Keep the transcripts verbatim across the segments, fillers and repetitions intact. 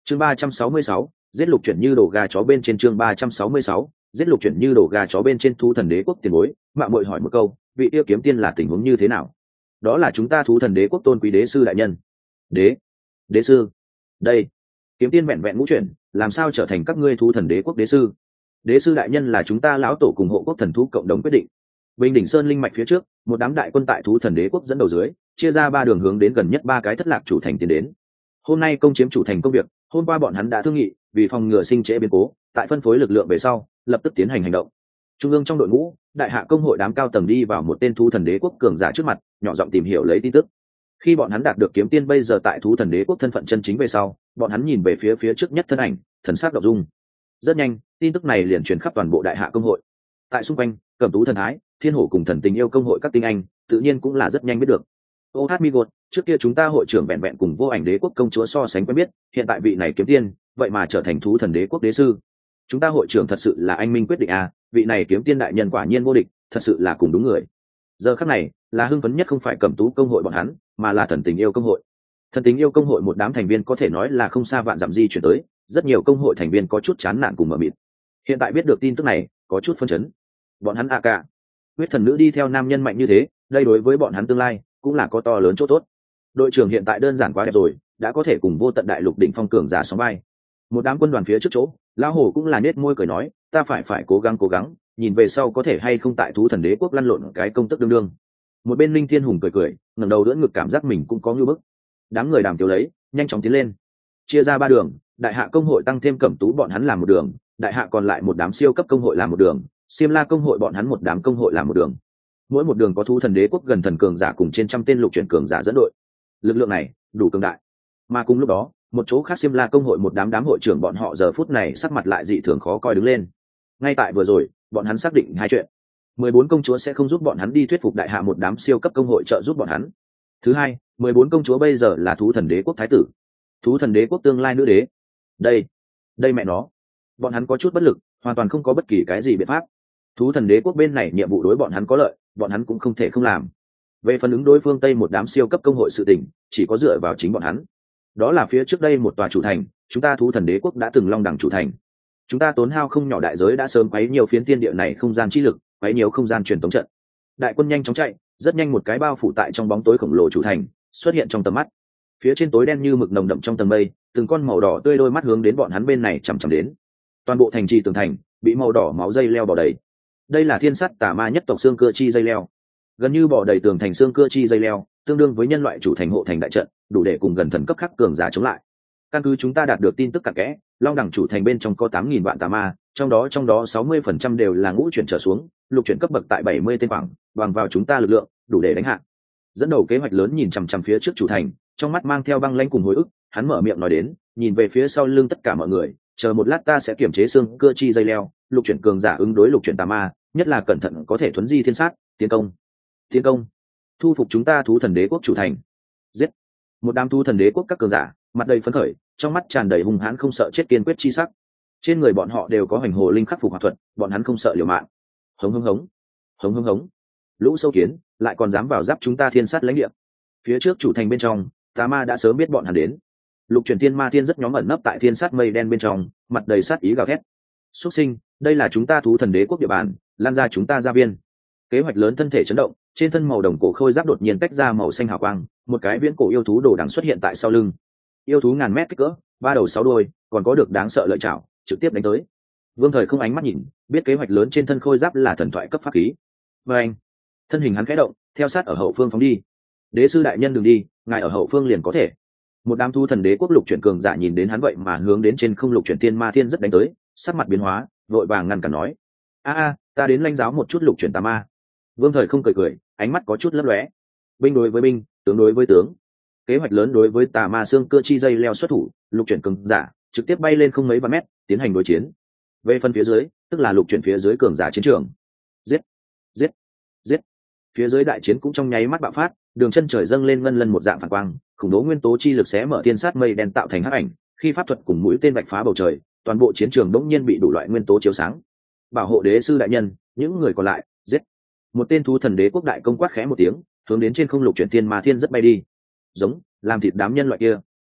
chương ba trăm sáu mươi sáu, giết lục chuyển như đổ gà chó bên trên. Chương ba trăm sáu mươi sáu, giết lục chuyển như đổ gà chó bên trên. Thú thần đế quốc tiền bối, mạng muội hỏi một câu, vị yêu kiếm tiên là tình huống như thế nào? Đó là chúng ta thú thần đế quốc tôn quý đế sư đại nhân. Đế đế sư? Đây kiếm tiên vẹn vẹn ngũ chuyển, làm sao trở thành các ngươi thú thần đế quốc đế sư? Đế sư đại nhân là chúng ta lão tổ cùng hộ quốc thần thú cộng đồng quyết định. Bình đỉnh sơn linh mạch phía trước, một đám đại quân tại thú thần đế quốc dẫn đầu dưới, chia ra ba đường hướng đến gần nhất ba cái thất lạc chủ thành tiến đến. Hôm nay công chiếm chủ thành công việc, hôm qua bọn hắn đã thương nghị, vì phòng ngừa sinh trễ biến cố, tại phân phối lực lượng về sau, lập tức tiến hành hành động. Trung ương trong đội ngũ, đại hạ công hội đám cao tầng đi vào một tên thú thần đế quốc cường giả trước mặt, nhỏ giọng tìm hiểu lấy tin tức. Khi bọn hắn đạt được kiếm tiên bây giờ tại thú thần đế quốc thân phận chân chính về sau, bọn hắn nhìn về phía phía trước nhất thân ảnh, thần sắc động dung. Rất nhanh, tin tức này liền truyền khắp toàn bộ đại hạ công hội. Tại xung quanh, Cẩm Tú thần thái, Thiên Hổ cùng thần tình yêu công hội các tinh anh, tự nhiên cũng là rất nhanh biết được. ô hát Migot, trước kia chúng ta hội trưởng vẹn vẹn cùng Vô Ảnh đế quốc công chúa so sánh quen biết, hiện tại vị này kiếm tiên, vậy mà trở thành thú thần đế quốc đế sư. Chúng ta hội trưởng thật sự là anh minh quyết định à, vị này kiếm tiên đại nhân quả nhiên vô địch, thật sự là cùng đúng người. Giờ khắc này, là hưng phấn nhất không phải Cẩm Tú công hội bọn hắn, mà là thần tình yêu công hội. Thần tình yêu công hội một đám thành viên có thể nói là không xa vạn dặm di chuyển tới, rất nhiều công hội thành viên có chút chán nản cùng mờ mịt. Hiện tại biết được tin tức này, có chút phân chấn. Bọn hắn a cả huyết thần nữ đi theo nam nhân mạnh như thế, đây đối với bọn hắn tương lai cũng là có to lớn chỗ tốt. Đội trưởng hiện tại đơn giản quá đẹp rồi, đã có thể cùng vô tận đại lục đỉnh phong cường giả sóng vai. Một đám quân đoàn phía trước chỗ, lão hổ cũng là nết môi cười nói, ta phải phải cố gắng cố gắng, nhìn về sau có thể hay không tại thú thần đế quốc lăn lộn cái công tức đương đương. Một bên Linh Thiên Hùng cười cười, ngẩng đầu đỡ ngực cảm giác mình cũng có ngư bức. Đám người đàm tiếu lấy, nhanh chóng tiến lên, chia ra ba đường, đại hạ công hội tăng thêm Cẩm Tú bọn hắn làm một đường, đại hạ còn lại một đám siêu cấp công hội làm một đường, Xiêm La công hội bọn hắn một đám công hội làm một đường. Mỗi một đường có thú thần đế quốc gần thần cường giả cùng trên trăm tên lục chuyển cường giả dẫn đội. Lực lượng này đủ cường đại. Mà cùng lúc đó, một chỗ khác Xiêm La công hội một đám đám hội trưởng bọn họ giờ phút này sắc mặt lại dị thường khó coi đứng lên. Ngay tại vừa rồi, bọn hắn xác định hai chuyện. mười bốn công chúa sẽ không giúp bọn hắn đi thuyết phục đại hạ một đám siêu cấp công hội trợ giúp bọn hắn. Thứ hai, mười bốn công chúa bây giờ là thú thần đế quốc thái tử, thú thần đế quốc tương lai nữ đế. Đây, đây mẹ nó. Bọn hắn có chút bất lực, hoàn toàn không có bất kỳ cái gì biện pháp. Thú thần đế quốc bên này nhiệm vụ đối bọn hắn có lợi, bọn hắn cũng không thể không làm. Về phần ứng đối phương Tây một đám siêu cấp công hội sự tình, chỉ có dựa vào chính bọn hắn. Đó là phía trước đây một tòa chủ thành, chúng ta thú thần đế quốc đã từng long đẳng chủ thành. Chúng ta tốn hao không nhỏ đại giới đã sớm quấy nhiều phiến thiên địa này không gian chi lực, quấy nhiều không gian truyền tống trận. Đại quân nhanh chóng chạy, rất nhanh một cái bao phủ tại trong bóng tối khổng lồ chủ thành xuất hiện trong tầm mắt. Phía trên tối đen như mực nồng đậm trong tầng mây, từng con màu đỏ tươi đôi mắt hướng đến bọn hắn bên này chằm chằm đến. Toàn bộ thành trì tường thành bị màu đỏ máu dây leo bò đầy. Đây là thiên sắt tà ma nhất tộc xương cưa chi dây leo, gần như bò đầy tường thành xương cưa chi dây leo, tương đương với nhân loại chủ thành hộ thành đại trận, đủ để cùng gần thần cấp khắc cường giả chống lại. Căn cứ chúng ta đạt được tin tức cặn kẽ, long đẳng chủ thành bên trong có tám nghìn vạn tà ma, trong đó trong đó sáu mươi phần trăm đều là ngũ chuyển trở xuống, lục chuyển cấp bậc tại bảy mươi tên khoảng, bằng vào chúng ta lực lượng, đủ để đánh hạ. Dẫn đầu kế hoạch lớn nhìn chằm chằm phía trước chủ thành, trong mắt mang theo băng lãnh cùng hồi ức, hắn mở miệng nói đến, nhìn về phía sau lưng tất cả mọi người, chờ một lát ta sẽ kiểm chế xương cưa chi dây leo, lục chuyển cường giả ứng đối lục chuyển tà ma, nhất là cẩn thận có thể thuấn di thiên sát, tiến công, tiến công, thu phục chúng ta thú thần đế quốc chủ thành, giết. Một đám thú thần đế quốc các cường giả, mặt đầy phấn khởi, trong mắt tràn đầy hung hãn không sợ chết kiên quyết chi sắc. Trên người bọn họ đều có hành hồ linh khắc phục hỏa thuật, bọn hắn không sợ liều mạng. Hống hống hống, hống hống hống. Lũ sâu kiến lại còn dám vào giáp chúng ta thiên sát lãnh địa. Phía trước chủ thành bên trong, tà ma đã sớm biết bọn hắn đến. Lục truyền thiên ma thiên rất nhóm ẩn nấp tại thiên sát mây đen bên trong, mặt đầy sát ý gào thét. Xuất sinh, đây là chúng ta thú thần đế quốc địa bàn, lan ra chúng ta gia viên. Kế hoạch lớn thân thể chấn động, trên thân màu đồng cổ khôi giáp đột nhiên tách ra màu xanh hào quang, một cái viễn cổ yêu thú đồ đằng xuất hiện tại sau lưng. Yêu thú ngàn mét kích cỡ, ba đầu sáu đuôi, còn có được đáng sợ lợi chảo, trực tiếp đánh tới. Vương Thời không ánh mắt nhìn, biết kế hoạch lớn trên thân khôi giáp là thần thoại cấp pháp khí. Và anh, thân hình hắn khẽ động, theo sát ở hậu phương phóng đi. Đế sư đại nhân đừng đi, ngài ở hậu phương liền có thể. Một đám thu thần đế quốc lục chuyển cường giả nhìn đến hắn vậy mà hướng đến trên không lục chuyển tiên ma thiên rất đánh tới, sắc mặt biến hóa, vội vàng ngăn cản nói: a a, ta đến lãnh giáo một chút lục chuyển tà ma. Vương Thời không cười cười, ánh mắt có chút lấp lóe. Binh đối với binh, tướng đối với tướng. Kế hoạch lớn đối với tà ma xương cơ chi dây leo xuất thủ, lục chuyển cường giả trực tiếp bay lên không mấy vạn mét, tiến hành đối chiến. Về phần phía dưới, tức là lục chuyển phía dưới cường giả chiến trường. Giết, giết, giết. Phía dưới đại chiến cũng trong nháy mắt bạo phát, đường chân trời dâng lên ngân lân một dạng phản quang, khủng bố nguyên tố chi lực xé mở thiên sát mây đen tạo thành hắc ảnh, khi pháp thuật cùng mũi tên bạch phá bầu trời, toàn bộ chiến trường đống nhiên bị đủ loại nguyên tố chiếu sáng. Bảo hộ đế sư đại nhân, những người còn lại, giết. Một tên thú thần đế quốc đại công quát khẽ một tiếng, hướng đến trên không lục chuyển tiên ma thiên rất bay đi. Giống, làm thịt đám nhân loại kia.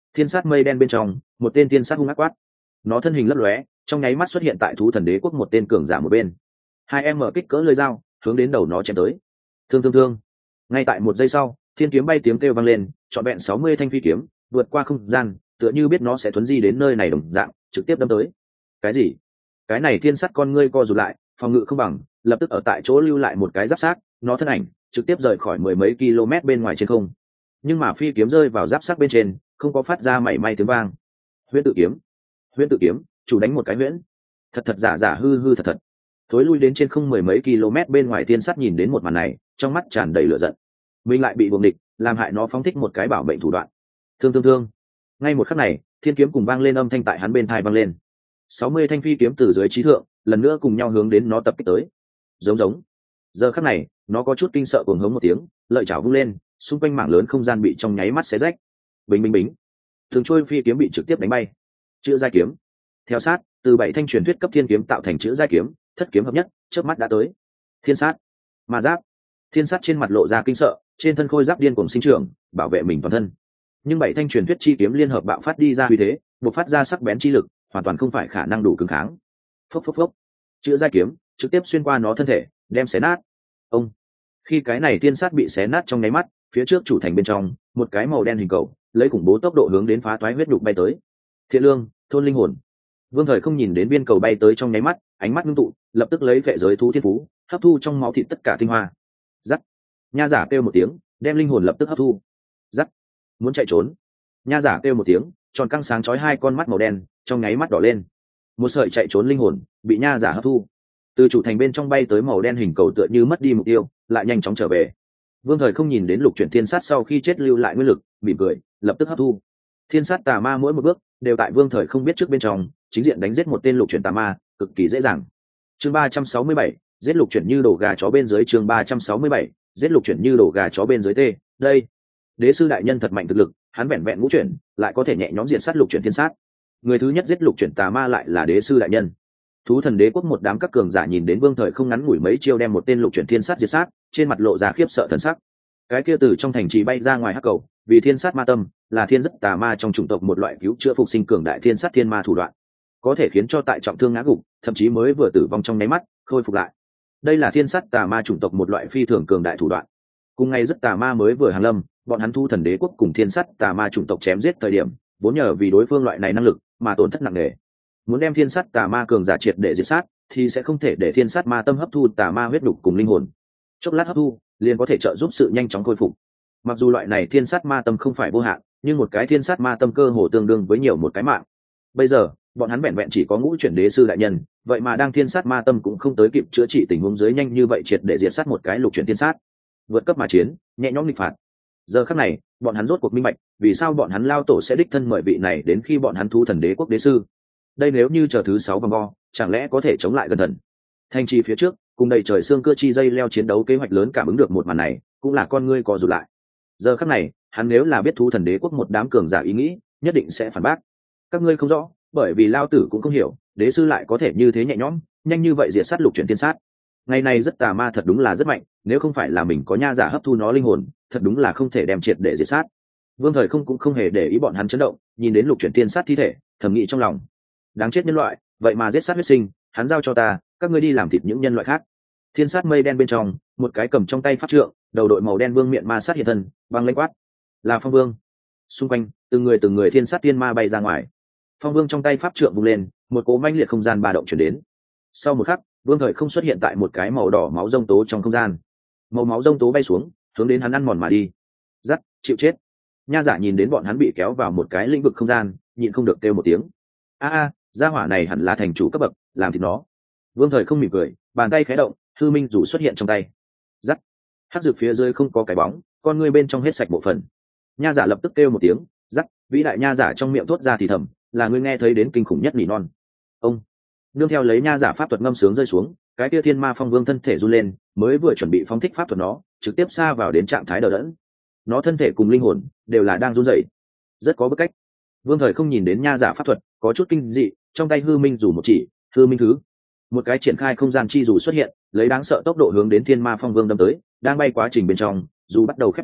Thiên sát mây đen bên trong, một tên thiên sát hung ác quát. Nó thân hình lấp lóe, trong nháy mắt xuất hiện tại thú thần đế quốc một tên cường giả một bên. Hai em mở kích cỡ lưỡi dao, hướng đến đầu nó chém tới. Thương thương thương. Ngay tại một giây sau, thiên kiếm bay tiếng kêu vang lên, trọn vẹn sáu mươi thanh phi kiếm, vượt qua không gian, tựa như biết nó sẽ thuấn di đến nơi này đồng dạng, trực tiếp đâm tới. Cái gì? Cái này thiên sắt con ngươi co rụt lại, phòng ngự không bằng, lập tức ở tại chỗ lưu lại một cái giáp sát, nó thân ảnh trực tiếp rời khỏi mười mấy km bên ngoài trên không. Nhưng mà phi kiếm rơi vào giáp sát bên trên, không có phát ra mảy may tiếng vang. Huyễn tự kiếm, huyễn tự kiếm, chủ đánh một cái huyễn. Thật thật giả giả hư hư thật thật. Thối lui đến trên không mười mấy km bên ngoài thiên sắt nhìn đến một màn này, trong mắt tràn đầy lửa giận. Mình lại bị buồng địch, làm hại nó phóng thích một cái bảo mệnh thủ đoạn. Thương thương thương. Ngay một khắc này, thiên kiếm cùng vang lên âm thanh tại hắn bên tai vang lên. sáu mươi thanh phi kiếm từ dưới chí thượng, lần nữa cùng nhau hướng đến nó tập kích tới. Giống giống. Giờ khắc này, nó có chút kinh sợ cuồng hống một tiếng, lợi chảo vung lên, xung quanh mảng lớn không gian bị trong nháy mắt xé rách. Bình bình bình. Thường trôi phi kiếm bị trực tiếp đánh bay. Chữ giai kiếm. Theo sát, từ bảy thanh truyền thuyết cấp thiên kiếm tạo thành chữ giai kiếm, thất kiếm hợp nhất, chớp mắt đã tới. Thiên sát, ma giáp. Thiên sát trên mặt lộ ra kinh sợ, trên thân khôi giáp điên cuồng sinh trưởng, bảo vệ mình toàn thân. Nhưng bảy thanh truyền thuyết chi kiếm liên hợp bạo phát đi ra uy thế, bộc phát ra sắc bén chi lực, hoàn toàn không phải khả năng đủ cứng kháng. Phốc phốc phốc. Chữ giai kiếm trực tiếp xuyên qua nó thân thể, đem xé nát. Ông. Khi cái này thiên sát bị xé nát trong nháy mắt, phía trước chủ thành bên trong, một cái màu đen hình cầu, lấy khủng bố tốc độ hướng đến phá toái huyết nhục bay tới. Thiện lương, thôn linh hồn. Vương Thời không nhìn đến viên cầu bay tới trong nháy mắt, ánh mắt ngưng tụ, lập tức lấy vệ giới thú thiên phú, hấp thu trong máu thịt tất cả tinh hoa. Rắc. Nha giả kêu một tiếng, đem linh hồn lập tức hấp thu. Rắc. Muốn chạy trốn. Nha giả kêu một tiếng, tròn căng sáng chói hai con mắt màu đen, trong nháy mắt đỏ lên. Một sợi chạy trốn linh hồn bị nha giả hấp thu. Từ chủ thành bên trong bay tới màu đen hình cầu tựa như mất đi mục tiêu, lại nhanh chóng trở về. Vương Thời không nhìn đến lục chuyển thiên sát sau khi chết lưu lại nguyên lực, mỉm cười, lập tức hấp thu. Thiên sát tà ma mỗi một bước đều tại Vương Thời không biết trước bên trong, chính diện đánh giết một tên lục chuyển tà ma, cực kỳ dễ dàng. Chương ba trăm sáu mươi bảy, giết lục chuyển như đổ gà chó bên dưới. Chương ba trăm sáu mươi bảy, giết lục chuyển như đổ gà chó bên dưới. T. Đây, đế sư đại nhân thật mạnh thực lực, hắn vẹn vẹn ngũ chuyển, lại có thể nhẹ nhõm diện sát lục chuyển thiên sát. Người thứ nhất giết lục chuyển tà ma lại là đế sư đại nhân. Thú thần đế quốc một đám các cường giả nhìn đến Vương Thời không ngắn ngủi mấy chiêu đem một tên lục chuyển thiên sát diệt sát, trên mặt lộ ra khiếp sợ thần sắc. Cái kia từ trong thành trì bay ra ngoài hắc cầu, vì thiên sát ma tâm, là thiên rất tà ma trong chủng tộc một loại cứu chữa phục sinh cường đại thiên sát thiên ma thủ đoạn, có thể khiến cho tại trọng thương ngã gục, thậm chí mới vừa tử vong trong nháy mắt khôi phục lại. Đây là thiên sát tà ma chủng tộc một loại phi thường cường đại thủ đoạn. Cùng ngày rất tà ma mới vừa hàng lâm, bọn hắn Thu thần đế quốc cùng thiên sát tà ma chủng tộc chém giết thời điểm, vốn nhờ vì đối phương loại này năng lực mà tổn thất nặng nề. Muốn đem thiên sát tà ma cường giả triệt để diệt sát, thì sẽ không thể để thiên sát ma tâm hấp thu tà ma huyết đục cùng linh hồn. Chốc lát hấp thu, liền có thể trợ giúp sự nhanh chóng khôi phục. Mặc dù loại này thiên sát ma tâm không phải vô hạn, nhưng một cái thiên sát ma tâm cơ hồ tương đương với nhiều một cái mạng. Bây giờ, bọn hắn vẹn vẹn chỉ có ngũ chuyển đế sư đại nhân, vậy mà đang thiên sát ma tâm cũng không tới kịp chữa trị tình huống dưới nhanh như vậy triệt để diệt sát một cái lục chuyển thiên sát. Vượt cấp mà chiến, nhẹ nhõm nghịch phạt. Giờ khắc này, bọn hắn rốt cuộc minh bạch, vì sao bọn hắn lao tổ sẽ đích thân mời vị này đến khi bọn hắn Thu thần đế quốc đế sư. Đây nếu như chờ thứ sáu vòng vo, chẳng lẽ có thể chống lại gần thần. Thanh trì phía trước, cùng đầy trời xương cưa chi dây leo chiến đấu kế hoạch lớn cảm ứng được một màn này, cũng là con ngươi co rụt lại. Giờ khắc này, hắn nếu là biết Thu thần đế quốc một đám cường giả ý nghĩ, nhất định sẽ phản bác. Các ngươi không rõ, bởi vì lao tử cũng không hiểu, đế sư lại có thể như thế nhẹ nhõm, nhanh như vậy diệt sát lục chuyển thiên sát. Ngày này rất tà ma thật đúng là rất mạnh, nếu không phải là mình có nha giả hấp thu nó linh hồn, thật đúng là không thể đem triệt để diệt sát. Vương Thời không cũng không hề để ý bọn hắn chấn động, nhìn đến lục chuyển thiên sát thi thể, thầm nghĩ trong lòng, đáng chết nhân loại, vậy mà giết sát huyết sinh, hắn giao cho ta, các ngươi đi làm thịt những nhân loại khác. Thiên sát mây đen bên trong, một cái cầm trong tay pháp trượng, đầu đội màu đen vương miện ma sát hiện thân, băng lãnh quát, là Phong Vương. Xung quanh, từng người từng người thiên sát tiên ma bay ra ngoài. Phong Vương trong tay pháp trượng vung lên, một cỗ manh liệt không gian ba động chuyển đến. Sau một khắc, Vương Thời không xuất hiện tại một cái màu đỏ máu rông tố trong không gian. Màu máu rông tố bay xuống, hướng đến hắn ăn mòn mà đi. Dắt, chịu chết. Nha giả nhìn đến bọn hắn bị kéo vào một cái lĩnh vực không gian, nhịn không được kêu một tiếng. A a, gia hỏa này hẳn là thành chủ cấp bậc, làm thịt nó. Vương Thời không mỉm cười, bàn tay khẽ động, hư minh rủ xuất hiện trong tay. Dắt. Hắc dược phía dưới không có cái bóng, con ngươi bên trong hết sạch bộ phận. Nha giả lập tức kêu một tiếng, dắt, vĩ đại nha giả trong miệng thốt ra thì thầm, là ngươi nghe thấy đến kinh khủng nhất nỉ non. Ông. Nương theo lấy nha giả pháp thuật ngâm sướng rơi xuống, cái kia thiên ma phong vương thân thể run lên, mới vừa chuẩn bị phóng thích pháp thuật nó, trực tiếp xa vào đến trạng thái đờ đẫn. Nó thân thể cùng linh hồn đều là đang run rẩy, rất có bức cách. Vương Thời không nhìn đến nha giả pháp thuật, có chút kinh dị, trong tay hư minh rủ một chỉ, hư minh thứ, một cái triển khai không gian chi dù xuất hiện, lấy đáng sợ tốc độ hướng đến thiên ma phong vương đâm tới. Đang bay quá trình bên trong, dù bắt đầu khép kín,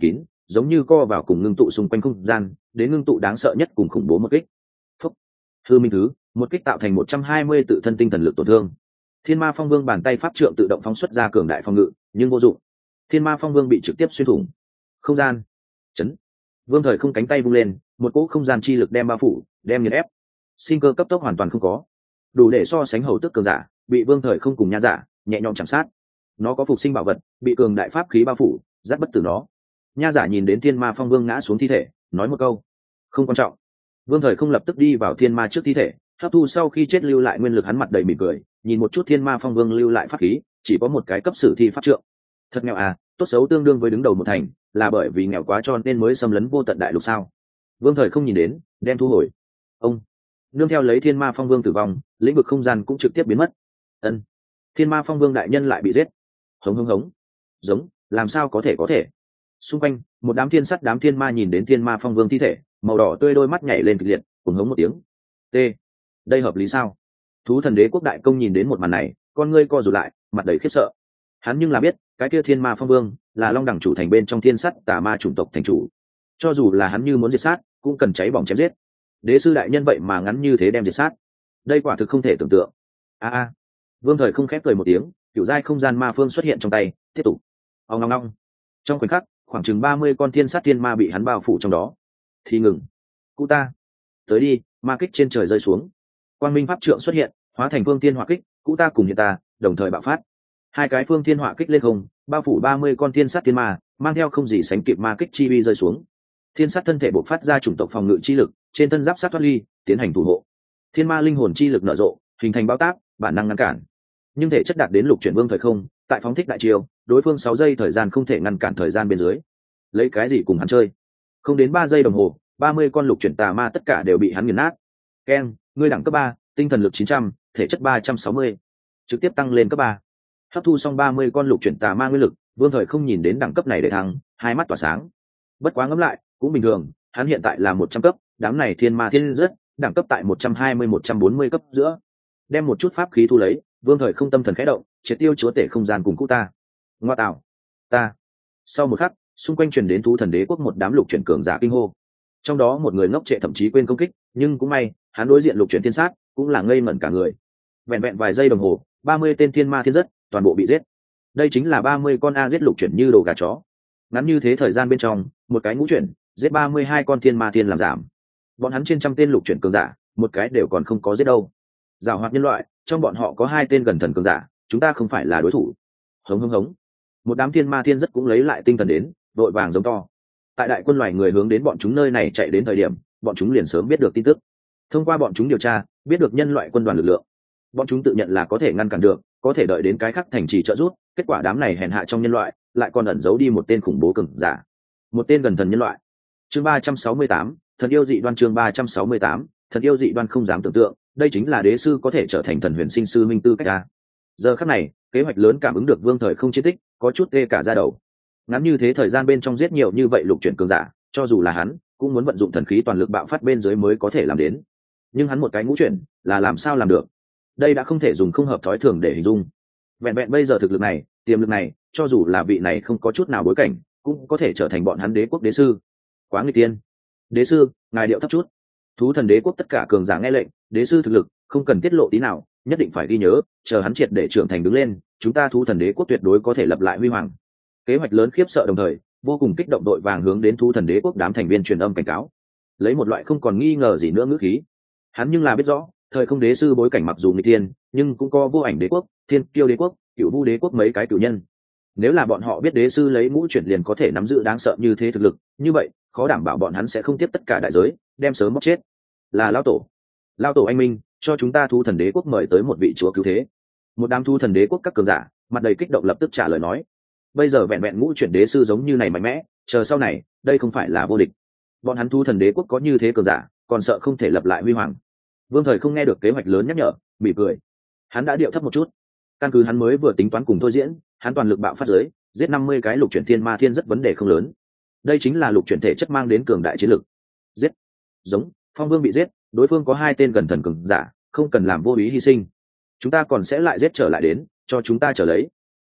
giống như co vào cùng ngưng tụ xung quanh không gian, đến ngưng tụ đáng sợ nhất cùng khủng bố một kích. Phúc. Hư minh thứ, một kích tạo thành một trăm hai mươi tự thân tinh thần lực tổn thương. Thiên Ma Phong Vương bàn tay pháp trượng tự động phóng xuất ra cường đại phòng ngự, nhưng vô dụng. Thiên Ma Phong Vương bị trực tiếp xuyên thủng. Không gian. Chấn. Vương Thời không cánh tay vung lên, một cỗ không gian chi lực đem bao phủ, đem nghiền ép. Sinh cơ cấp tốc hoàn toàn không có, đủ để so sánh hầu tức cường giả, bị Vương Thời không cùng nha giả nhẹ nhõm chạm sát. Nó có phục sinh bảo vật, bị cường đại pháp khí bao phủ, giáp bất tử nó. Nha giả nhìn đến Thiên Ma Phong Vương ngã xuống thi thể, nói một câu: không quan trọng. Vương Thời không lập tức đi vào Thiên Ma trước thi thể, hấp thu sau khi chết lưu lại nguyên lực, hắn mặt đầy mỉm cười, nhìn một chút Thiên Ma Phong Vương lưu lại pháp khí, chỉ có một cái cấp sử thi pháp trượng. Thật nghèo à, tốt xấu tương đương với đứng đầu một thành, là bởi vì nghèo quá cho nên mới xâm lấn vô tận đại lục sao? Vương Thời không nhìn đến, đem thu hồi. Ông nương theo lấy Thiên Ma Phong Vương tử vong, lĩnh vực không gian cũng trực tiếp biến mất. Ân, Thiên Ma Phong Vương đại nhân lại bị giết. Hống hống hống. Giống, làm sao có thể có thể? Xung quanh, một đám thiên sắt đám thiên ma nhìn đến Thiên Ma Phong Vương thi thể, màu đỏ tươi đôi mắt nhảy lên kịch liệt, cùng hống một tiếng. T, đây hợp lý sao? Thú thần đế quốc đại công nhìn đến một màn này, con ngươi co rụt lại, mặt đầy khiếp sợ. Hắn nhưng là biết, cái kia Thiên Ma Phong Vương là Long Đẳng chủ thành bên trong thiên sắt tà ma chủng tộc thành chủ. Cho dù là hắn như muốn diệt sát, cũng cần cháy bỏng chém giết. Đế sư đại nhân vậy mà ngắn như thế đem diệt sát, đây quả thực không thể tưởng tượng. A a. Vương Thời không khép cười một tiếng, cựu giai không gian ma phương xuất hiện trong tay, tiếp tục. Ông ngong ngong. Trong khoảnh khắc, khoảng chừng ba mươi con thiên sát thiên ma bị hắn bao phủ trong đó. Thì ngừng. Cụ ta, tới đi, ma kích trên trời rơi xuống. Quang minh pháp trượng xuất hiện, hóa thành phương thiên hỏa kích, cụ ta cùng hiện ta, đồng thời bạo phát. Hai cái phương thiên hỏa kích lên không, bao phủ ba mươi con thiên sát thiên ma, mang theo không gì sánh kịp ma kích chi uy rơi xuống. Thiên sát thân thể bộc phát ra chủng tộc phòng ngự chi lực, trên thân giáp sát thoát ly, tiến hành thủ hộ. Thiên ma linh hồn chi lực nở rộ, hình thành bao tác, bản năng ngăn cản. Nhưng thể chất đạt đến lục chuyển vương thời không, tại phóng thích đại chiêu, đối phương sáu giây thời gian không thể ngăn cản thời gian bên dưới. Lấy cái gì cùng hắn chơi? Không đến ba giây đồng hồ, ba mươi con lục chuyển tà ma tất cả đều bị hắn nghiền nát. Ken, ngươi đẳng cấp ba, tinh thần lực chín trăm, thể chất ba trăm sáu mươi, trực tiếp tăng lên cấp ba. Hấp thu xong ba mươi con lục chuyển tà ma nguyên lực, vương thời không nhìn đến đẳng cấp này để thăng, hai mắt tỏa sáng. Bất quá ngẫm lại, cũng bình thường, hắn hiện tại là một trăm cấp, đám này thiên ma thiên rất, đẳng cấp tại một trăm hai mươi một trăm bốn mươi cấp giữa. Đem một chút pháp khí thu lấy, vương thời không tâm thần khẽ động, triệt tiêu chúa tể không gian cùng cụ ta. Ngoa tạo, ta. Sau một khắc, xung quanh truyền đến thú thần đế quốc một đám lục chuyển cường giả kinh hô. Trong đó một người ngốc trệ thậm chí quên công kích, nhưng cũng may, hắn đối diện lục chuyển thiên sát, cũng là ngây ngẩn cả người. Vẹn vẹn vài giây đồng hồ, ba mươi tên thiên ma thiên rất, toàn bộ bị giết. Đây chính là ba mươi con a giết lục chuyển như đồ gà chó. Ngắn như thế thời gian bên trong, một cái ngũ chuyển, giết ba mươi hai con thiên ma thiên làm giảm. Bọn hắn trên trăm tên lục chuyển cường giả, một cái đều còn không có giết đâu. Giảo hoạt nhân loại, trong bọn họ có hai tên gần thần cường giả, chúng ta không phải là đối thủ. Hống hống hống. Một đám thiên ma thiên rất cũng lấy lại tinh thần đến, vội vàng giống to. Tại đại quân loài người hướng đến bọn chúng nơi này chạy đến thời điểm, bọn chúng liền sớm biết được tin tức. Thông qua bọn chúng điều tra, biết được nhân loại quân đoàn lực lượng. Bọn chúng tự nhận là có thể ngăn cản được, có thể đợi đến cái khác thành trì trợ giúp, kết quả đám này hèn hạ trong nhân loại, lại còn ẩn giấu đi một tên khủng bố cường giả. Một tên gần thần nhân loại. Chương ba trăm sáu mươi tám, thần yêu dị đoan. Chương ba trăm sáu mươi tám, thần yêu dị đoan. Không dám tưởng tượng, đây chính là đế sư có thể trở thành thần huyền sinh sư minh tư cách a. Giờ khắc này, kế hoạch lớn cảm ứng được vương thời không chiến tích, có chút tê cả da đầu. Ngắn như thế thời gian bên trong giết nhiều như vậy lục chuyển cường giả, cho dù là hắn, cũng muốn vận dụng thần khí toàn lực bạo phát bên dưới mới có thể làm đến. Nhưng hắn một cái ngũ chuyển, là làm sao làm được? Đây đã không thể dùng không hợp thói thường để hình dung. Vẹn vẹn bây giờ thực lực này, tiềm lực này, cho dù là vị này không có chút nào bối cảnh, cũng có thể trở thành bọn hắn đế quốc đế sư. Quá nguy tiên. Đế sư, ngài điệu thấp chút. Thú thần đế quốc tất cả cường giả nghe lệnh, đế sư thực lực không cần tiết lộ tí nào, nhất định phải ghi nhớ, chờ hắn triệt để trưởng thành đứng lên, chúng ta thú thần đế quốc tuyệt đối có thể lập lại huy hoàng. Kế hoạch lớn khiếp sợ đồng thời, vô cùng kích động đội vàng hướng đến thú thần đế quốc đám thành viên truyền âm cảnh cáo, lấy một loại không còn nghi ngờ gì nữa ngữ khí. Hắn nhưng là biết rõ, thời không đế sư bối cảnh mặc dù nghịch tiên, nhưng cũng có vô ảnh đế quốc, thiên kiêu đế quốc, cựu vu đế quốc mấy cái cựu nhân. Nếu là bọn họ biết đế sư lấy ngũ chuyển liền có thể nắm giữ đáng sợ như thế thực lực, như vậy khó đảm bảo bọn hắn sẽ không tiếp tất cả đại giới, đem sớm bóc chết. Là lão tổ, lão tổ anh minh, cho chúng ta thú thần đế quốc mời tới một vị chúa cứu thế. Một đám thú thần đế quốc các cường giả mặt đầy kích động lập tức trả lời nói, bây giờ vẹn vẹn ngũ chuyển đế sư giống như này mạnh mẽ, chờ sau này đây không phải là vô địch. Bọn hắn thú thần đế quốc có như thế cường giả, còn sợ không thể lập lại huy hoàng. Vương thời không nghe được kế hoạch lớn nhắc nhở, mỉm cười. Hắn đã điệu thấp một chút, căn cứ hắn mới vừa tính toán cùng thôi diễn, hắn toàn lực bạo phát giới, giết năm mươi cái lục chuyển thiên ma thiên rất vấn đề không lớn. Đây chính là lục chuyển thể chất mang đến cường đại chiến lực. Giết. Giống, Phong Vương bị giết, đối phương có hai tên gần thần cường giả, không cần làm vô ý hy sinh. Chúng ta còn sẽ lại giết trở lại đến, cho chúng ta trở lấy.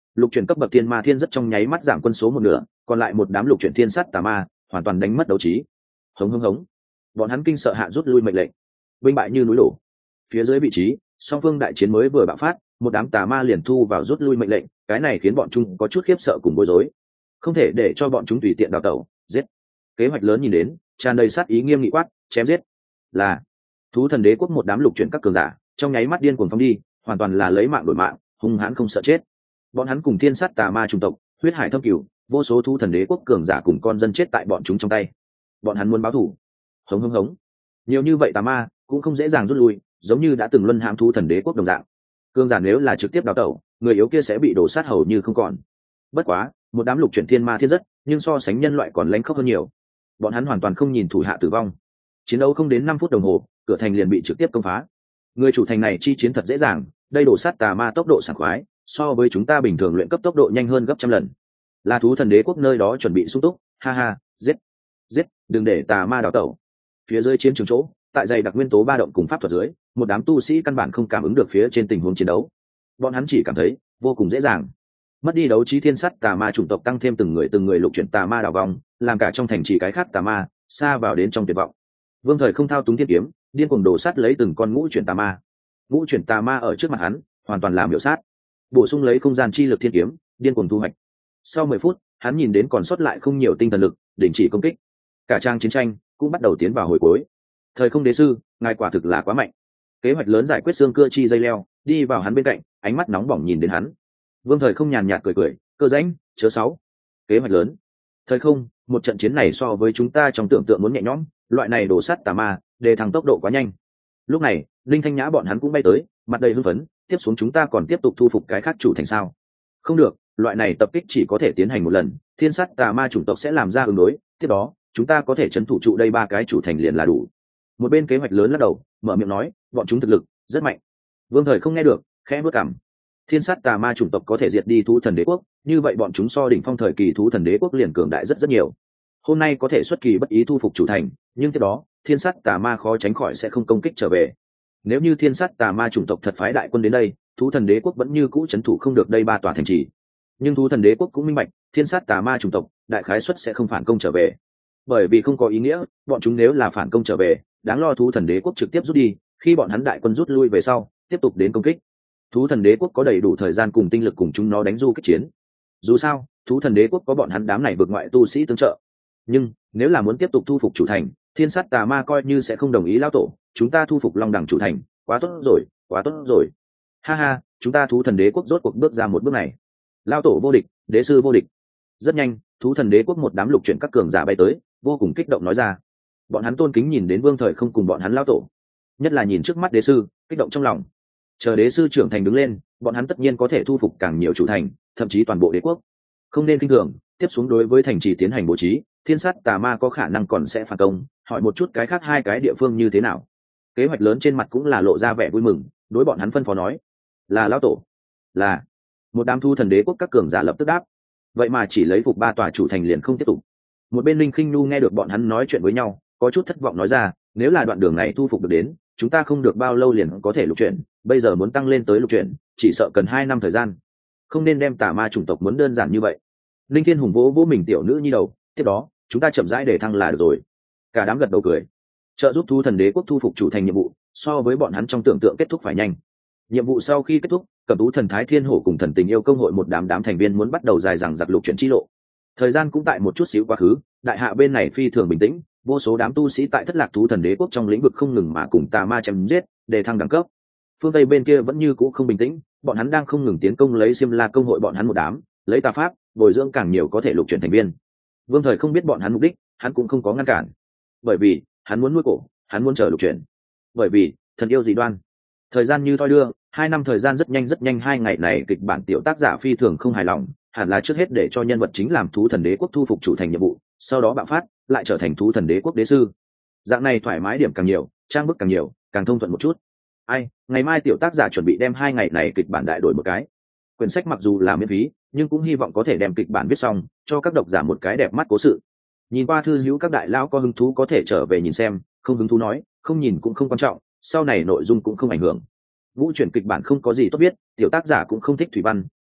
Lục chuyển cấp bậc thiên ma thiên rất trong nháy mắt giảm quân số một nửa, còn lại một đám lục chuyển thiên sát tà ma hoàn toàn đánh mất đấu trí. Hống hống hống, bọn hắn kinh sợ hạ rút lui mệnh lệnh, binh bại như núi đổ. Phía dưới vị trí song phương đại chiến mới vừa bạo phát, một đám tà ma liền thu vào rút lui mệnh lệnh, cái này khiến bọn chúng có chút khiếp sợ cùng bối rối, không thể để cho bọn chúng tùy tiện đào tẩu. Giết! Kế hoạch lớn nhìn đến tràn đầy sát ý nghiêm nghị quát, chém giết. Là thú thần đế quốc một đám lục chuyển các cường giả trong nháy mắt điên cuồng phóng đi, hoàn toàn là lấy mạng đổi mạng, hung hãn không sợ chết. Bọn hắn cùng thiên sát tà ma chủng tộc huyết hải thâm cửu, vô số thú thần đế quốc cường giả cùng con dân chết tại bọn chúng trong tay. Bọn hắn muốn báo thù. Hống hống hống, nhiều như vậy tà ma cũng không dễ dàng rút lui, giống như đã từng luân hãm thú thần đế quốc đồng dạng. Cường giả nếu là trực tiếp đào tẩu, người yếu kia sẽ bị đổ sát hầu như không còn. Bất quá một đám lục chuyển thiên ma thiên rất, nhưng so sánh nhân loại còn lãnh khốc hơn nhiều. Bọn hắn hoàn toàn không nhìn thủ hạ tử vong. Chiến đấu không đến năm phút đồng hồ, cửa thành liền bị trực tiếp công phá. Người chủ thành này chi chiến thật dễ dàng, đây đổ sát tà ma tốc độ sảng khoái, so với chúng ta bình thường luyện cấp tốc độ nhanh hơn gấp trăm lần. Là thú thần đế quốc nơi đó chuẩn bị sung túc, ha ha, giết, giết, đừng để tà ma đào tẩu. Phía dưới chiến trường chỗ, tại dày đặc nguyên tố ba động cùng pháp thuật dưới, một đám tu sĩ căn bản không cảm ứng được phía trên tình huống chiến đấu. Bọn hắn chỉ cảm thấy vô cùng dễ dàng. Mất đi đấu trí thiên sắt tà ma chủng tộc tăng thêm từng người từng người lục chuyển tà ma đảo vòng, làm cả trong thành trì cái khác tà ma xa vào đến trong tuyệt vọng. Vương Thời không thao túng thiên kiếm, điên cuồng đổ sát lấy từng con ngũ chuyển tà ma. Ngũ chuyển tà ma ở trước mặt hắn, hoàn toàn làm biểu sát. Bổ sung lấy không gian chi lực thiên kiếm, điên cuồng thu hoạch. Sau mười phút, hắn nhìn đến còn sót lại không nhiều tinh thần lực, đình chỉ công kích. Cả trang chiến tranh cũng bắt đầu tiến vào hồi cuối. Thời không đế sư, ngài quả thực là quá mạnh. Kế hoạch lớn giải quyết xương cưa chi dây leo, đi vào hắn bên cạnh, ánh mắt nóng bỏng nhìn đến hắn. Vương Thời không nhàn nhạt cười cười, cơ rãnh, chớ sáu. Kế hoạch lớn. Thời không, một trận chiến này so với chúng ta trong tưởng tượng muốn nhẹ nhõm, loại này đổ sát tà ma, đề thăng tốc độ quá nhanh. Lúc này, Linh Thanh Nhã bọn hắn cũng bay tới, mặt đầy hưng phấn, tiếp xuống chúng ta còn tiếp tục thu phục cái khác chủ thành sao? Không được, loại này tập kích chỉ có thể tiến hành một lần, thiên sát tà ma chủng tộc sẽ làm ra ứng đối, tiếp đó, chúng ta có thể trấn thủ trụ đây ba cái chủ thành liền là đủ. Một bên kế hoạch lớn lắc đầu, mở miệng nói, bọn chúng thực lực rất mạnh. Vương Thời không nghe được, khẽ bước cằm. Thiên sát tà ma chủng tộc có thể diệt đi thú thần đế quốc, như vậy bọn chúng so đỉnh phong thời kỳ thú thần đế quốc liền cường đại rất rất nhiều. Hôm nay có thể xuất kỳ bất ý thu phục chủ thành, nhưng tiếp đó, thiên sát tà ma khó tránh khỏi sẽ không công kích trở về. Nếu như thiên sát tà ma chủng tộc thật phái đại quân đến đây, thú thần đế quốc vẫn như cũ trấn thủ không được đây ba tòa thành trì. Nhưng thú thần đế quốc cũng minh bạch, thiên sát tà ma chủng tộc đại khái suất sẽ không phản công trở về, bởi vì không có ý nghĩa, bọn chúng nếu là phản công trở về, đáng lo thú thần đế quốc trực tiếp rút đi, khi bọn hắn đại quân rút lui về sau, tiếp tục đến công kích. Thú thần đế quốc có đầy đủ thời gian cùng tinh lực cùng chúng nó đánh du kích chiến. Dù sao, thú thần đế quốc có bọn hắn đám này vượt ngoại tu sĩ tương trợ. Nhưng nếu là muốn tiếp tục thu phục chủ thành, thiên sát tà ma coi như sẽ không đồng ý lao tổ, chúng ta thu phục long đẳng chủ thành, quá tốt rồi, quá tốt rồi. Ha ha, chúng ta thú thần đế quốc rốt cuộc bước ra một bước này. Lao tổ vô địch, đế sư vô địch. Rất nhanh, thú thần đế quốc một đám lục chuyển các cường giả bay tới, vô cùng kích động nói ra. Bọn hắn tôn kính nhìn đến Vương Thời không cùng bọn hắn lao tổ, nhất là nhìn trước mắt đế sư, kích động trong lòng. Chờ đế sư trưởng thành đứng lên, bọn hắn tất nhiên có thể thu phục càng nhiều chủ thành, thậm chí toàn bộ đế quốc. Không nên kinh thường, tiếp xuống đối với thành trì tiến hành bố trí, thiên sát tà ma có khả năng còn sẽ phản công, hỏi một chút cái khác hai cái địa phương như thế nào. Kế hoạch lớn trên mặt cũng là lộ ra vẻ vui mừng, đối bọn hắn phân phó nói, là lão tổ, là. Một đám thu thần đế quốc các cường giả lập tức đáp. Vậy mà chỉ lấy phục ba tòa chủ thành liền không tiếp tục. Một bên Linh Khinh Nu nghe được bọn hắn nói chuyện với nhau, có chút thất vọng nói ra, nếu là đoạn đường này thu phục được đến, chúng ta không được bao lâu liền có thể lục chuyển, bây giờ muốn tăng lên tới lục chuyển, chỉ sợ cần hai năm thời gian. Không nên đem tà ma chủng tộc muốn đơn giản như vậy. Linh Thiên Hùng vỗ vỗ mình tiểu nữ nhi đầu, tiếp đó, chúng ta chậm rãi để thăng là được rồi. Cả đám gật đầu cười. Trợ giúp thu thần đế quốc thu phục chủ thành nhiệm vụ, so với bọn hắn trong tưởng tượng kết thúc phải nhanh. Nhiệm vụ sau khi kết thúc, Cẩm Tú thần thái thiên hổ cùng thần tình yêu công hội một đám đám thành viên muốn bắt đầu dài dằng dặc lục chuyển chi lộ. Thời gian cũng tại một chút xíu quá khứ, đại hạ bên này phi thường bình tĩnh, vô số đám tu sĩ tại thất lạc thú thần đế quốc trong lĩnh vực không ngừng mà cùng tà ma chém giết, để thăng đẳng cấp. Phương Tây bên kia vẫn như cũ không bình tĩnh, bọn hắn đang không ngừng tiến công lấy Xiêm La công hội bọn hắn một đám, lấy tà pháp, bồi dưỡng càng nhiều có thể lục chuyển thành viên. Vương Thời không biết bọn hắn mục đích, hắn cũng không có ngăn cản. Bởi vì, hắn muốn nuôi cổ, hắn muốn chờ lục chuyển. Bởi vì, thần yêu dị đoan. Thời gian như thoi đưa, hai năm thời gian rất nhanh rất nhanh, hai ngày này kịch bản tiểu tác giả phi thường không hài lòng, hẳn là trước hết để cho nhân vật chính làm thú thần đế quốc thu phục chủ thành nhiệm vụ, sau đó bạo phát, lại trở thành thú thần đế quốc đế sư. Dạng này thoải mái điểm càng nhiều, trang bức càng nhiều, càng thông thuận một chút. Ai, ngày mai tiểu tác giả chuẩn bị đem hai ngày này kịch bản đại đổi một cái. Quyển sách mặc dù là miễn phí, nhưng cũng hy vọng có thể đem kịch bản viết xong, cho các độc giả một cái đẹp mắt cố sự. Nhìn qua thư hữu các đại lao có hứng thú có thể trở về nhìn xem, không hứng thú nói, không nhìn cũng không quan trọng, sau này nội dung cũng không ảnh hưởng. Vũ chuyển kịch bản không có gì tốt biết, tiểu tác giả cũng không thích thủy văn,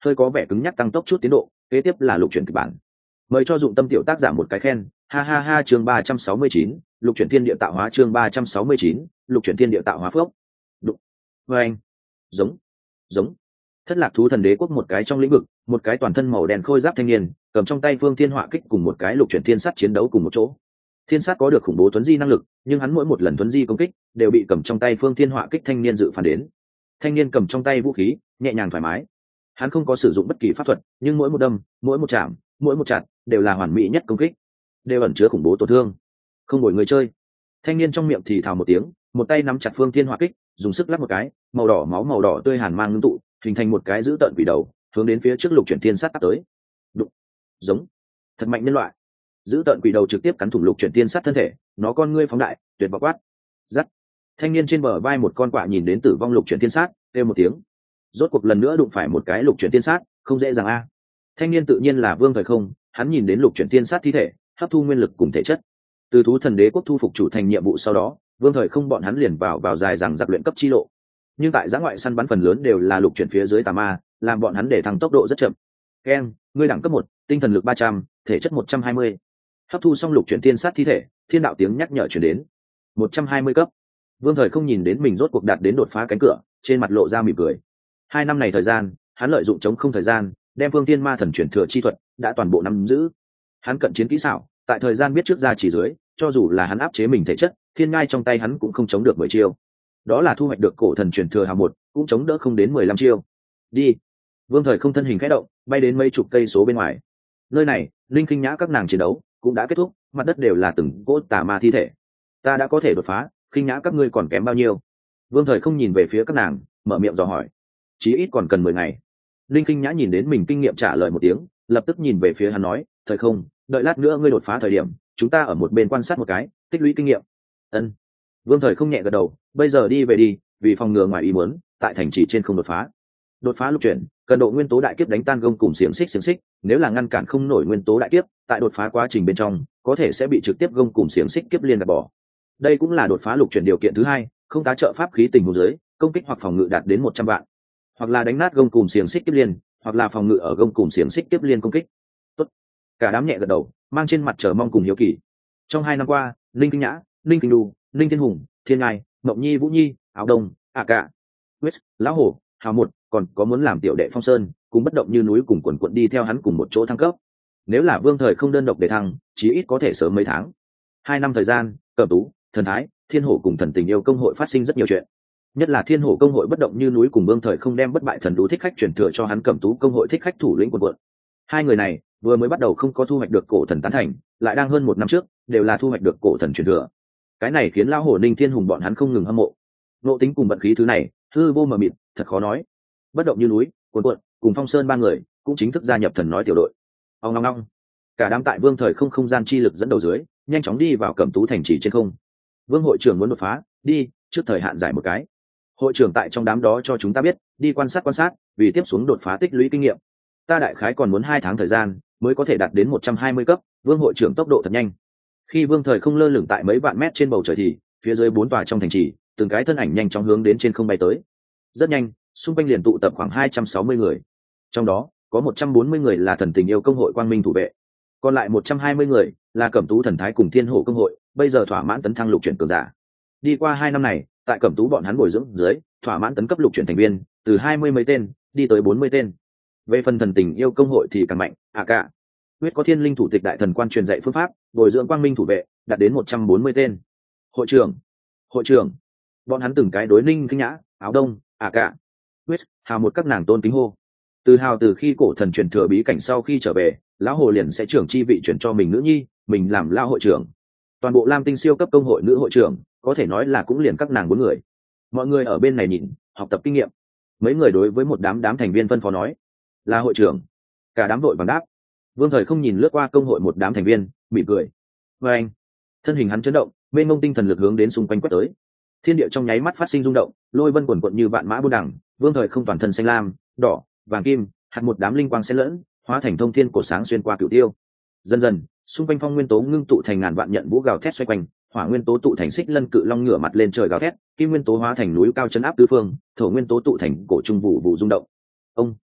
hơi có vẻ cứng nhắc tăng tốc chút tiến độ, kế tiếp là lục chuyển kịch bản. Mời cho dụng tâm tiểu tác giả một cái khen, ha ha ha. Chương ba trăm sáu mươi chín, lục chuyển thiên địa tạo hóa. Chương ba trăm sáu mươi chín, lục chuyển thiên địa tạo hóa. Phước đụng với anh giống giống thất lạc thú thần đế quốc một cái trong lĩnh vực, một cái toàn thân màu đen khôi giáp thanh niên cầm trong tay phương thiên họa kích cùng một cái lục chuyển thiên sắt chiến đấu cùng một chỗ. Thiên sát có được khủng bố thuấn di năng lực, nhưng hắn mỗi một lần thuấn di công kích đều bị cầm trong tay phương thiên họa kích thanh niên dự phản đến. Thanh niên cầm trong tay vũ khí nhẹ nhàng thoải mái, hắn không có sử dụng bất kỳ pháp thuật, nhưng mỗi một đâm, mỗi một chạm, mỗi một chặt đều là hoàn mỹ nhất công kích, đều ẩn chứa khủng bố tổn thương. Không đổi người chơi. Thanh niên trong miệng thì thào một tiếng, một tay nắm chặt phương thiên họa kích, dùng sức lắc một cái, màu đỏ máu màu đỏ tươi hàn mang ngưng tụ, hình thành một cái dữ tợn quỷ đầu, hướng đến phía trước lục chuyển thiên sát tắt tới. Đụng. Giống. Thật mạnh nhân loại. Dữ tợn quỷ đầu trực tiếp cắn thủng lục chuyển thiên sát thân thể, nó con ngươi phóng đại, tuyệt vọng quát. Rắc. Thanh niên trên bờ vai một con quạ nhìn đến tử vong lục chuyển thiên sát, kêu một tiếng. Rốt cuộc lần nữa đụng phải một cái lục chuyển thiên sát, không dễ dàng a. Thanh niên tự nhiên là Vương Thời Không, hắn nhìn đến lục chuyển thiên sát thi thể, hấp thu nguyên lực cùng thể chất. Từ thú thần đế quốc thu phục chủ thành nhiệm vụ sau đó, Vương Thời Không bọn hắn liền vào vào dài rằng giặc luyện cấp chi lộ. Nhưng tại giã ngoại săn bắn phần lớn đều là lục chuyển phía dưới tà ma, làm bọn hắn để thăng tốc độ rất chậm. Ken, ngươi đẳng cấp một, tinh thần lực ba trăm, thể chất một trăm hai mươi. Hấp thu xong lục chuyển thiên sát thi thể, thiên đạo tiếng nhắc nhở truyền đến. một trăm hai mươi cấp. Vương Thời Không nhìn đến mình rốt cuộc đạt đến đột phá cánh cửa, trên mặt lộ ra mỉm cười. Hai năm này thời gian, hắn lợi dụng chống không thời gian, đem phương thiên ma thần chuyển thừa chi thuật đã toàn bộ nắm giữ. Hắn cận chiến kỹ xảo, tại thời gian biết trước ra chỉ dưới, cho dù là hắn áp chế mình thể chất, thiên ngai trong tay hắn cũng không chống được mười chiêu. Đó là thu hoạch được cổ thần chuyển thừa hào một, cũng chống đỡ không đến mười lăm chiêu. Đi. Vương Thời Không thân hình khẽ động, bay đến mấy chục cây số bên ngoài. Nơi này, linh kinh nhã các nàng chiến đấu cũng đã kết thúc, mặt đất đều là từng cỗ tà ma thi thể. Ta đã có thể đột phá, kinh nhã các ngươi còn kém bao nhiêu? Vương Thời Không nhìn về phía các nàng, mở miệng dò hỏi. Chí ít còn cần mười ngày. Linh kinh nhã nhìn đến mình kinh nghiệm trả lời một tiếng, lập tức nhìn về phía hắn nói, Thời Không, đợi lát nữa ngươi đột phá thời điểm, chúng ta ở một bên quan sát một cái, tích lũy kinh nghiệm. Ân. Vương Thời Không nhẹ gật đầu, bây giờ đi về đi, vì phòng ngừa ngoài ý muốn, tại thành trì trên không đột phá. Đột phá lục chuyển, cần độ nguyên tố đại kiếp đánh tan gông cùng xiềng xích xiềng xích, nếu là ngăn cản không nổi nguyên tố đại kiếp, tại đột phá quá trình bên trong, có thể sẽ bị trực tiếp gông cùng xiềng xích kiếp liên gạt bỏ. Đây cũng là đột phá lục chuyển điều kiện thứ hai, không tá trợ pháp khí tình huống dưới, công kích hoặc phòng ngự đạt đến một trăm vạn, hoặc là đánh nát gông cùng xiềng xích kiếp liên, hoặc là phòng ngự ở gông cùng xiềng xích kiếp liên công kích. Tốt. Cả đám nhẹ gật đầu, mang trên mặt chờ mong cùng hiếu kỳ. Trong hai năm qua, Linh Kinh Nhã, Linh Kinh Đu, Linh Thiên Hùng, Thiên Ngai, Mộng Nhi, Vũ Nhi, Áo Đông, A Cạ, West, Lão Hổ, Hào một, còn có muốn làm tiểu đệ Phong Sơn, cũng bất động như núi cùng quần quận đi theo hắn cùng một chỗ thăng cấp. Nếu là Vương Thời Không đơn độc để thăng, chí ít có thể sớm mấy tháng. Hai năm thời gian, Cẩm Tú, Thần Thái, Thiên Hổ cùng Thần Tình Yêu công hội phát sinh rất nhiều chuyện. Nhất là Thiên Hổ công hội bất động như núi cùng Vương Thời Không đem bất bại thần đú thích khách chuyển thừa cho hắn Cẩm Tú công hội thích khách thủ lĩnh quần quận. Hai người này vừa mới bắt đầu không có thu hoạch được cổ thần tán thành, lại đang hơn một năm trước đều là thu hoạch được cổ thần chuyển thừa. Cái này khiến Lão Hổ Ninh Thiên Hùng bọn hắn không ngừng hâm mộ. Nộ tính cùng vận khí thứ này, hư vô mờ mịt, thật khó nói. Bất động như núi, cuồn cuộn, cùng Phong Sơn ba người cũng chính thức gia nhập thần nói tiểu đội. Ông ngong ngong. Cả đám tại Vương Thời Không không gian chi lực dẫn đầu dưới, nhanh chóng đi vào Cẩm Tú thành trì trên không. Vương hội trưởng muốn đột phá, đi, trước thời hạn giải một cái. Hội trưởng tại trong đám đó cho chúng ta biết, đi quan sát quan sát, vì tiếp xuống đột phá tích lũy kinh nghiệm. Ta đại khái còn muốn hai tháng thời gian mới có thể đạt đến một trăm hai mươi cấp. Vương hội trưởng tốc độ thật nhanh. Khi Vương Thời Không lơ lửng tại mấy vạn mét trên bầu trời thì phía dưới bốn tòa trong thành trì, từng cái thân ảnh nhanh chóng hướng đến trên không bay tới. Rất nhanh, xung quanh liền tụ tập khoảng hai trăm sáu mươi người. Trong đó, có một trăm bốn mươi người là Thần Tình Yêu công hội quang minh thủ vệ, còn lại một trăm hai mươi người là Cẩm Tú thần thái cùng Thiên Hổ công hội, bây giờ thỏa mãn tấn thăng lục chuyển cường giả. Đi qua hai năm này, tại Cẩm Tú bọn hắn bồi dưỡng dưới, thỏa mãn tấn cấp lục chuyển thành viên, từ hai mươi mấy tên đi tới bốn mươi tên. Về phần Thần Tình Yêu công hội thì càng mạnh, à cả. Huyết có Thiên Linh thủ tịch đại thần quan truyền dạy phương pháp, bồi dưỡng quang minh thủ vệ, đạt đến một trăm bốn mươi tên. Hội trưởng, hội trưởng. Bọn hắn từng cái đối Ninh Kinh Nhã, Áo Đông, à cả. Huyết, Hào một các nàng tôn kính hô. Từ Hào từ khi cổ thần truyền thừa bí cảnh sau khi trở về, lão hồ liền sẽ trưởng chi vị chuyển cho mình nữ nhi, mình làm lao hội trưởng. Toàn bộ Lam Tinh siêu cấp công hội nữ hội trưởng, có thể nói là cũng liền các nàng bốn người. Mọi người ở bên này nhìn, học tập kinh nghiệm. Mấy người đối với một đám đám thành viên phân phó nói, là hội trưởng. Cả đám đội vàng đáp. Vương Thời Không nhìn lướt qua công hội một đám thành viên, mỉm cười. Và anh, thân hình hắn chấn động, mênh mông tinh thần lực hướng đến xung quanh quét tới. Thiên địa trong nháy mắt phát sinh rung động, lôi vân quần quận như vạn mã buôn đẳng. Vương Thời Không toàn thân xanh lam, đỏ, vàng kim, hạt một đám linh quang xen lẫn, hóa thành thông thiên cổ sáng xuyên qua cửu tiêu. Dần dần, xung quanh phong nguyên tố ngưng tụ thành ngàn vạn nhận vũ gào thét xoay quanh, hỏa nguyên tố tụ thành xích lân cự long ngửa mặt lên trời gào thét, kim nguyên tố hóa thành núi cao chấn áp tứ phương, thổ nguyên tố tụ thành cổ trung vụ vụ rung động. Ông,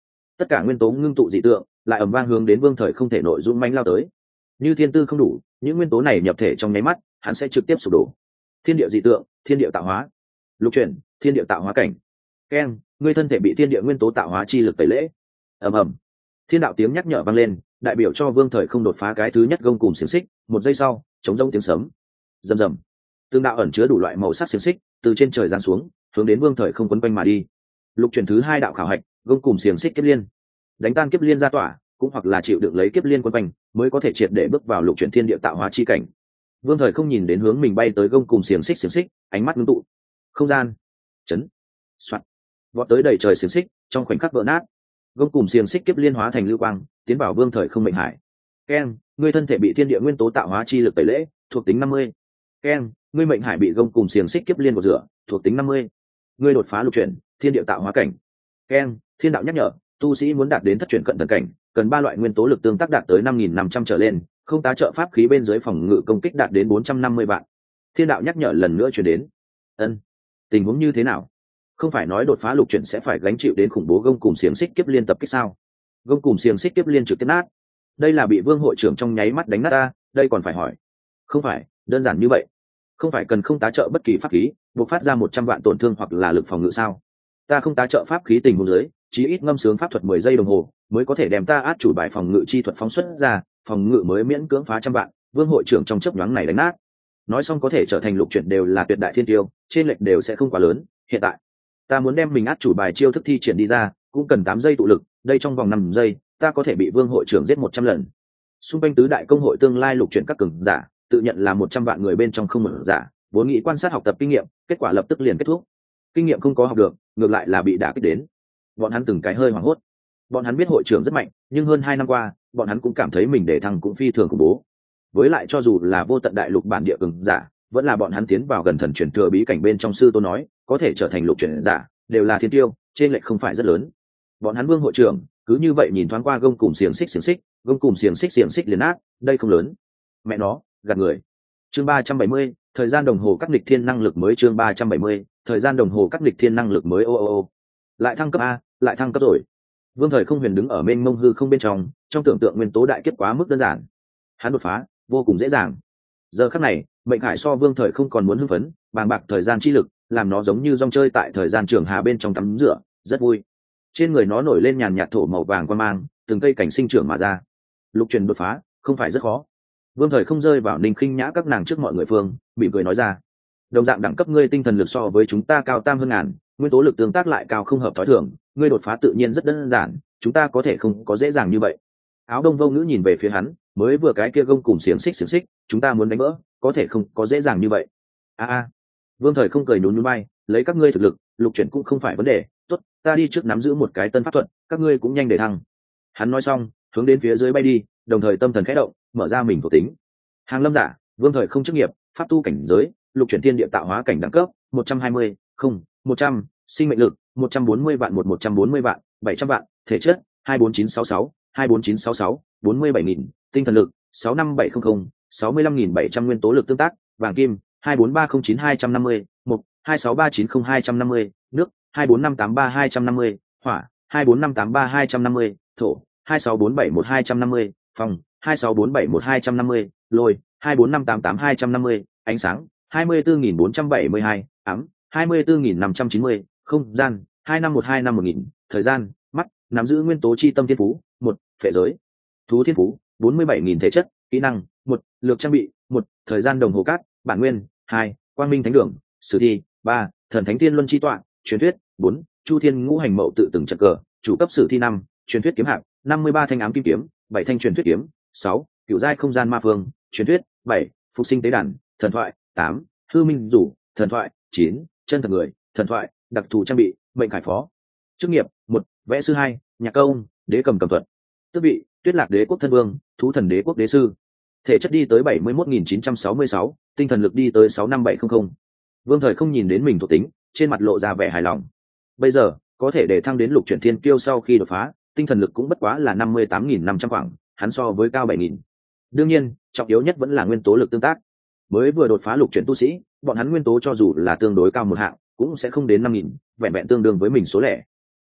tất cả nguyên tố ngưng tụ dị tượng lại ầm vang hướng đến Vương Thời Không thể nội dung manh lao tới. Như thiên tư không đủ, những nguyên tố này nhập thể trong nháy mắt, hắn sẽ trực tiếp sụp đổ. Thiên địa dị tượng, thiên địa tạo hóa. Lục chuyển, thiên địa tạo hóa cảnh. Keng, ngươi thân thể bị thiên địa nguyên tố tạo hóa chi lực tẩy lễ. Ầm ầm. Thiên đạo tiếng nhắc nhở vang lên, đại biểu cho Vương Thời Không đột phá cái thứ nhất gông cùng xiềng xích. Một giây sau, chống rông tiếng sấm. Rầm rầm. Tương đạo ẩn chứa đủ loại màu sắc xiềng xích từ trên trời giáng xuống, hướng đến Vương Thời Không quấn quanh mà đi. Lục chuyển thứ hai đạo khảo hạch, gông cùng xiềng xích kiếp liên. Đánh tan kiếp liên ra tỏa, cũng hoặc là chịu đựng lấy kiếp liên quấn quanh, mới có thể triệt để bước vào lục chuyển thiên địa tạo hóa chi cảnh. Vương Thời Không nhìn đến hướng mình bay tới gông cùng xiềng xích xiềng xích, ánh mắt ngưng tụ. Không gian chấn, soạt, vọt tới đầy trời xiềng xích, trong khoảnh khắc vỡ nát. Gông cùng xiềng xích kiếp liên hóa thành lưu quang, tiến vào Vương Thời Không mệnh hải. Keng, ngươi thân thể bị thiên địa nguyên tố tạo hóa chi lực tẩy lễ, thuộc tính năm mươi. Keng, ngươi mệnh hải bị gông cùng xiềng xích kiếp liên của rửa, thuộc tính năm mươi. Ngươi đột phá lục chuyển thiên địa tạo hóa cảnh. Keng, thiên đạo nhắc nhở, tu sĩ muốn đạt đến thất chuyển cận thần cảnh, cần ba loại nguyên tố lực tương tác đạt tới năm nghìn năm trăm trở lên, không tá trợ pháp khí bên dưới phòng ngự công kích đạt đến bốn trăm năm mươi vạn. Thiên đạo nhắc nhở lần nữa truyền đến. Ân, tình huống như thế nào? Không phải nói đột phá lục chuyển sẽ phải gánh chịu đến khủng bố gông cùng xiềng xích kiếp liên tập kích sao? Gông cùng xiềng xích kiếp liên trực tiếp nát. Đây là bị Vương hội trưởng trong nháy mắt đánh nát ta, đây còn phải hỏi? Không phải đơn giản như vậy. Không phải cần không tá trợ bất kỳ pháp khí, buộc phát ra một trăm vạn tổn thương hoặc là lực phòng ngự sao? Ta không tá trợ pháp khí tình huống dưới, chí ít ngâm sướng pháp thuật mười giây đồng hồ mới có thể đem ta át chủ bài phòng ngự chi thuật phóng xuất ra, phòng ngự mới miễn cưỡng phá trăm vạn. Vương hội trưởng trong chớp nhoáng này đánh nát. Nói xong có thể trở thành lục chuyển đều là tuyệt đại thiên tiêu, trên lệch đều sẽ không quá lớn. Hiện tại ta muốn đem mình át chủ bài chiêu thức thi triển đi ra, cũng cần tám giây tụ lực, đây trong vòng năm giây ta có thể bị Vương hội trưởng giết một trăm lần. Xung quanh tứ đại công hội tương lai lục chuyển các cường giả tự nhận là một trăm vạn người bên trong không một giả, vốn nghĩ quan sát học tập kinh nghiệm, kết quả lập tức liền kết thúc. Kinh nghiệm không có học được, ngược lại là bị đả kích đến. Bọn hắn từng cái hơi hoảng hốt. Bọn hắn biết hội trưởng rất mạnh, nhưng hơn hai năm qua bọn hắn cũng cảm thấy mình để thăng cũng phi thường khủng bố. Với lại cho dù là vô tận đại lục bản địa cường giả, vẫn là bọn hắn tiến vào gần thần truyền thừa bí cảnh bên trong sư tôn nói có thể trở thành lục chuyển giả đều là thiên tiêu, trên lệch không phải rất lớn. Bọn hắn Vương hội trưởng cứ như vậy nhìn thoáng qua gông cùng xiềng xích xiềng xích, gông cùng xiềng xích xiềng xích liền át, đây không lớn. Mẹ nó, gạt người. Chương ba trăm bảy mươi, thời gian đồng hồ cắt nghịch thiên năng lực mới. Chương ba trăm bảy mươi, thời gian đồng hồ cắt nghịch thiên năng lực mới. Ô ô ô, lại thăng cấp a, lại thăng cấp rồi. Vương Thời Không huyền đứng ở mênh mông hư không bên trong, trong tưởng tượng nguyên tố đại kiếp quá mức đơn giản, hắn đột phá vô cùng dễ dàng. Giờ khắc này mệnh hải so Vương Thời Không còn muốn hưng phấn, bàng bạc thời gian chi lực làm nó giống như rong chơi tại thời gian trường hà bên trong tắm rửa, rất vui. Trên người nó nổi lên nhàn nhạt thổ màu vàng quan mang, từng cây cảnh sinh trưởng mà ra. Lục truyền đột phá không phải rất khó. Vương Thời Không rơi vào Ninh Khinh Nhã các nàng trước mọi người phương, mỉm cười nói ra, đồng dạng đẳng cấp ngươi tinh thần lực so với chúng ta cao tam hơn ngàn, nguyên tố lực tương tác lại cao không hợp thói thường, ngươi đột phá tự nhiên rất đơn giản, chúng ta có thể không có dễ dàng như vậy. Áo đông vô ngữ nhìn về phía hắn, mới vừa cái kia gông cùng xiềng xích xiềng xích, chúng ta muốn đánh vỡ, có thể không có dễ dàng như vậy. A a. Vương Thời Không cười nhún nhún vai, lấy các ngươi thực lực, lục chuyển cũng không phải vấn đề, tốt, ta đi trước nắm giữ một cái tân pháp thuật, các ngươi cũng nhanh để thăng. Hắn nói xong, hướng đến phía dưới bay đi, đồng thời tâm thần khẽ động, mở ra mình thuộc tính. Hàng lâm giả, Vương Thời Không chức nghiệp, pháp tu cảnh giới, lục chuyển thiên địa tạo hóa cảnh đẳng cấp, một trăm hai mươi, không, một trăm, sinh mệnh lực, một trăm bốn mươi vạn một một trăm bốn mươi vạn, bảy trăm vạn, thể chất, hai bốn chín sáu sáu, hai bốn chín sáu sáu, bốn mươi bảy nghìn, tinh thần lực, sáu năm bảy không không, sáu mươi lăm nghìn bảy trăm nguyên tố lực tương tác, vàng kim, hai bốn ba không chín hai trăm năm mươi, mộc, hai sáu ba chín không hai trăm năm mươi, nước, hai bốn năm tám ba hai trăm năm mươi, hỏa, hai bốn năm tám ba hai trăm năm mươi, thổ, hai sáu bốn bảy một hai trăm năm mươi, phòng, hai sáu bốn bảy một hai trăm năm mươi, lôi, hai bốn năm tám tám hai trăm năm mươi, ánh sáng, hai mươi bốn nghìn bốn trăm bảy mươi hai, ấm, hai mươi bốn nghìn năm trăm chín mươi, không gian, hai năm một hai năm một nghìn, thời gian, mắt, nắm giữ nguyên tố chi tâm thiên phú, một, phệ giới, thú thiên phú, bốn mươi bảy nghìn thể chất, kỹ năng, một, lược trang bị, một, thời gian đồng hồ cát, bản nguyên, hai, quang minh thánh đường, sử thi, ba, thần thánh thiên luân chi tọa, truyền thuyết, bốn, chu thiên ngũ hành mậu tự từng trận cờ, chủ cấp sử thi năm, truyền thuyết kiếm hạng, năm mươi ba thanh ám kim kiếm, bảy thanh truyền thuyết kiếm, sáu, cựu giai không gian ma phương, truyền thuyết, bảy, phục sinh tế đàn, thần thoại, tám, hư minh rủ, thần thoại, chín, chân thật người, thần thoại, đặc thù trang bị, mệnh khải phó. Chức nghiệp, một, vẽ sư hai, nhạc công, đế cầm cầm thuật. Tước vị, tuyết lạc đế quốc thân vương, thú thần đế quốc đế sư. Thể chất đi tới bảy mươi mốt nghìn chín trăm sáu mươi sáu, tinh thần lực đi tới sáu năm bảy không không. Vương Thời Không nhìn đến mình thuộc tính, trên mặt lộ ra vẻ hài lòng. Bây giờ có thể để thăng đến lục chuyển thiên kiêu sau khi đột phá, tinh thần lực cũng bất quá là năm mươi tám nghìn năm trăm khoảng, hắn so với cao bảy nghìn. Đương nhiên trọng yếu nhất vẫn là nguyên tố lực tương tác. Mới vừa đột phá lục chuyển tu sĩ, bọn hắn nguyên tố cho dù là tương đối cao một hạng cũng sẽ không đến năm nghìn, vẹn vẹn tương đương với mình số lẻ.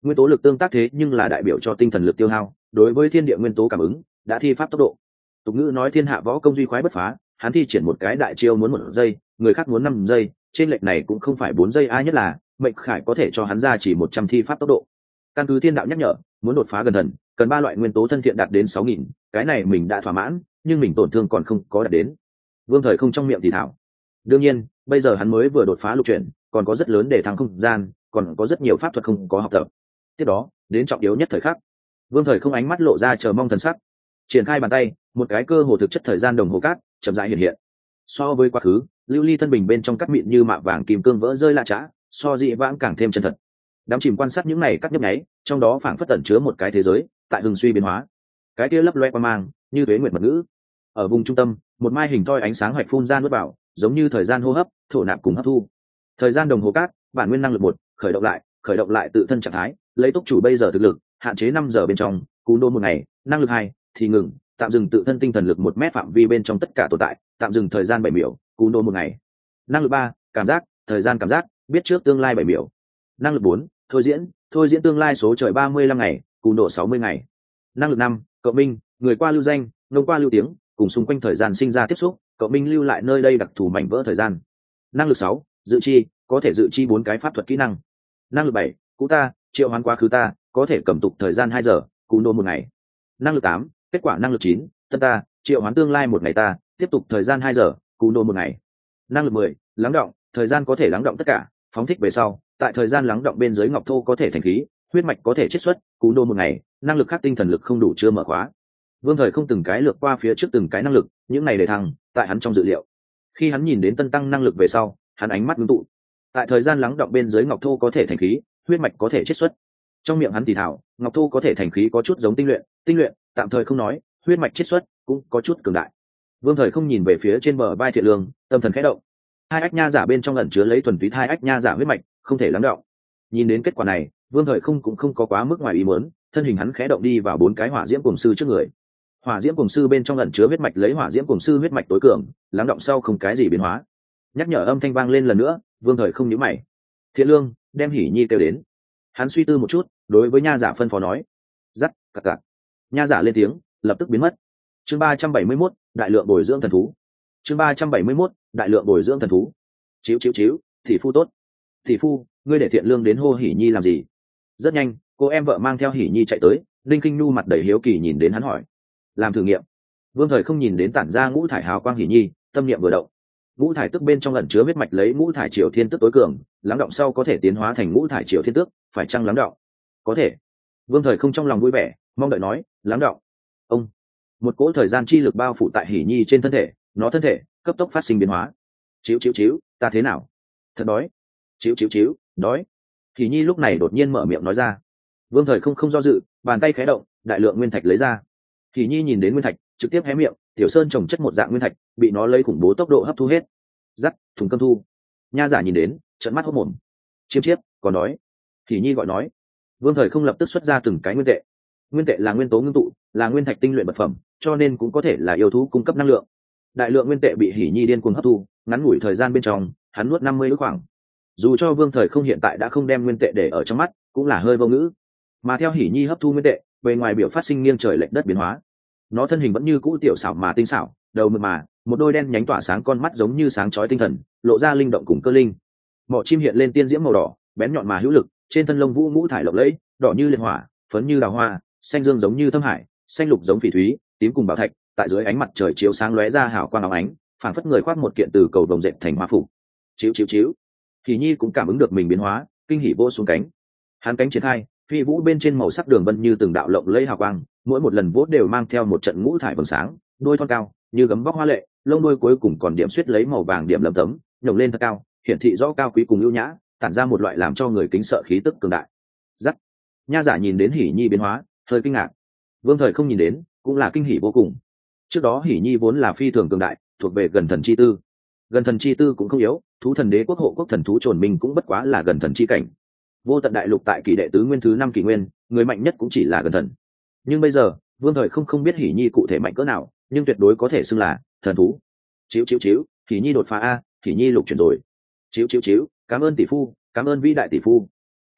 Nguyên tố lực tương tác thế nhưng là đại biểu cho tinh thần lực tiêu hao, đối với thiên địa nguyên tố cảm ứng đã thi pháp tốc độ. Tục ngữ nói thiên hạ võ công duy khoái bất phá, hắn thi triển một cái đại chiêu muốn một giây, người khác muốn năm giây, trên lệch này cũng không phải bốn giây ai nhất là mệnh khải có thể cho hắn ra chỉ một trăm thi pháp tốc độ. Căn cứ thiên đạo nhắc nhở, muốn đột phá gần thần cần ba loại nguyên tố thân thiện đạt đến sáu nghìn, cái này mình đã thỏa mãn, nhưng mình tổn thương còn không có đạt đến. Vương Thời không trong miệng thì thảo. Đương nhiên bây giờ hắn mới vừa đột phá lục chuyển, còn có rất lớn để thăng không gian, còn có rất nhiều pháp thuật không có học tập. Tiếp đó đến trọng yếu nhất thời khắc, Vương Thời không ánh mắt lộ ra chờ mong thần sắc, triển khai bàn tay, một cái cơ hồ thực chất thời gian đồng hồ cát chậm rãi hiện hiện. So với quá khứ, lưu ly thân bình bên trong cắt mịn như mạ vàng kim cương vỡ rơi lạ chã, so dị vãng càng thêm chân thật. Đám chìm quan sát những này cắt nhấp nháy, trong đó phảng phất tẩn chứa một cái thế giới tại hưng suy biến hóa. Cái kia lấp loe qua mang như tuế nguyệt mật ngữ. Ở vùng trung tâm, một mai hình thoi ánh sáng hoạch phun ra nuốt vào, giống như thời gian hô hấp, thổ nạp cùng hấp thu. Thời gian đồng hồ cát, bản nguyên năng lực một, khởi động lại, khởi động lại tự thân trạng thái, lấy túc chủ bây giờ thực lực, hạn chế năm giờ bên trong, cú nô một ngày, năng lực hai thì ngừng, tạm dừng tự thân tinh thần lực một mét phạm vi bên trong tất cả tồn tại, tạm dừng thời gian bảy秒, cú nô một ngày. Năng lực ba, cảm giác, thời gian cảm giác, biết trước tương lai bảy秒. Năng lực bốn, thôi diễn, thôi diễn tương lai số trời ba mươi lăm ngày, cú nô sáu mươi ngày. Năng lực năm, cộng minh, người qua lưu danh, nông qua lưu tiếng, cùng xung quanh thời gian sinh ra tiếp xúc, cộng minh lưu lại nơi đây đặc thù mảnh vỡ thời gian. Năng lực sáu, dự chi, có thể dự chi bốn cái pháp thuật kỹ năng. Năng lực bảy, cũ ta, triệu hoán quá khứ ta, có thể cầm tục thời gian hai giờ, cú nô một ngày. Năng lực tám, kết quả năng lực chín, tân ta, triệu hoán tương lai một ngày ta, tiếp tục thời gian hai giờ, cú nô một ngày. Năng lực mười, lắng động, thời gian có thể lắng động tất cả, phóng thích về sau, tại thời gian lắng động bên dưới ngọc thô có thể thành khí, huyết mạch có thể chiết xuất, cú nô một ngày, năng lực khác tinh thần lực không đủ chưa mở khóa. Vương Thời không từng cái lược qua phía trước từng cái năng lực, những này để thăng tại hắn trong dự liệu. Khi hắn nhìn đến tân tăng năng lực về sau, hắn ánh mắt ngưng tụ. Tại thời gian lắng động bên dưới ngọc thô có thể thành khí, huyết mạch có thể chiết xuất. Trong miệng hắn thì thảo, ngọc thô có thể thành khí có chút giống tinh luyện, tinh luyện, tạm thời không nói, huyết mạch chiết xuất cũng có chút cường đại. Vương Thời không nhìn về phía trên bờ vai Thiện Lương, tâm thần khẽ động. Hai ách nha giả bên trong ẩn chứa lấy thuần túy hai ách nha giả huyết mạch, không thể lắng động. Nhìn đến kết quả này, Vương Thời không cũng không có quá mức ngoài ý muốn, thân hình hắn khẽ động đi vào bốn cái hỏa diễm cuồng sư trước người. Hỏa diễm cuồng sư bên trong ẩn chứa huyết mạch lấy hỏa diễm cuồng sư huyết mạch tối cường, lắng động sau không cái gì biến hóa. Nhắc nhở âm thanh vang lên lần nữa, Vương Thời không nhíu mày. Thiện Lương, đem Hỉ Nhi kêu đến. Hắn suy tư một chút, đối với nha giả phân phó nói. Dắt, cặc cặc. Nha giả lên tiếng, lập tức biến mất. Chương ba trăm bảy mươi mốt, đại lượng bồi dưỡng thần thú. Chương ba trăm bảy mươi mốt, đại lượng bồi dưỡng thần thú. Chíu chíu chíu, thị phu tốt. Thị phu, ngươi để Thiện Lương đến hô Hỉ Nhi làm gì? Rất nhanh, cô em vợ mang theo Hỉ Nhi chạy tới, Linh Kinh Nu mặt đầy hiếu kỳ nhìn đến hắn hỏi. Làm thử nghiệm. Vương Thời không nhìn đến tản ra ngũ thải hào quang Hỉ Nhi, tâm niệm vừa động. Ngũ thải tức bên trong ẩn chứa huyết mạch lấy ngũ thải triều thiên tức tối cường, lắng động sau có thể tiến hóa thành ngũ thải triều thiên tước, phải chăng lắng động? Có thể. Vương Thời không trong lòng vui vẻ, mong đợi nói, lắng động. Ông. Một cỗ thời gian chi lực bao phủ tại Hỉ Nhi trên thân thể, nó thân thể cấp tốc phát sinh biến hóa. Chíu chíu chíu, ta thế nào? Thật đói. Chíu chíu chíu, đói. Hỉ Nhi lúc này đột nhiên mở miệng nói ra. Vương Thời không không do dự, bàn tay khẽ động, đại lượng nguyên thạch lấy ra. Hỉ Nhi nhìn đến nguyên thạch, trực tiếp hé miệng, tiểu sơn trồng chất một dạng nguyên thạch, bị nó lấy khủng bố tốc độ hấp thu hết. Dắt, thùng cơm thu. Nha giả nhìn đến, trợn mắt hốt mồm. Chiêm chiếp, còn nói. Hỉ Nhi gọi nói. Vương Thời không lập tức xuất ra từng cái nguyên tệ. Nguyên tệ là nguyên tố ngưng tụ, là nguyên thạch tinh luyện vật phẩm, cho nên cũng có thể là yêu thú cung cấp năng lượng. Đại lượng nguyên tệ bị Hỉ Nhi điên cuồng hấp thu, ngắn ngủi thời gian bên trong, hắn nuốt năm mươi ức khoảng. Dù cho Vương Thời không hiện tại đã không đem nguyên tệ để ở trong mắt, cũng là hơi vô ngữ. Mà theo Hỉ Nhi hấp thu nguyên tệ, bề ngoài biểu phát sinh nghiêng trời lệch đất biến hóa. Nó thân hình vẫn như cũ tiểu xảo mà tinh xảo, đầu mượt mà, một đôi đen nhánh tỏa sáng con mắt giống như sáng chói tinh thần, lộ ra linh động cùng cơ linh. Mỏ chim hiện lên tiên diễm màu đỏ, bén nhọn mà hữu lực, trên thân lông vũ ngũ thải lộng lẫy, đỏ như liệt hỏa, phấn như đào hoa, xanh dương giống như thâm hải, xanh lục giống phỉ thúy, tím cùng bảo thạch, tại dưới ánh mặt trời chiếu sáng lóe ra hào quang óng ánh, phảng phất người khoác một kiện từ cầu đồng dệt thành hoa phục. Chiếu chiếu chiếu. Thì Nhi cũng cảm ứng được mình biến hóa, kinh hỉ vỗ xuống cánh. Hắn cánh triển khai, phi vũ bên trên màu sắc đường vân như từng đạo lộng lẫy hào quang, mỗi một lần vỗ đều mang theo một trận ngũ thải vầng sáng, đôi thon cao, như gấm vóc hoa lệ, lông đuôi cuối cùng còn điểm xuyết lấy màu vàng điểm lấm tấm, nhổng lên thật cao, hiển thị rõ cao quý cùng ưu nhã, tản ra một loại làm cho người kính sợ khí tức cường đại. Dắt. Nha giả nhìn đến Hỉ Nhi biến hóa, hơi kinh ngạc. Vương Thời không nhìn đến, cũng là kinh hỉ vô cùng. Trước đó Hỉ Nhi vốn là phi thường cường đại, thuộc về gần thần chi tư. Gần thần chi tư cũng không yếu, thú thần đế quốc hộ quốc thần thú trồn mình cũng bất quá là gần thần chi cảnh. Vô tận đại lục tại kỷ đệ tứ nguyên thứ năm kỷ nguyên, người mạnh nhất cũng chỉ là gần thần. Nhưng bây giờ, Vương Thời không không biết Hỉ Nhi cụ thể mạnh cỡ nào, nhưng tuyệt đối có thể xưng là thần thú. Chiếu chiếu chiếu, Hỉ Nhi đột phá a, Hỉ Nhi lục chuyển rồi. Chiếu chiếu chiếu, cảm ơn tỷ phu, cảm ơn vĩ đại tỷ phu.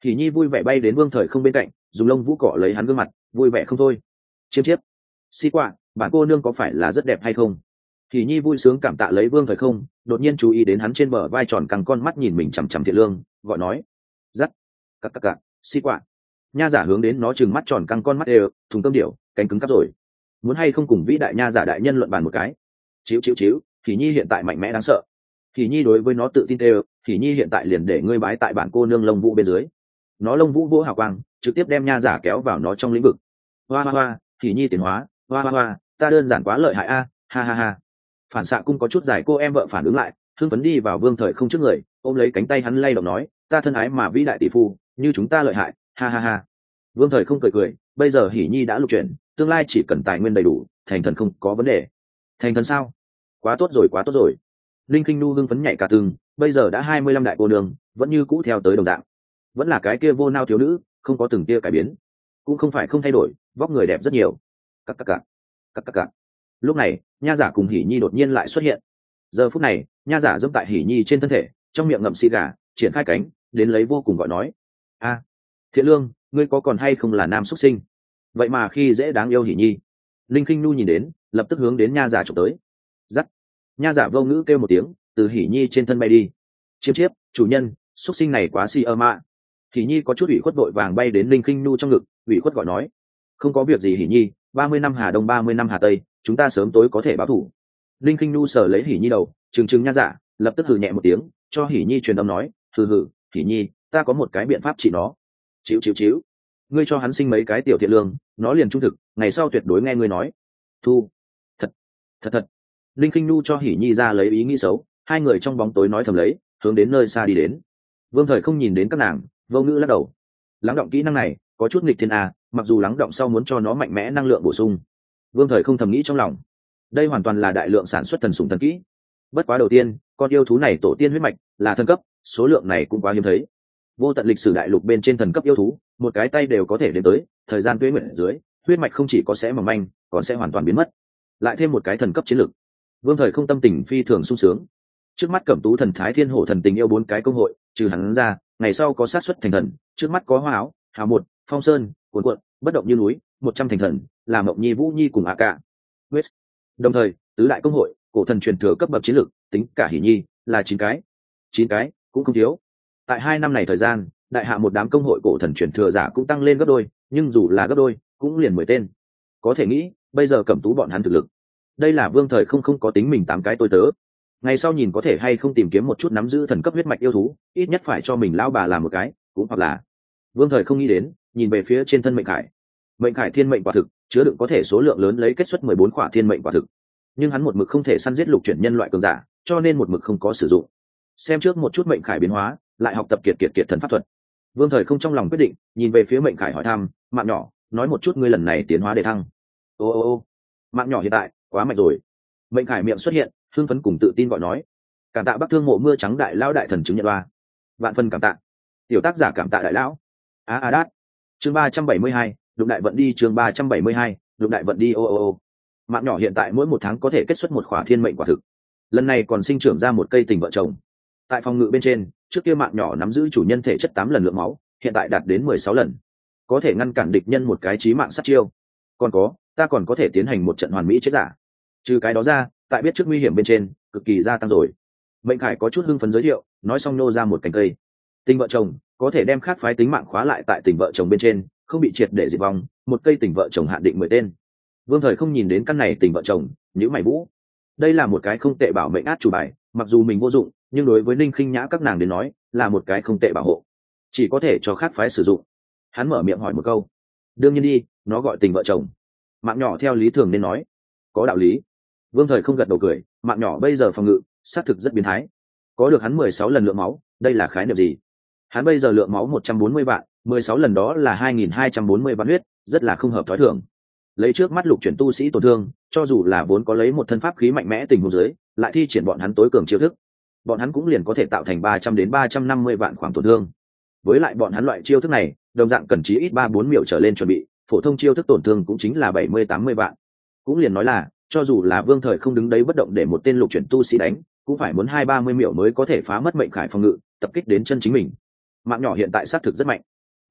Hỉ Nhi vui vẻ bay đến Vương Thời Không bên cạnh, dùng lông vũ cọ lấy hắn gương mặt, vui vẻ không thôi. Chiêm chiếp, xi quạ, bản cô nương có phải là rất đẹp hay không? Hỉ Nhi vui sướng cảm tạ lấy Vương Thời Không, đột nhiên chú ý đến hắn trên bờ vai tròn căng con mắt nhìn mình chằm chằm Thiện Lương, gọi nói: "Dắt, cặc cặc cặc, xi quạ." Nha giả hướng đến nó trừng mắt tròn căng con mắt đều, thùng cơm điểu, cánh cứng cắp rồi. Muốn hay không cùng vĩ đại nha giả đại nhân luận bàn một cái? Chíu chíu chíu, Hỉ Nhi hiện tại mạnh mẽ đáng sợ. Hỉ Nhi đối với nó tự tin đều, Hỉ Nhi hiện tại liền để ngươi bái tại bản cô nương lông vũ bên dưới. Nó lông vũ vỗ hào quang, trực tiếp đem nha giả kéo vào nó trong lĩnh vực. Hoa hoa hoa, Hỉ Nhi tiến hóa, hoa hoa hoa, ta đơn giản quá lợi hại a, ha ha ha. Phản xạ cung có chút dài, cô em vợ phản ứng lại, hưng phấn đi vào Vương Thời Không trước người, ôm lấy cánh tay hắn lay động nói: "Ta thân ái mà vĩ đại tỷ phu, như chúng ta lợi hại, ha ha ha." Vương Thời Không cười cười, bây giờ Hỉ Nhi đã lục chuyển, tương lai chỉ cần tài nguyên đầy đủ, thành thần không có vấn đề. Thành thần sao? Quá tốt rồi, quá tốt rồi. Linh Kinh Nu hưng phấn nhảy cả từng, bây giờ đã hai mươi lăm đại cô nương, vẫn như cũ theo tới đồng dạng, vẫn là cái kia vô nao thiếu nữ, không có từng tia cải biến, cũng không phải không thay đổi, vóc người đẹp rất nhiều. Cặc cặc cặc, cặc cặc cặc. Lúc này, nha giả cùng Hỉ Nhi đột nhiên lại xuất hiện. Giờ phút này, nha giả dẫm tại Hỉ Nhi trên thân thể, trong miệng ngậm xì gà, triển khai cánh, đến lấy vô cùng gọi nói: "A, Thiện Lương, ngươi có còn hay không là nam xuất sinh? Vậy mà khi dễ đáng yêu Hỉ Nhi." Linh Kinh Nu nhìn đến, lập tức hướng đến nha giả chụp tới. Dắt. Nha giả vô ngữ kêu một tiếng, từ Hỉ Nhi trên thân bay đi. Chiêm chiếp, chủ nhân, xuất sinh này quá si ơ ma. Hỉ Nhi có chút ủy khuất, đội vàng bay đến Linh Kinh Nu trong ngực, ủy khuất gọi nói: "Không có việc gì Hỉ Nhi, ba mươi năm Hà Đông ba mươi năm Hà Tây, chúng ta sớm tối có thể báo thủ." Linh Kinh Nu sờ lấy Hỉ Nhi đầu, trừng trừng nha giả, lập tức hừ nhẹ một tiếng, cho Hỉ Nhi truyền âm nói: "Hừ hừ, Hỉ Nhi, ta có một cái biện pháp trị nó." Chíu chíu chíu, ngươi cho hắn sinh mấy cái tiểu thiện lương, nó liền trung thực, ngày sau tuyệt đối nghe ngươi nói. Thu. Thật, thật thật. Linh Kinh Nu cho Hỉ Nhi ra lấy ý nghĩ xấu, hai người trong bóng tối nói thầm lấy, hướng đến nơi xa đi đến. Vương Thời Không nhìn đến các nàng, vô ngữ lắc đầu. Lắng động kỹ năng này có chút nghịch thiên a, mặc dù lắng động sau muốn cho nó mạnh mẽ năng lượng bổ sung. Vương Thời Không thầm nghĩ trong lòng, đây hoàn toàn là đại lượng sản xuất thần sủng thần kỹ. Bất quá đầu tiên, con yêu thú này tổ tiên huyết mạch là thần cấp, số lượng này cũng quá hiếm thấy. Vô tận lịch sử đại lục bên trên thần cấp yêu thú, một cái tay đều có thể đến tới, thời gian tuế nguyện dưới, huyết mạch không chỉ có sẽ mỏng manh, còn sẽ hoàn toàn biến mất. Lại thêm một cái thần cấp chiến lược, Vương Thời Không tâm tình phi thường sung sướng. Trước mắt Cẩm Tú thần Thái Thiên Hổ thần tình yêu bốn cái công hội, trừ hắn ra, ngày sau có sát suất thành thần, trước mắt có Hoa Áo, Hào một, Phong Sơn, Cuồn Cuộn, Bất Động Như Núi, một trăm thành thần, là Mộng Nhi Vũ Nhi cùng A Cả. West. Đồng thời, tứ đại công hội, cổ thần truyền thừa cấp bậc chiến lược, tính cả Hỉ Nhi, là chín cái. chín cái, cũng không thiếu. Tại hai năm này thời gian, đại hạ một đám công hội cổ thần truyền thừa giả cũng tăng lên gấp đôi, nhưng dù là gấp đôi, cũng liền mười tên. Có thể nghĩ, bây giờ Cẩm Tú bọn hắn thực lực. Đây là Vương Thời Không không có tính mình tám cái tôi tớ. Ngày sau nhìn có thể hay không tìm kiếm một chút nắm giữ thần cấp huyết mạch yêu thú, ít nhất phải cho mình lão bà làm một cái, cũng hoặc là. Vương Thời Không nghĩ đến, nhìn về phía trên thân mệnh khải. Mệnh khải thiên mệnh quả thực, chứa đựng có thể số lượng lớn lấy kết xuất mười bốn quả thiên mệnh quả thực. Nhưng hắn một mực không thể săn giết lục chuyển nhân loại cường giả, cho nên một mực không có sử dụng. Xem trước một chút mệnh khải biến hóa, lại học tập kiệt kiệt kiệt thần pháp thuật. Vương Thời Không trong lòng quyết định, nhìn về phía mệnh khải hỏi thăm: "Mạng nhỏ, nói một chút ngươi lần này tiến hóa để thăng." Ô ô ô, mạng nhỏ hiện tại quá mạnh rồi. Mệnh khải miệng xuất hiện, hưng phấn cùng tự tin gọi nói: "Cảm tạ Bắc Thương Mộ Mưa Trắng đại lão đại thần chứng nhận oa. Vạn phân cảm tạ." Tiểu tác giả cảm tạ đại lão. A a đát. Chương ba trăm bảy mươi hai, đụng đại vận đi, chương ba trăm bảy mươi hai, đụng đại vận đi. Ô ô ô. Mạng nhỏ hiện tại mỗi một tháng có thể kết xuất một khỏa thiên mệnh quả thực. Lần này còn sinh trưởng ra một cây tình vợ chồng. Tại phòng ngự bên trên, trước kia mạng nhỏ nắm giữ chủ nhân thể chất tám lần lượng máu, hiện tại đạt đến mười sáu lần, có thể ngăn cản địch nhân một cái chí mạng sát chiêu. Còn có, ta còn có thể tiến hành một trận hoàn mỹ chết giả. Trừ cái đó ra, tại biết trước nguy hiểm bên trên, cực kỳ gia tăng rồi. Mệnh Khải có chút hưng phấn giới thiệu, nói xong nô ra một cành cây. Tình vợ chồng có thể đem khác phái tính mạng khóa lại tại tình vợ chồng bên trên, không bị triệt để diệt vong, một cây tình vợ chồng hạn định mười tên. Vương Thời Không nhìn đến căn này tình vợ chồng, nhíu mày vũ. Đây là một cái không tệ bảo mệnh át chủ bài, mặc dù mình vô dụng, nhưng đối với Ninh Khinh Nhã các nàng đến nói, là một cái không tệ bảo hộ, chỉ có thể cho khác phái sử dụng. Hắn mở miệng hỏi một câu: "Đương nhiên đi, nó gọi tình vợ chồng." Mạng nhỏ theo lý thường nên nói: "Có đạo lý." Vương Thời Không gật đầu cười, mạng nhỏ bây giờ phòng ngự xác thực rất biến thái, có được hắn mười sáu lần lượng máu, đây là khái niệm gì? Hắn bây giờ lượng máu một trăm bốn mươi vạn, mười sáu lần đó là hai nghìn hai trăm bốn mươi vạn huyết, rất là không hợp thói thường. Lấy trước mắt lục chuyển tu sĩ tổn thương, cho dù là vốn có lấy một thân pháp khí mạnh mẽ tình huống dưới, lại thi triển bọn hắn tối cường chiêu thức, bọn hắn cũng liền có thể tạo thành ba trăm đến ba trăm năm mươi vạn khoảng tổn thương. Với lại bọn hắn loại chiêu thức này, đồng dạng cần chí ít ba bốn miểu trở lên chuẩn bị, phổ thông chiêu thức tổn thương cũng chính là bảy mươi tám mươi vạn. Cũng liền nói là, cho dù là Vương Thời Không đứng đấy bất động để một tên lục chuyển tu sĩ đánh, cũng phải muốn hai ba mươi miểu mới có thể phá mất mệnh khải phòng ngự, tập kích đến chân chính mình. Mạng nhỏ hiện tại xác thực rất mạnh.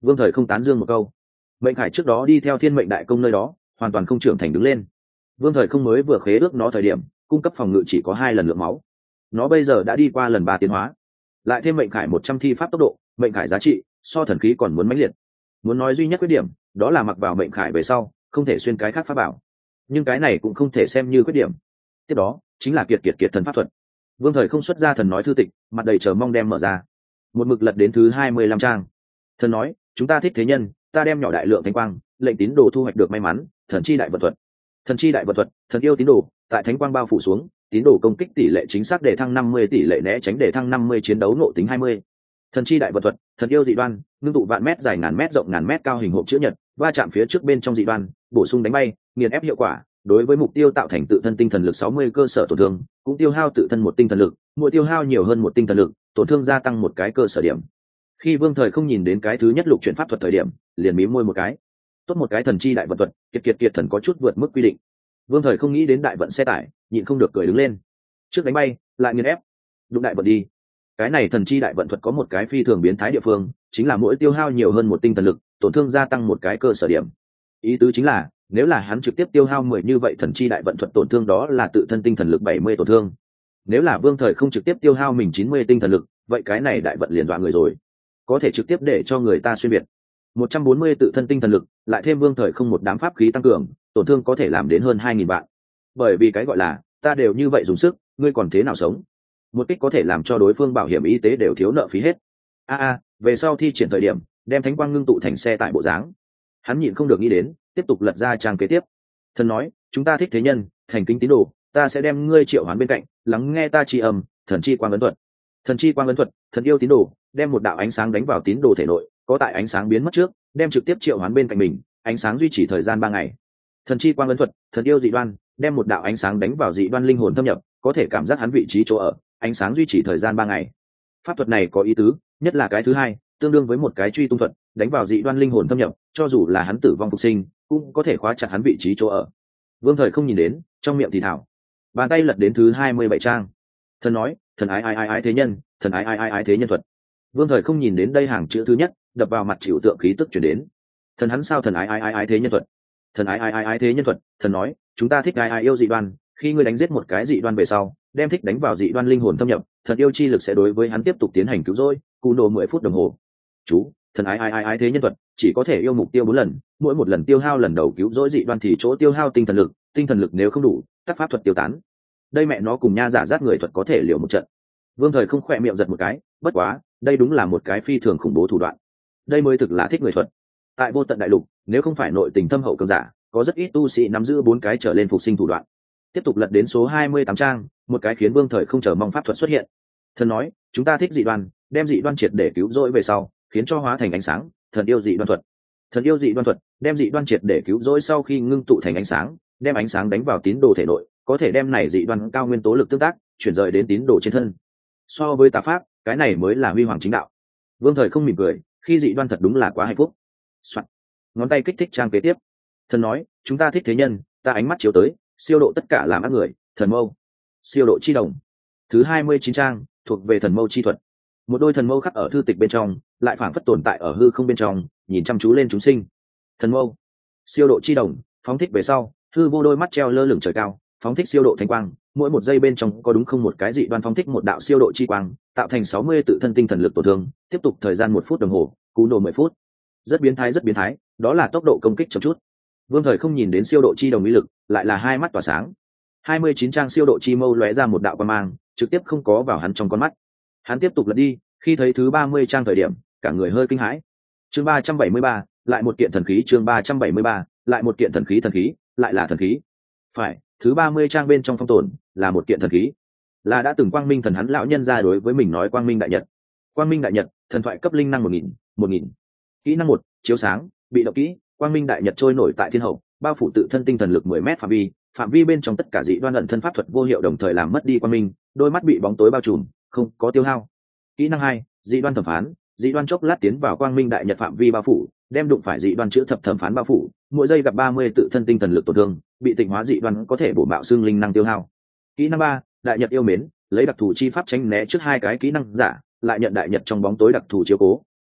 Vương Thời không tán dương một câu. Mệnh Khải trước đó đi theo Thiên Mệnh Đại Công nơi đó hoàn toàn không trưởng thành đứng lên. Vương Thời không mới vừa khế ước nó thời điểm cung cấp phòng ngự chỉ có hai lần lượng máu, nó bây giờ đã đi qua lần ba tiến hóa, lại thêm Mệnh Khải một trăm thi pháp tốc độ, Mệnh Khải giá trị so thần khí còn muốn mãnh liệt. Muốn nói duy nhất khuyết điểm đó là mặc vào Mệnh Khải về sau không thể xuyên cái khác pháp bảo, nhưng cái này cũng không thể xem như khuyết điểm. Tiếp đó chính là kiệt kiệt kiệt thần pháp thuật. Vương Thời không xuất ra thần nói thư tịch, mặt đầy chờ mong đem mở ra, một mực lật đến thứ hai mươi lăm trang. Thần nói, chúng ta thích thế nhân, ta đem nhỏ đại lượng thanh quang, lệnh tín đồ thu hoạch được may mắn, thần chi đại vật thuật. Thần chi đại vật thuật, thần yêu tín đồ, tại thánh quang bao phủ xuống, tín đồ công kích tỷ lệ chính xác để thăng năm mươi, tỷ lệ né tránh để thăng năm mươi, chiến đấu ngộ tính hai mươi. Thần chi đại vật thuật, thần yêu dị đoan, ngưng tụ vạn mét dài ngàn mét rộng ngàn mét cao hình hộp chữ nhật, va chạm phía trước bên trong dị đoan, bổ sung đánh bay, nghiền ép hiệu quả, đối với mục tiêu tạo thành tự thân tinh thần lực sáu mươi cơ sở tổn thương, cũng tiêu hao tự thân một tinh thần lực, mỗi tiêu hao nhiều hơn một tinh thần lực, tổn thương gia tăng một cái cơ sở điểm. Khi Vương Thời không nhìn đến cái thứ nhất lục chuyển pháp thuật thời điểm, liền mím môi một cái. Tốt một cái thần chi đại vận thuật, kiệt kiệt kiệt thần có chút vượt mức quy định. Vương Thời không nghĩ đến đại vận xe tải, nhịn không được cười đứng lên. Trước đánh bay, lại nghiền ép, đụng đại vận đi. Cái này thần chi đại vận thuật có một cái phi thường biến thái địa phương, chính là mỗi tiêu hao nhiều hơn một tinh thần lực, tổn thương gia tăng một cái cơ sở điểm. Ý tứ chính là, nếu là hắn trực tiếp tiêu hao mười như vậy thần chi đại vận thuật tổn thương đó là tự thân tinh thần lực bảy mươi tổn thương. Nếu là Vương Thời không trực tiếp tiêu hao mình chín mươi tinh thần lực, vậy cái này đại vận liền dọa người rồi, có thể trực tiếp để cho người ta xuyên biệt. một trăm bốn mươi tự thân tinh thần lực, lại thêm Vương Thời không một đám pháp khí tăng cường, tổn thương có thể làm đến hơn hai nghìn vạn. Bởi vì cái gọi là, ta đều như vậy dùng sức, ngươi còn thế nào sống? Một kích có thể làm cho đối phương bảo hiểm y tế đều thiếu nợ phí hết. A a, về sau thi triển thời điểm, đem thánh quang ngưng tụ thành xe tại bộ dáng. Hắn nhịn không được nghĩ đến, tiếp tục lật ra trang kế tiếp. Thần nói, chúng ta thích thế nhân, thành kính tín đồ, ta sẽ đem ngươi triệu hoán bên cạnh, lắng nghe ta chi âm, thần chi quang ấn thuật. Thần chi quang ấn thuật, thần yêu tín đồ, đem một đạo ánh sáng đánh vào tín đồ thể nội, có tại ánh sáng biến mất trước, đem trực tiếp triệu hoán bên cạnh mình, ánh sáng duy trì thời gian ba ngày. Thần chi quang ấn thuật, thần yêu dị đoan, đem một đạo ánh sáng đánh vào dị đoan linh hồn thâm nhập, có thể cảm giác hắn vị trí chỗ ở, ánh sáng duy trì thời gian ba ngày. Pháp thuật này có ý tứ, nhất là cái thứ hai, tương đương với một cái truy tung thuật, đánh vào dị đoan linh hồn thâm nhập, cho dù là hắn tử vong phục sinh, cũng có thể khóa chặt hắn vị trí chỗ ở. Vương Thời không nhìn đến, trong miệng thì thảo, bàn tay lật đến thứ hai mươi bảy trang. Thần nói, thần ái ai ai ái thế nhân, thần ái ai ai ái thế nhân thuật. Vương Thời không nhìn đến đây hàng chữ thứ nhất, đập vào mặt chịu tượng khí tức chuyển đến. Thần hắn sao thần ái ai ai ái thế nhân thuật? Thần ái ai ai ái thế nhân thuật, thần nói, chúng ta thích ai ai yêu dị đoan, khi ngươi đánh giết một cái dị đoan về sau, đem thích đánh vào dị đoan linh hồn thâm nhập, thần yêu chi lực sẽ đối với hắn tiếp tục tiến hành cứu rỗi, cù nổ mười phút đồng hồ. Chú, thần ái ai ai ái thế nhân thuật, chỉ có thể yêu mục tiêu bốn lần, mỗi một lần tiêu hao lần đầu cứu rỗi dị đoan thì chỗ tiêu hao tinh thần lực, tinh thần lực nếu không đủ, các pháp thuật tiêu tán. Đây mẹ nó cùng nha giả giáp người thuật có thể liều một trận. Vương Thời không khỏe miệng giật một cái, bất quá, đây đúng là một cái phi thường khủng bố thủ đoạn. Đây mới thực là thích người thuật. Tại vô tận đại lục, nếu không phải nội tình thâm hậu cường giả, có rất ít tu sĩ nắm giữ bốn cái trở lên phục sinh thủ đoạn. Tiếp tục lật đến số hai mươi tám trang, một cái khiến Vương Thời không chờ mong pháp thuật xuất hiện. Thần nói, chúng ta thích dị đoan, đem dị đoan triệt để cứu rỗi về sau, khiến cho hóa thành ánh sáng, thần yêu dị đoan thuật. Thần yêu dị đoan thuật, đem dị đoan triệt để cứu rỗi sau khi ngưng tụ thành ánh sáng, đem ánh sáng đánh vào tín đồ thể nội, có thể đem này dị đoan cao nguyên tố lực tương tác, chuyển rời đến tín đồ trên thân. So với tà pháp, cái này mới là huy hoàng chính đạo. Vương Thời không mỉm cười, khi dị đoan thật đúng là quá hạnh phúc. Soạn. Ngón tay kích thích trang kế tiếp. Thần nói, chúng ta thích thế nhân, ta ánh mắt chiếu tới, siêu độ tất cả làm ác người, thần mâu. Siêu độ chi đồng. Thứ hai mươi chín trang, thuộc về thần mâu chi thuật. Một đôi thần mâu khắc ở thư tịch bên trong, lại phảng phất tồn tại ở hư không bên trong, nhìn chăm chú lên chúng sinh. Thần mâu. Siêu độ chi đồng, phóng thích về sau, hư vô đôi mắt treo lơ lửng trời cao, phóng thích siêu độ thanh quang, mỗi một giây bên trong có đúng không một cái dị đoan phóng thích một đạo siêu độ chi quang, tạo thành sáu mươi tự thân tinh thần lực tổn thương, tiếp tục thời gian một phút đồng hồ, cú nổ mười phút. Rất biến thái rất biến thái, đó là tốc độ công kích chậm chút. Vương Thời không nhìn đến siêu độ chi đồng ý lực, lại là hai mắt tỏa sáng. hai mươi chín trang siêu độ chi mâu lóe ra một đạo quang mang, trực tiếp không có vào hắn trong con mắt. Hắn tiếp tục lật đi, khi thấy thứ ba mươi trang thời điểm, cả người hơi kinh hãi. Chương ba trăm bảy mươi ba, lại một kiện thần khí, chương ba trăm bảy mươi ba, lại một kiện thần khí thần khí, lại là thần khí. Phải, thứ ba mươi trang bên trong phong tồn là một kiện thần khí, là đã từng Quang Minh thần hắn lão nhân ra đối với mình nói Quang Minh đại nhật. Quang Minh đại nhật, thần thoại cấp linh năng một nghìn, một nghìn. Kỹ năng một, chiếu sáng, bị động kỹ, Quang Minh đại nhật trôi nổi tại thiên hậu, bao phủ tự thân tinh thần lực mười mét phạm vi, phạm vi bên trong tất cả dị đoan ẩn thân pháp thuật vô hiệu đồng thời làm mất đi quang minh, đôi mắt bị bóng tối bao trùm, không có tiêu hao. Kỹ năng hai, dị đoan thẩm phán, dị đoan chốc lát tiến vào Quang Minh đại nhật phạm vi bao phủ, đem đụng phải dị đoan chữ thập thẩm phán bao phủ, mỗi giây gặp ba mươi tự thân tinh thần lực tổn thương, bị tịnh hóa dị đoan có thể bổ bạo xương linh năng tiêu hao. Kỹ năng ba, đại nhật yêu mến, lấy đặc thù chi pháp tránh né trước hai cái kỹ năng giả, lại nhận đại nhật trong bóng tối đặc thù chiếu cố,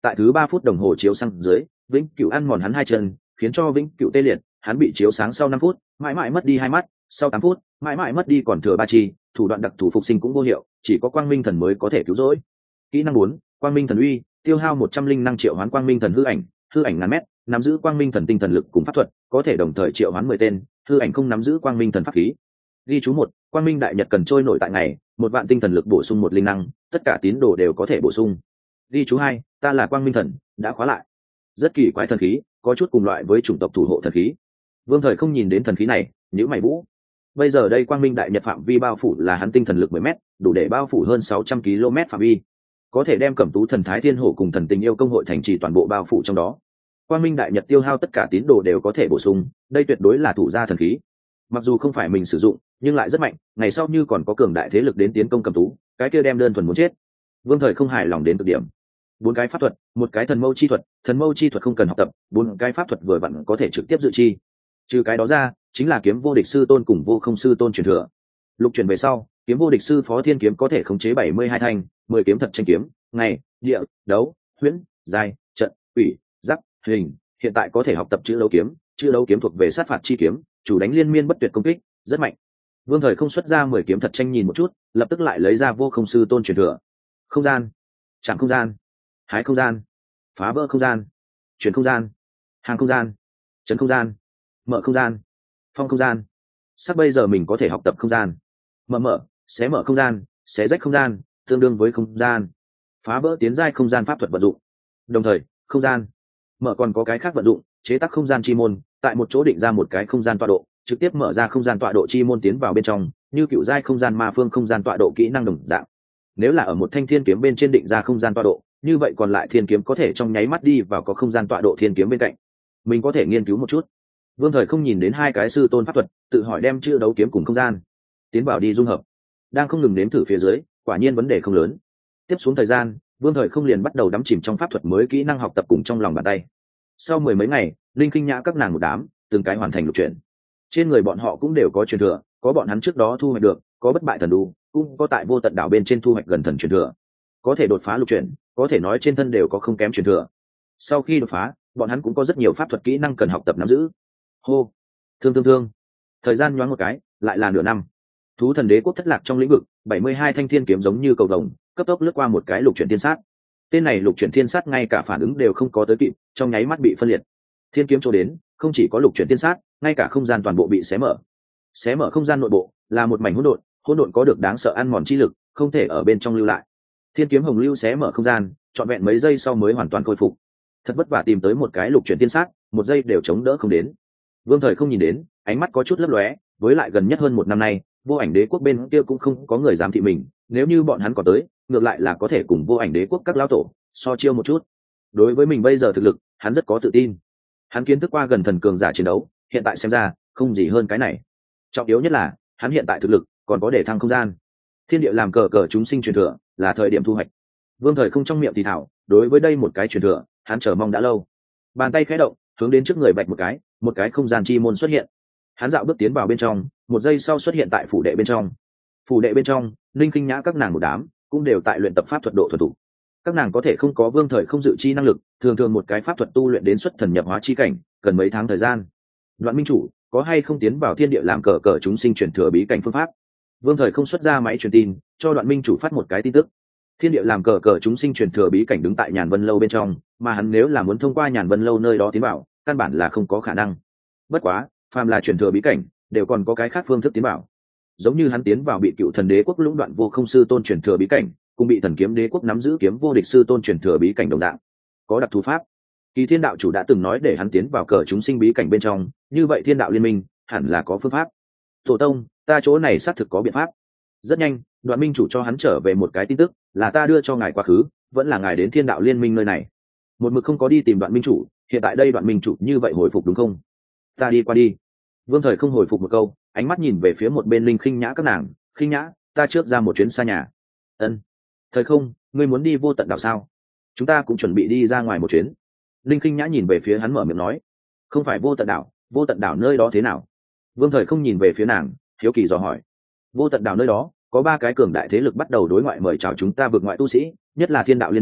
tại thứ ba phút đồng hồ chiếu sang dưới, vĩnh cửu ăn mòn hắn hai chân, khiến cho vĩnh cửu tê liệt. Hắn bị chiếu sáng sau năm phút, mãi mãi mất đi hai mắt. Sau tám phút, mãi mãi mất đi còn thừa ba chi, thủ đoạn đặc thù phục sinh cũng vô hiệu, chỉ có quang minh thần mới có thể cứu rỗi. Kỹ năng bốn, quang minh thần uy, tiêu hao một trăm linh năng triệu hoán quang minh thần hư ảnh, hư ảnh ngàn mét, nắm giữ quang minh thần tinh thần lực cùng pháp thuật, có thể đồng thời triệu hoán mười tên, hư ảnh không nắm giữ quang minh thần pháp khí. Ghi chú một, quang minh đại nhật cần trôi nổi tại ngày, một vạn tinh thần lực bổ sung một linh năng, tất cả tín đồ đều có thể bổ sung. Ghi chú hai, ta là quang minh thần, đã khóa lại. Rất kỳ quái thần khí, có chút cùng loại với chủng tộc thủ hộ thần khí. Vương Thời không nhìn đến thần khí này, nhíu mày vũ. Bây giờ đây quang minh đại nhật phạm vi bao phủ là hắn tinh thần lực mười mét, đủ để bao phủ hơn sáu trăm ki lô mét phạm vi, có thể đem Cẩm Tú thần thái thiên hổ cùng thần tình yêu công hội thành trì toàn bộ bao phủ trong đó. Quang minh đại nhật tiêu hao tất cả tín đồ đều có thể bổ sung, đây tuyệt đối là thủ gia thần khí. Mặc dù không phải mình sử dụng, nhưng lại rất mạnh, ngày sau như còn có cường đại thế lực đến tiến công Cẩm Tú, cái kia đem đơn thuần muốn chết. Vương Thời không hài lòng đến cực điểm. Bốn cái pháp thuật, một cái thần mâu chi thuật, thần mâu chi thuật không cần học tập, bốn cái pháp thuật vừa vặn có thể trực tiếp dự chi. Trừ cái đó ra, chính là kiếm vô địch sư tôn cùng vô không sư tôn truyền thừa. Lục chuyển về sau, kiếm vô địch sư phó thiên kiếm có thể khống chế bảy mươi hai thanh, mười kiếm thật tranh kiếm, ngày, địa, đấu, huyễn, giai, trận, ủy, giáp, hình, hiện tại có thể học tập chữ đấu kiếm, chữ đấu kiếm thuộc về sát phạt chi kiếm, chủ đánh liên miên bất tuyệt công kích, rất mạnh. Vương Thời không xuất ra mười kiếm thật tranh nhìn một chút, lập tức lại lấy ra vô không sư tôn truyền thừa. Không gian, chạm không gian, hái không gian, phá vỡ không gian, chuyển không gian, hàng không gian, chấn không gian, mở không gian, phong không gian. Sắp bây giờ mình có thể học tập không gian, mở mở, xé mở không gian, xé rách không gian, tương đương với không gian, phá vỡ tiến giai không gian pháp thuật vận dụng. Đồng thời, không gian mở còn có cái khác vận dụng, chế tác không gian chi môn, tại một chỗ định ra một cái không gian tọa độ, trực tiếp mở ra không gian tọa độ chi môn tiến vào bên trong, như cựu giai không gian ma phương không gian tọa độ kỹ năng đồng dạng. Nếu là ở một thanh thiên kiếm bên trên định ra không gian tọa độ, như vậy còn lại thiên kiếm có thể trong nháy mắt đi vào có không gian tọa độ thiên kiếm bên cạnh. Mình có thể nghiên cứu một chút. Vương Thời không nhìn đến hai cái sư tôn pháp thuật, tự hỏi đem chữ đấu kiếm cùng không gian tiến vào đi dung hợp. Đang không ngừng nếm thử phía dưới, quả nhiên vấn đề không lớn. Tiếp xuống thời gian, Vương Thời không liền bắt đầu đắm chìm trong pháp thuật mới kỹ năng học tập cùng trong lòng bàn tay. Sau mười mấy ngày, linh kinh nhã các nàng một đám, từng cái hoàn thành lục chuyển. Trên người bọn họ cũng đều có truyền thừa, có bọn hắn trước đó thu hoạch được, có bất bại thần đu, cũng có tại vô tận đảo bên trên thu hoạch gần thần truyền thừa. Có thể đột phá lục chuyển, có thể nói trên thân đều có không kém truyền thừa. Sau khi đột phá, bọn hắn cũng có rất nhiều pháp thuật kỹ năng cần học tập nắm giữ. Hô, thương thương thương. Thời gian nhoáng một cái, lại là nửa năm. Thú thần đế quốc thất lạc trong lĩnh vực, bảy mươi hai thanh thiên kiếm giống như cầu vồng, cấp tốc lướt qua một cái lục chuyển thiên sát. Tên này lục chuyển thiên sát ngay cả phản ứng đều không có tới kịp, trong nháy mắt bị phân liệt. Thiên kiếm chỗ đến, không chỉ có lục chuyển thiên sát, ngay cả không gian toàn bộ bị xé mở. Xé mở không gian nội bộ, là một mảnh hỗn độn, hỗn độn có được đáng sợ ăn mòn chi lực, không thể ở bên trong lưu lại. Thiên kiếm hồng lưu xé mở không gian, trọn vẹn mấy giây sau mới hoàn toàn khôi phục. Thật vất vả tìm tới một cái lục chuyển thiên sát, một giây đều chống đỡ không đến. Vương Thời không nhìn đến, ánh mắt có chút lấp lóe, với lại gần nhất hơn một năm nay, vô ảnh đế quốc bên kia cũng không có người dám thị mình, nếu như bọn hắn có tới, ngược lại là có thể cùng vô ảnh đế quốc các lão tổ so chiêu một chút. Đối với mình bây giờ thực lực, hắn rất có tự tin. Hắn kiến thức qua gần thần cường giả chiến đấu, hiện tại xem ra không gì hơn cái này. Trọng yếu nhất là, hắn hiện tại thực lực còn có để thăng không gian. Thiên địa làm cờ cờ chúng sinh truyền thừa, là thời điểm thu hoạch. Vương Thời không trong miệng thì thảo, đối với đây một cái truyền thừa, hắn chờ mong đã lâu. Bàn tay khẽ động, hướng đến trước người bạch một cái, một cái không gian chi môn xuất hiện. Hắn dạo bước tiến vào bên trong, một giây sau xuất hiện tại phủ đệ bên trong. Phủ đệ bên trong, linh kinh nhã các nàng một đám, cũng đều tại luyện tập pháp thuật độ thuần thủ. Các nàng có thể không có Vương Thời không dự chi năng lực, thường thường một cái pháp thuật tu luyện đến xuất thần nhập hóa chi cảnh, cần mấy tháng thời gian. Đoạn minh chủ, có hay không tiến vào thiên địa làm cờ cờ chúng sinh truyền thừa bí cảnh phương pháp? Vương Thời không xuất ra máy truyền tin, cho Đoạn minh chủ phát một cái tin tức. Thiên địa làm cờ cờ chúng sinh truyền thừa bí cảnh đứng tại Nhàn Vân lâu bên trong, mà hắn nếu là muốn thông qua Nhàn Vân lâu nơi đó tiến vào, căn bản là không có khả năng. Bất quá, phàm là truyền thừa bí cảnh, đều còn có cái khác phương thức tiến vào. Giống như hắn tiến vào bị cựu thần đế quốc lũng đoạn vô không sư tôn truyền thừa bí cảnh, cùng bị thần kiếm đế quốc nắm giữ kiếm vô địch sư tôn truyền thừa bí cảnh đồng dạng, có đặc thù pháp. Kỳ Thiên đạo chủ đã từng nói để hắn tiến vào cờ chúng sinh bí cảnh bên trong, như vậy Thiên đạo liên minh hẳn là có phương pháp. Tổ tông, ta chỗ này xác thực có biện pháp. Rất nhanh, Đoạn minh chủ cho hắn trở về một cái tin tức, là ta đưa cho ngài quá khứ, vẫn là ngài đến Thiên đạo liên minh nơi này. Một mực không có đi tìm Đoạn minh chủ, hiện tại đây Đoạn minh chủ như vậy hồi phục đúng không? Ta đi qua đi. Vương Thời không hồi phục một câu, ánh mắt nhìn về phía một bên linh khinh nhã các nàng. Khinh nhã, ta trước ra một chuyến xa nhà. Ân. Thời không, ngươi muốn đi vô tận đảo sao? Chúng ta cũng chuẩn bị đi ra ngoài một chuyến. Linh khinh nhã nhìn về phía hắn mở miệng nói. Không phải vô tận đảo, vô tận đảo nơi đó thế nào? Vương Thời không nhìn về phía nàng, hiếu kỳ dò hỏi. Vô tận đảo nơi đó, có ba cái cường đại thế lực bắt đầu đối ngoại mời chào chúng ta vượt ngoại tu sĩ, nhất là Thiên đạo liên minh,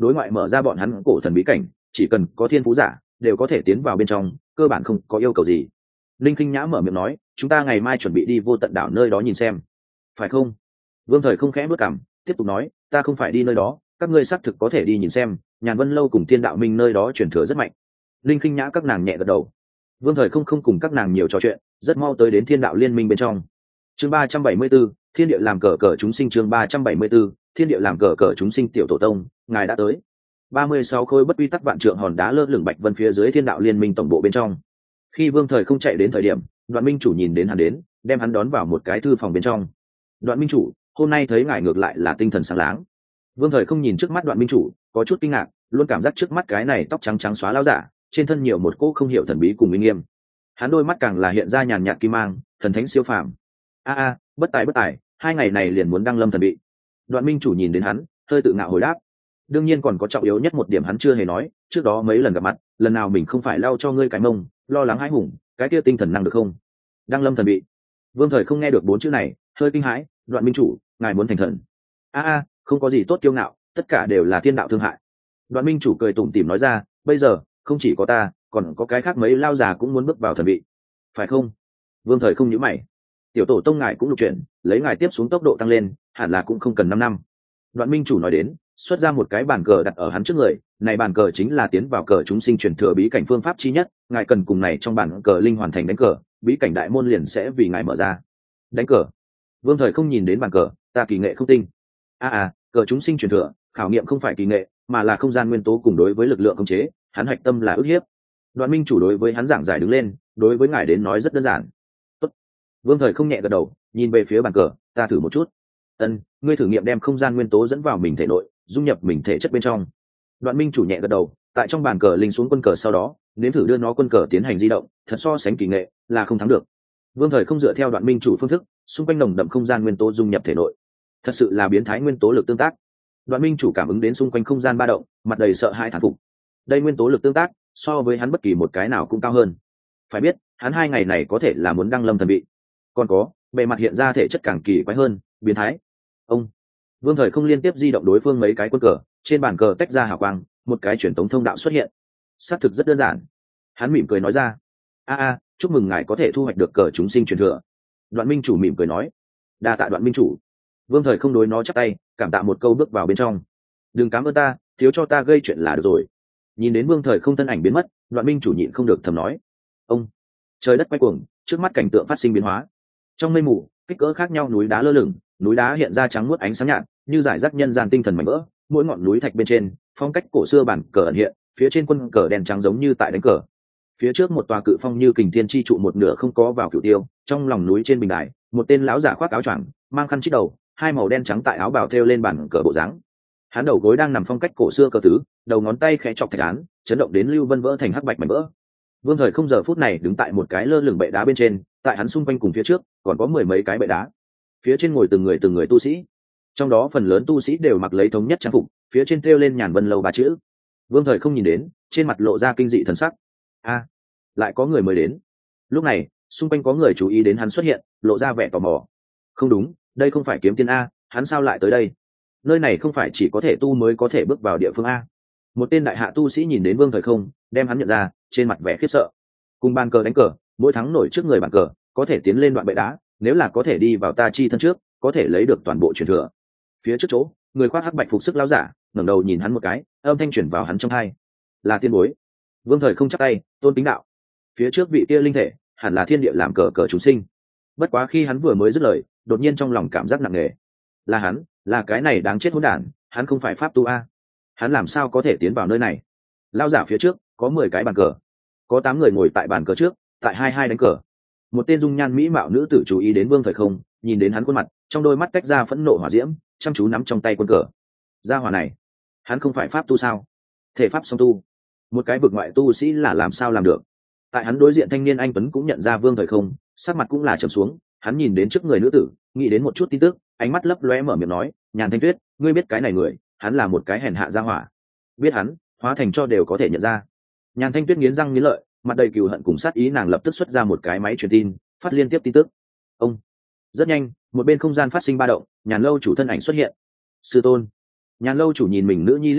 đối ngoại mở ra bọn hắn cổ thần bí cảnh, chỉ cần có thiên phú giả đều có thể tiến vào bên trong, cơ bản không có yêu cầu gì. Linh Kinh Nhã mở miệng nói, chúng ta ngày mai chuẩn bị đi vô tận đảo nơi đó nhìn xem, phải không? Vương Thời không khẽ bước cằm, tiếp tục nói, ta không phải đi nơi đó, các ngươi xác thực có thể đi nhìn xem, Nhàn Vân lâu cùng Thiên Đạo Minh nơi đó truyền thừa rất mạnh. Linh Kinh Nhã các nàng nhẹ gật đầu. Vương Thời không không cùng các nàng nhiều trò chuyện, rất mau tới đến Thiên Đạo Liên Minh bên trong. Chương ba trăm bảy mươi 3, Thiên địa làm cờ cờ chúng sinh. Chương ba trăm bảy mươi 3, Thiên địa làm cờ cờ chúng sinh. Tiểu tổ tông, ngài đã tới. ba mươi sáu khối bất quy tắc vạn trượng hòn đá lơ lửng bạch vân phía dưới Thiên Đạo Liên Minh tổng bộ bên trong. Khi Vương Thời không chạy đến thời điểm, Đoạn Minh chủ nhìn đến hắn đến, đem hắn đón vào một cái thư phòng bên trong. Đoạn Minh chủ, hôm nay thấy ngài ngược lại là tinh thần sáng láng. Vương Thời không nhìn trước mắt Đoạn Minh chủ, có chút kinh ngạc, luôn cảm giác trước mắt cái này tóc trắng trắng xóa lão giả, trên thân nhiều một cỗ không hiểu thần bí cùng uy nghiêm. Hắn đôi mắt càng là hiện ra nhàn nhạt kim mang, thần thánh siêu phàm. A a, bất tài bất tài, hai ngày này liền muốn đăng lâm thần bị. Đoạn Minh chủ nhìn đến hắn, hơi tự ngạo hồi đáp. Đương nhiên còn có trọng yếu nhất một điểm hắn chưa hề nói, trước đó mấy lần gặp mặt, lần nào mình không phải lau cho ngươi cái mông, lo lắng hãi hùng, cái kia tinh thần năng được không? Đăng lâm thần bị. Vương Thời không nghe được bốn chữ này, hơi kinh hãi, Đoạn Minh chủ, ngài muốn thành thần? A a, không có gì tốt kiêu ngạo, tất cả đều là thiên đạo thương hại. Đoạn Minh chủ cười tủm tỉm nói ra, bây giờ không chỉ có ta, còn có cái khác mấy lao già cũng muốn bước vào thần bị, phải không? Vương Thời không nhíu mày. Tiểu tổ tông ngài cũng lục chuyển, lấy ngài tiếp xuống tốc độ tăng lên, hẳn là cũng không cần năm năm. Đoạn Minh chủ nói đến, xuất ra một cái bàn cờ đặt ở hắn trước người, này bàn cờ chính là tiến vào cờ chúng sinh truyền thừa bí cảnh phương pháp chi nhất, ngài cần cùng này trong bàn cờ linh hoàn thành đánh cờ, bí cảnh đại môn liền sẽ vì ngài mở ra. Đánh cờ? Vương Thời không nhìn đến bàn cờ, ta kỳ nghệ không tinh. A à, à, cờ chúng sinh truyền thừa, khảo nghiệm không phải kỳ nghệ, mà là không gian nguyên tố cùng đối với lực lượng khống chế, hắn hạch tâm là ức hiếp. Đoạn Minh chủ đối với hắn giảng giải đứng lên, đối với ngài đến nói rất đơn giản. Tốt. Vương Thời không nhẹ gật đầu, nhìn về phía bàn cờ, ta thử một chút. Ân, ngươi thử nghiệm đem không gian nguyên tố dẫn vào mình thể nội, dung nhập mình thể chất bên trong. Đoạn Minh chủ nhẹ gật đầu, tại trong bàn cờ linh xuống quân cờ sau đó, nếm thử đưa nó quân cờ tiến hành di động, thật so sánh kỳ nghệ, là không thắng được. Vương Thời không dựa theo Đoạn Minh chủ phương thức, xung quanh nồng đậm không gian nguyên tố dung nhập thể nội. Thật sự là biến thái nguyên tố lực tương tác. Đoạn Minh chủ cảm ứng đến xung quanh không gian ba động, mặt đầy sợ hãi thán phục. Đây nguyên tố lực tương tác, so với hắn bất kỳ một cái nào cũng cao hơn. Phải biết, hắn hai ngày này có thể là muốn đăng lâm thần bị. Còn có, bề mặt hiện ra thể chất càng kỳ quái hơn, biến thái. Ông Vương Thời không liên tiếp di động đối phương mấy cái quân cờ, trên bàn cờ tách ra hào quang, một cái truyền tống thông đạo xuất hiện. Xác thực rất đơn giản. Hắn mỉm cười nói ra, a a, chúc mừng ngài có thể thu hoạch được cờ chúng sinh truyền thừa. Đoạn Minh chủ mỉm cười nói, đa tạ Đoạn Minh chủ. Vương Thời không đối nó chắp tay, cảm tạ một câu bước vào bên trong. Đừng cảm ơn ta, thiếu cho ta gây chuyện là được rồi. Nhìn đến Vương Thời không thân ảnh biến mất, Đoạn Minh chủ nhịn không được thầm nói, ông trời đất quay cuồng, trước mắt cảnh tượng phát sinh biến hóa. Trong mây mù, kích cỡ khác nhau núi đá lơ lửng, núi đá hiện ra trắng muốt ánh sáng nhạt, như giải rác nhân gian tinh thần mảnh vỡ. Mỗi ngọn núi thạch bên trên, phong cách cổ xưa bản cờ ẩn hiện, phía trên quân cờ đen trắng giống như tại đánh cờ. Phía trước một tòa cự phong như kình thiên chi trụ một nửa không có vào cửu tiêu, trong lòng núi trên bình đài, một tên lão giả khoác áo choàng, mang khăn chít đầu, hai màu đen trắng tại áo bào thêu lên bản cờ bộ dáng. Hắn đầu gối đang nằm phong cách cổ xưa cờ tứ, đầu ngón tay khẽ chọc thạch án, chấn động đến lưu vân vỡ thành hắc bạch mảnh vỡ. Vương Thời không giờ phút này đứng tại một cái lơ lửng bệ đá bên trên, tại hắn xung quanh cùng phía trước còn có mười mấy cái bệ đá, phía trên ngồi từng người từng người tu sĩ, trong đó phần lớn tu sĩ đều mặc lấy thống nhất trang phục, phía trên thêu lên Nhàn Vân lâu ba chữ. Vương Thời không nhìn đến, trên mặt lộ ra kinh dị thần sắc. A, lại có người mới đến. Lúc này, xung quanh có người chú ý đến hắn xuất hiện, lộ ra vẻ tò mò. Không đúng, đây không phải Kiếm Tiên a, hắn sao lại tới đây? Nơi này không phải chỉ có thể tu mới có thể bước vào địa phương a? Một tên đại hạ tu sĩ nhìn đến Vương Thời không, đem hắn nhận ra, trên mặt vẻ khiếp sợ. Cùng bàn cờ đánh cờ, mỗi thắng nổi trước người bàn cờ, có thể tiến lên đoạn bệ đá, nếu là có thể đi vào ta chi thân trước, có thể lấy được toàn bộ truyền thừa. Phía trước chỗ, người khoác hắc bạch phục sức lão giả, ngẩng đầu nhìn hắn một cái, âm thanh chuyển vào hắn trong tai. Là tiên bối. Vương Thời không chắp tay, tôn kính đạo. Phía trước vị kia linh thể, hẳn là thiên địa làm cờ cờ chúng sinh. Bất quá khi hắn vừa mới dứt lời, đột nhiên trong lòng cảm giác nặng nề. Là hắn, là cái này đáng chết hỗn đản, hắn không phải pháp tu a. Hắn làm sao có thể tiến vào nơi này? Lão giả phía trước, có mười cái bàn cờ. Có tám người ngồi tại bàn cờ trước, tại hai hai đánh cờ. Một tên dung nhan mỹ mạo nữ tử chú ý đến Vương Thời không, nhìn đến hắn khuôn mặt, trong đôi mắt cách ra phẫn nộ hỏa diễm, chăm chú nắm trong tay quân cờ. Gia hỏa này, hắn không phải pháp tu sao? Thể pháp song tu, một cái vực ngoại tu sĩ là làm sao làm được? Tại hắn đối diện thanh niên anh tuấn cũng nhận ra Vương Thời không, sắc mặt cũng là trầm xuống. Hắn nhìn đến trước người nữ tử, nghĩ đến một chút tin tức, ánh mắt lấp lóe mở miệng nói, Nhàn Thanh Tuyết, ngươi biết cái này người, hắn là một cái hèn hạ gia hỏa. Biết hắn, hóa thành cho đều có thể nhận ra. Nhàn Thanh Tuyết nghiến răng nghiến lợi, mặt đầy cừu hận cùng sát ý, nàng lập tức xuất ra một cái máy truyền tin, phát liên tiếp tin tức. Ông rất nhanh, một bên không gian phát sinh ba động, Nhàn lâu chủ thân ảnh xuất hiện. Sư tôn. Nhàn lâu chủ nhìn mình nữ nhi liếc mắt,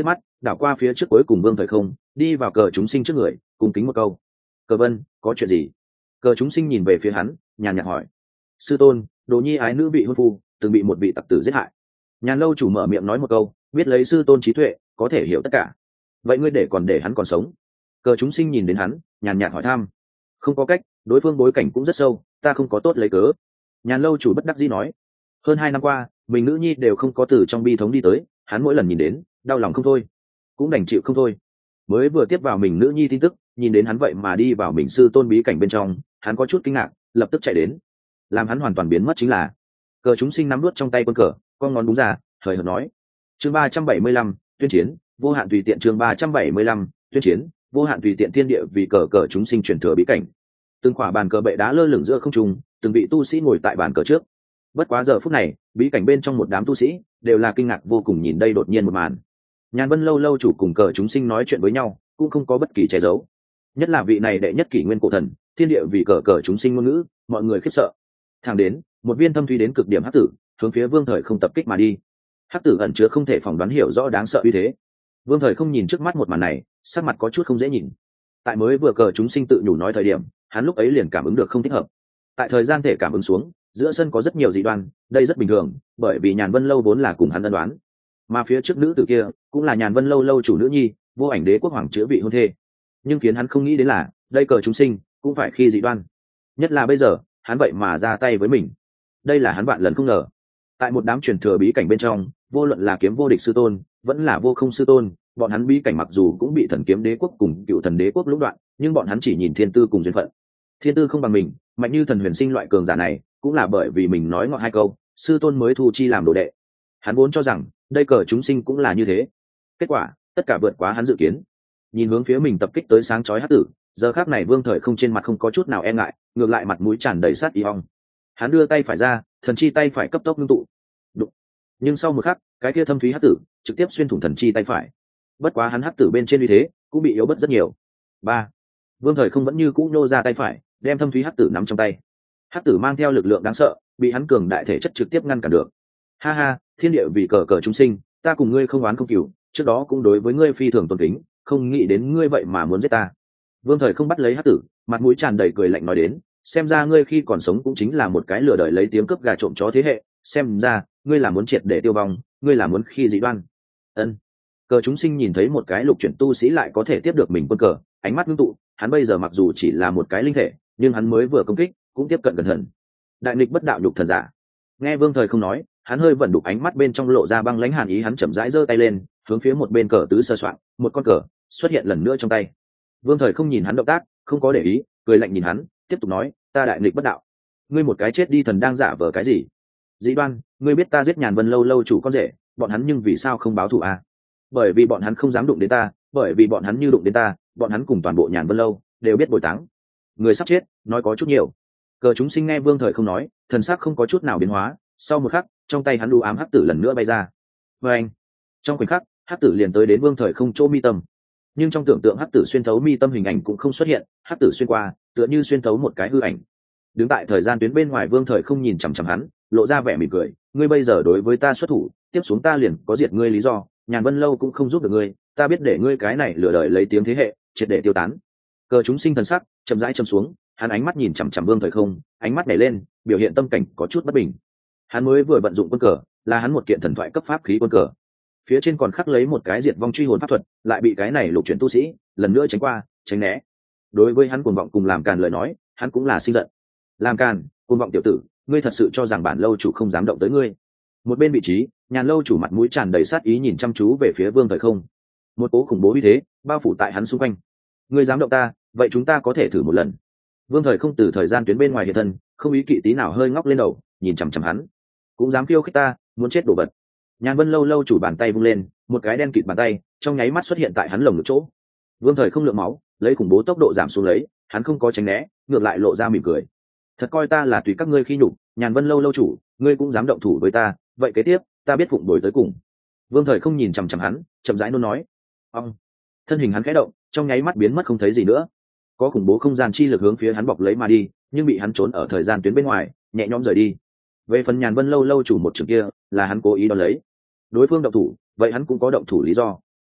đảo qua phía trước cuối cùng Vương Thời Không, đi vào Cờ Chúng Sinh trước người, cùng kính một câu. Cờ Vân, có chuyện gì? Cờ Chúng Sinh nhìn về phía hắn, nhàn nhạt hỏi. Sư tôn, Đồ Nhi ái nữ vị hôn phu, từng bị một vị tặc tử giết hại. Nhàn lâu chủ mở miệng nói một câu, biết lấy sư tôn trí tuệ, có thể hiểu tất cả. Vậy ngươi để còn để hắn còn sống? Cờ Chúng Sinh nhìn đến hắn, nhàn nhạt hỏi thăm. Không có cách, đối phương bối cảnh cũng rất sâu, ta không có tốt lấy cớ. Nhàn lâu chủ bất đắc dĩ nói. Hơn hai năm qua, mình nữ nhi đều không có từ trong bi thống đi tới, hắn mỗi lần nhìn đến, đau lòng không thôi, cũng đành chịu không thôi. Mới vừa tiếp vào mình nữ nhi tin tức, nhìn đến hắn vậy mà đi vào mình sư tôn bí cảnh bên trong, hắn có chút kinh ngạc, lập tức chạy đến. Làm hắn hoàn toàn biến mất chính là Cờ Chúng Sinh nắm nuốt trong tay quân cờ, con ngón đúng ra, hời hợt nói. Chương ba trăm bảy mươi lăm, tuyên chiến, vô hạn tùy tiện. Chương ba trăm bảy mươi lăm, tuyên chiến, vô hạn tùy tiện. Thiên địa vì cờ cờ chúng sinh chuyển thừa bí cảnh. Từng khỏa bàn cờ bệ đá lơ lửng giữa không trung, từng vị tu sĩ ngồi tại bàn cờ trước. Bất quá giờ phút này, bí cảnh bên trong một đám tu sĩ đều là kinh ngạc vô cùng nhìn đây đột nhiên một màn. Nhàn Vân lâu lâu chủ cùng Cờ Chúng Sinh nói chuyện với nhau, cũng không có bất kỳ che giấu. Nhất là vị này đệ nhất kỷ nguyên cổ thần, thiên địa vì cờ cờ chúng sinh ngôn ngữ, mọi người khiếp sợ. Thẳng đến, một viên thâm thúy đến cực điểm hắc tử, hướng phía Vương Thời Không tập kích mà đi. Hắc tử ẩn chứa không thể phỏng đoán hiểu rõ đáng sợ uy thế. Vương Thời Không nhìn trước mắt một màn này, sắc mặt có chút không dễ nhìn. Tại mới vừa Cờ Chúng Sinh tự nhủ nói thời điểm, hắn lúc ấy liền cảm ứng được không thích hợp. Tại thời gian thể cảm ứng xuống, giữa sân có rất nhiều dị đoan, đây rất bình thường, bởi vì Nhàn Vân lâu vốn là cùng hắn ân đoán, mà phía trước nữ tử kia cũng là Nhàn Vân lâu lâu chủ nữ nhi, Vô Ảnh Đế quốc hoàng chữa vị hôn thê. Nhưng khiến hắn không nghĩ đến là, đây Cờ Chúng Sinh cũng phải khi dị đoan, nhất là bây giờ, hắn vậy mà ra tay với mình. Đây là hắn vạn lần không ngờ. Tại một đám truyền thừa bí cảnh bên trong, vô luận là Kiếm Vô Địch sư tôn, vẫn là Vô Không sư tôn, bọn hắn bí cảnh mặc dù cũng bị Thần Kiếm Đế quốc cùng Cựu Thần Đế quốc lũng đoạn, nhưng bọn hắn chỉ nhìn thiên tư cùng duyên phận. Thiên tư không bằng mình, mạnh như Thần Huyền Sinh loại cường giả này, cũng là bởi vì mình nói ngọt hai câu, sư tôn mới thu chi làm đồ đệ. Hắn vốn cho rằng đây Cờ Chúng Sinh cũng là như thế, kết quả tất cả vượt quá hắn dự kiến. Nhìn hướng phía mình tập kích tới sáng chói hắc tử, giờ khắc này Vương Thời Không trên mặt không có chút nào e ngại, ngược lại mặt mũi tràn đầy sát ý ong. Hắn đưa tay phải ra, thần chi tay phải cấp tốc ngưng tụ. Đụng. Nhưng sau một khắc, cái kia thâm thúy hắc tử trực tiếp xuyên thủng thần chi tay phải. Bất quá hắn hắc tử bên trên uy thế cũng bị yếu bớt rất nhiều. Ba. Vương Thời Không vẫn như cũ nô ra tay phải, đem thâm thúy hắc tử nắm trong tay. Hắc tử mang theo lực lượng đáng sợ, bị hắn cường đại thể chất trực tiếp ngăn cản được. Ha ha, thiên địa vì cờ cờ chúng sinh, ta cùng ngươi không oán không cừu, trước đó cũng đối với ngươi phi thường tôn kính, không nghĩ đến ngươi vậy mà muốn giết ta. Vương Thời Không bắt lấy hắc tử, mặt mũi tràn đầy cười lạnh nói đến, xem ra ngươi khi còn sống cũng chính là một cái lừa đời lấy tiếng cướp gà trộm chó thế hệ, xem ra ngươi là muốn triệt để tiêu vong, ngươi là muốn khi dị đoan. Ân. Cờ Chúng Sinh nhìn thấy một cái lục chuyển tu sĩ lại có thể tiếp được mình quân cờ, ánh mắt ngưng tụ, hắn bây giờ mặc dù chỉ là một cái linh thể, nhưng hắn mới vừa công kích, cũng tiếp cận gần hẳn. Đại nghịch bất đạo nhục thần giả. Nghe Vương Thời Không nói, hắn hơi vận đục ánh mắt bên trong lộ ra băng lãnh hàn ý, hắn chậm rãi giơ tay lên, hướng phía một bên cờ tứ sơ soạn, một con cờ xuất hiện lần nữa trong tay. Vương Thời Không nhìn hắn động tác, không có để ý, cười lạnh nhìn hắn, tiếp tục nói, ta đại nghịch bất đạo, ngươi một cái chết đi thần đang giả vờ cái gì? Dĩ Đoan, ngươi biết ta giết Nhàn Vân lâu lâu chủ con rể, bọn hắn nhưng vì sao không báo thù à? Bởi vì bọn hắn không dám đụng đến ta, bởi vì bọn hắn như đụng đến ta, bọn hắn cùng toàn bộ Nhàn Vân lâu đều biết bồi táng. Người sắp chết, nói có chút nhiều. Cờ Chúng Sinh nghe Vương Thời Không nói, thần sắc không có chút nào biến hóa, sau một khắc, trong tay hắn u ám hắc tử lần nữa bay ra. Và anh, trong khoảnh khắc, hắc tử liền tới đến Vương Thời Không chỗ mi tâm. Nhưng trong tưởng tượng hắc tử xuyên thấu mi tâm hình ảnh cũng không xuất hiện, hắc tử xuyên qua, tựa như xuyên thấu một cái hư ảnh. Đứng tại thời gian tuyến bên ngoài, Vương Thời Không nhìn chằm chằm hắn, lộ ra vẻ mỉm cười, ngươi bây giờ đối với ta xuất thủ, tiếp xuống ta liền có diệt ngươi lý do, Nhàn Vân lâu cũng không giúp được ngươi, ta biết để ngươi cái này lừa đời lấy tiếng thế hệ, triệt để tiêu tán. Cờ Chúng Sinh thần sắc chậm rãi châm xuống, hắn ánh mắt nhìn chằm chằm Vương Thời Không, ánh mắt nhảy lên, biểu hiện tâm cảnh có chút bất bình. Hắn mới vừa vận dụng quân cờ, là hắn một kiện thần thoại cấp pháp khí quân cờ, phía trên còn khắc lấy một cái diệt vong truy hồn pháp thuật, lại bị cái này lục chuyển tu sĩ lần nữa tránh qua tránh né. Đối với hắn cuồng vọng cùng làm càn lời nói, hắn cũng là sinh giận. Làm càn, cuồng vọng tiểu tử, ngươi thật sự cho rằng bản lâu chủ không dám động tới ngươi? Một bên vị trí, Nhàn lâu chủ mặt mũi tràn đầy sát ý nhìn chăm chú về phía Vương Thời Không, một cố khủng bố uy thế bao phủ tại hắn xung quanh. Ngươi dám động ta, vậy chúng ta có thể thử một lần. Vương Thời Không từ thời gian tuyến bên ngoài hiện thân, không ý kỵ tí nào hơi ngóc lên đầu, nhìn chằm chằm hắn. Cũng dám khiêu khích ta, muốn chết đổ vật. Nhàn Vân lâu lâu chủ bàn tay vung lên, một cái đen kịt bàn tay trong nháy mắt xuất hiện tại hắn lồng ngực chỗ. Vương Thời Không lượng máu, lấy khủng bố tốc độ giảm xuống lấy, hắn không có tránh né, ngược lại lộ ra mỉm cười. Thật coi ta là tùy các ngươi khi nhục, Nhàn Vân lâu lâu chủ, ngươi cũng dám động thủ với ta, vậy kế tiếp, ta biết phụng đổi tới cùng. Vương Thời Không nhìn chằm chằm hắn, chậm rãi nôn nói. Ông. Thân hình hắn khẽ động, trong nháy mắt biến mất không thấy gì nữa. Có khủng bố không gian chi lực hướng phía hắn bọc lấy mà đi, nhưng bị hắn trốn ở thời gian tuyến bên ngoài, nhẹ nhõm rời đi. Về phần Nhàn Vân lâu lâu chủ một trường kia, là hắn cố ý đón lấy. Đối phương động thủ, vậy hắn cũng có động thủ lý do.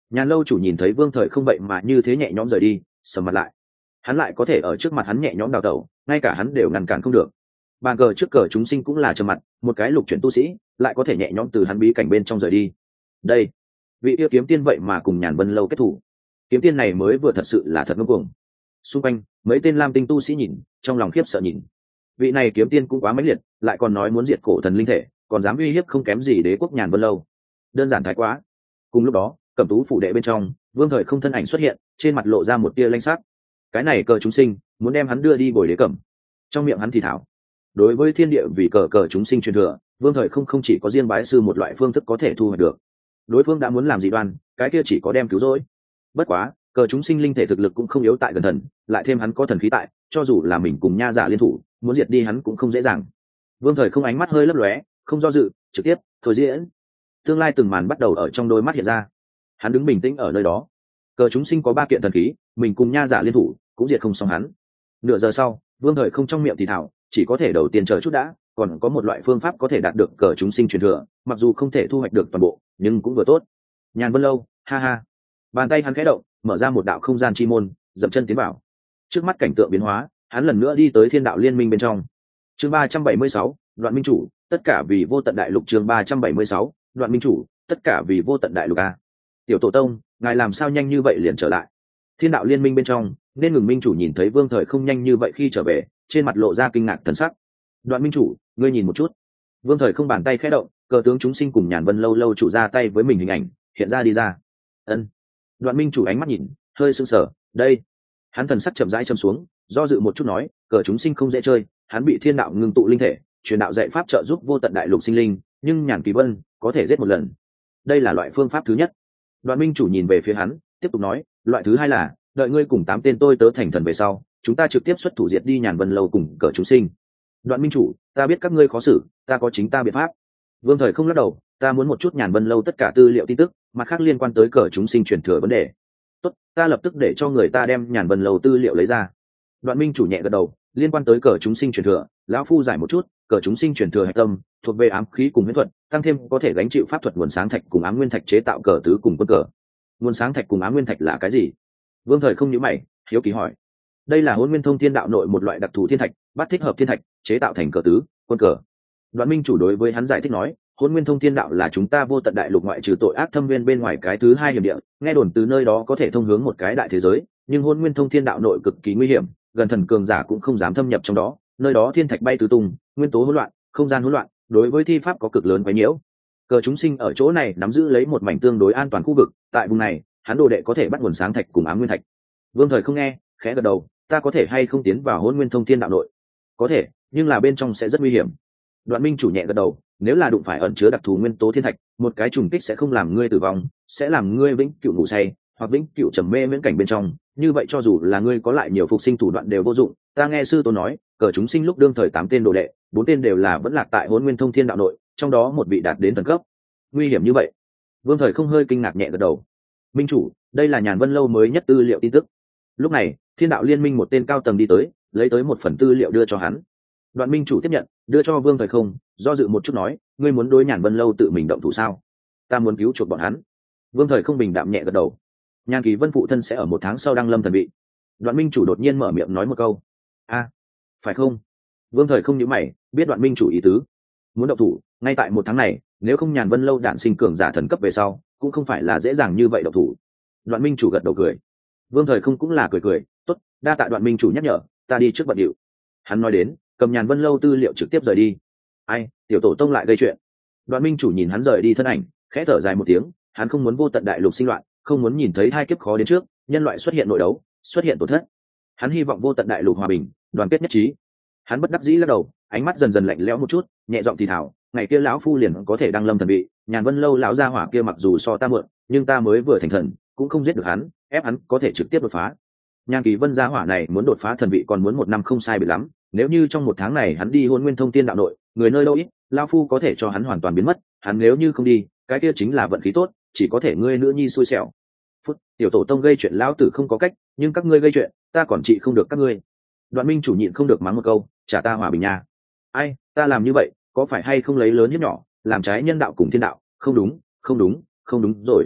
Nhàn lâu chủ nhìn thấy Vương Thời không vậy mà như thế nhẹ nhõm rời đi, sầm mặt lại. Hắn lại có thể ở trước mặt hắn nhẹ nhõm đào tẩu, ngay cả hắn đều ngăn cản không được. Bàn cờ trước cờ chúng sinh cũng là trầm mặt, một cái lục chuyển tu sĩ lại có thể nhẹ nhõm từ hắn bí cảnh bên trong rời đi. Đây, vị yêu kiếm tiên vậy mà cùng Nhàn Vân Lâu kết thủ. Kiếm tiên này mới vừa thật sự là thật ngông cuồng. Xung quanh mấy tên lam tinh tu sĩ nhìn, trong lòng khiếp sợ nhìn. Vị này kiếm tiên cũng quá mãnh liệt, lại còn nói muốn diệt cổ thần linh thể, còn dám uy hiếp không kém gì đế quốc Nhàn Vân Lâu. Đơn giản thái quá. Cùng lúc đó, Cẩm Tú phủ đệ bên trong, Vương Thời không thân ảnh xuất hiện, trên mặt lộ ra một tia lanh sắc. Cái này cờ chúng sinh muốn đem hắn đưa đi bồi đế cẩm. Trong miệng hắn thì thảo, đối với thiên địa vì cờ cờ chúng sinh truyền thừa, Vương Thời không không chỉ có riêng bái sư một loại phương thức có thể thu hoạch được. Đối phương đã muốn làm gì đoan, cái kia chỉ có đem cứu rỗi. Bất quá, cờ chúng sinh linh thể thực lực cũng không yếu tại gần thần, lại thêm hắn có thần khí tại, cho dù là mình cùng nha giả liên thủ, muốn diệt đi hắn cũng không dễ dàng. Vương Thời không ánh mắt hơi lấp lóe, không do dự, trực tiếp thôi diễn. Tương lai từng màn bắt đầu ở trong đôi mắt hiện ra. Hắn đứng bình tĩnh ở nơi đó. Cờ chúng sinh có ba kiện thần khí, mình cùng nha giả liên thủ cũng diệt không xong hắn. Nửa giờ sau, Vương Thời không trong miệng thì thảo, chỉ có thể đầu tiên chờ chút đã, còn có một loại phương pháp có thể đạt được cờ chúng sinh truyền thừa, mặc dù không thể thu hoạch được toàn bộ, nhưng cũng vừa tốt. Nhàn Vân Lâu, ha ha. Bàn tay hắn khẽ động, mở ra một đạo không gian chi môn, dậm chân tiến vào. Trước mắt cảnh tượng biến hóa, hắn lần nữa đi tới Thiên Đạo Liên Minh bên trong. Chương ba trăm bảy mươi sáu, Đoạn Minh chủ, tất cả vì vô tận đại lục. Chương ba trăm bảy mươi sáu, Đoạn Minh chủ, tất cả vì vô tận đại lục a. Tiểu tổ tông, ngài làm sao nhanh như vậy liền trở lại? Thiên Đạo Liên Minh bên trong, nên Ngừng Minh chủ nhìn thấy Vương Thời không nhanh như vậy khi trở về, trên mặt lộ ra kinh ngạc thần sắc. Đoạn Minh chủ, ngươi nhìn một chút. Vương Thời không bàn tay khẽ động, cờ tướng chúng sinh cùng Nhàn Vân Lâu lâu chủ ra tay với mình hình ảnh hiện ra đi ra. Ân. Đoạn Minh chủ ánh mắt nhìn, hơi sưng sờ, đây. Hắn thần sắc chậm rãi châm xuống, do dự một chút nói, cờ chúng sinh không dễ chơi, hắn bị thiên đạo ngưng tụ linh thể, truyền đạo dạy pháp trợ giúp vô tận đại lục sinh linh, nhưng Nhàn Kỳ Vân có thể giết một lần. Đây là loại phương pháp thứ nhất. Đoạn Minh chủ nhìn về phía hắn, tiếp tục nói, loại thứ hai là, đợi ngươi cùng tám tên tôi tớ thành thần về sau, chúng ta trực tiếp xuất thủ diệt đi Nhàn Vân Lâu cùng cờ chúng sinh. Đoạn Minh chủ, ta biết các ngươi khó xử, ta có chính ta biện pháp. Vương Thời không lắc đầu, ta muốn một chút Nhàn Vân Lâu tất cả tư liệu tin tức, mặt khác liên quan tới cờ chúng sinh truyền thừa vấn đề. Tốt, ta lập tức để cho người ta đem Nhàn Vân Lâu tư liệu lấy ra. Đoạn Minh chủ nhẹ gật đầu, liên quan tới cờ chúng sinh truyền thừa, lão phu giải một chút, cờ chúng sinh truyền thừa hạch tâm thuộc về ám khí cùng huyễn thuật, tăng thêm có thể gánh chịu pháp thuật nguồn sáng thạch cùng ám nguyên thạch chế tạo cờ tứ cùng quân cờ. Nguồn sáng thạch cùng ám nguyên thạch là cái gì? Vương Thời không nhíu mày, hiếu kỳ hỏi. Đây là Hỗn Nguyên Thông Thiên Đạo nội một loại đặc thù thiên thạch, bắt thích hợp thiên thạch, chế tạo thành cờ tứ, quân cờ. Đoạn Minh chủ đối với hắn giải thích nói, Hỗn Nguyên Thông Thiên Đạo là chúng ta vô tận đại lục ngoại trừ tội ác thâm viên bên ngoài cái thứ hai hiểm địa, nghe đồn từ nơi đó có thể thông hướng một cái đại thế giới, nhưng Hỗn Nguyên Thông Thiên Đạo nội cực kỳ nguy hiểm, gần thần cường giả cũng không dám thâm nhập trong đó, nơi đó thiên thạch bay tứ tung, nguyên tố hỗn loạn, không gian hỗn loạn, đối với thi pháp có cực lớn quấy nhiễu. Cờ chúng sinh ở chỗ này nắm giữ lấy một mảnh tương đối an toàn khu vực, tại vùng này, hắn đồ đệ có thể bắt nguồn sáng thạch cùng ám nguyên thạch. Vương Thời không nghe, khẽ gật đầu, ta có thể hay không tiến vào Hỗn Nguyên Thông Thiên Đạo nội? Có thể, nhưng là bên trong sẽ rất nguy hiểm. Đoạn Minh chủ nhẹ gật đầu, nếu là đụng phải ẩn chứa đặc thù nguyên tố thiên thạch, một cái trùng kích sẽ không làm ngươi tử vong, sẽ làm ngươi vĩnh cửu ngủ say, hoặc vĩnh cửu trầm mê miễn cảnh bên trong, như vậy cho dù là ngươi có lại nhiều phục sinh thủ đoạn đều vô dụng. Ta nghe sư tôn nói, cờ chúng sinh lúc đương thời tám tên đồ đệ, bốn tên đều là vẫn lạc tại Hỗn Nguyên Thông Thiên Đạo nội, trong đó một vị đạt đến thần cấp. Nguy hiểm như vậy? Vương Thời không hơi kinh ngạc nhẹ gật đầu. Minh chủ, đây là Nhàn Vân Lâu mới nhất tư liệu tin tức. Lúc này, Thiên Đạo Liên Minh một tên cao tầng đi tới, lấy tới một phần tư liệu đưa cho hắn. Đoạn Minh chủ tiếp nhận, đưa cho Vương Thời không, do dự một chút nói, ngươi muốn đối Nhàn Vân Lâu tự mình động thủ sao? Ta muốn cứu chuộc bọn hắn. Vương Thời không bình đạm nhẹ gật đầu. Nhàn Kỳ Vân phụ thân sẽ ở một tháng sau đăng lâm thần vị. Đoạn Minh chủ đột nhiên mở miệng nói một câu. A, phải không? Vương Thời không nhíu mày, biết Đoạn Minh chủ ý tứ. Muốn động thủ, ngay tại một tháng này, nếu không Nhàn Vân Lâu đản sinh cường giả thần cấp về sau, cũng không phải là dễ dàng như vậy động thủ. Đoạn Minh chủ gật đầu cười. Vương Thời không cũng là cười cười, tốt, đa tạ Đoạn Minh chủ nhắc nhở, ta đi trước bận điệu. Hắn nói đến, cầm Nhàn Vân Lâu tư liệu trực tiếp rời đi. Ai, tiểu tổ tông lại gây chuyện. Đoạn Minh chủ nhìn hắn rời đi thân ảnh, khẽ thở dài một tiếng, hắn không muốn vô tận đại lục sinh loạn, không muốn nhìn thấy hai kiếp khó đến trước, nhân loại xuất hiện nội đấu, xuất hiện tổn thất. Hắn hy vọng vô tận đại lục hòa bình, đoàn kết nhất trí. Hắn bất đắc dĩ lắc đầu, ánh mắt dần dần lạnh lẽo một chút, nhẹ giọng thì thào, ngày kia lão phu liền có thể đăng lâm thần vị, Nhàn Vân Lâu lão gia hỏa kia mặc dù so ta mượn, nhưng ta mới vừa thành thần, cũng không giết được hắn, ép hắn có thể trực tiếp đột phá. Nhàn Kỳ Vân gia hỏa này muốn đột phá thần vị còn muốn một năm không sai biệt lắm, nếu như trong một tháng này hắn đi Hôn Nguyên Thông Thiên Đạo nội, người nơi đâu ít, lão phu có thể cho hắn hoàn toàn biến mất, hắn nếu như không đi, cái kia chính là vận khí tốt, chỉ có thể ngươi nữ nhi xui xẻo. Phút, tiểu tổ tông gây chuyện lão tử không có cách, nhưng các ngươi gây chuyện, ta còn trị không được các ngươi. Đoạn Minh chủ nhịn không được mắng một câu, trả ta hòa bình nha. Ai, ta làm như vậy, có phải hay không lấy lớn hiếp nhỏ, làm trái nhân đạo cùng thiên đạo, không đúng, không đúng, không đúng rồi.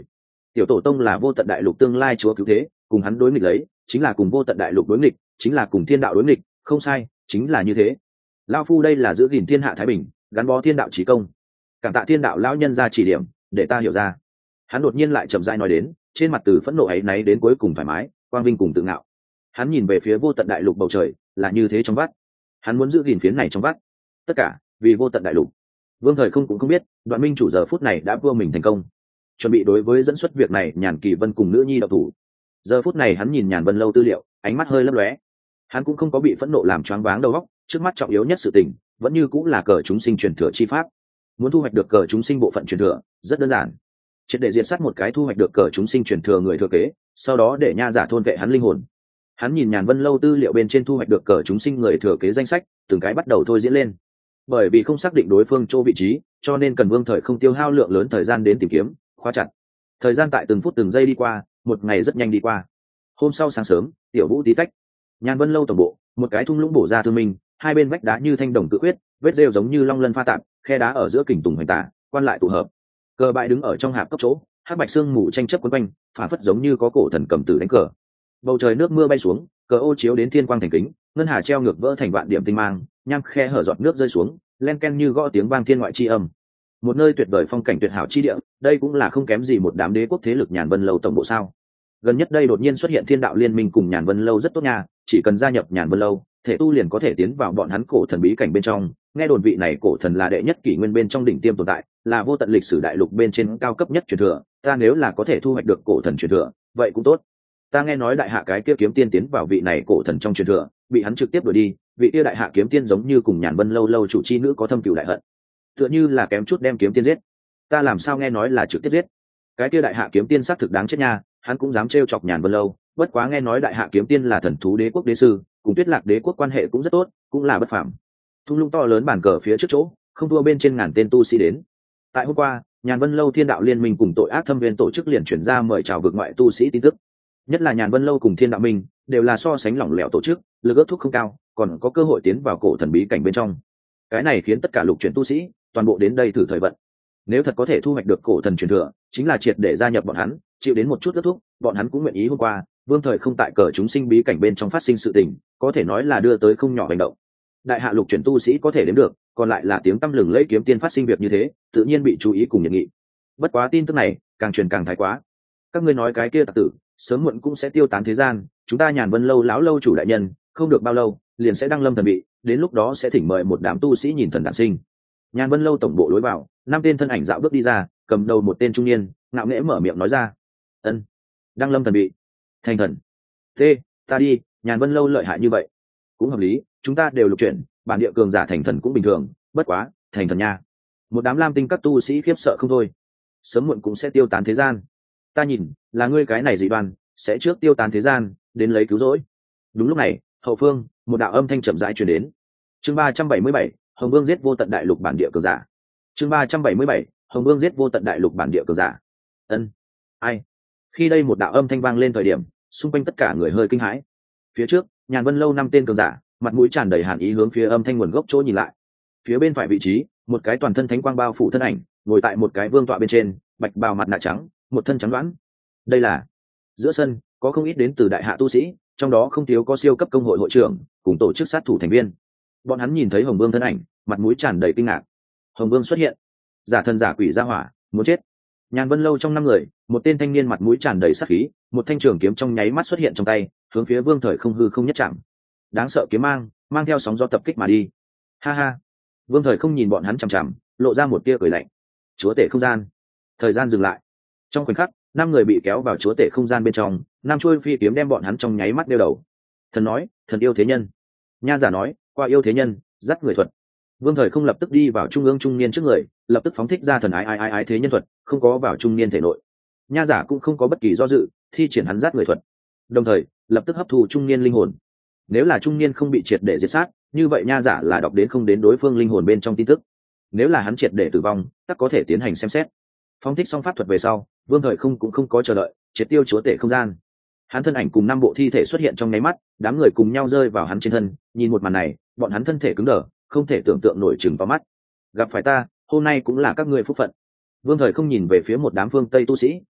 tiểu tổ tông là vô tận đại lục tương lai chúa cứu thế, cùng hắn đối nghịch lấy chính là cùng vô tận đại lục đối nghịch, chính là cùng thiên đạo đối nghịch, không sai, chính là như thế. Lão phu đây là giữ gìn thiên hạ thái bình, gắn bó thiên đạo chí công. Cảm tạ thiên đạo lão nhân ra chỉ điểm, để ta hiểu ra. Hắn đột nhiên lại chậm rãi nói đến, trên mặt từ phẫn nộ ấy náy đến cuối cùng thoải mái, quang vinh cùng tự ngạo. Hắn nhìn về phía vô tận đại lục bầu trời, là như thế trong vắt. Hắn muốn giữ gìn phiến này trong vắt, tất cả vì vô tận đại lục. Vương Thời Không cũng không biết, Đoạn Minh chủ giờ phút này đã vua mình thành công, chuẩn bị đối với dẫn xuất việc này Nhàn Kỳ Vân cùng nữ nhi độc thủ. Giờ phút này hắn nhìn Nhàn Vân Lâu tư liệu, ánh mắt hơi lấp lóe. Hắn cũng không có bị phẫn nộ làm choáng váng đầu óc, trước mắt trọng yếu nhất sự tình vẫn như cũng là cờ chúng sinh truyền thừa chi pháp. Muốn thu hoạch được cờ chúng sinh bộ phận truyền thừa, rất đơn giản. Triệt để diệt sát một cái thu hoạch được cờ chúng sinh truyền thừa người thừa kế, sau đó để nha giả thôn vệ hắn linh hồn. Hắn nhìn Nhàn Vân Lâu tư liệu bên trên thu hoạch được cờ chúng sinh người thừa kế danh sách, từng cái bắt đầu thôi diễn lên. Bởi vì không xác định đối phương chỗ vị trí, cho nên cần Vương Thời Không tiêu hao lượng lớn thời gian đến tìm kiếm, khóa chặt. Thời gian tại từng phút từng giây đi qua, một ngày rất nhanh đi qua. Hôm sau sáng sớm, tiểu vũ tí tách, Nhàn Vân Lâu tổng bộ, một cái thung lũng bổ ra thương minh, hai bên vách đá như thanh đồng tự quyết, vết rêu giống như long lân pha tạp, khe đá ở giữa kình tùng hoành tả, quan lại tụ hợp. Cờ bại đứng ở trong hạp cấp chỗ, hắc bạch xương mù tranh chấp quấn quanh, phản phất giống như có cổ thần cầm tử đánh cờ. Bầu trời nước mưa bay xuống, cờ ô chiếu đến thiên quang thành kính, ngân hà treo ngược vỡ thành vạn điểm tinh mang, nham khe hở giọt nước rơi xuống, len ken như gõ tiếng vang thiên ngoại chi âm. Một nơi tuyệt vời phong cảnh tuyệt hảo chi địa, đây cũng là không kém gì một đám đế quốc thế lực Nhàn Vân Lâu tổng bộ sao? Gần nhất đây đột nhiên xuất hiện Thiên Đạo Liên Minh cùng Nhàn Vân Lâu rất tốt nha, chỉ cần gia nhập Nhàn Vân Lâu, thể tu liền có thể tiến vào bọn hắn cổ thần bí cảnh bên trong. Nghe đồn vị này cổ thần là đệ nhất kỷ nguyên bên trong đỉnh tiêm tồn tại, là vô tận lịch sử đại lục bên trên cao cấp nhất truyền thừa. Ta nếu là có thể thu hoạch được cổ thần truyền thừa, vậy cũng tốt. Ta nghe nói đại hạ cái kia kiếm tiên tiến vào vị này cổ thần trong truyền thừa, bị hắn trực tiếp đuổi đi. Vị kia đại hạ kiếm tiên giống như cùng Nhàn Vân Lâu lâu chủ chi nữ có thâm cừu đại hận, tựa như là kém chút đem kiếm tiên giết. Ta làm sao nghe nói là trực tiếp giết? Cái kia đại hạ kiếm tiên xác thực đáng chết nha, hắn cũng dám trêu chọc Nhàn Vân Lâu. Bất quá nghe nói đại hạ kiếm tiên là thần thú đế quốc đế sư, cùng Tuyết Lạc đế quốc quan hệ cũng rất tốt, cũng là bất phàm. Thung lũng to lớn bản cờ phía trước chỗ, không thua bên trên ngàn tên tu sĩ đến. Tại hôm qua, Nhàn Vân Lâu Thiên Đạo Liên Minh cùng tội ác thâm viên tổ chức liền chuyển ra mời chào vực ngoại tu sĩ tin tức. Nhất là Nhàn Vân Lâu cùng Thiên Đạo Minh đều là so sánh lỏng lẻo tổ chức, lực ước thúc không cao, còn có cơ hội tiến vào cổ thần bí cảnh bên trong. Cái này khiến tất cả lục chuyển tu sĩ toàn bộ đến đây thử thời vận. Nếu thật có thể thu hoạch được cổ thần truyền thừa, chính là triệt để gia nhập bọn hắn, chịu đến một chút ước thúc, bọn hắn cũng nguyện ý. Hôm qua Vương Thời Không tại cờ chúng sinh bí cảnh bên trong phát sinh sự tình, có thể nói là đưa tới không nhỏ hành động. Đại hạ lục chuyển tu sĩ có thể đến được, còn lại là tiếng tăm lừng lẫy kiếm tiên phát sinh việc như thế, tự nhiên bị chú ý cùng nhiệt nghị. Bất quá tin tức này càng truyền càng thái quá. Các ngươi nói cái kia tặc tử sớm muộn cũng sẽ tiêu tán thế gian, chúng ta Nhàn Vân Lâu lão lâu chủ đại nhân không được bao lâu liền sẽ đăng lâm thần vị, đến lúc đó sẽ thỉnh mời một đám tu sĩ nhìn thần đản sinh. Nhàn Vân Lâu tổng bộ lối vào, năm tên thân ảnh dạo bước đi ra, cầm đầu một tên trung niên ngạo nghễ mở miệng nói ra: ân đăng lâm thần vị, thành thần. T ta đi, Nhàn Vân Lâu lợi hại như vậy? Cũng hợp lý, chúng ta đều lục chuyển, bản địa cường giả thành thần cũng bình thường, bất quá thành thần nha. Một đám lam tinh các tu sĩ khiếp sợ không thôi, sớm muộn cũng sẽ tiêu tán thế gian. Ta nhìn là ngươi cái này dị đoan sẽ trước tiêu tán thế gian, đến lấy cứu rỗi. Đúng lúc này hậu phương một đạo âm thanh chậm rãi truyền đến. Chương ba trăm bảy mươi bảy, Hồng Vương giết vô tận đại lục bản địa cường giả. Chương ba trăm bảy mươi bảy, Hồng Vương giết vô tận đại lục bản địa cường giả. Ân, ai? Khi đây một đạo âm thanh vang lên thời điểm, xung quanh tất cả người hơi kinh hãi. Phía trước, Nhàn Vân Lâu năm tên cường giả, mặt mũi tràn đầy hàn ý hướng phía âm thanh nguồn gốc chỗ nhìn lại. Phía bên phải vị trí, một cái toàn thân thánh quang bao phủ thân ảnh, ngồi tại một cái vương tọa bên trên, bạch bào mặt nạ trắng, một thân trắng đoán. Đây là giữa sân có không ít đến từ đại hạ tu sĩ, trong đó không thiếu có siêu cấp công hội hội trưởng cùng tổ chức sát thủ thành viên. Bọn hắn nhìn thấy Hồng Vương thân ảnh, mặt mũi tràn đầy kinh ngạc. Hồng Vương xuất hiện, giả thần giả quỷ ra hỏa, muốn chết. Nhàn Vân Lâu trong năm người, một tên thanh niên mặt mũi tràn đầy sát khí, một thanh trường kiếm trong nháy mắt xuất hiện trong tay, hướng phía Vương Thời Không hư không nhất chạm. Đáng sợ kiếm mang, mang theo sóng gió tập kích mà đi. Ha ha. Vương Thời Không nhìn bọn hắn chằm chằm, lộ ra một tia cười lạnh. Chúa tể không gian. Thời gian dừng lại. Trong khoảnh khắc, năm người bị kéo vào chúa tể không gian bên trong, năm chuôi phi kiếm đem bọn hắn trong nháy mắt đeo đầu. Thần nói, thần yêu thế nhân. Nha giả nói, qua yêu thế nhân, dắt người thuật. Vương Thời Không lập tức đi vào trung ương trung niên trước người, lập tức phóng thích ra thần ái ái ái ái thế nhân thuật, không có vào trung niên thể nội. Nha giả cũng không có bất kỳ do dự, thi triển hắn dắt người thuật, đồng thời lập tức hấp thu trung niên linh hồn. Nếu là trung niên không bị triệt để diệt sát, như vậy nha giả là đọc đến không đến đối phương linh hồn bên trong tin tức. Nếu là hắn triệt để tử vong, tất có thể tiến hành xem xét. Phóng thích xong pháp thuật về sau, Vương Thời Không cũng không có chờ đợi, triệt tiêu chúa tể không gian. Hắn thân ảnh cùng năm bộ thi thể xuất hiện trong nháy mắt, đám người cùng nhau rơi vào hắn trên thân, nhìn một màn này, bọn hắn thân thể cứng đờ, không thể tưởng tượng nổi chừng vào mắt. Gặp phải ta, hôm nay cũng là các ngươi phúc phận. Vương Thời Không nhìn về phía một đám phương Tây tu sĩ,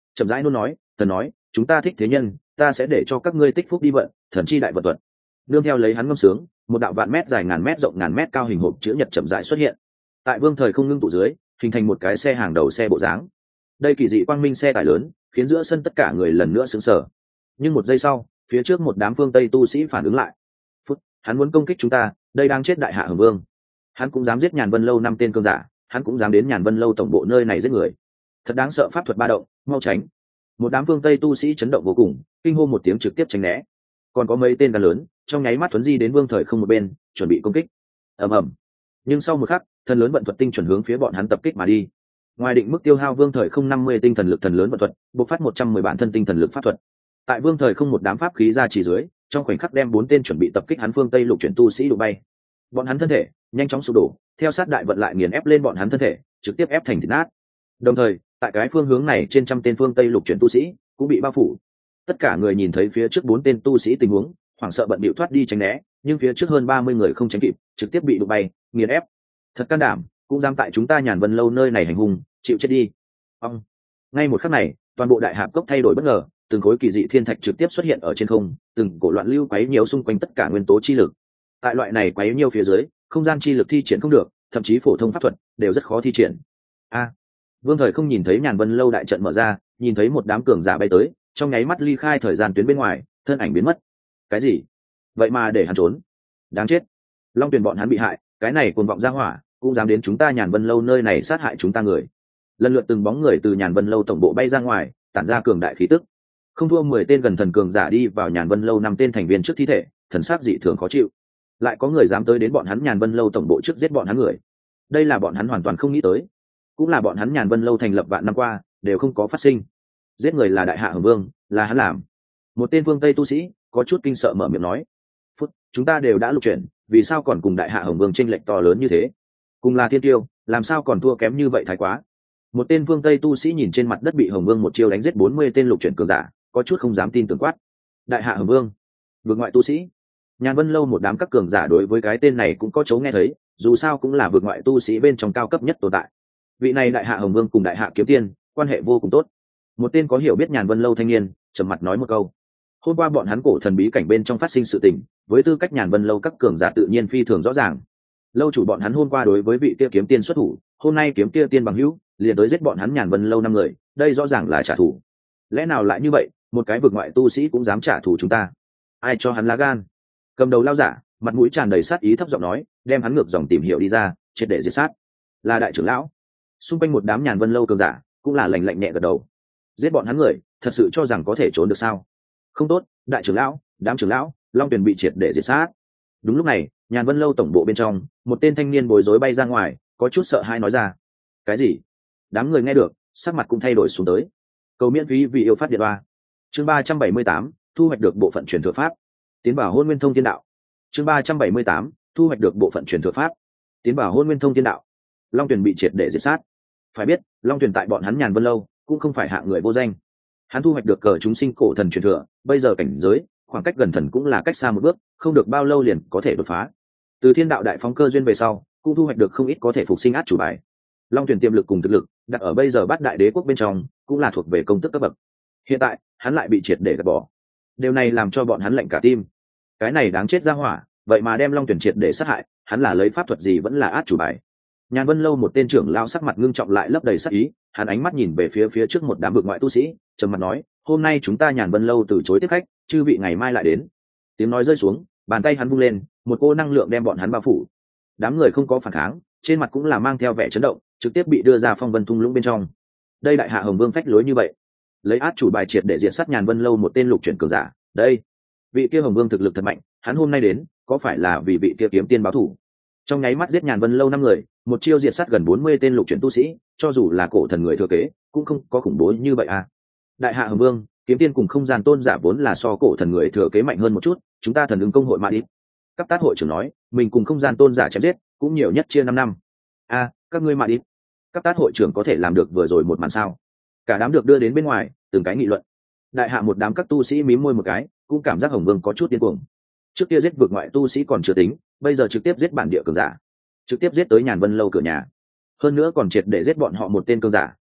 chậm rãi nôn nói, thần nói, chúng ta thích thế nhân, ta sẽ để cho các ngươi tích phúc đi vận, thần chi đại vận thuật. Nương theo lấy hắn ngâm sướng, một đạo vạn mét dài ngàn mét rộng ngàn mét cao hình hộp chữ nhật chậm rãi xuất hiện tại Vương Thời Không ngưng tụ dưới, hình thành một cái xe hàng đầu xe bộ dáng. Đây kỳ dị quang minh xe tải lớn, khiến giữa sân tất cả người lần nữa sững sờ. Nhưng một giây sau, phía trước một đám phương Tây tu sĩ phản ứng lại. Phút, hắn muốn công kích chúng ta, đây đang chết đại hạ Hồng Vương. Hắn cũng dám giết Nhàn Vân Lâu năm tên cương giả, hắn cũng dám đến Nhàn Vân Lâu tổng bộ nơi này giết người. Thật đáng sợ, pháp thuật ba động, mau tránh. Một đám phương Tây tu sĩ chấn động vô cùng, kinh hô một tiếng trực tiếp tránh né. Còn có mấy tên gan lớn, trong nháy mắt thuấn di đến Vương Thời Không một bên, chuẩn bị công kích. Ầm ầm. Nhưng sau một khắc, thần lớn vận thuật tinh chuẩn hướng phía bọn hắn tập kích mà đi. Ngoài định mức tiêu hao Vương Thời Không năm mươi tinh thần lực thần lớn vận thuật, bộc phát một trăm mười bản thân tinh thần lực pháp thuật. Tại Vương Thời Không một đám pháp khí ra chỉ dưới, trong khoảnh khắc đem bốn tên chuẩn bị tập kích hắn phương Tây lục chuyển tu sĩ đụng bay. Bọn hắn thân thể nhanh chóng sụp đổ, theo sát đại vận lại nghiền ép lên bọn hắn thân thể, trực tiếp ép thành thịt nát. Đồng thời, tại cái phương hướng này trên trăm tên phương Tây lục chuyển tu sĩ cũng bị bao phủ. Tất cả người nhìn thấy phía trước bốn tên tu sĩ tình huống, hoảng sợ bận bịu thoát đi tránh né, nhưng phía trước hơn ba mươi người không tránh kịp, trực tiếp bị đụng bay, nghiền ép. Thật can đảm, cũng dám tại chúng ta Nhàn Vân Lâu nơi này hành hung, chịu chết đi. Ông. Ngay một khắc này, toàn bộ đại hạp cốc thay đổi bất ngờ, từng khối kỳ dị thiên thạch trực tiếp xuất hiện ở trên không, từng cổ loạn lưu quấy nhiễu xung quanh tất cả nguyên tố chi lực. Tại loại này quấy nhiễu phía dưới, không gian chi lực thi triển không được, thậm chí phổ thông pháp thuật đều rất khó thi triển. A. Vương Thời Không nhìn thấy Nhàn Vân Lâu đại trận mở ra, nhìn thấy một đám cường giả bay tới, trong nháy mắt ly khai thời gian tuyến bên ngoài, thân ảnh biến mất. Cái gì? Vậy mà để hắn trốn? Đáng chết. Long Tuyền bọn hắn bị hại, cái này cuồng vọng ra hỏa, cũng dám đến chúng ta Nhàn Vân Lâu nơi này sát hại chúng ta người. Lần lượt từng bóng người từ Nhàn Vân Lâu tổng bộ bay ra ngoài, tản ra cường đại khí tức. Không thua mười tên gần thần cường giả đi vào Nhàn Vân Lâu năm tên thành viên trước thi thể, thần sắc dị thường khó chịu. Lại có người dám tới đến bọn hắn Nhàn Vân Lâu tổng bộ trước giết bọn hắn người. Đây là bọn hắn hoàn toàn không nghĩ tới, cũng là bọn hắn Nhàn Vân Lâu thành lập vạn năm qua đều không có phát sinh. Giết người là đại hạ Hồng Vương, là hắn làm. Một tên phương Tây tu sĩ có chút kinh sợ mở miệng nói, phút chúng ta đều đã lục chuyển, vì sao còn cùng đại hạ Hồng Vương chênh lệch to lớn như thế? Cùng là thiên tiêu, làm sao còn thua kém như vậy thái quá. Một tên phương Tây tu sĩ nhìn trên mặt đất bị Hồng Vương một chiêu đánh giết bốn mươi tên lục chuyển cường giả, có chút không dám tin tưởng quát, đại hạ Hồng Vương, vượt ngoại tu sĩ. Nhàn Vân Lâu một đám các cường giả đối với cái tên này cũng có chấu nghe thấy, dù sao cũng là vượt ngoại tu sĩ bên trong cao cấp nhất tồn tại. Vị này đại hạ Hồng Vương cùng đại hạ Kiếm Tiên quan hệ vô cùng tốt. Một tên có hiểu biết Nhàn Vân Lâu thanh niên trầm mặt nói một câu, hôm qua bọn hắn cổ thần bí cảnh bên trong phát sinh sự tình, với tư cách Nhàn Vân Lâu các cường giả tự nhiên phi thường rõ ràng. Lâu chủ bọn hắn hôm qua đối với vị kia Kiếm Tiên xuất thủ, hôm nay Kiếm Kia Tiên bằng hữu liền tới giết bọn hắn Nhàn Vân Lâu năm người, đây rõ ràng là trả thù. Lẽ nào lại như vậy, một cái vực ngoại tu sĩ cũng dám trả thù chúng ta? Ai cho hắn lá gan? Cầm đầu lao giả mặt mũi tràn đầy sát ý thấp giọng nói, đem hắn ngược dòng tìm hiểu đi ra, triệt để diệt sát. Là đại trưởng lão. Xung quanh một đám Nhàn Vân Lâu cường giả cũng là lạnh lạnh nhẹ gật đầu. Giết bọn hắn người, thật sự cho rằng có thể trốn được sao? Không tốt, đại trưởng lão, đám trưởng lão, Long Tuyền bị triệt để diệt sát. Đúng lúc này, Nhàn Vân Lâu tổng bộ bên trong, một tên thanh niên bối rối bay ra ngoài, có chút sợ hãi nói ra. Cái gì? Đám người nghe được, sắc mặt cũng thay đổi xuống tới. Cầu miễn phí vì yêu phát điện ba. Chương ba trăm bảy mươi tám, thu hoạch được bộ phận truyền thừa pháp. Tiến vào Hôn Nguyên Thông Thiên Đạo. Chương ba trăm bảy mươi tám, thu hoạch được bộ phận truyền thừa pháp. Tiến vào Hôn Nguyên Thông Thiên Đạo. Long Tuyền bị triệt để diệt sát. Phải biết, Long Tuyền tại bọn hắn Nhàn Vân Lâu cũng không phải hạng người vô danh. Hắn thu hoạch được cờ chúng sinh cổ thần truyền thừa, bây giờ cảnh giới, khoảng cách gần thần cũng là cách xa một bước, không được bao lâu liền có thể đột phá. Từ Thiên Đạo đại phóng cơ duyên về sau, cũng thu hoạch được không ít có thể phục sinh át chủ bài. Long Tuyền tiềm lực cùng thực lực, đặt ở bây giờ Bát Đại Đế quốc bên trong, cũng là thuộc về công tức cấp bậc. Hiện tại, hắn lại bị triệt để gạt bỏ. Điều này làm cho bọn hắn lạnh cả tim. Cái này đáng chết ra hỏa, vậy mà đem Long Tuyền triệt để sát hại, hắn là lấy pháp thuật gì vẫn là át chủ bài. Nhàn Vân Lâu một tên trưởng lão sắc mặt ngưng trọng lại lấp đầy sát ý, hắn ánh mắt nhìn về phía phía trước một đám vực ngoại tu sĩ, trầm mặt nói, hôm nay chúng ta Nhàn Vân Lâu từ chối tiếp khách, chư vị ngày mai lại đến. Tiếng nói rơi xuống, bàn tay hắn vung lên, một cô năng lượng đem bọn hắn bao phủ. Đám người không có phản kháng, trên mặt cũng là mang theo vẻ chấn động, trực tiếp bị đưa ra phong vân thung lũng bên trong. Đây đại hạ Hồng Vương phách lối như vậy, lấy át chủ bài triệt để diệt sát Nhàn Vân Lâu một tên lục chuyển cường giả. Đây, vị kia Hồng Vương thực lực thật mạnh, hắn hôm nay đến, có phải là vì vị kia Kiếm Tiên báo thù? Trong nháy mắt giết Nhàn Vân Lâu năm người, một chiêu diệt sát gần bốn mươi tên lục chuyển tu sĩ, cho dù là cổ thần người thừa kế, cũng không có khủng bố như vậy à. Đại hạ Hồng Vương, Kiếm Tiên cùng không gian tôn giả vốn là so cổ thần người thừa kế mạnh hơn một chút, chúng ta thần ứng công hội mà đi. Cấp Tát hội trưởng nói, mình cùng không gian tôn giả chém giết, cũng nhiều nhất chia năm năm. A, à, các ngươi mà đi. Cấp Tát hội trưởng có thể làm được vừa rồi một màn sao? Cả đám được đưa đến bên ngoài, từng cái nghị luận. Đại hạ một đám các tu sĩ mím môi một cái, cũng cảm giác Hồng Vương có chút điên cuồng. Trước kia giết vượt ngoại tu sĩ còn chưa tính, bây giờ trực tiếp giết bản địa cường giả, trực tiếp giết tới Nhàn Vân Lâu cửa nhà, hơn nữa còn triệt để giết bọn họ một tên cường giả,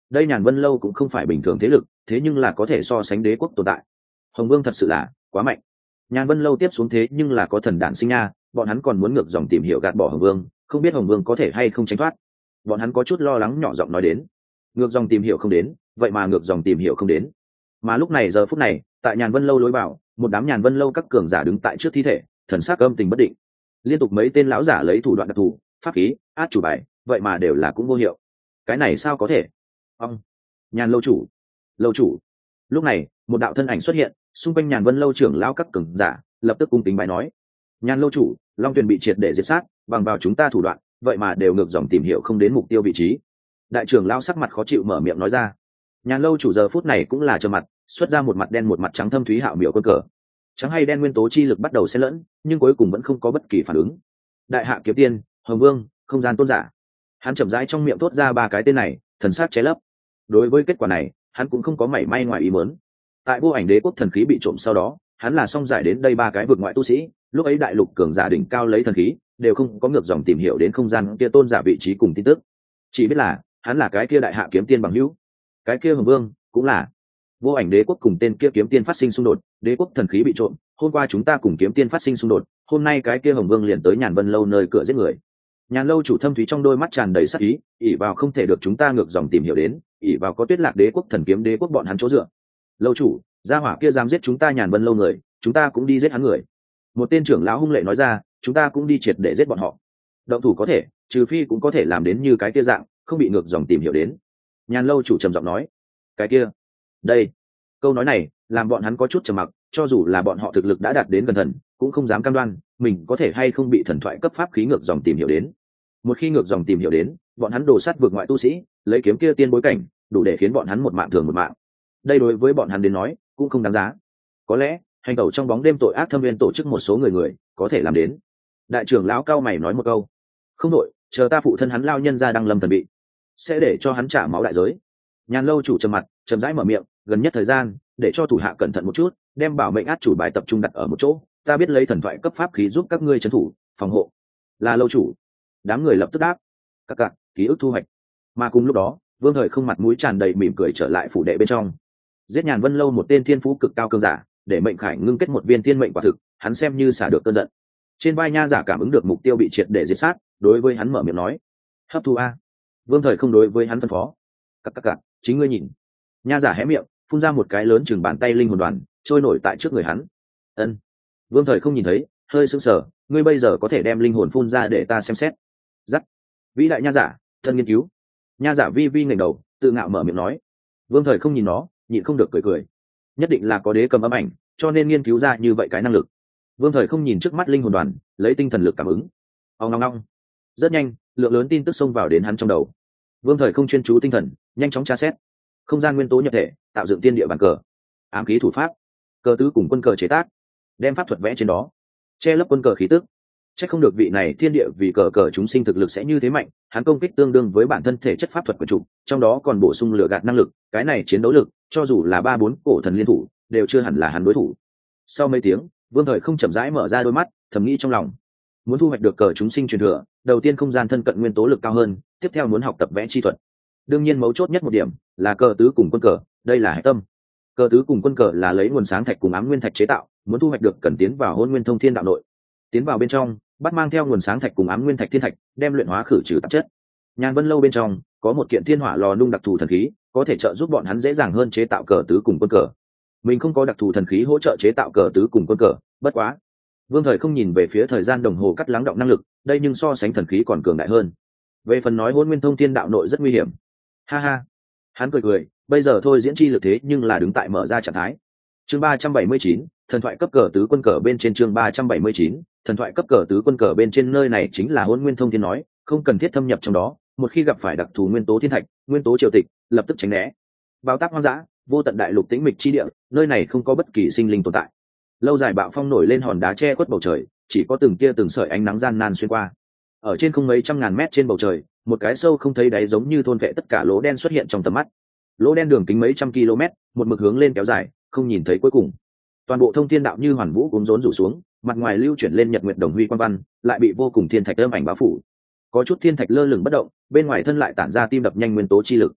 đây Nhàn Vân lâu cũng không phải bình thường thế lực, thế nhưng là có thể so sánh đế quốc tồn tại. Hồng Vương thật sự là quá mạnh. Nhàn Vân lâu tiếp xuống thế nhưng là có thần đản sinh nha, bọn hắn còn muốn ngược dòng tìm hiểu gạt bỏ Hồng Vương, không biết Hồng Vương có thể hay không tránh thoát. Bọn hắn có chút lo lắng nhỏ giọng nói đến. Ngược dòng tìm hiểu không đến, vậy mà ngược dòng tìm hiểu không đến. Mà lúc này giờ phút này, tại Nhàn Vân lâu lối vào, một đám Nhàn Vân lâu các cường giả đứng tại trước thi thể, thần sắc âm tình bất định. Liên tục mấy tên lão giả lấy thủ đoạn đặc thù, pháp khí, át chủ bài, vậy mà đều là cũng vô hiệu. Cái này sao có thể? Ông, Nhàn lâu chủ, lâu chủ. Lúc này, một đạo thân ảnh xuất hiện, xung quanh Nhàn Vân lâu trưởng lão các cường giả, lập tức cung kính bài nói: Nhàn lâu chủ, Long Tuyền bị triệt để diệt sát, bằng vào chúng ta thủ đoạn, vậy mà đều ngược dòng tìm hiểu không đến mục tiêu vị trí. Đại trưởng lão sắc mặt khó chịu mở miệng nói ra. Nhàn lâu chủ giờ phút này cũng là trơ mặt, xuất ra một mặt đen một mặt trắng thâm thúy hạo miểu quân cờ. Trắng hay đen nguyên tố chi lực bắt đầu xen lẫn, nhưng cuối cùng vẫn không có bất kỳ phản ứng. Đại hạ kiếm tiên, Hồng Vương, không gian tôn giả. Hắn chậm rãi trong miệng thốt ra ba cái tên này, thần sắc che lấp. Đối với kết quả này, hắn cũng không có mảy may ngoài ý muốn. Tại Vô Ảnh Đế quốc thần khí bị trộm sau đó, hắn là xong giải đến đây ba cái vực ngoại tu sĩ, lúc ấy đại lục cường giả đỉnh cao lấy thần khí, đều không có ngược dòng tìm hiểu đến không gian kia tôn giả vị trí cùng tin tức. Chỉ biết là, hắn là cái kia đại hạ kiếm tiên bằng hữu. Cái kia Hồng Vương cũng là. Vô Ảnh Đế quốc cùng tên kia kiếm tiên phát sinh xung đột, đế quốc thần khí bị trộm, hôm qua chúng ta cùng kiếm tiên phát sinh xung đột, hôm nay cái kia Hồng Vương liền tới Nhàn Vân lâu nơi cửa giết người. Nhàn lâu chủ thâm thúy trong đôi mắt tràn đầy sát ý, ỷ vào không thể được chúng ta ngược dòng tìm hiểu đến, ỷ vào có Tuyết Lạc Đế quốc thần kiếm đế quốc bọn hắn chỗ dựa. Lâu chủ, gia hỏa kia dám giết chúng ta Nhàn Vân lâu người, chúng ta cũng đi giết hắn người. Một tên trưởng lão hung lệ nói ra, chúng ta cũng đi triệt để giết bọn họ. Động thủ có thể, trừ phi cũng có thể làm đến như cái kia dạng, không bị ngược dòng tìm hiểu đến. Nhàn lâu chủ trầm giọng nói, cái kia, đây. Câu nói này làm bọn hắn có chút trầm mặc, cho dù là bọn họ thực lực đã đạt đến gần thần, cũng không dám cam đoan mình có thể hay không bị thần thoại cấp pháp khí ngược dòng tìm hiểu đến. Một khi ngược dòng tìm hiểu đến, bọn hắn đổ sát vượt ngoại tu sĩ, lấy kiếm kia tiên bối cảnh, đủ để khiến bọn hắn một mạng thường một mạng. Đây đối với bọn hắn đến nói, cũng không đáng giá. Có lẽ, hành tẩu trong bóng đêm tội ác thâm viên tổ chức một số người người, có thể làm đến. Đại trưởng lão cao mày nói một câu, không đội, chờ ta phụ thân hắn lao nhân ra đang lâm thần bị, sẽ để cho hắn trả máu đại giới. Nhàn lâu chủ trầm mặt, chậm rãi mở miệng, gần nhất thời gian, để cho thủ hạ cẩn thận một chút, đem bảo mệnh át chủ bài tập trung đặt ở một chỗ, ta biết lấy thần thoại cấp pháp khí giúp các ngươi trấn thủ, phòng hộ. Là lâu chủ. Đám người lập tức đáp. Các cạn, ký ức thu hoạch. Mà cùng lúc đó, Vương Thời không mặt mũi tràn đầy mỉm cười trở lại phủ đệ bên trong. Giết Nhàn Vân lâu một tên thiên phú cực cao cường giả, để mệnh khải ngưng kết một viên thiên mệnh quả thực, hắn xem như xả được cơn giận. Trên vai nha giả cảm ứng được mục tiêu bị triệt để diệt sát, đối với hắn mở miệng nói, hấp thu a. Vương Thời không đối với hắn phân phó. Các các cạn, chính ngươi nhìn. Nha giả hé miệng, phun ra một cái lớn chừng bàn tay linh hồn đoàn, trôi nổi tại trước người hắn. Ân. Vương Thời không nhìn thấy, hơi sững sờ, ngươi bây giờ có thể đem linh hồn phun ra để ta xem xét. Dắt. Vĩ đại nha giả, thân nghiên cứu. Nha giả vi vi ngẩng đầu, tự ngạo mở miệng nói. Vương Thời không nhìn nó, nhịn không được cười cười. Nhất định là có đế cầm âm ảnh, cho nên nghiên cứu ra như vậy cái năng lực. Vương Thời không nhìn trước mắt linh hồn đoàn, lấy tinh thần lực cảm ứng. Ong ong ong. Rất nhanh, lượng lớn tin tức xông vào đến hắn trong đầu. Vương Thời không chuyên chú tinh thần, nhanh chóng tra xét. Không gian nguyên tố nhập thể, tạo dựng tiên địa bàn cờ, ám khí thủ pháp, cờ tứ cùng quân cờ chế tác, đem pháp thuật vẽ trên đó, che lấp quân cờ khí tức. Chắc không được vị này thiên địa vì cờ cờ chúng sinh thực lực sẽ như thế mạnh, hắn công kích tương đương với bản thân thể chất pháp thuật của chủ, trong đó còn bổ sung lửa gạt năng lực, cái này chiến đấu lực, cho dù là ba bốn cổ thần liên thủ, đều chưa hẳn là hắn đối thủ. Sau mấy tiếng, Vương Thời không chậm rãi mở ra đôi mắt, thầm nghĩ trong lòng, muốn thu hoạch được cờ chúng sinh truyền thừa, đầu tiên không gian thân cận nguyên tố lực cao hơn, tiếp theo muốn học tập vẽ chi thuật. Đương nhiên mấu chốt nhất một điểm là cờ tứ cùng quân cờ, đây là hạch tâm. Cờ tứ cùng quân cờ là lấy nguồn sáng thạch cùng ám nguyên thạch chế tạo, muốn thu hoạch được cần tiến vào hôn nguyên thông thiên đạo nội. Tiến vào bên trong, bắt mang theo nguồn sáng thạch cùng ám nguyên thạch thiên thạch, đem luyện hóa khử trừ tạp chất. Nhàn Vân lâu bên trong có một kiện thiên hỏa lò nung đặc thù thần khí, có thể trợ giúp bọn hắn dễ dàng hơn chế tạo cờ tứ cùng quân cờ. Mình không có đặc thù thần khí hỗ trợ chế tạo cờ tứ cùng quân cờ, bất quá. Vương Thời không nhìn về phía thời gian đồng hồ cắt lắng động năng lực, đây nhưng so sánh thần khí còn cường đại hơn. Về phần nói hôn nguyên thông thiên đạo nội rất nguy hiểm. Ha ha, hắn cười cười, bây giờ thôi diễn chi lực thế nhưng là đứng tại mở ra trạng thái. Chương ba trăm bảy mươi chín, thần thoại cấp cờ tứ quân cờ bên trên. Chương ba trăm bảy mươi chín, thần thoại cấp cờ tứ quân cờ bên trên. Nơi này chính là hôn nguyên thông thiên nói, không cần thiết thâm nhập trong đó, một khi gặp phải đặc thù nguyên tố thiên thạch, nguyên tố triều tịch, lập tức tránh né. Bao tác hoang dã, vô tận đại lục tĩnh mịch chi địa, nơi này không có bất kỳ sinh linh tồn tại. Lâu dài bạo phong nổi lên hòn đá che khuất bầu trời, chỉ có từng tia từng sợi ánh nắng gian nan xuyên qua. Ở trên không mấy trăm ngàn mét trên bầu trời, một cái sâu không thấy đáy giống như thôn vệ tất cả lỗ đen xuất hiện trong tầm mắt. Lỗ đen đường kính mấy trăm km, một mực hướng lên kéo dài, không nhìn thấy cuối cùng. Toàn bộ thông thiên đạo như hoàn vũ cuốn rốn rủ xuống, mặt ngoài lưu chuyển lên nhật nguyệt đồng huy quan văn, lại bị vô cùng thiên thạch âm ảnh bao phủ. Có chút thiên thạch lơ lửng bất động, bên ngoài thân lại tản ra tim đập nhanh nguyên tố chi lực.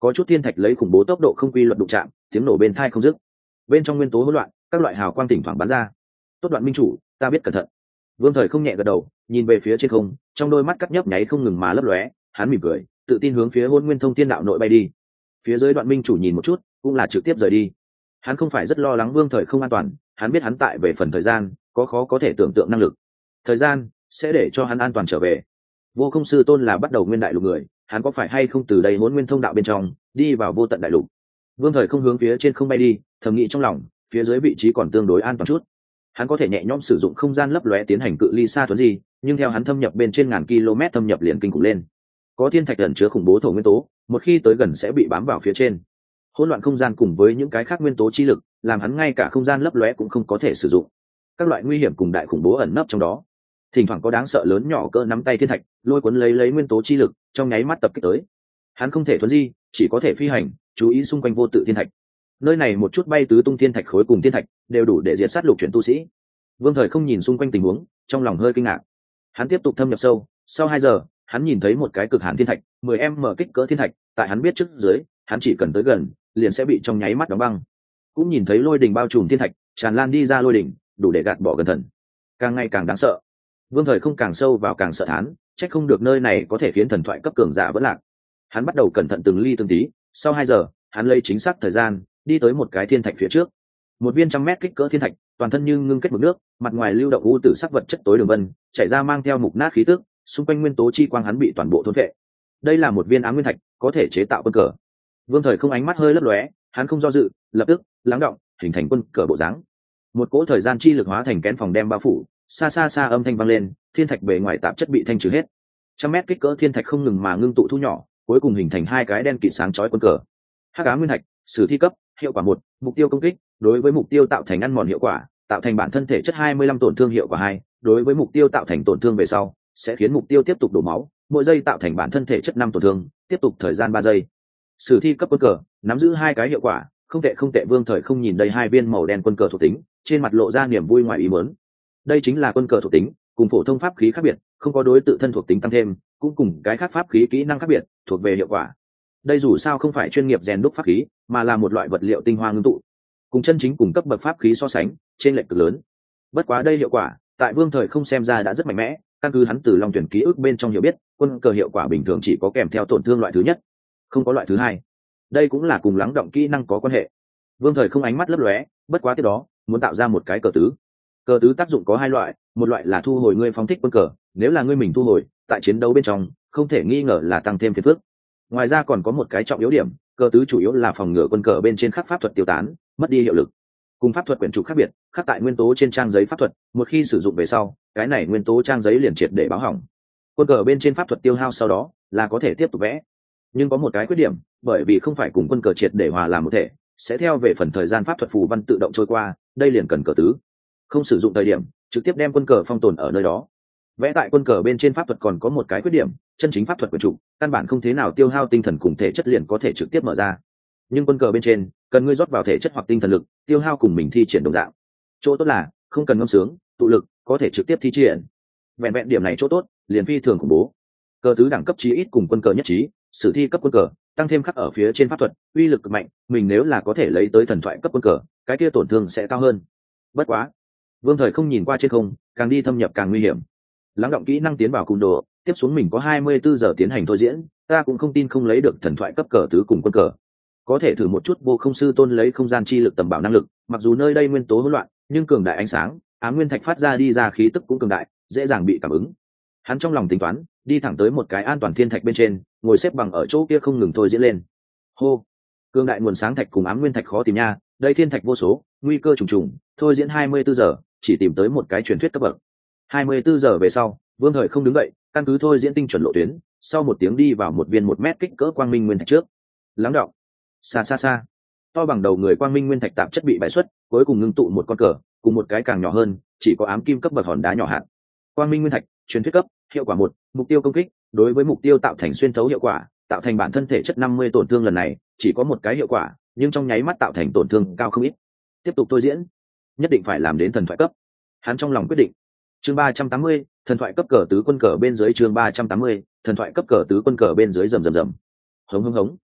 có chút thiên thạch lấy khủng bố tốc độ không quy luật đụng chạm, tiếng nổ bên thai không dứt. Bên trong nguyên tố hỗn loạn, các loại hào quang thỉnh thoảng bắn ra. Tốt Đoạn minh chủ, ta biết cẩn thận. Vương Thời không nhẹ gật đầu, nhìn về phía trên không, trong đôi mắt cắt nhấp nháy không ngừng mà lấp lóe, hắn mỉm cười, tự tin hướng phía Hỗn Nguyên Thông Thiên Đạo nội bay đi. Phía dưới Đoạn minh chủ nhìn một chút, cũng là trực tiếp rời đi. Hắn không phải rất lo lắng Vương Thời không an toàn, hắn biết hắn tại về phần thời gian, có khó có thể tưởng tượng năng lực. Thời gian sẽ để cho hắn an toàn trở về. Vô Không Sư Tôn là bắt đầu nguyên đại lục người, hắn có phải hay không từ đây Hỗn Nguyên Thông Đạo bên trong đi vào vô tận đại lục? Vương Thời không hướng phía trên không bay đi, thầm nghĩ trong lòng, phía dưới vị trí còn tương đối an toàn chút. Hắn có thể nhẹ nhõm sử dụng không gian lấp lóe tiến hành cự ly xa thuấn di, nhưng theo hắn thâm nhập bên trên ngàn km thâm nhập liền kinh khủng lên. Có thiên thạch ẩn chứa khủng bố thổ nguyên tố, một khi tới gần sẽ bị bám vào phía trên. Hỗn loạn không gian cùng với những cái khác nguyên tố chi lực, làm hắn ngay cả không gian lấp lóe cũng không có thể sử dụng. Các loại nguy hiểm cùng đại khủng bố ẩn nấp trong đó. Thỉnh thoảng có đáng sợ lớn nhỏ cỡ nắm tay thiên thạch, lôi cuốn lấy lấy nguyên tố chi lực, trong nháy mắt tập kích tới. Hắn không thể thuấn di, chỉ có thể phi hành, chú ý xung quanh vô tự thiên thạch. Nơi này một chút bay tứ tung thiên thạch khối cùng thiên thạch, đều đủ để diệt sát lục chuyển tu sĩ. Vương Thời không nhìn xung quanh tình huống, trong lòng hơi kinh ngạc. Hắn tiếp tục thâm nhập sâu, sau hai giờ, hắn nhìn thấy một cái cực hàn thiên thạch, mười em mở kích cỡ thiên thạch, tại hắn biết trước dưới, hắn chỉ cần tới gần, liền sẽ bị trong nháy mắt đóng băng. Cũng nhìn thấy lôi đỉnh bao trùm thiên thạch, tràn lan đi ra lôi đỉnh, đủ để gạt bỏ gần thần. Càng ngày càng đáng sợ. Vương Thời không càng sâu vào càng sợ thán, trách không được nơi này có thể khiến thần thoại cấp cường giả vẫn lạc. Hắn bắt đầu cẩn thận từng ly từng tí, sau hai giờ, hắn lấy chính xác thời gian, đi tới một cái thiên thạch phía trước. Một viên trăm mét kích cỡ thiên thạch, toàn thân như ngưng kết mực nước, mặt ngoài lưu động u tử sắc vật chất tối đường vân, chảy ra mang theo mục nát khí tức, xung quanh nguyên tố chi quang hắn bị toàn bộ thôn phệ. Đây là một viên ám nguyên thạch, có thể chế tạo quân cờ. Vương Thời không ánh mắt hơi lấp lóe, hắn không do dự, lập tức lắng động, hình thành quân cờ bộ dáng. Một cỗ thời gian chi lực hóa thành kén phòng đem bao phủ, xa xa xa âm thanh vang lên, thiên thạch bề ngoài tạp chất bị thanh trừ hết. Trăm mét kích cỡ thiên thạch không ngừng mà ngưng tụ thu nhỏ, cuối cùng hình thành hai cái đen kịt sáng chói quân cờ. Hắc ám nguyên thạch, sử thi cấp, hiệu quả một, mục tiêu công kích, đối với mục tiêu tạo thành ăn mòn hiệu quả, tạo thành bản thân thể chất hai mươi lăm tổn thương hiệu quả hai, đối với mục tiêu tạo thành tổn thương về sau, sẽ khiến mục tiêu tiếp tục đổ máu, mỗi giây tạo thành bản thân thể chất năm tổn thương, tiếp tục thời gian ba giây. Sử thi cấp quân cờ, nắm giữ hai cái hiệu quả, không tệ không tệ. Vương Thời không nhìn đây hai viên màu đen quân cờ thuộc tính, trên mặt lộ ra niềm vui ngoài ý muốn. Đây chính là quân cờ thuộc tính, cùng phổ thông pháp khí khác biệt, không có đối tự thân thuộc tính tăng thêm, cũng cùng cái khác pháp khí kỹ năng khác biệt, thuộc về hiệu quả. Đây dù sao không phải chuyên nghiệp rèn đúc pháp khí, mà là một loại vật liệu tinh hoa ngưng tụ, cùng chân chính cùng cấp bậc pháp khí so sánh, trên lệch cực lớn. Bất quá đây hiệu quả, tại Vương Thời không xem ra đã rất mạnh mẽ, căn cứ hắn từ Long Tuyển ký ức bên trong hiểu biết, quân cờ hiệu quả bình thường chỉ có kèm theo tổn thương loại thứ nhất, không có loại thứ hai. Đây cũng là cùng lắng động kỹ năng có quan hệ. Vương Thời không ánh mắt lấp lóe, bất quá tiếp đó, muốn tạo ra một cái cờ tứ. Cờ tứ tác dụng có hai loại, một loại là thu hồi ngươi phóng thích quân cờ, nếu là ngươi mình thu hồi, tại chiến đấu bên trong, không thể nghi ngờ là tăng thêm phiền phức. Ngoài ra còn có một cái trọng yếu điểm, cờ tứ chủ yếu là phòng ngừa quân cờ bên trên khắc pháp thuật tiêu tán, mất đi hiệu lực. Cùng pháp thuật quyển trục khác biệt, khắc tại nguyên tố trên trang giấy pháp thuật, một khi sử dụng về sau, cái này nguyên tố trang giấy liền triệt để báo hỏng. Quân cờ bên trên pháp thuật tiêu hao sau đó, là có thể tiếp tục vẽ. Nhưng có một cái khuyết điểm, bởi vì không phải cùng quân cờ triệt để hòa làm một thể, sẽ theo về phần thời gian pháp thuật phù văn tự động trôi qua, đây liền cần cờ tứ. Không sử dụng thời điểm, trực tiếp đem quân cờ phong tồn ở nơi đó. Vẽ tại quân cờ bên trên pháp thuật còn có một cái khuyết điểm, chân chính pháp thuật quyển trục, căn bản không thế nào tiêu hao tinh thần cùng thể chất liền có thể trực tiếp mở ra. Nhưng quân cờ bên trên, cần ngươi rót vào thể chất hoặc tinh thần lực, tiêu hao cùng mình thi triển đồng dạng. Chỗ tốt là, không cần ngâm sướng, tụ lực, có thể trực tiếp thi triển. Vẹn vẹn điểm này chỗ tốt, liền phi thường khủng bố. Cờ tứ đẳng cấp chí ít cùng quân cờ nhất trí, sử thi cấp quân cờ, tăng thêm khắc ở phía trên pháp thuật, uy lực cực mạnh, mình nếu là có thể lấy tới thần thoại cấp quân cờ, cái kia tổn thương sẽ cao hơn. Bất quá, Vương Thời không nhìn qua trên không, càng đi thâm nhập càng nguy hiểm. Lắng động kỹ năng tiến vào cung đồ, tiếp xuống mình có hai mươi bốn giờ tiến hành thôi diễn, ta cũng không tin không lấy được thần thoại cấp cờ tứ cùng quân cờ. Có thể thử một chút. Vô Không Sư Tôn lấy không gian chi lực tầm bảo năng lực, mặc dù nơi đây nguyên tố hỗn loạn, nhưng cường đại ánh sáng, ám nguyên thạch phát ra đi ra khí tức cũng cường đại, dễ dàng bị cảm ứng. Hắn trong lòng tính toán, đi thẳng tới một cái an toàn thiên thạch bên trên, ngồi xếp bằng ở chỗ kia không ngừng thôi diễn lên. Hô, cường đại nguồn sáng thạch cùng ám nguyên thạch khó tìm nha, đây thiên thạch vô số, nguy cơ trùng trùng, thôi diễn hai mươi bốn giờ, chỉ tìm tới một cái truyền thuyết cấp bậc. hai mươi bốn giờ về sau, Vương Thời không đứng dậy, căn cứ thôi diễn tinh chuẩn lộ tuyến, sau một tiếng đi vào một viên một mét kích cỡ quang minh nguyên thạch trước. Lắng đọng. Xa xa xa, to bằng đầu người quang minh nguyên thạch tạp chất bị bãi xuất, cuối cùng ngưng tụ một con cờ, cùng một cái càng nhỏ hơn, chỉ có ám kim cấp bậc hòn đá nhỏ hạt. Quang minh nguyên thạch, truyền thuyết cấp, hiệu quả một, mục tiêu công kích, đối với mục tiêu tạo thành xuyên thấu hiệu quả, tạo thành bản thân thể chất năm mươi tổn thương, lần này chỉ có một cái hiệu quả, nhưng trong nháy mắt tạo thành tổn thương cao không ít. Tiếp tục thôi diễn, nhất định phải làm đến thần thoại cấp. Hắn trong lòng quyết định. Chương ba trăm tám mươi, thần thoại cấp cờ tứ quân cờ bên dưới. Chương ba trăm tám mươi, thần thoại cấp cờ tứ quân cờ bên dưới. Rầm rầm rầm. Hống hống hống.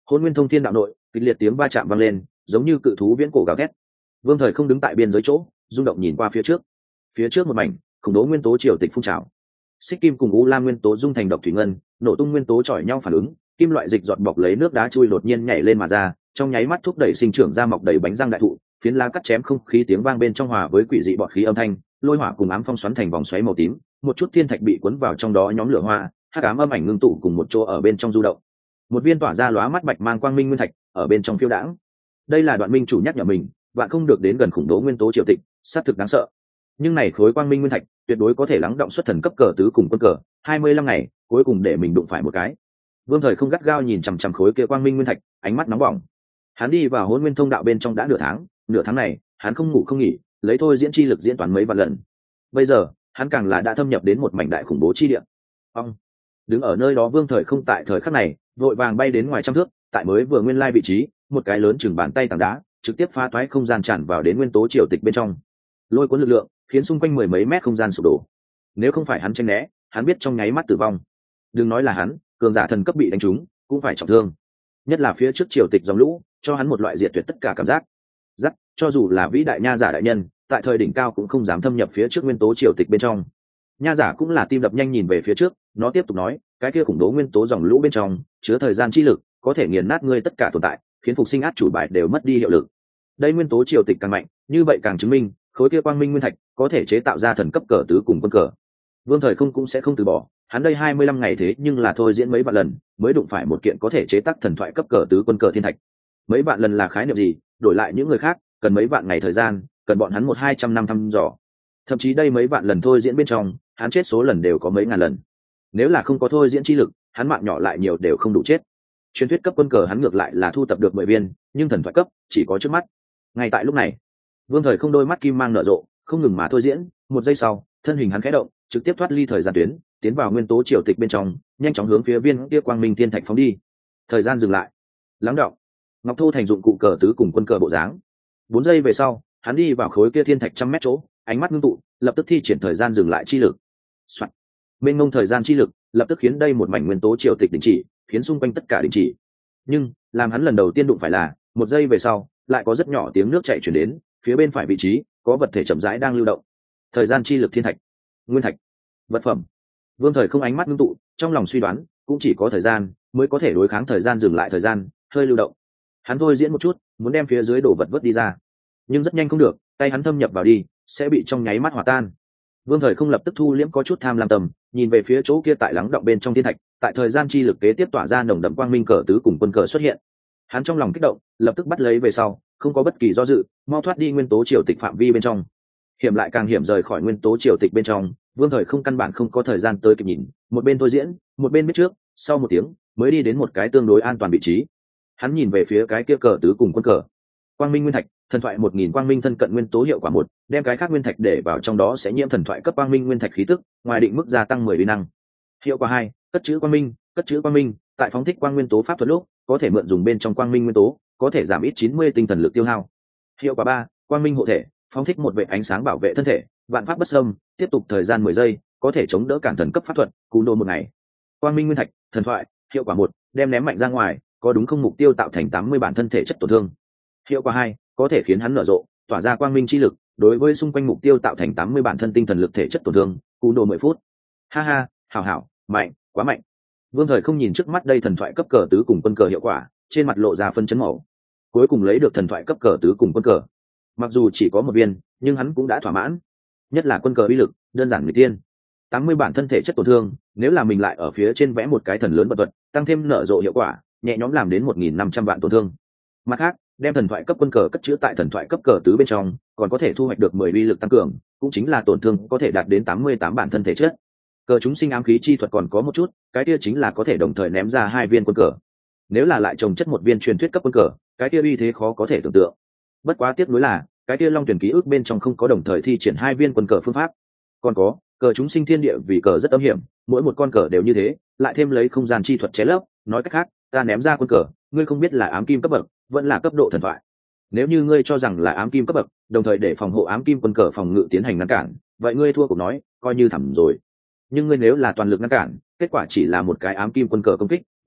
Hôn Nguyên Thông Thiên đạo nội, kịch liệt tiếng va chạm vang lên, giống như cự thú viễn cổ gào thét. Vương Thời không đứng tại biên giới chỗ, rung động nhìn qua phía trước. Phía trước một mảnh, khủng bố nguyên tố triều tịch phun trào. Xích kim cùng u lam nguyên tố dung thành độc thủy ngân, nổ tung nguyên tố chọi nhau phản ứng, kim loại dịch giọt bọc lấy nước đá chui đột nhiên nhảy lên mà ra, trong nháy mắt thúc đẩy sinh trưởng ra mọc đầy bánh răng đại thụ, phiến lá cắt chém không khí tiếng vang bên trong hòa với quỷ dị bọt khí âm thanh, lôi hỏa cùng ám phong xoắn thành vòng xoáy màu tím, một chút thiên thạch bị cuốn vào trong đó nhóm lửa hoa, hắc ám âm ảnh ngưng tụ cùng một chỗ ở bên trong du động. Một viên tỏa ra lóa mắt bạch mang quang minh nguyên thạch ở bên trong phiêu đãng. Đây là Đoạn Minh chủ nhắc nhở mình, bạn không được đến gần khủng bố nguyên tố triều tịch, sát thực đáng sợ. Nhưng này khối quang minh nguyên thạch tuyệt đối có thể lắng động xuất thần cấp cờ tứ cùng quân cờ, hai mươi lăm ngày, cuối cùng để mình đụng phải một cái. Vương Thời không gắt gao nhìn chằm chằm khối kia quang minh nguyên thạch, ánh mắt nóng bỏng. Hắn đi vào Hỗn Nguyên Thông đạo bên trong đã nửa tháng, nửa tháng này, hắn không ngủ không nghỉ, lấy thôi diễn chi lực diễn toán mấy vạn lần. Bây giờ, hắn càng là đã thâm nhập đến một mảnh đại khủng bố chi địa. Ông đứng ở nơi đó Vương Thời không tại thời khắc này, vội vàng bay đến ngoài trăm thước, tại mới vừa nguyên lai vị trí, một cái lớn chừng bàn tay tảng đá, trực tiếp phá toái không gian tràn vào đến nguyên tố triều tịch bên trong. Lôi cuốn lực lượng, khiến xung quanh mười mấy mét không gian sụp đổ. Nếu không phải hắn tránh né, hắn biết trong nháy mắt tử vong. Đừng nói là hắn, cường giả thần cấp bị đánh trúng, cũng phải trọng thương. Nhất là phía trước triều tịch dòng lũ, cho hắn một loại diệt tuyệt tất cả cảm giác. Dắt, cho dù là vĩ đại nha giả đại nhân, tại thời đỉnh cao cũng không dám thâm nhập phía trước nguyên tố triều tịch bên trong. Nha giả cũng là tim đập nhanh nhìn về phía trước, nó tiếp tục nói, cái kia khủng bố nguyên tố dòng lũ bên trong chứa thời gian chi lực, có thể nghiền nát ngươi tất cả tồn tại, khiến phục sinh át chủ bài đều mất đi hiệu lực. Đây nguyên tố triều tịch càng mạnh, như vậy càng chứng minh khối kia quang minh nguyên thạch có thể chế tạo ra thần cấp cờ tứ cùng quân cờ. Vương Thời không cũng sẽ không từ bỏ, hắn đây hai mươi lăm ngày thế nhưng là thôi diễn mấy vạn lần mới đụng phải một kiện có thể chế tác thần thoại cấp cờ tứ quân cờ thiên thạch. Mấy vạn lần là khái niệm gì, đổi lại những người khác cần mấy vạn ngày thời gian, cần bọn hắn một hai trăm năm thăm dò. Thậm chí đây mấy vạn lần thôi diễn bên trong, hắn chết số lần đều có mấy ngàn lần. Nếu là không có thôi diễn chi lực, hắn mạng nhỏ lại nhiều đều không đủ chết. Truyền thuyết cấp quân cờ hắn ngược lại là thu tập được mười viên, nhưng thần thoại cấp chỉ có trước mắt. Ngay tại lúc này, Vương Thời không đôi mắt kim mang nở rộ, không ngừng mà thôi diễn, một giây sau, thân hình hắn khẽ động, trực tiếp thoát ly thời gian tuyến, tiến vào nguyên tố triều tịch bên trong, nhanh chóng hướng phía viên kia quang minh thiên thạch phóng đi. Thời gian dừng lại, lắng đọng. Ngọc Thô thành dụng cụ cờ tứ cùng quân cờ bộ dáng. Bốn giây về sau, hắn đi vào khối kia thiên thạch trăm mét chỗ, ánh mắt ngưng tụ, lập tức thi triển thời gian dừng lại chi lực. Soạn. Mênh mông thời gian chi lực, lập tức khiến đây một mảnh nguyên tố triều tịch đình chỉ, khiến xung quanh tất cả đình chỉ. Nhưng, làm hắn lần đầu tiên đụng phải là, một giây về sau, lại có rất nhỏ tiếng nước chảy chuyển đến, phía bên phải vị trí, có vật thể chậm rãi đang lưu động. Thời gian chi lực thiên thạch, nguyên thạch, vật phẩm. Vương Thời không ánh mắt ngưng tụ, trong lòng suy đoán, cũng chỉ có thời gian mới có thể đối kháng thời gian dừng lại thời gian, hơi lưu động. Hắn thôi diễn một chút, muốn đem phía dưới đổ vật vớt đi ra, nhưng rất nhanh không được, tay hắn thâm nhập vào đi, sẽ bị trong nháy mắt hòa tan. Vương Thời không lập tức thu liễm có chút tham lam tầm, nhìn về phía chỗ kia tại lắng động bên trong thiên thạch, tại thời gian chi lực kế tiếp tỏa ra nồng đậm quang minh cờ tứ cùng quân cờ xuất hiện. Hắn trong lòng kích động, lập tức bắt lấy về sau, không có bất kỳ do dự, mau thoát đi nguyên tố triều tịch phạm vi bên trong. Hiểm lại càng hiểm rời khỏi nguyên tố triều tịch bên trong, Vương Thời không căn bản không có thời gian tới kịp nhìn, một bên thôi diễn, một bên biết trước, sau một tiếng mới đi đến một cái tương đối an toàn vị trí. Hắn nhìn về phía cái kia cờ tứ cùng quân cờ. Quang minh nguyên thạch, thần thoại một nghìn quang minh thân cận nguyên tố hiệu quả một, đem cái khác nguyên thạch để vào trong đó sẽ nhiễm thần thoại cấp quang minh nguyên thạch khí tức, ngoài định mức gia tăng mười uy năng. Hiệu quả hai, cất trữ quang minh, cất trữ quang minh, tại phóng thích quang nguyên tố pháp thuật lúc, có thể mượn dùng bên trong quang minh nguyên tố, có thể giảm ít chín mươi tinh thần lực tiêu hao. Hiệu quả ba, quang minh hộ thể, phóng thích một vệ ánh sáng bảo vệ thân thể, vạn pháp bất xâm, tiếp tục thời gian mười giây, có thể chống đỡ cản thần cấp pháp thuật, cú nô một ngày. Quang minh nguyên thạch, thần thoại, hiệu quả một, đem ném mạnh ra ngoài, có đúng không mục tiêu tạo thành tám mươi bản thân thể chất tổn thương. Hiệu quả hai, có thể khiến hắn nở rộ, tỏa ra quang minh chi lực, đối với xung quanh mục tiêu tạo thành tám mươi bản thân tinh thần lực thể chất tổn thương, cú nô mười phút. Ha ha, hảo hảo, mạnh, quá mạnh. Vương Thời không nhìn trước mắt đây thần thoại cấp cờ tứ cùng quân cờ hiệu quả, trên mặt lộ ra phân chấn màu. Cuối cùng lấy được thần thoại cấp cờ tứ cùng quân cờ. Mặc dù chỉ có một viên, nhưng hắn cũng đã thỏa mãn. Nhất là quân cờ uy lực, đơn giản người tiên. tám mươi bản thân thể chất tổn thương, nếu là mình lại ở phía trên vẽ một cái thần lớn vật vật, tăng thêm nở rộ hiệu quả, nhẹ nhõm làm đến một nghìn năm trăm vạn tổn thương. Mặt khác, đem thần thoại cấp quân cờ cất chứa tại thần thoại cấp cờ tứ bên trong, còn có thể thu hoạch được mười uy lực tăng cường, cũng chính là tổn thương có thể đạt đến tám mươi tám bản thân thể chất. Cờ chúng sinh ám khí chi thuật còn có một chút, cái kia chính là có thể đồng thời ném ra hai viên quân cờ. Nếu là lại trồng chất một viên truyền thuyết cấp quân cờ, cái kia uy thế khó có thể tưởng tượng. Bất quá tiếc nuối là, cái kia long tuyển ký ức bên trong không có đồng thời thi triển hai viên quân cờ phương pháp. Còn có, cờ chúng sinh thiên địa vì cờ rất âm hiểm, mỗi một con cờ đều như thế, lại thêm lấy không gian chi thuật chế lấp, nói cách khác, ta ném ra quân cờ, ngươi không biết là ám kim cấp bậc, vẫn là cấp độ thần thoại. Nếu như ngươi cho rằng là ám kim cấp bậc, đồng thời để phòng hộ ám kim quân cờ phòng ngự tiến hành ngăn cản, vậy ngươi thua cuộc nói, coi như thảm rồi. Nhưng ngươi nếu là toàn lực ngăn cản, kết quả chỉ là một cái ám kim quân cờ công kích,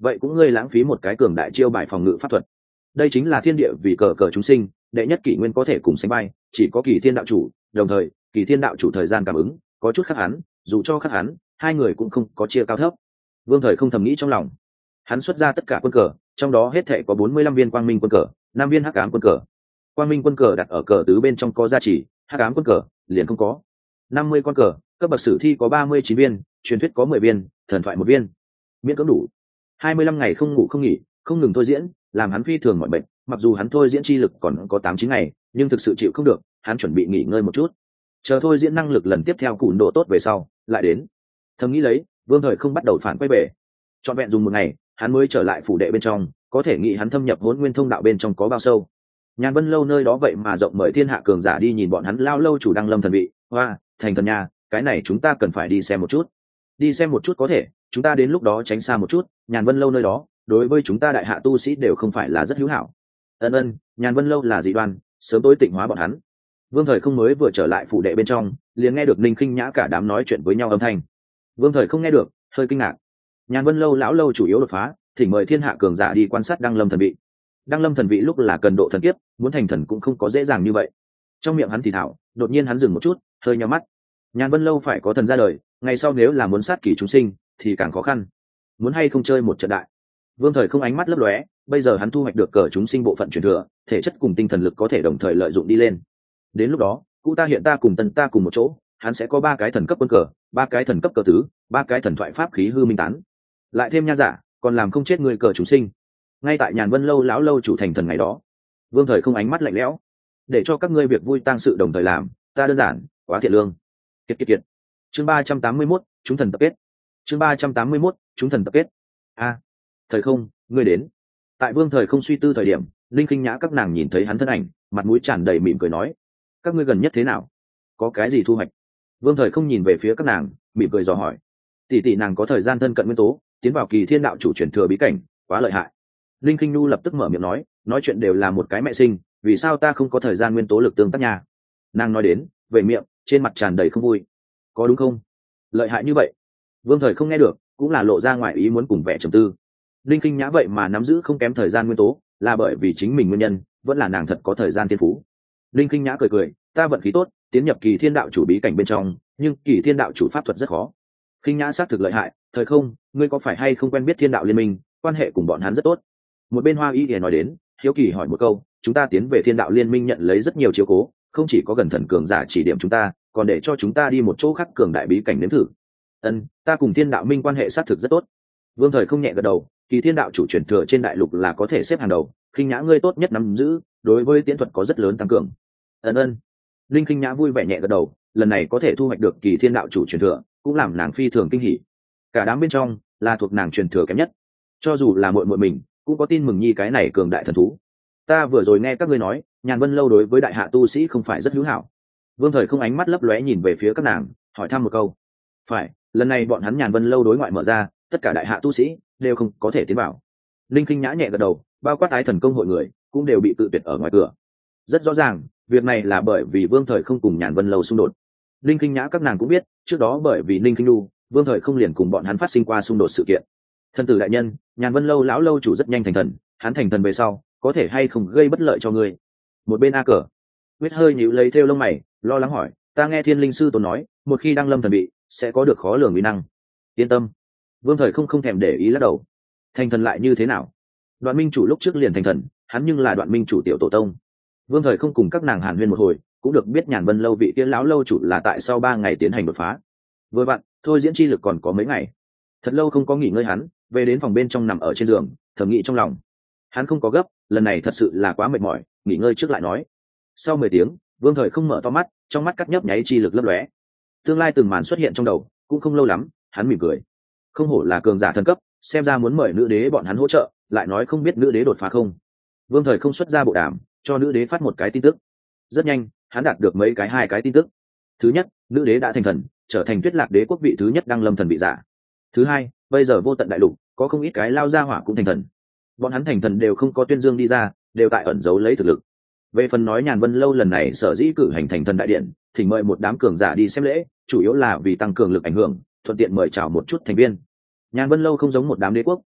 vậy cũng ngươi lãng phí một cái cường đại chiêu bài phòng ngự pháp thuật. Đây chính là thiên địa vì cờ cờ chúng sinh, đệ nhất kỷ nguyên có thể cùng sánh vai, chỉ có Kỳ Thiên đạo chủ, đồng thời Kỳ Thiên đạo chủ thời gian cảm ứng có chút khác hắn, dù cho khác hắn, hai người cũng không có chia cao thấp. Vương Thời không thầm nghĩ trong lòng, hắn xuất ra tất cả quân cờ, trong đó hết thảy có bốn mươi lăm viên quang minh quân cờ, năm viên hắc ám quân cờ. Quang minh quân cờ đặt ở cờ tứ bên trong có giá trị, hắc ám quân cờ liền không có. năm mươi con cờ, cấp bậc sử thi có ba mươi chín viên, truyền thuyết có mười viên, thần thoại một viên. Miễn cưỡng đủ. hai mươi lăm ngày không ngủ không nghỉ, không ngừng thôi diễn, làm hắn phi thường mọi bệnh, mặc dù hắn thôi diễn chi lực còn có tám chín ngày, nhưng thực sự chịu không được, hắn chuẩn bị nghỉ ngơi một chút. Chờ thôi diễn năng lực lần tiếp theo cùn độ tốt về sau, lại đến. Thầm nghĩ lấy, Vương Thời không bắt đầu phản quay về. Trọn vẹn dùng một ngày, hắn mới trở lại phủ đệ bên trong, có thể nghĩ hắn thâm nhập Hỗn Nguyên Thông đạo bên trong có bao sâu. Nhàn Vân lâu nơi đó vậy mà rộng mời thiên hạ cường giả đi nhìn bọn hắn lao lâu chủ đăng lâm thần vị, hoa, thành thần nhà, cái này chúng ta cần phải đi xem một chút. Đi xem một chút có thể, chúng ta đến lúc đó tránh xa một chút, Nhàn Vân lâu nơi đó, đối với chúng ta đại hạ tu sĩ đều không phải là rất hữu hảo. Ân ân, Nhàn Vân lâu là dị đoan, sớm tối tịnh hóa bọn hắn. Vương Thời không mới vừa trở lại phủ đệ bên trong, liền nghe được Ninh Khinh Nhã cả đám nói chuyện với nhau âm thanh. Vương Thời không nghe được, hơi kinh ngạc. Nhàn Vân lâu lão lâu chủ yếu đột phá, thỉnh mời thiên hạ cường giả đi quan sát Đăng Lâm thần vị. Đăng Lâm thần vị lúc là cần độ thần kiếp, muốn thành thần cũng không có dễ dàng như vậy. Trong miệng hắn thì thảo, đột nhiên hắn dừng một chút, hơi nhíu mắt. Nhàn Vân lâu phải có thần ra đời, ngày sau nếu là muốn sát kỷ chúng sinh, thì càng khó khăn. Muốn hay không chơi một trận đại. Vương Thời không ánh mắt lấp lóe, bây giờ hắn thu hoạch được cờ chúng sinh bộ phận truyền thừa, thể chất cùng tinh thần lực có thể đồng thời lợi dụng đi lên. Đến lúc đó, cụ ta hiện ta cùng tân ta cùng một chỗ, hắn sẽ có ba cái thần cấp quân cờ, ba cái thần cấp cờ tứ, ba cái thần thoại pháp khí hư minh tán, lại thêm nha giả, còn làm không chết người cờ chúng sinh. Ngay tại Nhàn Vân lâu lão lâu chủ thành thần ngày đó, Vương Thời không ánh mắt lạnh lẽo, để cho các ngươi việc vui tang sự đồng thời làm, ta đơn giản, quá thiện lương. Kiệt kiệt kiệt. Chương ba trăm tám mươi mốt, chúng thần tập kết. Chương ba trăm tám mươi mốt, chúng thần tập kết. A, Thời không, ngươi đến. Tại Vương Thời không suy tư thời điểm, Linh Khinh Nhã các nàng nhìn thấy hắn thân ảnh, mặt mũi tràn đầy mỉm cười nói: các ngươi gần nhất thế nào, có cái gì thu hoạch? Vương Thời không nhìn về phía các nàng, mỉm cười dò hỏi. Tỷ tỷ nàng có thời gian thân cận nguyên tố, tiến vào Kỳ Thiên đạo chủ truyền thừa bí cảnh, quá lợi hại. Linh Khinh Nu lập tức mở miệng nói, nói chuyện đều là một cái mẹ sinh, vì sao ta không có thời gian nguyên tố lực tương tác nhà? Nàng nói đến, về miệng, trên mặt tràn đầy không vui. Có đúng không? Lợi hại như vậy. Vương Thời không nghe được, cũng là lộ ra ngoài ý muốn cùng vẻ trầm tư. Linh Khinh Nhã vậy mà nắm giữ không kém thời gian nguyên tố, là bởi vì chính mình nguyên nhân, vẫn là nàng thật có thời gian thiên phú. Linh Khinh Nhã cười cười, ta vận khí tốt, tiến nhập Kỳ Thiên đạo chủ bí cảnh bên trong, nhưng Kỳ Thiên đạo chủ pháp thuật rất khó. Khinh Nhã xác thực lợi hại, Thời không, ngươi có phải hay không quen biết Thiên đạo liên minh, quan hệ cùng bọn hắn rất tốt. Một bên Hoa Y thì nói đến, hiếu kỳ hỏi một câu, chúng ta tiến về Thiên đạo liên minh nhận lấy rất nhiều chiếu cố, không chỉ có gần thần cường giả chỉ điểm chúng ta, còn để cho chúng ta đi một chỗ khác cường đại bí cảnh nếm thử. Ân, ta cùng Thiên đạo minh quan hệ xác thực rất tốt. Vương Thời không nhẹ gật đầu, Kỳ Thiên đạo chủ truyền thừa trên đại lục là có thể xếp hàng đầu, Khinh Nhã ngươi tốt nhất nắm giữ, đối với tiễn thuật có rất lớn tăng cường. Ân ân. Linh Khinh Nhã vui vẻ nhẹ gật đầu, lần này có thể thu hoạch được Kỳ Thiên đạo chủ truyền thừa, cũng làm nàng phi thường kinh hỉ. Cả đám bên trong là thuộc nàng truyền thừa kém nhất, cho dù là muội muội mình cũng có tin mừng nhi cái này cường đại thần thú. Ta vừa rồi nghe các ngươi nói, Nhàn Vân lâu đối với đại hạ tu sĩ không phải rất hữu hảo. Vương Thời không ánh mắt lấp lóe nhìn về phía các nàng, hỏi thăm một câu. Phải, lần này bọn hắn Nhàn Vân lâu đối ngoại mở ra, tất cả đại hạ tu sĩ đều không có thể tiến vào. Linh Khinh Nhã nhẹ gật đầu, bao quát Ái Thần công hội người cũng đều bị tự tuyệt ở ngoài cửa. Rất rõ ràng, việc này là bởi vì Vương Thời không cùng Nhàn Vân lâu xung đột. Linh Khinh Nhã các nàng cũng biết, trước đó bởi vì Linh Khinh Nu, Vương Thời không liền cùng bọn hắn phát sinh qua xung đột sự kiện. Thần tử đại nhân, Nhàn Vân lâu lão lâu chủ rất nhanh thành thần, hắn thành thần về sau, có thể hay không gây bất lợi cho ngươi? Một bên A Cờ, Huyết hơi nhíu lấy theo lông mày, lo lắng hỏi, ta nghe Thiên Linh sư tổ nói, một khi đăng lâm thần bị, sẽ có được khó lường uy năng. Yên tâm. Vương Thời không không thèm để ý lắc đầu. Thành thần lại như thế nào? Đoạn Minh chủ lúc trước liền thành thần, hắn nhưng là Đoạn Minh chủ tiểu tổ tông. Vương Thời không cùng các nàng hàn huyên một hồi, cũng được biết Nhàn Vân lâu vị tiên lão lâu chủ là tại sau ba ngày tiến hành đột phá. Vừa vặn, thôi diễn chi lực còn có mấy ngày. Thật lâu không có nghỉ ngơi hắn, về đến phòng bên trong nằm ở trên giường, thầm nghĩ trong lòng. Hắn không có gấp, lần này thật sự là quá mệt mỏi, nghỉ ngơi trước lại nói. Sau mười tiếng, Vương Thời không mở to mắt, trong mắt cắt nhấp nháy chi lực lấp lóe. Tương lai từng màn xuất hiện trong đầu, cũng không lâu lắm, hắn mỉm cười. Không hổ là cường giả thần cấp, xem ra muốn mời nữ đế bọn hắn hỗ trợ, lại nói không biết nữ đế đột phá không. Vương Thời không xuất ra bộ đàm, cho nữ đế phát một cái tin tức. Rất nhanh, hắn đạt được mấy cái hai cái tin tức. Thứ nhất, nữ đế đã thành thần, trở thành Tuyết Lạc đế quốc vị thứ nhất đăng lâm thần vị giả. Thứ hai, bây giờ vô tận đại lục có không ít cái lao ra hỏa cũng thành thần. Bọn hắn thành thần đều không có tuyên dương đi ra, đều tại ẩn giấu lấy thực lực. Về phần nói Nhàn Vân lâu lần này sở dĩ cử hành thành thần đại điện, thỉnh mời một đám cường giả đi xem lễ, chủ yếu là vì tăng cường lực ảnh hưởng, thuận tiện mời chào một chút thành viên. Nhàn Vân lâu không giống một đám đế quốc,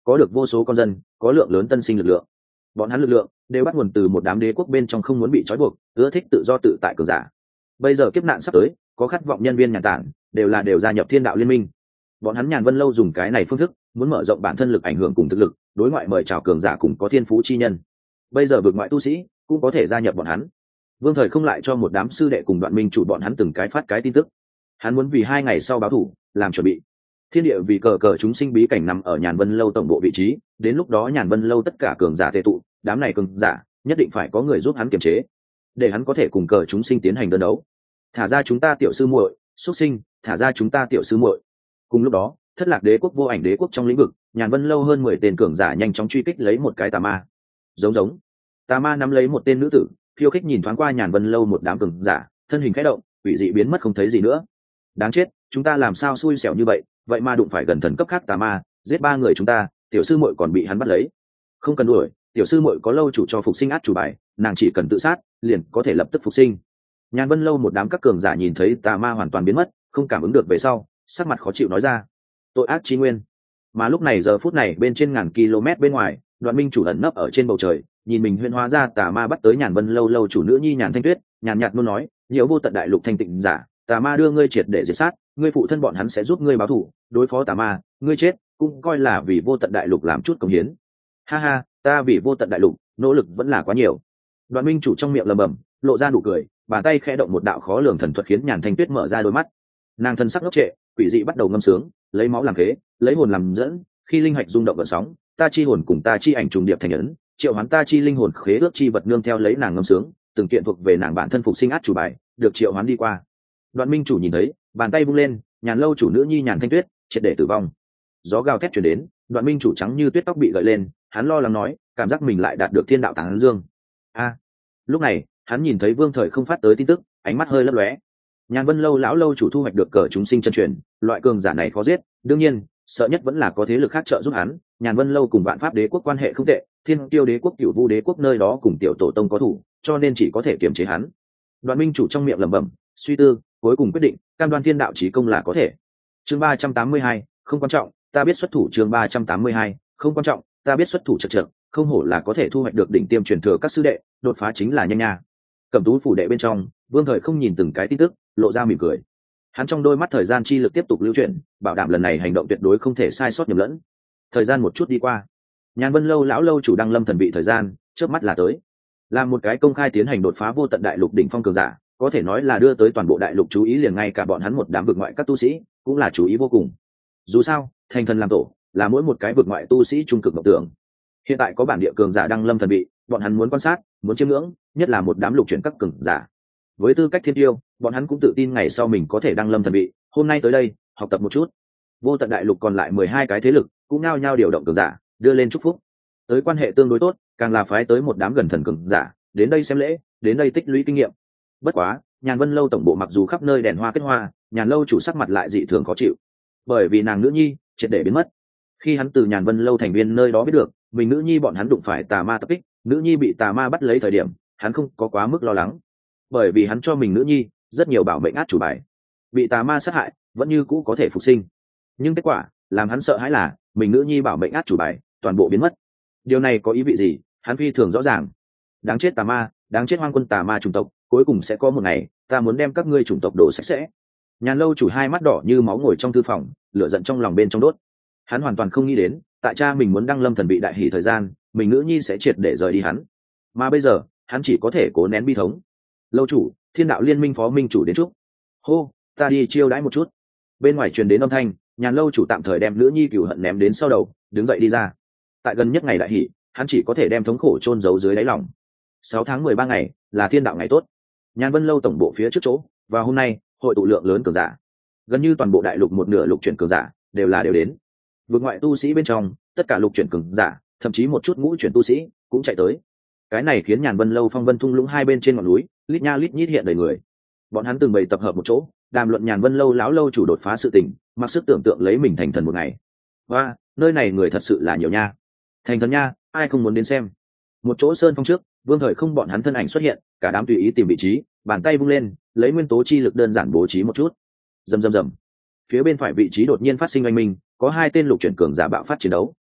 có được vô số con dân, có lượng lớn tân sinh lực lượng. Bọn hắn lực lượng đều bắt nguồn từ một đám đế quốc bên trong không muốn bị trói buộc, ưa thích tự do tự tại cường giả. Bây giờ kiếp nạn sắp tới, có khát vọng nhân viên nhàn tản, đều là đều gia nhập Thiên Đạo Liên Minh. Bọn hắn Nhàn Vân Lâu dùng cái này phương thức, muốn mở rộng bản thân lực ảnh hưởng cùng thực lực, đối ngoại mời chào cường giả cùng có thiên phú chi nhân. Bây giờ vượt ngoại tu sĩ cũng có thể gia nhập bọn hắn. Vương Thời không lại cho một đám sư đệ cùng Đoạn Minh chủ bọn hắn từng cái phát cái tin tức. Hắn muốn vì hai ngày sau báo thủ, làm chuẩn bị. Thiên địa vì cờ cờ chúng sinh bí cảnh nằm ở Nhàn Vân Lâu tổng bộ vị trí, đến lúc đó Nhàn Vân Lâu tất cả cường giả tề tụ, đám này cường giả nhất định phải có người giúp hắn kiềm chế, để hắn có thể cùng cờ chúng sinh tiến hành đơn đấu. Thả ra chúng ta tiểu sư muội, xuất sinh, thả ra chúng ta tiểu sư muội. Cùng lúc đó, Thất Lạc Đế quốc vô ảnh đế quốc trong lĩnh vực, Nhàn Vân Lâu hơn mười tên cường giả nhanh chóng truy kích lấy một cái tà ma. Giống giống. Tà ma nắm lấy một tên nữ tử, khiêu khích nhìn thoáng qua Nhàn Vân Lâu một đám cường giả, thân hình khẽ động, quỷ dị biến mất không thấy gì nữa. Đáng chết, chúng ta làm sao xui xẻo như vậy, vậy mà đụng phải gần thần cấp khác tà ma, giết ba người chúng ta, tiểu sư muội còn bị hắn bắt lấy. Không cần đuổi, tiểu sư muội có lâu chủ cho phục sinh át chủ bài, nàng chỉ cần tự sát, liền có thể lập tức phục sinh. Nhàn Vân Lâu một đám các cường giả nhìn thấy tà ma hoàn toàn biến mất, không cảm ứng được về sau, sắc mặt khó chịu nói ra: tội ác chi nguyên. Mà lúc này giờ phút này bên trên ngàn km bên ngoài, Đoạn Minh chủ ẩn nấp ở trên bầu trời, nhìn mình huyễn hóa ra tà ma bắt tới Nhàn Vân Lâu lâu chủ nữ nhi Nhàn Thanh Tuyết, nhàn nhạt luôn nói: nhiều vô tận đại lục thanh tịnh giả, tà ma đưa ngươi triệt để diệt sát, ngươi phụ thân bọn hắn sẽ giúp ngươi báo thù, đối phó tà ma, ngươi chết cũng coi là vì vô tận đại lục làm chút công hiến. Ha ha, ta vì vô tận đại lục nỗ lực vẫn là quá nhiều. Đoạn Minh chủ trong miệng lẩm bẩm, lộ ra nụ cười, bàn tay khẽ động một đạo khó lường thần thuật khiến Nhàn Thanh Tuyết mở ra đôi mắt. Nàng thân sắc ngốc trệ, quỷ dị bắt đầu ngâm sướng, lấy máu làm khế, lấy hồn làm dẫn, khi linh hạch rung động gợn sóng, ta chi hồn cùng ta chi ảnh trùng điệp thành ấn, triệu hoán ta chi linh hồn khế ước chi vật nương theo lấy nàng ngâm sướng, từng kiện thuộc về nàng bản thân phục sinh át chủ bài, được triệu hoán đi qua. Đoạn Minh chủ nhìn thấy, bàn tay vung lên, Nhàn Lâu chủ nữ nhi Nhàn Thanh Tuyết triệt để tử vong. Gió gào thét truyền đến, Đoạn Minh chủ trắng như tuyết tóc bị gợi lên, hắn lo lắng nói, cảm giác mình lại đạt được thiên đạo tán dương. A. Lúc này, hắn nhìn thấy Vương Thời không phát tới tin tức, ánh mắt hơi lấp lóe. Nhàn Vân Lâu lão lâu chủ thu hoạch được cờ chúng sinh chân truyền, loại cường giả này khó giết, đương nhiên, sợ nhất vẫn là có thế lực khác trợ giúp hắn. Nhàn Vân Lâu cùng Vạn Pháp Đế quốc quan hệ không tệ, Thiên Tiêu Đế quốc, Cửu Vu Đế quốc nơi đó cùng tiểu tổ tông có thủ, cho nên chỉ có thể kiềm chế hắn. Đoạn Minh chủ trong miệng lẩm bẩm, suy tư, cuối cùng quyết định, cam đoan thiên đạo chí công là có thể. Chương ba trăm tám mươi hai, không quan trọng, ta biết xuất thủ. Chương ba trăm tám mươi hai, không quan trọng, ta biết xuất thủ. Chậc chậc, không hổ là có thể thu hoạch được đỉnh tiêm truyền thừa các sư đệ, đột phá chính là nhanh nha. Cẩm Tú phủ đệ bên trong, Vương Thời không nhìn từng cái tin tức, lộ ra mỉm cười. Hắn trong đôi mắt thời gian chi lực tiếp tục lưu chuyển, bảo đảm lần này hành động tuyệt đối không thể sai sót nhầm lẫn. Thời gian một chút đi qua, Nhàn Vân Lâu lão lâu chủ đăng lâm thần vị thời gian, chớp mắt là tới. Làm một cái công khai tiến hành đột phá vô tận đại lục đỉnh phong cường giả, có thể nói là đưa tới toàn bộ đại lục chú ý, liền ngay cả bọn hắn một đám vực ngoại các tu sĩ cũng là chú ý vô cùng. Dù sao, thành thần làm tổ là mỗi một cái vực ngoại tu sĩ trung cực mộng tưởng. Hiện tại có bản địa cường giả đăng lâm thần vị, bọn hắn muốn quan sát, muốn chiêm ngưỡng, nhất là một đám lục chuyển các cường giả. Với tư cách thiên tiêu, bọn hắn cũng tự tin ngày sau mình có thể đăng lâm thần vị. Hôm nay tới đây, học tập một chút. Vô tận đại lục còn lại mười hai cái thế lực, cũng nao nhao điều động cường giả, đưa lên chúc phúc. Tới quan hệ tương đối tốt, càng là phái tới một đám gần thần cường giả, đến đây xem lễ, đến đây tích lũy kinh nghiệm. Bất quá, Nhàn Vân Lâu tổng bộ mặc dù khắp nơi đèn hoa kết hoa, Nhàn Lâu chủ sắc mặt lại dị thường khó chịu, bởi vì nàng nữ nhi triệt để biến mất. Khi hắn từ Nhàn Vân Lâu thành viên nơi đó biết được, mình nữ nhi bọn hắn đụng phải tà ma tập kích, nữ nhi bị tà ma bắt lấy thời điểm, hắn không có quá mức lo lắng, bởi vì hắn cho mình nữ nhi rất nhiều bảo mệnh át chủ bài, bị tà ma sát hại vẫn như cũ có thể phục sinh. Nhưng kết quả làm hắn sợ hãi là mình nữ nhi bảo mệnh át chủ bài toàn bộ biến mất. Điều này có ý vị gì, hắn phi thường rõ ràng. Đáng chết tà ma, đáng chết hoang quân tà ma chủng tộc, cuối cùng sẽ có một ngày ta muốn đem các ngươi chủng tộc đổ sạch sẽ. Nhàn Lâu chủ hai mắt đỏ như máu ngồi trong thư phòng, lửa giận trong lòng bên trong đốt. Hắn hoàn toàn không nghĩ đến, tại cha mình muốn đăng lâm thần vị đại hỷ thời gian, mình nữ nhi sẽ triệt để rời đi hắn. Mà bây giờ, hắn chỉ có thể cố nén bi thống. Lâu chủ, Thiên Đạo Liên Minh phó minh chủ đến chúc. Hô, ta đi chiêu đãi một chút. Bên ngoài truyền đến âm thanh, Nhàn Lâu chủ tạm thời đem nữ nhi cừu hận ném đến sau đầu, đứng dậy đi ra. Tại gần nhất ngày đại hỷ, hắn chỉ có thể đem thống khổ chôn giấu dưới đáy lòng. Sáu tháng mười ba ngày là thiên đạo ngày tốt. Nhàn Vân Lâu tổng bộ phía trước chỗ, và hôm nay hội tụ lượng lớn cường giả, gần như toàn bộ đại lục một nửa lục chuyển cường giả đều là đều đến. Vượt ngoại tu sĩ bên trong, tất cả lục chuyển cường giả, thậm chí một chút ngũ chuyển tu sĩ cũng chạy tới. Cái này khiến Nhàn Vân Lâu phong vân thung lũng hai bên trên ngọn núi, lít nha lít nhít hiện đầy người. Bọn hắn từng bày tập hợp một chỗ, đàm luận Nhàn Vân Lâu lão lâu chủ đột phá sự tình, mặc sức tưởng tượng lấy mình thành thần một ngày. Và nơi này người thật sự là nhiều nha. Thành thần nha, ai không muốn đến xem. Một chỗ sơn phong trước, Vương Thời không bọn hắn thân ảnh xuất hiện, cả đám tùy ý tìm vị trí, bàn tay vung lên, lấy nguyên tố chi lực đơn giản bố trí một chút. Rầm rầm rầm. Phía bên phải vị trí đột nhiên phát sinh oanh minh, có hai tên lục chuyển cường giả bạo phát chiến đấu.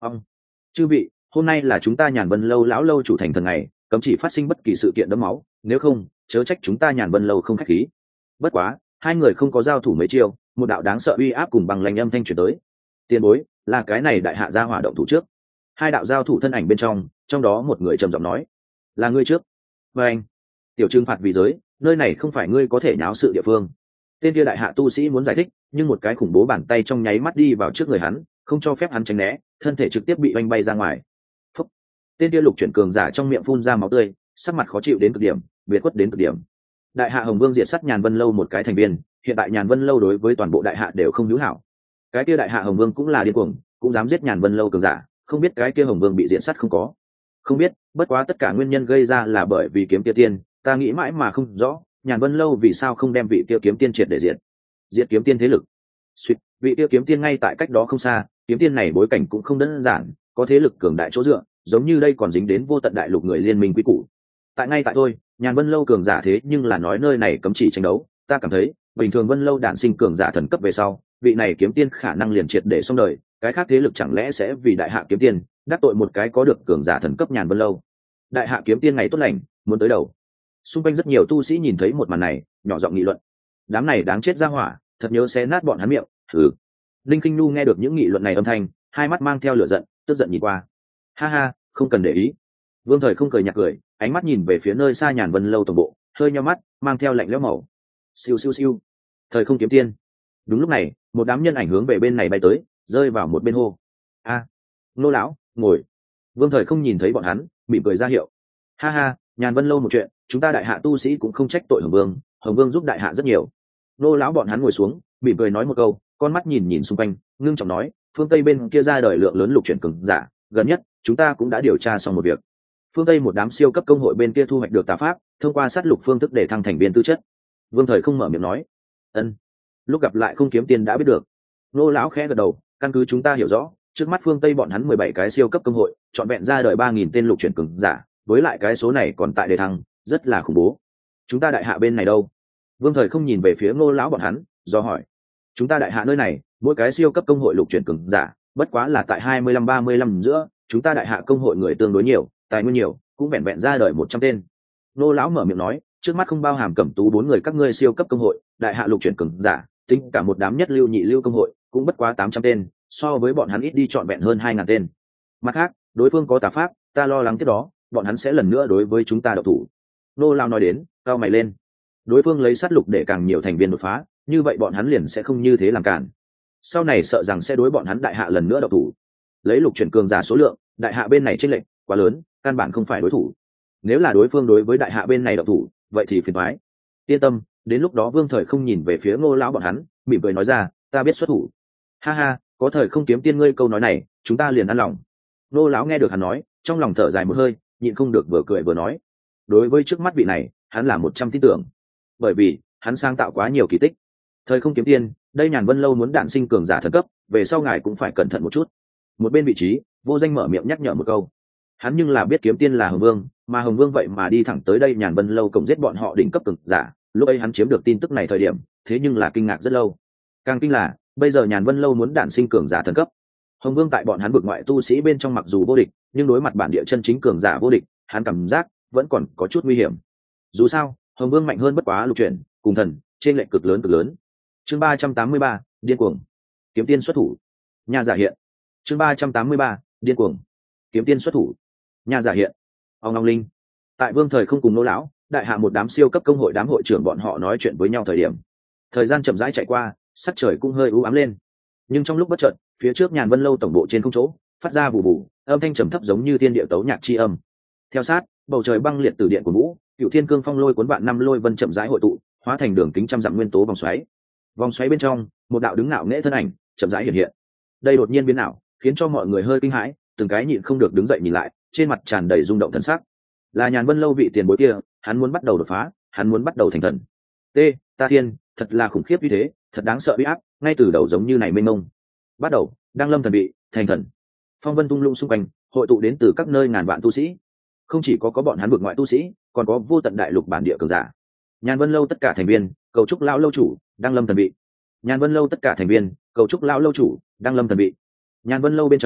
ông chư vị, hôm nay là chúng ta Nhàn Vân lâu lão lâu chủ thành thần ngày, cấm chỉ phát sinh bất kỳ sự kiện đẫm máu, nếu không chớ trách chúng ta Nhàn Vân lâu không khách khí. Bất quá hai người không có giao thủ mấy chiêu, một đạo đáng sợ uy áp cùng bằng lanh âm thanh truyền tới. Tiền bối, là cái này đại hạ gia hỏa động thủ trước. Hai đạo giao thủ thân ảnh bên trong, trong đó một người trầm giọng nói, là ngươi trước. Và anh, tiểu trừng phạt vì giới, nơi này không phải ngươi có thể nháo sự địa phương. Tên kia đại hạ tu sĩ muốn giải thích, nhưng một cái khủng bố bàn tay trong nháy mắt đi vào trước người hắn, không cho phép hắn tránh né, thân thể trực tiếp bị oanh bay ra ngoài. Phúc. Tên kia lục chuyển cường giả trong miệng phun ra máu tươi, sắc mặt khó chịu đến cực điểm, biệt khuất đến cực điểm. Đại hạ Hồng Vương diệt sát Nhàn Vân lâu một cái thành viên, hiện tại Nhàn Vân lâu đối với toàn bộ đại hạ đều không hữu hảo. Cái kia đại hạ Hồng Vương cũng là điên cuồng, cũng dám giết Nhàn Vân lâu cường giả, không biết cái kia Hồng Vương bị diệt sát không có. Không biết, bất quá tất cả nguyên nhân gây ra là bởi vì kiếm kia tiên, ta nghĩ mãi mà không rõ, Nhàn Vân lâu vì sao không đem vị kia kiếm tiên triệt để diệt. Diệt kiếm tiên thế lực. Suýt, vị kia kiếm tiên ngay tại cách đó không xa, kiếm tiên này bối cảnh cũng không đơn giản, có thế lực cường đại chỗ dựa, giống như đây còn dính đến vô tận đại lục người liên minh quý cũ. Tại ngay tại tôi, Nhàn Vân lâu cường giả thế nhưng là nói nơi này cấm chỉ tranh đấu, ta cảm thấy, bình thường Vân lâu đản sinh cường giả thần cấp về sau, vị này kiếm tiên khả năng liền triệt để xong đời, cái khác thế lực chẳng lẽ sẽ vì đại hạ kiếm tiên đắc tội một cái có được cường giả thần cấp Nhàn Vân lâu. Đại hạ kiếm tiên ngày tốt lành, muốn tới đầu. Xung quanh rất nhiều tu sĩ nhìn thấy một màn này, nhỏ giọng nghị luận. Đám này đáng chết ra hỏa, thật nhớ xé nát bọn hắn miệng. Thử. Linh Kinh Nu nghe được những nghị luận này âm thanh, hai mắt mang theo lửa giận, tức giận nhìn qua. Ha ha, không cần để ý. Vương Thời không cười nhạt cười, ánh mắt nhìn về phía nơi xa Nhàn Vân lâu tổng bộ, hơi nheo mắt, mang theo lạnh lẽo màu. Siêu siêu siêu. Thời không kiếm tiên. Đúng lúc này, một đám nhân ảnh hướng về bên này bay tới, rơi vào một bên hô. A, Nô lão, ngồi. Vương Thời không nhìn thấy bọn hắn, mỉm cười ra hiệu. Ha ha, Nhàn Vân lâu một chuyện, chúng ta đại hạ tu sĩ cũng không trách tội Hồng Vương, Hồng Vương giúp đại hạ rất nhiều. Nô lão bọn hắn ngồi xuống, mỉm cười nói một câu, con mắt nhìn nhìn xung quanh, ngưng trọng nói, phương Tây bên kia ra đời lượng lớn lục chuyển cường giả, gần nhất chúng ta cũng đã điều tra xong một việc. Phương Tây một đám siêu cấp công hội bên kia thu hoạch được tà pháp, thông qua sát lục phương thức để thăng thành viên tư chất. Vương Thời không mở miệng nói, ân. Lúc gặp lại không kiếm tiền đã biết được. Nô lão khẽ gật đầu, căn cứ chúng ta hiểu rõ, trước mắt phương Tây bọn hắn mười bảy cái siêu cấp công hội, chọn vẹn ra đời ba nghìn tên lục chuyển cường giả, với lại cái số này còn tại đề thăng, rất là khủng bố. Chúng ta đại hạ bên này đâu? Vương Thời không nhìn về phía Ngô lão bọn hắn, do hỏi. Chúng ta đại hạ nơi này, mỗi cái siêu cấp công hội lục chuyển cường giả, bất quá là tại hai mươi lăm ba mươi lăm giữa, chúng ta đại hạ công hội người tương đối nhiều, tài nguyên nhiều, cũng vẹn vẹn ra đời một trăm tên. Ngô lão mở miệng nói, trước mắt không bao hàm Cẩm Tú bốn người các ngươi siêu cấp công hội, đại hạ lục chuyển cường giả, tính cả một đám nhất lưu nhị lưu công hội, cũng bất quá tám trăm tên, so với bọn hắn ít đi trọn vẹn hơn hai ngàn tên. Mặt khác, đối phương có tà pháp, ta lo lắng tiếp đó, bọn hắn sẽ lần nữa đối với chúng ta độc thủ. Nô lão nói đến, cao mày lên. Đối phương lấy sát lục để càng nhiều thành viên đột phá, như vậy bọn hắn liền sẽ không như thế làm cản. Sau này sợ rằng sẽ đối bọn hắn đại hạ lần nữa độc thủ. Lấy lục chuyển cường giả số lượng, đại hạ bên này chênh lệch quá lớn, căn bản không phải đối thủ. Nếu là đối phương đối với đại hạ bên này độc thủ, vậy thì phiền toái. Yên tâm, đến lúc đó Vương Thời không nhìn về phía Ngô lão bọn hắn, mỉm cười nói ra, ta biết xuất thủ. Ha ha, có thời không kiếm tiên ngươi câu nói này, chúng ta liền ăn lòng. Ngô lão nghe được hắn nói, trong lòng thở dài một hơi, nhịn không được vừa cười vừa nói, đối với trước mắt vị này, hắn là một trăm tin tưởng, bởi vì hắn sáng tạo quá nhiều kỳ tích. Thời không kiếm tiên, đây Nhàn Vân lâu muốn đản sinh cường giả thần cấp, về sau ngài cũng phải cẩn thận một chút. Một bên vị trí, Vô Danh mở miệng nhắc nhở một câu. Hắn nhưng là biết kiếm tiên là Hồng Vương, mà Hồng Vương vậy mà đi thẳng tới đây Nhàn Vân lâu cộng giết bọn họ đỉnh cấp cường giả, lúc ấy hắn chiếm được tin tức này thời điểm, thế nhưng là kinh ngạc rất lâu. Càng kinh là, bây giờ Nhàn Vân lâu muốn đản sinh cường giả thần cấp. Hồng Vương tại bọn hắn vực ngoại tu sĩ bên trong mặc dù vô địch, nhưng đối mặt bản địa chân chính cường giả vô địch, hắn cảm giác vẫn còn có chút nguy hiểm. Dù sao, Hồng Vương mạnh hơn bất quá lục chuyển, cùng thần, trên lệnh cực lớn cực lớn. Chương ba trăm tám mươi ba, điên cuồng. Kiếm tiên xuất thủ. Nhà giả hiện. Chương ba trăm tám mươi ba, điên cuồng. Kiếm tiên xuất thủ. Nhà giả hiện. Ông Long Linh. Tại Vương Thời không cùng Nô lão, đại hạ một đám siêu cấp công hội đám hội trưởng bọn họ nói chuyện với nhau thời điểm. Thời gian chậm rãi chạy qua, sắc trời cũng hơi u ám lên. Nhưng trong lúc bất chợt, phía trước Nhàn Vân lâu tổng bộ trên không chỗ, phát ra bù bù, âm thanh trầm thấp giống như thiên địa tấu nhạc chi âm. Theo sát, bầu trời băng liệt từ điện của vũ, cựu thiên cương phong lôi cuốn vạn năm lôi vân chậm rãi hội tụ, hóa thành đường kính trăm dặm nguyên tố vòng xoáy. Vòng xoáy bên trong, một đạo đứng ngạo nghễ thân ảnh chậm rãi hiện hiện. Đây đột nhiên biến ảo, khiến cho mọi người hơi kinh hãi, từng cái nhịn không được đứng dậy nhìn lại, trên mặt tràn đầy rung động thân sắc. Là Nhàn Vân lâu vị tiền bối kia, hắn muốn bắt đầu đột phá, hắn muốn bắt đầu thành thần. T, ta thiên, thật là khủng khiếp như thế, thật đáng sợ uy áp, ngay từ đầu giống như này mênh mông. Bắt đầu, đang lâm thần vị, thành thần. Phong vân tung lung xung quanh, hội tụ đến từ các nơi ngàn vạn tu sĩ. Không chỉ có có bọn hắn vực ngoại tu sĩ, còn có vô tận đại lục bản địa cường giả. Nhàn Vân lâu tất cả thành viên, cầu chúc lão lâu chủ, đang lâm thần vị. Nhàn Vân lâu tất cả thành viên, cầu chúc lão lâu chủ, đang lâm thần vị. Nhàn Vân lâu bên trong,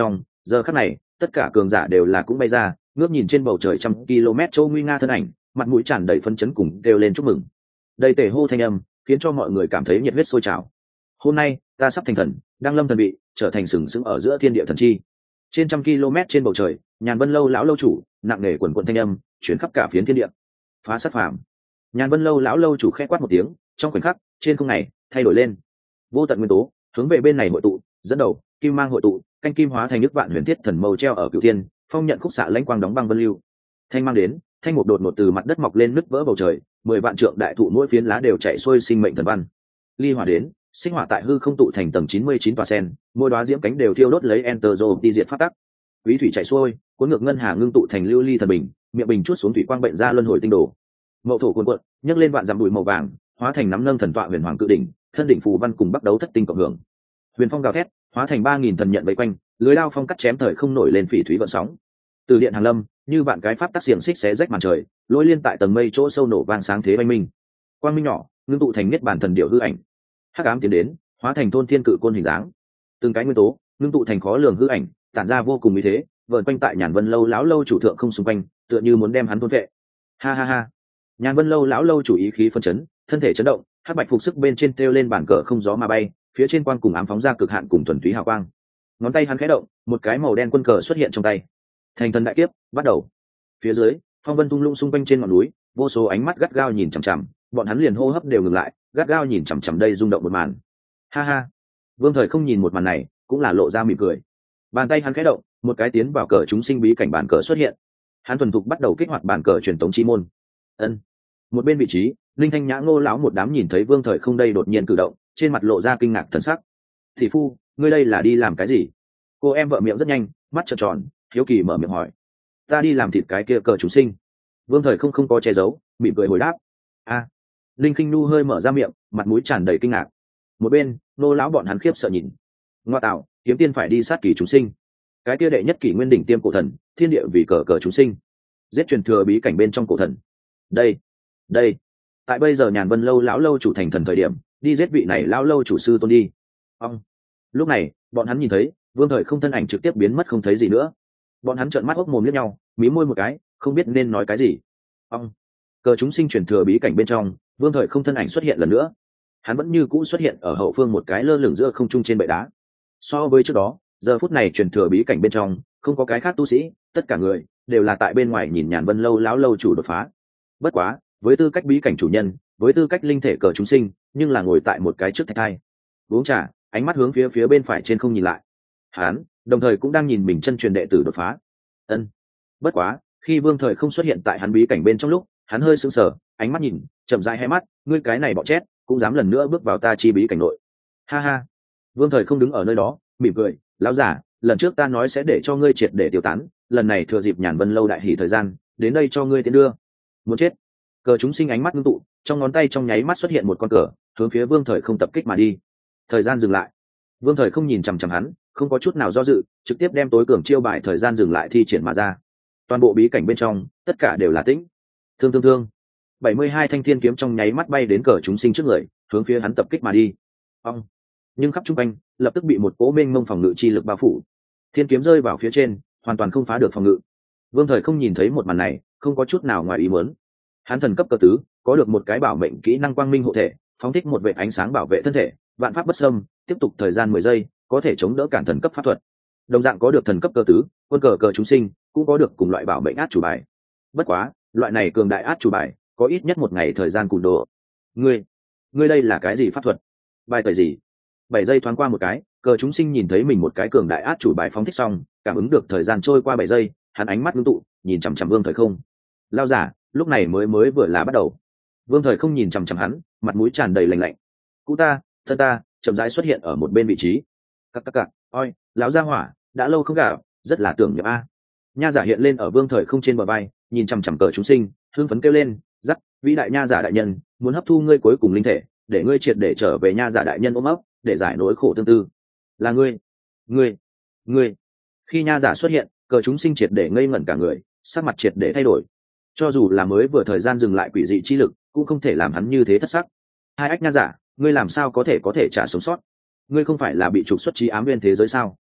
Giờ khắc này tất cả cường giả đều là cũng bay ra, ngước nhìn trên bầu trời trăm km châu nguy nga thân ảnh, mặt mũi tràn đầy phấn chấn cùng kêu lên chúc mừng. Đầy tề hô thanh âm khiến cho mọi người cảm thấy nhiệt huyết sôi trào. Hôm nay ta sắp thành thần, đang lâm thần vị, trở thành sừng sững ở giữa thiên địa thần chi. Trên trăm km trên bầu trời, Nhàn Vân Lâu lão lâu chủ nặng nề quần quần thanh âm chuyển khắp cả phiến thiên địa. Phá sát phàm. Nhàn Vân Lâu lão lâu chủ khẽ quát một tiếng, trong khoảnh khắc trên không này thay đổi lên, vô tận nguyên tố hướng về bên này hội tụ, dẫn đầu kim mang hội tụ, canh kim hóa thành nước vạn huyền thiết thần mâu treo ở cửu thiên, phong nhận khúc xạ lãnh quang đóng băng vân lưu. Thanh mang đến, thanh một đột ngột từ mặt đất mọc lên nứt vỡ bầu trời, mười vạn trượng đại thụ mỗi phiến lá đều chạy xuôi sinh mệnh thần văn. Ly hỏa đến, sinh hỏa tại hư không tụ thành tầng chín mươi chín tòa sen, mỗi đóa diễm cánh đều thiêu đốt lấy enter zone đi diệt phát tắc. Quý thủy chạy xuôi, cuốn ngược ngân hà ngưng tụ thành lưu ly thần bình, miệng bình chút xuống thủy quang bệnh ra luân hồi tinh đồ. Mậu thổ cuồn cuộn, nhấc lên vạn dặm bụi màu vàng, hóa thành nắm nâng thần tọa huyền hoàng cự đỉnh, thân đỉnh phù văn cùng bắt đấu thất tinh cộng hưởng. Huyền phong gào thét, hóa thành ba nghìn thần nhận vây quanh, lưới đao phong cắt chém thời không nổi lên phỉ thúy vận sóng. Từ điện hàng lâm, như vạn cái pháp tắc xiềng xích xé rách màn trời, lôi liên tại tầng mây chỗ sâu nổ vang sáng thế oanh minh. Quang minh nhỏ, ngưng tụ thành niết bản thần điệu hư ảnh. Hắc ám tiến đến, hóa thành thôn thiên cự côn hình dáng. Từng cái nguyên tố, ngưng tụ thành khó lường hư ảnh, tản ra vô cùng ý thế, vờn quanh tại Nhàn Vân Lâu lão lâu chủ thượng không xung quanh, tựa như muốn đem hắn thôn vệ. Ha ha ha. Nhàn Vân Lâu lão lâu chủ ý khí phân chấn, thân thể chấn động, hắc bạch phục sức bên trên treo lên bản cờ không gió mà bay, phía trên quang cùng ám phóng ra cực hạn cùng thuần túy hào quang. Ngón tay hắn khẽ động, một cái màu đen quân cờ xuất hiện trong tay. Thành thần đại kiếp bắt đầu. Phía dưới, phong vân tung lung xung quanh trên ngọn núi, vô số ánh mắt gắt gao nhìn chằm chằm, bọn hắn liền hô hấp đều ngừng lại, gắt gao nhìn chằm chằm đây rung động một màn. Ha ha. Vương Thời không nhìn một màn này, cũng là lộ ra mỉm cười. Bàn tay hắn khẽ động, một cái tiến vào cờ chúng sinh bí cảnh bản cờ xuất hiện. Hắn thuần thục bắt đầu kích hoạt bản cờ truyền tống chi môn. Ân. Một bên vị trí, Linh Thanh Nhã Ngô lão một đám nhìn thấy Vương Thời không đây đột nhiên cử động, trên mặt lộ ra kinh ngạc thần sắc. "Thị phu, ngươi đây là đi làm cái gì?" Cô em vợ miệng rất nhanh, mắt trợn tròn, hiếu kỳ mở miệng hỏi. "Ta đi làm thịt cái kia cờ chúng sinh." Vương Thời không không có che giấu, mỉm cười hồi đáp. "A." Linh Kinh Nu hơi mở ra miệng, mặt mũi tràn đầy kinh ngạc. Một bên, Ngô lão bọn hắn khiếp sợ nhìn. "Ngoa tạo, kiếm tiên phải đi sát kỳ chúng sinh. Cái kia đệ nhất kỷ nguyên đỉnh tiêm cổ thần, thiên địa vì cờ cờ chúng sinh. Giết truyền thừa bí cảnh bên trong cổ thần. Đây, đây." Tại bây giờ Nhàn Vân Lâu lão lâu chủ thành thần thời điểm, đi giết vị này lão lâu chủ sư tôn đi. Ông. Lúc này, bọn hắn nhìn thấy, Vương Thời không thân ảnh trực tiếp biến mất không thấy gì nữa. Bọn hắn trợn mắt ốc mồm liếc nhau, mí môi một cái, không biết nên nói cái gì. Ông. Cờ chúng sinh truyền thừa bí cảnh bên trong, Vương Thời không thân ảnh xuất hiện lần nữa. Hắn vẫn như cũ xuất hiện ở hậu phương một cái lơ lửng giữa không trung trên bệ đá. So với trước đó, giờ phút này truyền thừa bí cảnh bên trong, không có cái khác tu sĩ, tất cả người đều là tại bên ngoài nhìn Nhàn Vân Lâu lão lâu chủ đột phá. Bất quá, với tư cách bí cảnh chủ nhân, với tư cách linh thể cờ chúng sinh, nhưng là ngồi tại một cái trước thạch thai, uống trà, ánh mắt hướng phía phía bên phải trên không nhìn lại. Hắn đồng thời cũng đang nhìn mình chân truyền đệ tử đột phá. Ân. Bất quá, khi Vương Thời không xuất hiện tại hắn bí cảnh bên trong lúc, hắn hơi sững sờ, ánh mắt nhìn, chậm rãi hai mắt, ngươi cái này bọ chét, cũng dám lần nữa bước vào ta chi bí cảnh nội. Ha ha. Vương Thời không đứng ở nơi đó, mỉm cười, lão giả, lần trước ta nói sẽ để cho ngươi triệt để tiêu tán, lần này thừa dịp Nhàn Vân Lâu đại hỷ thời gian, đến đây cho ngươi tiến đưa. Muốn chết. Cờ chúng sinh ánh mắt ngưng tụ, trong ngón tay trong nháy mắt xuất hiện một con cờ, hướng phía Vương Thời không tập kích mà đi. Thời gian dừng lại. Vương Thời không nhìn chằm chằm hắn, không có chút nào do dự, trực tiếp đem tối cường chiêu bài thời gian dừng lại thi triển mà ra. Toàn bộ bí cảnh bên trong, tất cả đều là tĩnh. Thương thương thương. bảy mươi hai thanh thiên kiếm trong nháy mắt bay đến cờ chúng sinh trước người, hướng phía hắn tập kích mà đi. Ông. Nhưng khắp trung quanh, lập tức bị một cỗ mênh mông phòng ngự chi lực bao phủ. Thiên kiếm rơi vào phía trên, hoàn toàn không phá được phòng ngự. Vương Thời không nhìn thấy một màn này, không có chút nào ngoài ý muốn. Hắn thần cấp cơ tứ, có được một cái bảo mệnh kỹ năng quang minh hộ thể, phóng thích một vệ ánh sáng bảo vệ thân thể, vạn pháp bất xâm, tiếp tục thời gian mười giây, có thể chống đỡ cản thần cấp pháp thuật. Đồng dạng có được thần cấp cơ tứ, quân cờ cờ chúng sinh cũng có được cùng loại bảo mệnh át chủ bài. Bất quá, loại này cường đại át chủ bài, có ít nhất một ngày thời gian cùn đồ. Ngươi, ngươi đây là cái gì pháp thuật? Bài tẩy gì? Bảy giây thoáng qua một cái, cờ chúng sinh nhìn thấy mình một cái cường đại át chủ bài phóng thích xong, cảm ứng được thời gian trôi qua bảy giây, hắn ánh mắt ngưng tụ, nhìn chằm chằm Vương Thời không. Lao giả, lúc này mới mới vừa là bắt đầu. Vương Thời không nhìn chằm chằm hắn, mặt mũi tràn đầy lạnh lạnh. Cụ ta, thân ta, chậm rãi xuất hiện ở một bên vị trí. Các các cặc, oi, lão gia hỏa, đã lâu không gặp, rất là tưởng nhớ a. Nha giả hiện lên ở Vương Thời không trên bờ vai, nhìn chằm chằm cờ chúng sinh, hưng phấn kêu lên, "Dắt, vĩ đại nha giả đại nhân, muốn hấp thu ngươi cuối cùng linh thể, để ngươi triệt để trở về nha giả đại nhân ôm ấp, để giải nỗi khổ tương tư." Là ngươi, ngươi, ngươi. Khi nha giả xuất hiện, cờ chúng sinh triệt để ngây ngẩn cả người, sắc mặt triệt để thay đổi. Cho dù là mới vừa thời gian dừng lại quỷ dị chi lực, cũng không thể làm hắn như thế thất sắc. Hai ách nha giả, ngươi làm sao có thể có thể trả sống sót? Ngươi không phải là bị trục xuất trí ám nguyên thế giới sao?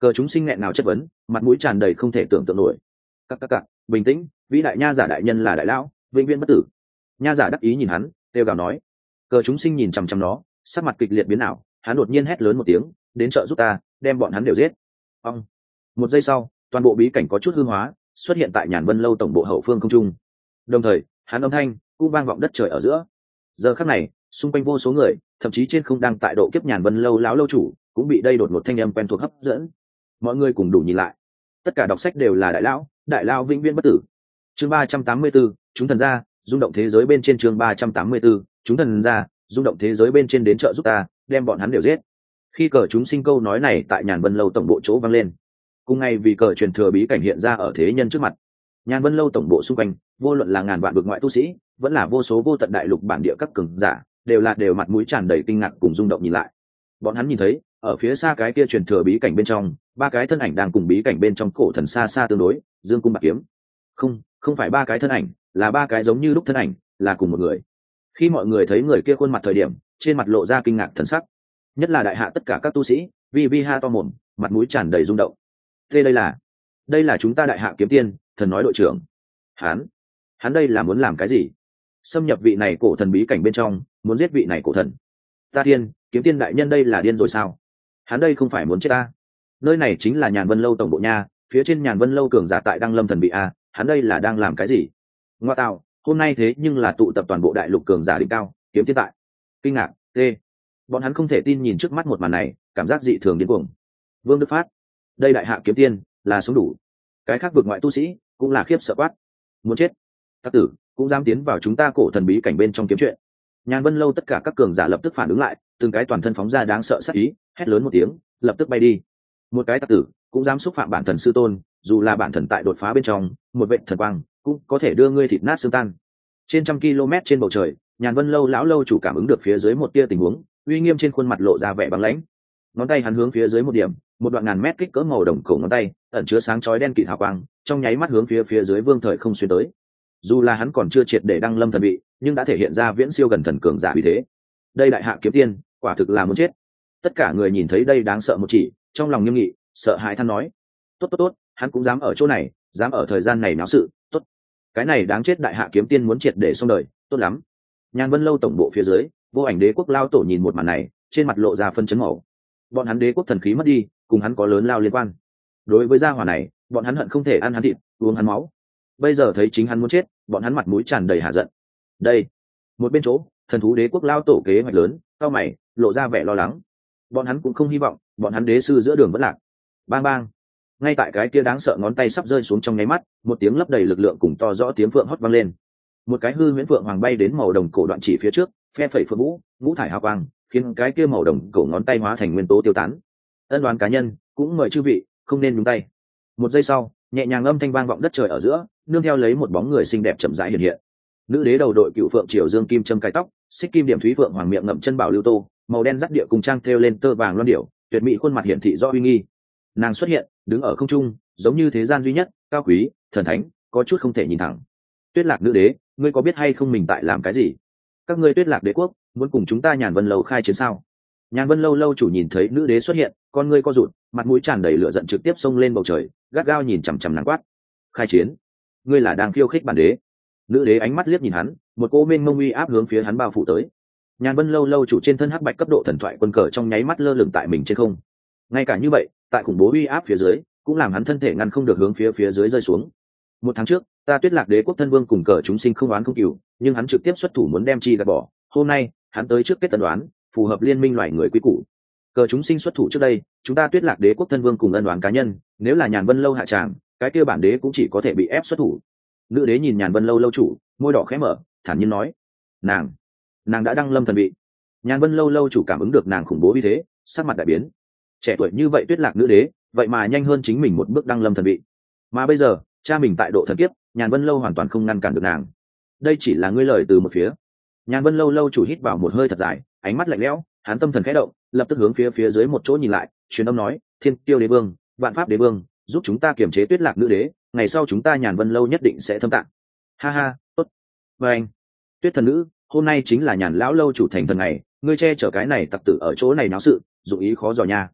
Cờ chúng sinh nghẹn nào chất vấn, mặt mũi tràn đầy không thể tưởng tượng nổi. Các các cặc, bình tĩnh, vĩ đại nha giả đại nhân là đại lão, vĩnh viễn bất tử. Nha giả đắc ý nhìn hắn, kêu gào nói. Cờ chúng sinh nhìn chằm chằm nó, sắc mặt kịch liệt biến ảo, hắn đột nhiên hét lớn một tiếng, đến trợ giúp ta, đem bọn hắn đều giết. Ông. Một giây sau, toàn bộ bí cảnh có chút hư hóa, xuất hiện tại Nhàn Vân lâu tổng bộ hậu phương không trung. Đồng thời, hắn âm thanh cũng vang vọng đất trời ở giữa. Giờ khắc này, xung quanh vô số người, thậm chí trên không đang tại độ kiếp Nhàn Vân lâu lão lâu chủ, cũng bị đây đột ngột thanh âm quen thuộc hấp dẫn. Mọi người cùng đủ nhìn lại. Tất cả đọc sách đều là đại lão, đại lão vĩnh viễn bất tử. Chương ba trăm tám mươi 34, chúng thần ra, rung động thế giới bên trên. Chương ba trăm tám mươi 34, chúng thần ra, rung động thế giới bên trên đến trợ giúp ta, đem bọn hắn đều giết. Khi cờ chúng sinh câu nói này tại Nhàn Vân lâu tổng bộ chỗ vang lên, cùng ngay vì cờ truyền thừa bí cảnh hiện ra ở thế nhân trước mặt. Nhàn Vân lâu tổng bộ xung quanh, vô luận là ngàn vạn vực ngoại tu sĩ, vẫn là vô số vô tận đại lục bản địa các cường giả, đều là đều mặt mũi tràn đầy kinh ngạc cùng rung động nhìn lại. Bọn hắn nhìn thấy, ở phía xa cái kia truyền thừa bí cảnh bên trong, ba cái thân ảnh đang cùng bí cảnh bên trong cổ thần xa xa tương đối, dương cung bạc kiếm. Không, không phải ba cái thân ảnh, là ba cái giống như lúc thân ảnh, là cùng một người. Khi mọi người thấy người kia khuôn mặt thời điểm, trên mặt lộ ra kinh ngạc thần sắc. Nhất là đại hạ tất cả các tu sĩ, vi vi ha to mồm, mặt mũi tràn đầy rung động. Thế đây là, đây là chúng ta đại hạ kiếm tiên, thần nói đội trưởng. Hắn, hắn đây là muốn làm cái gì? Xâm nhập vị này cổ thần bí cảnh bên trong, muốn giết vị này cổ thần. Ta thiên, kiếm tiên đại nhân đây là điên rồi sao? Hắn đây không phải muốn chết ta? Nơi này chính là Nhàn Vân lâu tổng bộ nha, phía trên Nhàn Vân lâu cường giả tại Đăng Lâm thần bị a, hắn đây là đang làm cái gì? Ngoa tạo, hôm nay thế nhưng là tụ tập toàn bộ đại lục cường giả đỉnh cao, kiếm tiên tại. Kinh ngạc, tê. Bọn hắn không thể tin nhìn trước mắt một màn này, cảm giác dị thường điên cuồng. Vương Đức Phát, đây đại hạ kiếm tiên, là sống đủ. Cái khác vượt ngoại tu sĩ, cũng là khiếp sợ quát. Muốn chết. Các tử, cũng dám tiến vào chúng ta cổ thần bí cảnh bên trong kiếm chuyện. Nhàn Vân lâu tất cả các cường giả lập tức phản ứng lại, từng cái toàn thân phóng ra đáng sợ sát ý, hét lớn một tiếng, lập tức bay đi. Một cái tặc tử cũng dám xúc phạm bản thần sư tôn, dù là bản thần tại đột phá bên trong, một vệ thần quang cũng có thể đưa ngươi thịt nát xương tan. Trên trăm km trên bầu trời, Nhàn Vân lâu lão lâu chủ cảm ứng được phía dưới một tia tình huống, uy nghiêm trên khuôn mặt lộ ra vẻ băng lãnh. Ngón tay hắn hướng phía dưới một điểm, một đoạn ngàn mét kích cỡ màu đồng cổ ngón tay, ẩn chứa sáng chói đen kịt hào quang, trong nháy mắt hướng phía phía dưới Vương Thời Không xuyên tới. Dù là hắn còn chưa triệt để đăng lâm thần vị, nhưng đã thể hiện ra viễn siêu gần thần cường giả uy thế. Đây đại hạ kiếm tiên, quả thực là muốn chết. Tất cả người nhìn thấy đây đáng sợ một chỉ, trong lòng nghiêm nghị, sợ hãi than nói: tốt tốt tốt, hắn cũng dám ở chỗ này, dám ở thời gian này náo sự, tốt. Cái này đáng chết đại hạ kiếm tiên muốn triệt để xong đời, tốt lắm. Nhàn Vân lâu tổng bộ phía dưới, Vô Ảnh đế quốc lao tổ nhìn một màn này, trên mặt lộ ra phân chấn màu. Bọn hắn đế quốc thần khí mất đi, cùng hắn có lớn lao liên quan. Đối với gia hỏa này, bọn hắn hận không thể ăn hắn thịt, uống hắn máu. Bây giờ thấy chính hắn muốn chết, bọn hắn mặt mũi tràn đầy hạ giận. Đây, một bên chỗ, thần thú đế quốc lao tổ kế hoạch lớn, cao mày, lộ ra vẻ lo lắng. Bọn hắn cũng không hy vọng, bọn hắn đế sư giữa đường vẫn lạc. Bang bang. Ngay tại cái kia đáng sợ ngón tay sắp rơi xuống trong nháy mắt, một tiếng lấp đầy lực lượng cùng to rõ tiếng phượng hót vang lên. Một cái hư huyễn phượng hoàng bay đến màu đồng cổ đoạn chỉ phía trước, phe phẩy phượng vũ, ngũ thải hào quang, khiến cái kia màu đồng cổ ngón tay hóa thành nguyên tố tiêu tán. Ân đoán cá nhân, cũng mời chư vị không nên nhúng tay. Một giây sau, nhẹ nhàng âm thanh vang vọng đất trời ở giữa, nương theo lấy một bóng người xinh đẹp chậm rãi hiện hiện. Nữ đế đầu đội cựu phượng triều dương kim châm cài tóc, xích kim điểm thúy phượng hoàng miệng ngậm chân bảo lưu tô, màu đen dắt địa cùng trang thêu lên tơ vàng loan điểu, tuyệt mỹ khuôn mặt hiển thị rõ uy nghi. Nàng xuất hiện, đứng ở không trung, giống như thế gian duy nhất, cao quý, thần thánh, có chút không thể nhìn thẳng. Tuyết Lạc nữ đế, ngươi có biết hay không mình tại làm cái gì? Các ngươi Tuyết Lạc đế quốc muốn cùng chúng ta Nhàn Vân lâu khai chiến sao? Nhàn Vân lâu lâu chủ nhìn thấy nữ đế xuất hiện, con ngươi co rụt, mặt mũi tràn đầy lửa giận trực tiếp xông lên bầu trời, gắt gao nhìn chằm chằm nàng quát: khai chiến? Ngươi là đang khiêu khích bản đế? Nữ đế ánh mắt liếc nhìn hắn, một cỗ mênh mông uy áp hướng phía hắn bao phủ tới. Nhàn Vân lâu lâu chủ trên thân hắc bạch cấp độ thần thoại quân cờ trong nháy mắt lơ lửng tại mình trên không. Ngay cả như vậy, tại khủng bố uy áp phía dưới, cũng làm hắn thân thể ngăn không được hướng phía phía dưới rơi xuống. Một tháng trước, ta Tuyết Lạc đế quốc thân vương cùng cờ chúng sinh không oán không cừu, nhưng hắn trực tiếp xuất thủ muốn đem chi gạt bỏ. Hôm nay, hắn tới trước kết tân đoán, phù hợp liên minh loài người quý cũ. Cờ chúng sinh xuất thủ trước đây, chúng ta Tuyết Lạc đế quốc thân vương cùng ân đoán cá nhân, nếu là Nhàn Vân lâu hạ tràng, cái kia bản đế cũng chỉ có thể bị ép xuất thủ. Nữ đế nhìn Nhàn Vân lâu lâu chủ, môi đỏ khẽ mở, thản nhiên nói: nàng nàng đã đăng lâm thần vị. Nhàn Vân lâu lâu chủ cảm ứng được nàng khủng bố như thế, sắc mặt đại biến. Trẻ tuổi như vậy Tuyết Lạc nữ đế, vậy mà nhanh hơn chính mình một bước đăng lâm thần vị. Mà bây giờ, cha mình tại độ thần kiếp, Nhàn Vân lâu hoàn toàn không ngăn cản được nàng. Đây chỉ là ngươi lời từ một phía. Nhàn Vân lâu lâu chủ hít vào một hơi thật dài, ánh mắt lạnh lẽo, hắn tâm thần khẽ động, lập tức hướng phía phía dưới một chỗ nhìn lại, truyền âm nói: Thiên Tiêu đế vương, Vạn Pháp đế vương, giúp chúng ta kiềm chế Tuyết Lạc nữ đế, ngày sau chúng ta Nhàn Vân lâu nhất định sẽ thâm tạng. Ha ha, tốt. Và anh, Tuyết thần nữ, hôm nay chính là Nhàn lão lâu chủ thành thần ngày, ngươi che chở cái này tặc tử ở chỗ này náo sự, dụng ý khó dò nha.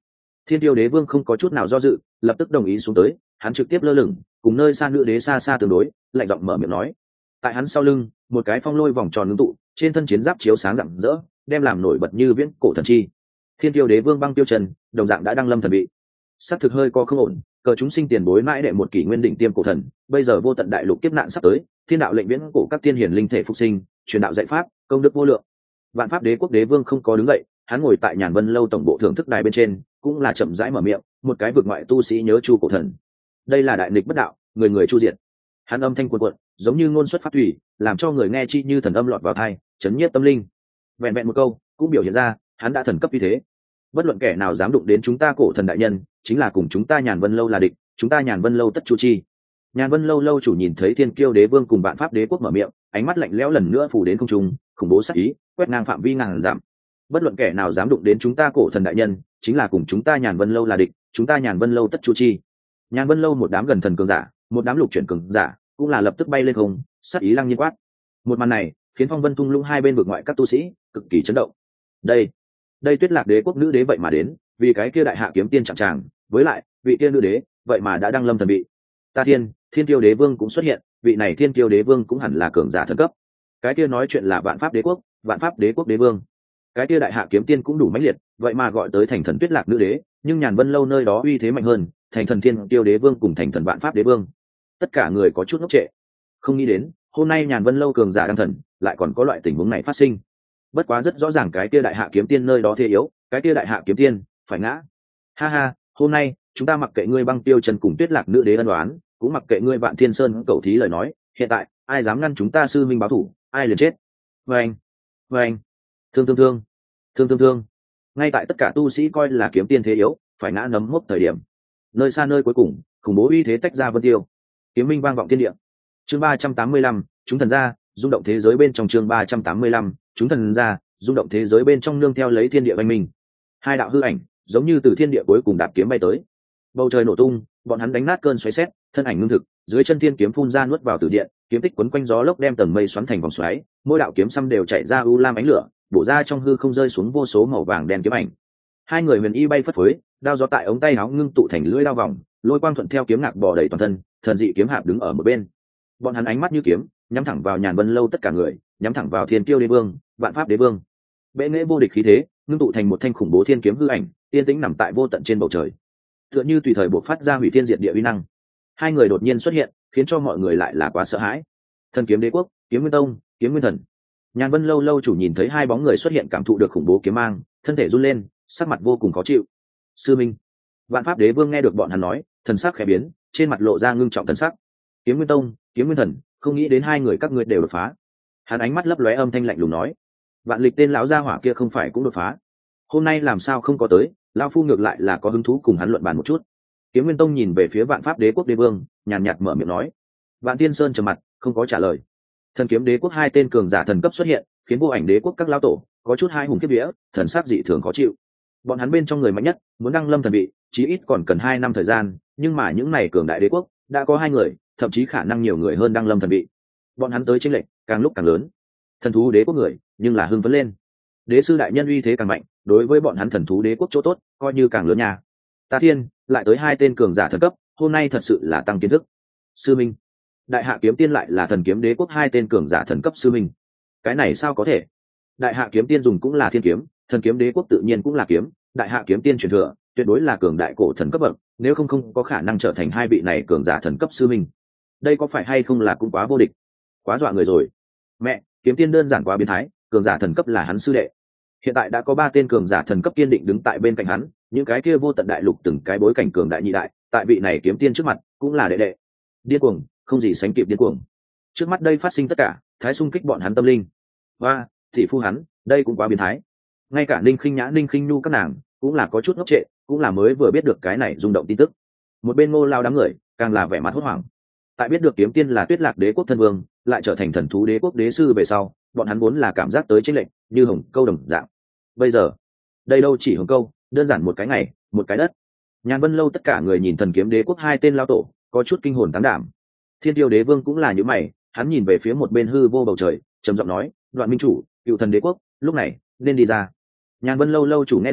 Thiên Tiêu Đế Vương không có chút nào do dự, lập tức đồng ý xuống tới, hắn trực tiếp lơ lửng, cùng nơi xa nữ đế xa xa tương đối, lạnh giọng mở miệng nói. Tại hắn sau lưng, một cái phong lôi vòng tròn ngưng tụ, trên thân chiến giáp chiếu sáng rạng rỡ, đem làm nổi bật như viễn cổ thần chi. Thiên Tiêu Đế Vương Băng Tiêu Trần, đồng dạng đã đăng lâm thần vị. Sát thực hơi có không ổn, cờ chúng sinh tiền bối mãi đệ một kỷ nguyên đỉnh tiêm cổ thần, bây giờ vô tận đại lục kiếp nạn sắp tới, thiên đạo lệnh viễn cổ các tiên hiển linh thể phục sinh, truyền đạo dạy pháp, công đức vô lượng. Vạn Pháp Đế Quốc Đế Vương không có đứng dậy, hắn ngồi tại Nhàn Vân lâu tổng bộ thưởng thức đài bên trên, cũng là chậm rãi mở miệng, một cái vực ngoại tu sĩ nhớ chu cổ thần. Đây là đại nghịch bất đạo, người người chu diệt. Hắn âm thanh cuồn cuộn, giống như ngôn xuất pháp thủy, làm cho người nghe chi như thần âm lọt vào tai, chấn nhiếp tâm linh. Vẹn vẹn một câu, cũng biểu hiện ra, hắn đã thần cấp như thế. Bất luận kẻ nào dám đụng đến chúng ta cổ thần đại nhân, chính là cùng chúng ta Nhàn Vân lâu là địch, chúng ta Nhàn Vân lâu tất chu chi. Nhàn Vân lâu lâu chủ nhìn thấy Thiên Kiêu Đế Vương cùng Vạn Pháp Đế Quốc mở miệng, ánh mắt lạnh lẽo lần nữa phủ đến không trung, khủng bố sát ý, quét ngang phạm vi ngàn dặm. Bất luận kẻ nào dám đụng đến chúng ta cổ thần đại nhân, chính là cùng chúng ta Nhàn Vân lâu là địch, chúng ta Nhàn Vân lâu tất chu chi. Nhàn Vân lâu một đám gần thần cường giả, một đám lục chuyển cường giả, cũng là lập tức bay lên không, sát ý lăng nhiên quát. Một màn này khiến phong vân tung lũng hai bên vực ngoại các tu sĩ cực kỳ chấn động. Đây, đây Tuyết Lạc Đế Quốc nữ đế vậy mà đến, vì cái kia đại hạ kiếm tiên chạm tràng, với lại vị kia nữ đế vậy mà đã đăng lâm thần vị. Ta thiên, Thiên Kiêu Đế Vương cũng xuất hiện, vị này Thiên Kiêu Đế Vương cũng hẳn là cường giả thần cấp. Cái kia nói chuyện là Vạn Pháp Đế Quốc, Vạn Pháp Đế Quốc Đế Vương. Cái kia đại hạ kiếm tiên cũng đủ mãnh liệt, vậy mà gọi tới thành thần Tuyết Lạc nữ đế, nhưng Nhàn Vân lâu nơi đó uy thế mạnh hơn, thành thần Thiên Kiêu Đế Vương cùng thành thần Vạn Pháp Đế Vương. Tất cả người có chút ngốc trệ, không nghĩ đến hôm nay Nhàn Vân lâu cường giả đăng thần, lại còn có loại tình huống này phát sinh. Bất quá rất rõ ràng cái kia đại hạ kiếm tiên nơi đó thế yếu, cái kia đại hạ kiếm tiên phải ngã. Ha ha, hôm nay chúng ta mặc kệ ngươi Băng Tiêu Trần cùng Tuyết Lạc nữ đế ân đoán, cũng mặc kệ ngươi Vạn Thiên Sơn cầu thí lời nói, hiện tại ai dám ngăn chúng ta sư minh báo thủ, ai liền chết. Vâng, vâng, thương thương thương, thương thương thương. Ngay tại tất cả tu sĩ coi là kiếm tiên thế yếu, phải ngã nấm mốc thời điểm, nơi xa nơi cuối cùng, khủng bố uy thế tách ra vân tiêu, kiếm minh vang vọng thiên địa. Chương ba trăm tám mươi lăm, chúng thần ra, rung động thế giới bên trong. Chương ba trăm tám mươi lăm, chúng thần ra, rung động thế giới bên trong nương theo lấy thiên địa vang minh. Hai đạo hư ảnh, giống như từ thiên địa cuối cùng đạp kiếm bay tới. Bầu trời nổ tung, bọn hắn đánh nát cơn xoáy xét, thân ảnh ngưng thực, dưới chân thiên kiếm phun ra nuốt vào từ điện, kiếm tích quấn quanh gió lốc đem tầng mây xoắn thành vòng xoáy, mỗi đạo kiếm xăm đều chạy ra u lam ánh lửa, bổ ra trong hư không rơi xuống vô số màu vàng đen kiếm ảnh. Hai người huyền y bay phất phới, đao gió tại ống tay áo ngưng tụ thành lưỡi đao vòng, lôi quang thuận theo kiếm ngạc bò đầy toàn thân, thần dị kiếm hạp đứng ở một bên. Bọn hắn ánh mắt như kiếm, nhắm thẳng vào Nhàn Vân lâu tất cả người, nhắm thẳng vào Thiên Kiêu Đế Vương, Vạn Pháp Đế Vương. Bệ nghệ vô địch khí thế, ngưng tụ thành một thanh khủng bố thiên kiếm hư ảnh, yên tĩnh nằm tại vô tận trên bầu trời, tựa như tùy thời bộc phát ra hủy thiên diệt địa uy năng. Hai người đột nhiên xuất hiện, khiến cho mọi người lại là quá sợ hãi. Thần Kiếm Đế Quốc, Kiếm Nguyên Tông, Kiếm Nguyên Thần. Nhàn Vân lâu lâu chủ nhìn thấy hai bóng người xuất hiện, cảm thụ được khủng bố kiếm mang, thân thể run lên, sắc mặt vô cùng khó chịu. Sư minh. Vạn Pháp Đế Vương nghe được bọn hắn nói, thần sắc khẽ biến, trên mặt lộ ra ngưng trọng thần sắc. Kiếm Nguyên Tông, Kiếm Nguyên Thần, không nghĩ đến hai người các ngươi đều đột phá. Hắn ánh mắt lấp lóe âm thanh lạnh lùng nói, Vạn Lịch tên lão gia hỏa kia không phải cũng đột phá? Hôm nay làm sao không có tới? Lão phu ngược lại là có hứng thú cùng hắn luận bàn một chút. Kiếm Nguyên Tông nhìn về phía Vạn Pháp Đế Quốc Đế Vương, nhàn nhạt mở miệng nói. Vạn Tiên Sơn trầm mặt, không có trả lời. Thần Kiếm Đế Quốc hai tên cường giả thần cấp xuất hiện, khiến Vô Ảnh Đế Quốc các lão tổ có chút hai hùng kiếp vía, thần sắc dị thường khó chịu. Bọn hắn bên trong người mạnh nhất, muốn đăng lâm thần vị, chí ít còn cần hai năm thời gian, nhưng mà những này cường đại đế quốc đã có hai người, thậm chí khả năng nhiều người hơn đăng lâm thần vị. Bọn hắn tới chênh lệch càng lúc càng lớn. Thần thú đế quốc người, nhưng là hưng phấn lên. Đế sư đại nhân uy thế càng mạnh, đối với bọn hắn thần thú đế quốc chỗ tốt coi như càng lớn nha. Ta thiên, lại tới hai tên cường giả thần cấp, hôm nay thật sự là tăng kiến thức. Sư minh. Đại hạ kiếm tiên lại là thần kiếm đế quốc hai tên cường giả thần cấp sư minh. Cái này sao có thể? Đại hạ kiếm tiên dùng cũng là thiên kiếm, thần kiếm đế quốc tự nhiên cũng là kiếm, đại hạ kiếm tiên truyền thừa tuyệt đối là cường đại cổ thần cấp bậc, nếu không không có khả năng trở thành hai vị này cường giả thần cấp sư minh. Đây có phải hay không là cũng quá vô địch, quá dọa người rồi. Mẹ, kiếm tiên đơn giản quá biến thái, cường giả thần cấp là hắn sư đệ. Hiện tại đã có ba tên cường giả thần cấp kiên định đứng tại bên cạnh hắn, những cái kia vô tận đại lục từng cái bối cảnh cường đại nhị đại, tại vị này kiếm tiên trước mặt cũng là đệ đệ. Điên cuồng, không gì sánh kịp điên cuồng. Trước mắt đây phát sinh tất cả, thái xung kích bọn hắn tâm linh. Và thị phu hắn, đây cũng quá biến thái. Ngay cả Ninh Khinh Nhã, Ninh Khinh Nhu các nàng cũng là có chút ngốc trệ, cũng là mới vừa biết được cái này rung động tin tức. Một bên Ngô Lao đám người càng là vẻ mặt hốt hoảng. Tại biết được kiếm tiên là Tuyết Lạc Đế Quốc thân vương, lại trở thành thần thú đế quốc đế sư về sau, bọn hắn vốn là cảm giác tới chênh lệch như hồng câu đồng dạng. Bây giờ, đây đâu chỉ hồng câu, đơn giản một cái ngày, một cái đất. Nhàn Vân lâu tất cả người nhìn thần kiếm đế quốc hai tên lao tổ, có chút kinh hồn táng đảm. Thiên Tiêu Đế Vương cũng là như mày, hắn nhìn về phía một bên hư vô bầu trời, trầm giọng nói, Đoạn Minh chủ, Cựu Thần Đế Quốc, lúc này nên đi ra. Nhàn Vân lâu lâu chủ nghe được,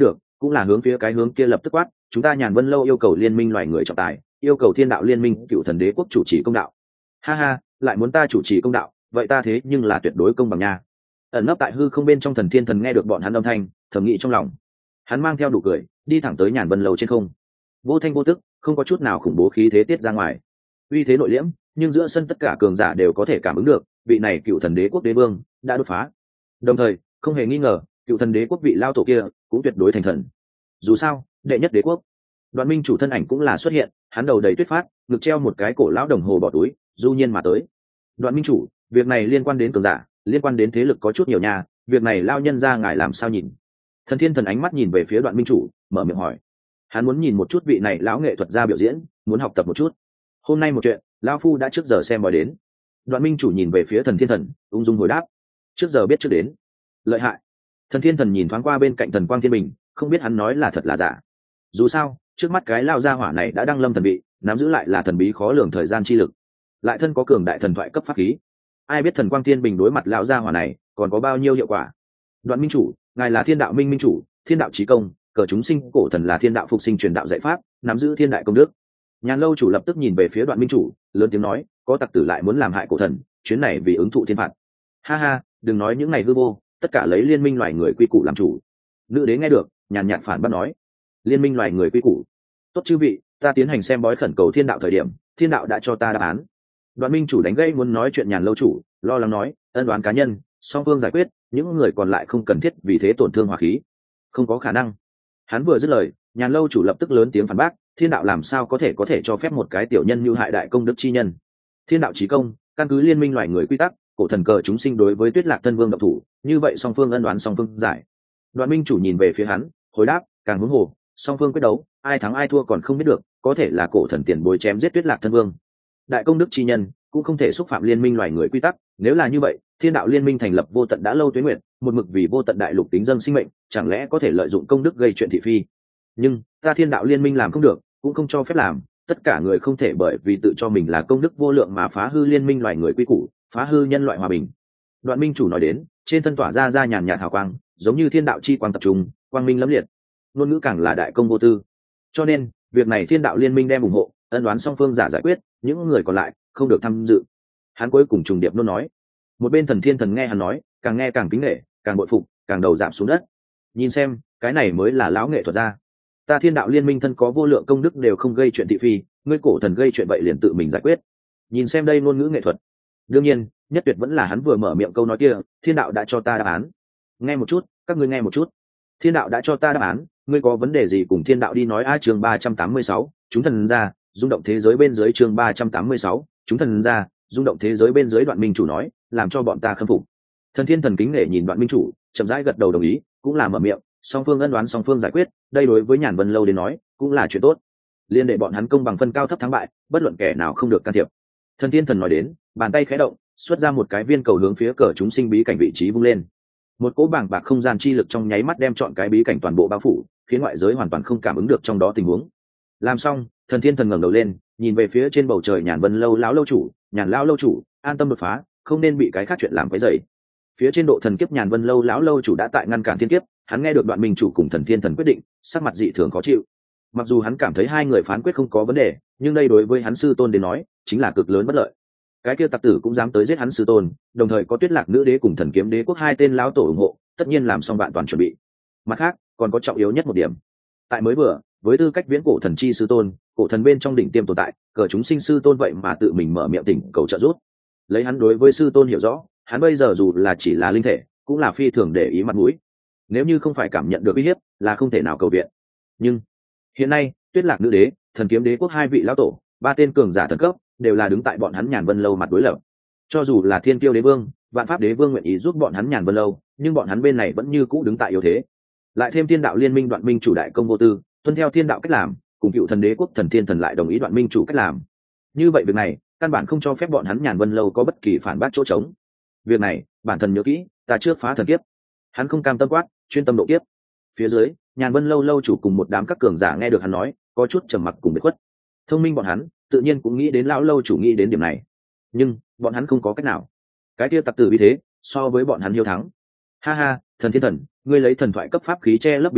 cũng là hướng phía cái hướng kia lập tức quát, chúng ta Nhàn Vân Lâu yêu cầu liên minh loài người trọng tài, yêu cầu thiên đạo liên minh cựu thần đế quốc chủ trì công đạo. Ha ha, lại muốn ta chủ trì công đạo, vậy ta thế nhưng là tuyệt đối công bằng nha. Ẩn nấp tại hư không bên trong Thần Thiên Thần nghe được bọn hắn âm thanh, thầm nghĩ trong lòng. Hắn mang theo đủ cười, đi thẳng tới Nhàn Vân Lâu trên không. Vô thanh vô tức, không có chút nào khủng bố khí thế tiết ra ngoài. Uy thế nội liễm, nhưng giữa sân tất cả cường giả đều có thể cảm ứng được, vị này cựu thần đế quốc đế vương đã đột phá. Đồng thời, không hề nghi ngờ, cựu thần đế quốc vị lao tổ kia cũng tuyệt đối thành thần. Dù sao, đệ nhất đế quốc. Đoạn Minh chủ thân ảnh cũng là xuất hiện, hắn đầu đầy tuyết phát, ngực treo một cái cổ lão đồng hồ bỏ túi, du nhiên mà tới. Đoạn Minh chủ, việc này liên quan đến cường giả, liên quan đến thế lực có chút nhiều nhà, việc này lao nhân ra ngài làm sao nhìn? Thần Thiên Thần ánh mắt nhìn về phía Đoạn Minh chủ, mở miệng hỏi. Hắn muốn nhìn một chút vị này lão nghệ thuật gia biểu diễn, muốn học tập một chút. Hôm nay một chuyện, lão phu đã trước giờ xem bói đến. Đoạn Minh chủ nhìn về phía Thần Thiên Thần, ung dung hồi đáp. Trước giờ biết trước đến. Lợi hại. Thần Thiên Thần nhìn thoáng qua bên cạnh Thần Quang Thiên Bình, không biết hắn nói là thật là giả. Dù sao, trước mắt cái lao gia hỏa này đã đăng lâm thần vị, nắm giữ lại là thần bí khó lường thời gian chi lực, lại thân có cường đại thần thoại cấp pháp khí. Ai biết Thần Quang Thiên Bình đối mặt lão gia hỏa này còn có bao nhiêu hiệu quả. Đoạn Minh chủ, ngài là Thiên đạo minh minh chủ, thiên đạo chí công, cờ chúng sinh cổ thần là thiên đạo phục sinh truyền đạo dạy pháp, nắm giữ thiên đại công đức. Nhàn Lâu chủ lập tức nhìn về phía Đoạn Minh chủ, lớn tiếng nói, có tặc tử lại muốn làm hại cổ thần, chuyến này vì ứng thụ thiên phạt. Ha ha, đừng nói những này hư vô, tất cả lấy liên minh loài người quy củ làm chủ. Nữ đế nghe được, nhàn nhạt phản bác nói, liên minh loài người quy củ. Tốt chư vị, ta tiến hành xem bói khẩn cầu thiên đạo thời điểm, thiên đạo đã cho ta đáp án. Đoạn Minh chủ đánh gây muốn nói chuyện Nhàn Lâu chủ, lo lắng nói, ân đoán cá nhân, song phương giải quyết, những người còn lại không cần thiết vì thế tổn thương hòa khí. Không có khả năng. Hắn vừa dứt lời, Nhàn Lâu chủ lập tức lớn tiếng phản bác, thiên đạo làm sao có thể có thể cho phép một cái tiểu nhân như hại đại công đức chi nhân. Thiên đạo chí công, căn cứ liên minh loài người quy tắc, cổ thần cờ chúng sinh đối với Tuyết Lạc Thân Vương động thủ, như vậy song phương ân đoán song phương giải. Đoạn Minh chủ nhìn về phía hắn, hồi đáp, càng huống hồ, song phương quyết đấu, ai thắng ai thua còn không biết được, có thể là cổ thần tiền bối chém giết Tuyết Lạc Thân Vương. Đại công đức chi nhân cũng không thể xúc phạm liên minh loài người quy tắc, nếu là như vậy, thiên đạo liên minh thành lập vô tận đã lâu tuế nguyện, một mực vì vô tận đại lục tính dâng sinh mệnh, chẳng lẽ có thể lợi dụng công đức gây chuyện thị phi? Nhưng ta thiên đạo liên minh làm không được, cũng không cho phép làm, tất cả người không thể bởi vì tự cho mình là công đức vô lượng mà phá hư liên minh loài người quy củ, phá hư nhân loại hòa bình. Đoạn Minh chủ nói đến, trên thân tỏa ra ra nhàn nhạt hào quang, giống như thiên đạo chi quang tập trung, quang minh lẫm liệt. Ngôn ngữ càng là đại công vô tư. Cho nên, việc này thiên đạo liên minh đem ủng hộ, ân đoán song phương giả giải quyết, những người còn lại không được tham dự. Hắn cuối cùng trùng điệp luôn nói. Một bên Thần Thiên Thần nghe hắn nói, càng nghe càng kính nể, càng bội phục, càng đầu giảm xuống đất. Nhìn xem, cái này mới là lão nghệ thuật gia. Ta thiên đạo liên minh thân có vô lượng công đức đều không gây chuyện thị phi, ngươi cổ thần gây chuyện vậy liền tự mình giải quyết. Nhìn xem đây ngôn ngữ nghệ thuật. Đương nhiên, nhất tuyệt vẫn là hắn vừa mở miệng câu nói kia, thiên đạo đã cho ta đáp án. Nghe một chút, các ngươi nghe một chút. Thiên đạo đã cho ta đáp án, ngươi có vấn đề gì cùng thiên đạo đi nói. A chương ba trăm tám mươi sáu, chúng thần ra, rung động thế giới bên dưới. Chương ba trăm tám mươi sáu, chúng thần ra, rung động thế giới bên dưới. Đoạn Minh chủ nói, làm cho bọn ta khâm phục. Thần Thiên Thần kính nể nhìn Đoạn Minh chủ, chậm rãi gật đầu đồng ý, cũng là mở miệng, song phương ân đoán song phương giải quyết, đây đối với Nhàn Vân Lâu đến nói, cũng là chuyện tốt. Liên đệ bọn hắn công bằng phân cao thấp thắng bại, bất luận kẻ nào không được can thiệp. Thần Thiên Thần nói đến, bàn tay khẽ động, xuất ra một cái viên cầu hướng phía cờ chúng sinh bí cảnh vị trí vung lên. Một cỗ bảng bạc không gian chi lực trong nháy mắt đem trọn cái bí cảnh toàn bộ bao phủ, khiến ngoại giới hoàn toàn không cảm ứng được trong đó tình huống. Làm xong, Thần Thiên Thần ngẩng đầu lên, nhìn về phía trên bầu trời Nhàn Vân Lâu lão lâu chủ, Nhàn lão lâu chủ, an tâm đột phá, không nên bị cái khác chuyện làm quấy rầy. Phía trên độ thần kiếp Nhàn Vân Lâu lão lâu chủ đã tại ngăn cản thiên kiếp, hắn nghe được Đoạn Minh chủ cùng Thần Thiên Thần quyết định, sắc mặt dị thường khó chịu. Mặc dù hắn cảm thấy hai người phán quyết không có vấn đề, nhưng đây đối với hắn sư tôn đến nói, chính là cực lớn bất lợi. Cái kia tặc tử cũng dám tới giết hắn sư tôn, đồng thời có Tuyết Lạc nữ đế cùng Thần Kiếm đế quốc hai tên lão tổ ủng hộ, tất nhiên làm xong vạn toàn chuẩn bị. Mặt khác, còn có trọng yếu nhất một điểm. Tại mới vừa, với tư cách viễn cổ thần chi sư tôn, cổ thần bên trong đỉnh tiêm tồn tại, cờ chúng sinh sư tôn vậy mà tự mình mở miệng tỉnh cầu trợ giúp. Lấy hắn đối với sư tôn hiểu rõ, hắn bây giờ dù là chỉ là linh thể, cũng là phi thường để ý mặt mũi. Nếu như không phải cảm nhận được uy hiếp, là không thể nào cầu viện. Nhưng hiện nay, Tuyết Lạc nữ đế, Thần Kiếm đế quốc hai vị lão tổ, ba tên cường giả thần cấp, đều là đứng tại bọn hắn Nhàn Vân Lâu mặt đối lập. Cho dù là Thiên Kiêu đế vương, Vạn Pháp đế vương nguyện ý giúp bọn hắn Nhàn Vân Lâu, nhưng bọn hắn bên này vẫn như cũ đứng tại yếu thế. Lại thêm Thiên đạo liên minh Đoạn Minh chủ đại công vô tư, tuân theo thiên đạo cách làm, cùng cựu thần đế quốc Thần Thiên Thần lại đồng ý Đoạn Minh chủ cách làm. Như vậy việc này, căn bản không cho phép bọn hắn Nhàn Vân Lâu có bất kỳ phản bác chỗ trống. Việc này, bản thân nhớ kỹ, ta trước phá thần kiếp. Hắn không cam tâm quát, chuyên tâm độ kiếp. Phía dưới, Nhàn Vân Lâu lâu chủ cùng một đám các cường giả nghe được hắn nói, có chút trầm mặc cùng biệt khuất. Thông minh bọn hắn, tự nhiên cũng nghĩ đến lão lâu chủ nghĩ đến điểm này. Nhưng, bọn hắn không có cách nào. Cái kia tặc tử vì thế, so với bọn hắn hiếu thắng. Ha ha, Thần Thiên Thần, ngươi lấy thần thoại cấp pháp khí che lấp bí cảnh,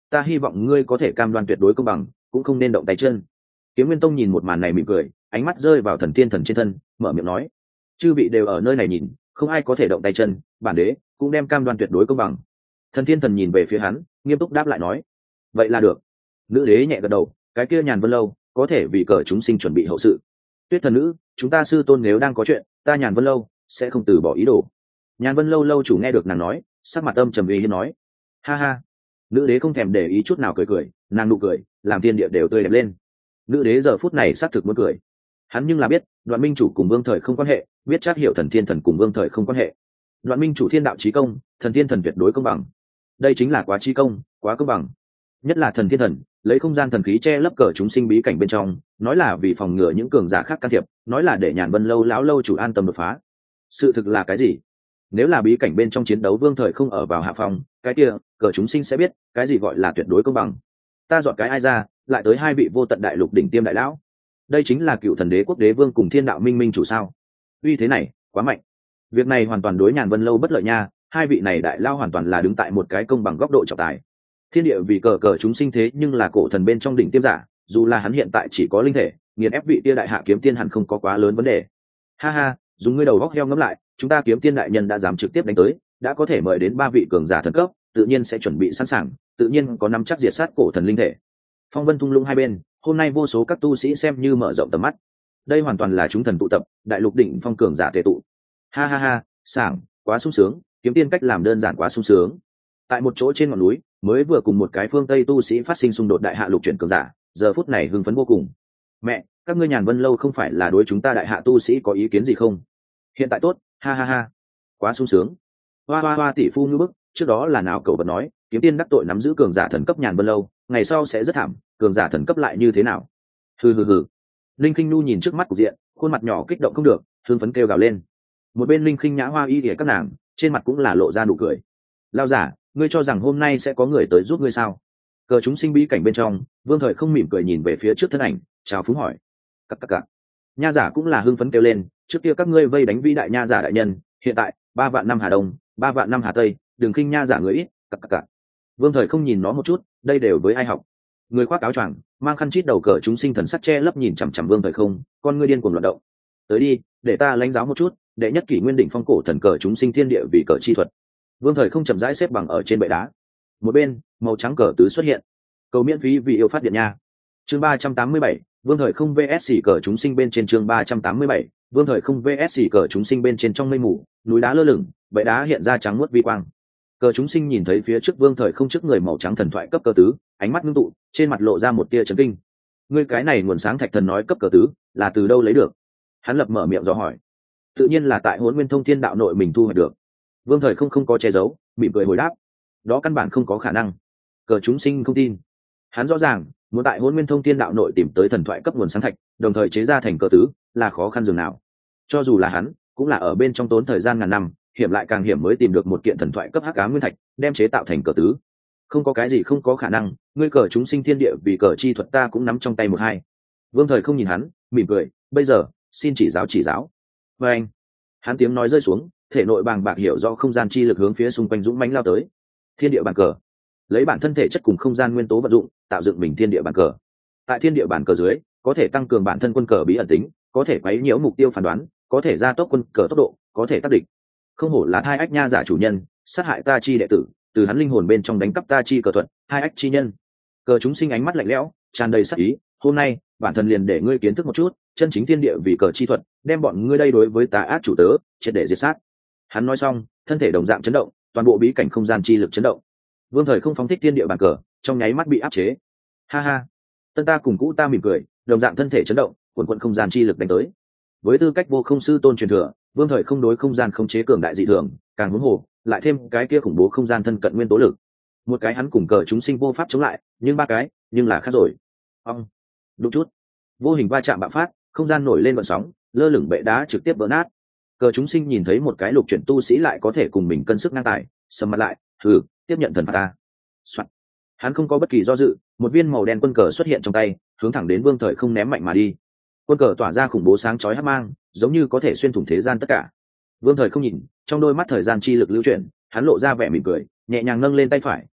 ta hy vọng ngươi có thể cam đoan tuyệt đối công bằng, cũng không nên động tay chân. Kiếm Nguyên Tông nhìn một màn này mỉm cười, ánh mắt rơi vào thần tiên thần trên thân, mở miệng nói: chư vị đều ở nơi này nhìn, không ai có thể động tay chân, bản đế cũng đem cam đoan tuyệt đối công bằng. Thần tiên thần nhìn về phía hắn, nghiêm túc đáp lại nói: vậy là được. Nữ đế nhẹ gật đầu, cái kia Nhàn Vân Lâu có thể vì cờ chúng sinh chuẩn bị hậu sự. Tuyết thần nữ, chúng ta sư tôn nếu đang có chuyện, ta Nhàn Vân Lâu sẽ không từ bỏ ý đồ. Nhàn Vân Lâu lâu chủ nghe được nàng nói, sắc mặt âm trầm uy hiếp nói: ha ha. Nữ đế không thèm để ý chút nào, cười cười, nàng nụ cười làm thiên địa đều tươi đẹp lên. Nữ đế giờ phút này xác thực muốn cười. Hắn nhưng là biết Đoạn Minh chủ cùng Vương Thời không quan hệ, biết chắc hiểu thần thiên thần cùng Vương Thời không quan hệ. Đoạn Minh chủ thiên đạo chí công, thần thiên thần tuyệt đối công bằng. Đây chính là quá chí công, quá công bằng. Nhất là thần thiên thần lấy không gian thần khí che lấp cờ chúng sinh bí cảnh bên trong, nói là vì phòng ngừa những cường giả khác can thiệp, nói là để Nhàn Vân Lâu lão lâu chủ an tâm đột phá. Sự thực là cái gì? Nếu là bí cảnh bên trong chiến đấu Vương Thời không ở vào hạ phòng, cái kia cờ chúng sinh sẽ biết cái gì gọi là tuyệt đối công bằng. Ta dọn cái ai ra, lại tới hai vị vô tận đại lục đỉnh tiêm đại lão. Đây chính là cựu thần đế quốc đế vương cùng thiên đạo minh minh chủ sao? Uy thế này quá mạnh. Việc này hoàn toàn đối Nhàn Vân Lâu bất lợi nha. Hai vị này đại lao hoàn toàn là đứng tại một cái công bằng góc độ trọng tài. Thiên địa vì cờ cờ chúng sinh thế nhưng là cổ thần bên trong đỉnh tiêm giả, dù là hắn hiện tại chỉ có linh thể, nghiền ép vị tia đại hạ kiếm tiên hẳn không có quá lớn vấn đề. Ha ha, dùng ngươi đầu góc heo ngẫm lại, chúng ta kiếm tiên đại nhân đã dám trực tiếp đánh tới, đã có thể mời đến ba vị cường giả thần cấp, tự nhiên sẽ chuẩn bị sẵn sàng, tự nhiên có nắm chắc diệt sát cổ thần linh thể. Phong vân thung lũng hai bên, hôm nay vô số các tu sĩ xem như mở rộng tầm mắt. Đây hoàn toàn là chúng thần tụ tập, đại lục đỉnh phong cường giả tề tụ. Ha ha ha, sảng, quá sung sướng, kiếm tiên cách làm đơn giản quá sung sướng. Tại một chỗ trên ngọn núi, mới vừa cùng một cái phương Tây tu sĩ phát sinh xung đột đại hạ lục chuyển cường giả, giờ phút này hưng phấn vô cùng. Mẹ, các ngươi Nhàn Vân Lâu không phải là đối chúng ta đại hạ tu sĩ có ý kiến gì không? Hiện tại tốt, ha ha ha, quá sung sướng. Hoa hoa hoa tỷ phu như bức, trước đó là nào cậu vật nói, kiếm tiên đắc tội nắm giữ cường giả thần cấp Nhàn Vân Lâu, ngày sau sẽ rất thảm, cường giả thần cấp lại như thế nào? Hừ hừ hừ. Linh Khinh Nu nhìn trước mắt cục diện, khuôn mặt nhỏ kích động không được, hưng phấn kêu gào lên. Một bên Linh Khinh Nhã Hoa y để các nàng, trên mặt cũng là lộ ra nụ cười. Lao giả, ngươi cho rằng hôm nay sẽ có người tới giúp ngươi sao? Cờ chúng sinh bí cảnh bên trong, Vương Thời không mỉm cười nhìn về phía trước thân ảnh, chào phúng hỏi. Cặc cặc cặc. Nha giả cũng là hưng phấn kêu lên, trước kia các ngươi vây đánh vĩ đại nha giả đại nhân, hiện tại ba vạn năm Hà Đông, ba vạn năm Hà Tây, đừng khinh nha giả người ít. Cặc cặc cặc. Vương Thời không nhìn nó một chút, đây đều với ai học? Người khoác áo choàng, mang khăn chít đầu cờ chúng sinh thần sắc che lấp nhìn chằm chằm Vương Thời không, con ngươi điên cuồng loạn động. Tới đi, để ta lãnh giáo một chút, đệ nhất kỷ nguyên đỉnh phong cổ thần cờ chúng sinh thiên địa vì cờ chi thuật. Vương Thời không chậm rãi xếp bằng ở trên bệ đá. Một bên, màu trắng cờ tứ xuất hiện. Cầu miễn phí vì yêu phát điện nha. Chương ba trăm tám mươi bảy, Vương Thời không vs cờ chúng sinh bên trên chương ba trăm tám mươi bảy, Vương Thời không vs cờ chúng sinh bên trên trong mây mù, núi đá lơ lửng, bệ đá hiện ra trắng muốt vi quang. Cờ chúng sinh nhìn thấy phía trước Vương Thời không trước người màu trắng thần thoại cấp cờ tứ, ánh mắt ngưng tụ, trên mặt lộ ra một tia chấn kinh. Ngươi cái này nguồn sáng thạch thần nói cấp cờ tứ, là từ đâu lấy được? Hắn lập mở miệng dò hỏi. Tự nhiên là tại Hỗn Nguyên Thông Thiên Đạo nội mình thu hoạch được. Vương Thời không không có che giấu, mỉm cười hồi đáp. Đó căn bản không có khả năng. Cờ chúng sinh không tin. Hắn rõ ràng, muốn tại Hỗn Nguyên Thông Thiên Đạo nội tìm tới thần thoại cấp nguồn sáng thạch, đồng thời chế ra thành cờ tứ, là khó khăn dường nào. Cho dù là hắn, cũng là ở bên trong tốn thời gian ngàn năm, hiểm lại càng hiểm mới tìm được một kiện thần thoại cấp hắc ám nguyên thạch, đem chế tạo thành cờ tứ. Không có cái gì không có khả năng, ngươi cờ chúng sinh thiên địa vì cờ chi thuật ta cũng nắm trong tay một hai. Vương Thời không nhìn hắn, mỉm cười, bây giờ, xin chỉ giáo chỉ giáo. Và anh, hắn tiếng nói rơi xuống, thể nội bàng bạc hiểu rõ không gian chi lực hướng phía xung quanh dũng mãnh lao tới. Thiên địa bàn cờ, lấy bản thân thể chất cùng không gian nguyên tố vận dụng, tạo dựng mình thiên địa bàn cờ. Tại thiên địa bàn cờ dưới, có thể tăng cường bản thân quân cờ bí ẩn tính, có thể quấy nhiễu mục tiêu phán đoán, có thể gia tốc quân cờ tốc độ, có thể tác địch. Không hổ là hai ách nha giả chủ nhân, sát hại ta chi đệ tử, từ hắn linh hồn bên trong đánh cắp ta chi cờ thuật, hai ách chi nhân. Cờ chúng sinh ánh mắt lạnh lẽo, tràn đầy sát ý, hôm nay, bản thân liền để ngươi kiến thức một chút, chân chính thiên địa vì cờ chi thuật, đem bọn ngươi đây đối với tà ác chủ tớ, triệt để diệt sát. Hắn nói xong, thân thể đồng dạng chấn động, toàn bộ bí cảnh không gian chi lực chấn động. Vương Thời không phóng thích thiên địa bàn cờ, trong nháy mắt bị áp chế. Ha ha, tân ta cùng cũ ta mỉm cười, đồng dạng thân thể chấn động, cuộn cuộn không gian chi lực đánh tới. Với tư cách vô không sư tôn truyền thừa, Vương Thời không đối không gian không chế cường đại dị thường, càng huống hồ, lại thêm cái kia khủng bố không gian thân cận nguyên tố lực. Một cái hắn cùng cờ chúng sinh vô pháp chống lại, nhưng ba cái, nhưng là khác rồi. Ông, đụng chút, vô hình va chạm bạo phát, không gian nổi lên vận sóng, lơ lửng bệ đá trực tiếp vỡ nát. Cờ chúng sinh nhìn thấy một cái lục chuyển tu sĩ lại có thể cùng mình cân sức ngang tài, sầm mặt lại, thử tiếp nhận thần phạt ta. Soạn. Hắn không có bất kỳ do dự, một viên màu đen quân cờ xuất hiện trong tay, hướng thẳng đến Vương Thời không ném mạnh mà đi. Quân cờ tỏa ra khủng bố sáng chói hắc mang, giống như có thể xuyên thủng thế gian tất cả. Vương Thời không nhìn, trong đôi mắt thời gian chi lực lưu chuyển, hắn lộ ra vẻ mỉm cười, nhẹ nhàng nâng lên tay phải,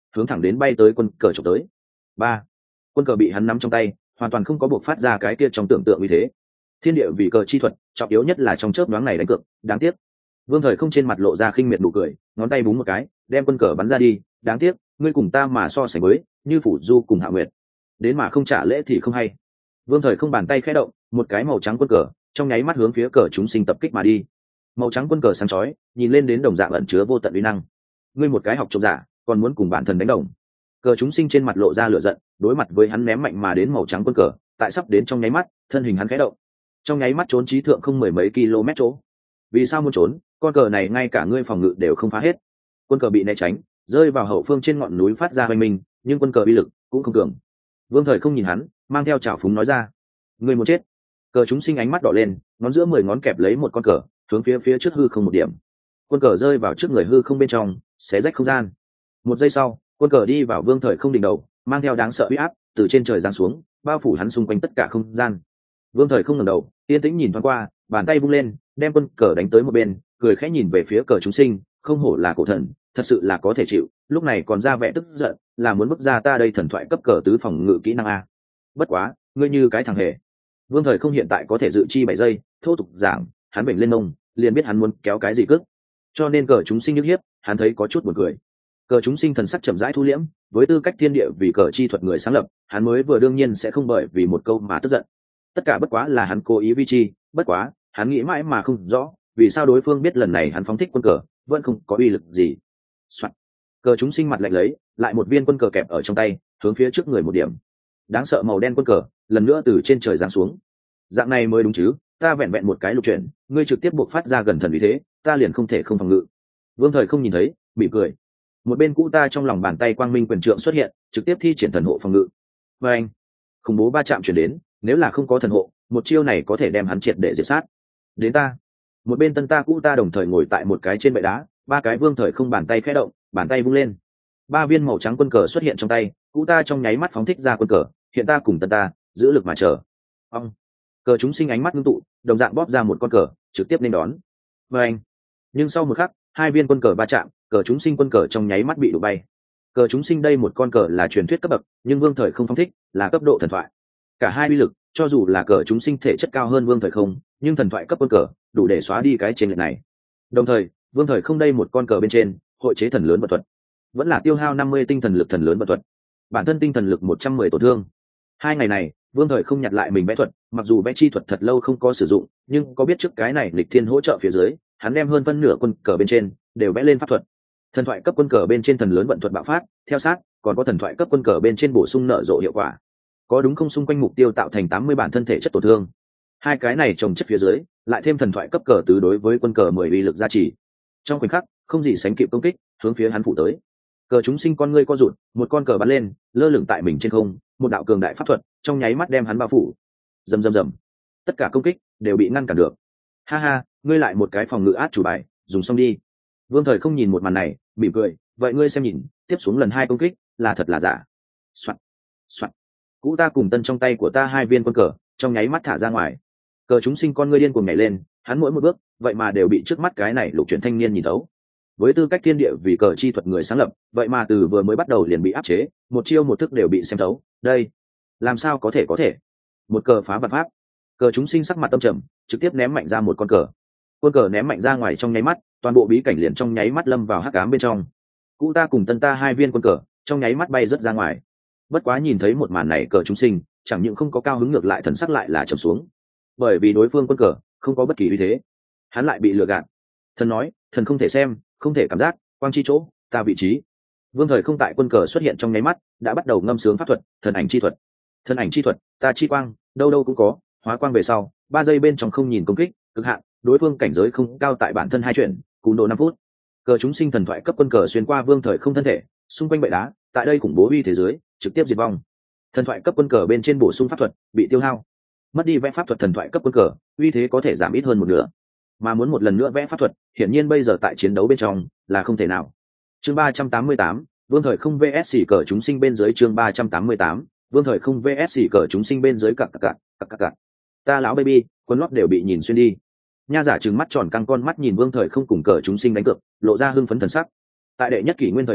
hướng thẳng đến bay tới quân cờ trộm tới. Ba, quân cờ bị hắn nắm trong tay, hoàn toàn không có buộc phát ra cái kia trong tưởng tượng như thế. Thiên địa vì cờ chi thuật, trọng yếu nhất là trong chớp nhoáng này đánh cược, đáng tiếc. Vương Thời không trên mặt lộ ra khinh miệt nụ cười, ngón tay búng một cái, đem quân cờ bắn ra đi, đáng tiếc, ngươi cùng ta mà so sánh với, như phủ du cùng Hạ Nguyệt, đến mà không trả lễ thì không hay. Vương Thời không bàn tay khẽ động, một cái màu trắng quân cờ, trong nháy mắt hướng phía cờ chúng sinh tập kích mà đi. Màu trắng quân cờ sáng chói, nhìn lên đến đồng dạng ẩn chứa vô tận uy năng. Ngươi một cái học trộm giả, còn muốn cùng bản thần đánh đồng. Cờ chúng sinh trên mặt lộ ra lửa giận, đối mặt với hắn ném mạnh mà đến màu trắng quân cờ, tại sắp đến trong nháy mắt, thân hình hắn khẽ động. Trong nháy mắt trốn trí thượng không mười mấy km chỗ. Vì sao muốn trốn? Con cờ này ngay cả ngươi phòng ngự đều không phá hết. Quân cờ bị né tránh, rơi vào hậu phương trên ngọn núi phát ra hoành minh, nhưng quân cờ uy lực cũng không cường. Vương Thời không nhìn hắn, mang theo trào phúng nói ra: "Ngươi muốn chết." Cờ chúng sinh ánh mắt đỏ lên, ngón giữa mười ngón kẹp lấy một con cờ, hướng phía phía trước hư không một điểm. Quân cờ rơi vào trước người hư không bên trong, xé rách không gian. Một giây sau, quân cờ đi vào Vương Thời không đỉnh đầu, mang theo đáng sợ uy áp, từ trên trời giáng xuống, bao phủ hắn xung quanh tất cả không gian. Vương Thời không ngẩng đầu, yên tĩnh nhìn thoáng qua, bàn tay vung lên, đem quân cờ đánh tới một bên, cười khẽ nhìn về phía cờ chúng sinh, không hổ là cổ thần, thật sự là có thể chịu, lúc này còn ra vẻ tức giận, là muốn bức ra ta đây thần thoại cấp cờ tứ phòng ngự kỹ năng a. Bất quá, ngươi như cái thằng hề. Vương Thời không hiện tại có thể dự chi bảy giây, thô tục giảng, hắn bệnh lên mông, liền biết hắn muốn kéo cái gì cước. Cho nên cờ chúng sinh nhức hiếp, hắn thấy có chút buồn cười. Cờ chúng sinh thần sắc chậm rãi thu liễm, với tư cách thiên địa vì cờ chi thuật người sáng lập, hắn mới vừa đương nhiên sẽ không bởi vì một câu mà tức giận. Tất cả bất quá là hắn cố ý vi chi, bất quá, hắn nghĩ mãi mà không rõ, vì sao đối phương biết lần này hắn phóng thích quân cờ, vẫn không có uy lực gì. Soạn. Cờ chúng sinh mặt lạnh lấy, lại một viên quân cờ kẹp ở trong tay, hướng phía trước người một điểm. Đáng sợ màu đen quân cờ, lần nữa từ trên trời giáng xuống. Dạng này mới đúng chứ, ta vẹn vẹn một cái lục chuyển, ngươi trực tiếp buộc phát ra gần thần uy thế, ta liền không thể không phòng ngự. Vương Thời không nhìn thấy, bị cười. Một bên cũ ta trong lòng bàn tay quang minh quyền trượng xuất hiện, trực tiếp thi triển thần hộ phòng ngự. Và anh, khủng bố ba chạm chuyển đến, nếu là không có thần hộ, một chiêu này có thể đem hắn triệt để diệt sát. Đến ta. Một bên tân ta cũ ta đồng thời ngồi tại một cái trên bệ đá, ba cái Vương Thời không bàn tay khẽ động, bàn tay vung lên. Ba viên màu trắng quân cờ xuất hiện trong tay, cũ ta trong nháy mắt phóng thích ra quân cờ, hiện ta cùng tân ta, giữ lực mà chờ. Ông. Cờ chúng sinh ánh mắt ngưng tụ, đồng dạng bóp ra một con cờ, trực tiếp nên đón. Và anh. Nhưng sau một khắc, hai viên quân cờ va chạm, cờ chúng sinh quân cờ trong nháy mắt bị đụng bay. Cờ chúng sinh đây một con cờ là truyền thuyết cấp bậc, nhưng Vương Thời không phóng thích, là cấp độ thần thoại. Cả hai uy lực, cho dù là cờ chúng sinh thể chất cao hơn Vương Thời không, nhưng thần thoại cấp quân cờ đủ để xóa đi cái trên lệch này. Đồng thời, Vương Thời không đây một con cờ bên trên, hội chế thần lớn vật thuật, vẫn là tiêu hao năm mươi tinh thần lực thần lớn vật thuật, bản thân tinh thần lực một trăm mười tổn thương. Hai ngày này, Vương Thời không nhặt lại mình vẽ thuật, mặc dù vẽ chi thuật thật lâu không có sử dụng, nhưng có biết trước cái này lịch thiên hỗ trợ phía dưới, hắn đem hơn phân nửa quân cờ bên trên đều vẽ lên pháp thuật. Thần thoại cấp quân cờ bên trên thần lớn vận thuật bạo phát, theo sát, còn có thần thoại cấp quân cờ bên trên bổ sung nở rộ hiệu quả. Có đúng không, xung quanh mục tiêu tạo thành tám mươi bản thân thể chất tổn thương. Hai cái này trồng chất phía dưới, lại thêm thần thoại cấp cờ tứ đối với quân cờ mười uy lực gia trì. Trong khoảnh khắc, không gì sánh kịp công kích, hướng phía hắn phủ tới. Cờ chúng sinh con ngươi co rụt, một con cờ bắn lên, lơ lửng tại mình trên không, một đạo cường đại pháp thuật, trong nháy mắt đem hắn bao phủ. Rầm rầm rầm. Tất cả công kích đều bị ngăn cản được. Ha ha, ngươi lại một cái phòng ngự át chủ bài, dùng xong đi. Vương Thời không nhìn một màn này, mỉm cười, vậy ngươi xem nhìn, tiếp xuống lần hai công kích, là thật là giả. Soạn, soạn. Cũ ta cùng tân trong tay của ta hai viên quân cờ, trong nháy mắt thả ra ngoài. Cờ chúng sinh con ngươi điên cuồng nhảy lên, hắn mỗi một bước, vậy mà đều bị trước mắt cái này lục chuyển thanh niên nhìn thấu. Với tư cách thiên địa vì cờ chi thuật người sáng lập, vậy mà từ vừa mới bắt đầu liền bị áp chế, một chiêu một thức đều bị xem thấu. Đây, làm sao có thể có thể? Một cờ phá vạn pháp. Cờ chúng sinh sắc mặt tâm trầm, trực tiếp ném mạnh ra một con cờ. Quân cờ ném mạnh ra ngoài trong nháy mắt, toàn bộ bí cảnh liền trong nháy mắt lâm vào hắc ám bên trong. Cũ ta cùng tân ta hai viên quân cờ, trong nháy mắt bay rất ra ngoài. Bất quá nhìn thấy một màn này, cờ chúng sinh chẳng những không có cao hứng, ngược lại thần sắc lại là trầm xuống, bởi vì đối phương quân cờ không có bất kỳ uy thế, hắn lại bị lừa gạt. Thần nói, thần không thể xem, không thể cảm giác, quang chi chỗ, ta vị trí. Vương Thời không tại quân cờ xuất hiện trong nháy mắt, đã bắt đầu ngâm sướng pháp thuật, thần ảnh chi thuật. Thần ảnh chi thuật, ta chi quang, đâu đâu cũng có, hóa quang về sau, ba giây bên trong không nhìn công kích, cực hạn, đối phương cảnh giới không cao tại bản thân hai chuyện, cú độ năm phút. Cờ chúng sinh thần thoại cấp quân cờ xuyên qua Vương Thời không thân thể, xung quanh bệ đá, tại đây khủng bố uy thế giới, trực tiếp diệt vong. Thần thoại cấp quân cờ bên trên bổ sung pháp thuật, bị tiêu hao. Mất đi vẽ pháp thuật thần thoại cấp quân cờ, uy thế có thể giảm ít hơn một nửa. Mà muốn một lần nữa vẽ pháp thuật, hiển nhiên bây giờ tại chiến đấu bên trong là không thể nào. Chương ba trăm tám mươi tám, Vương Thời không vs cờ chúng sinh bên dưới. Chương ba trăm tám mươi tám, Vương Thời không vs cờ chúng sinh bên dưới. Cặc cặc cặc cặc cặc. Ta lão baby, quần lót đều bị nhìn xuyên đi. Nha giả trừng mắt tròn căng con mắt nhìn Vương Thời không cùng cờ chúng sinh đánh cược, lộ ra hưng phấn thần sắc. Tại đệ nhất kỷ nguyên thời điểm,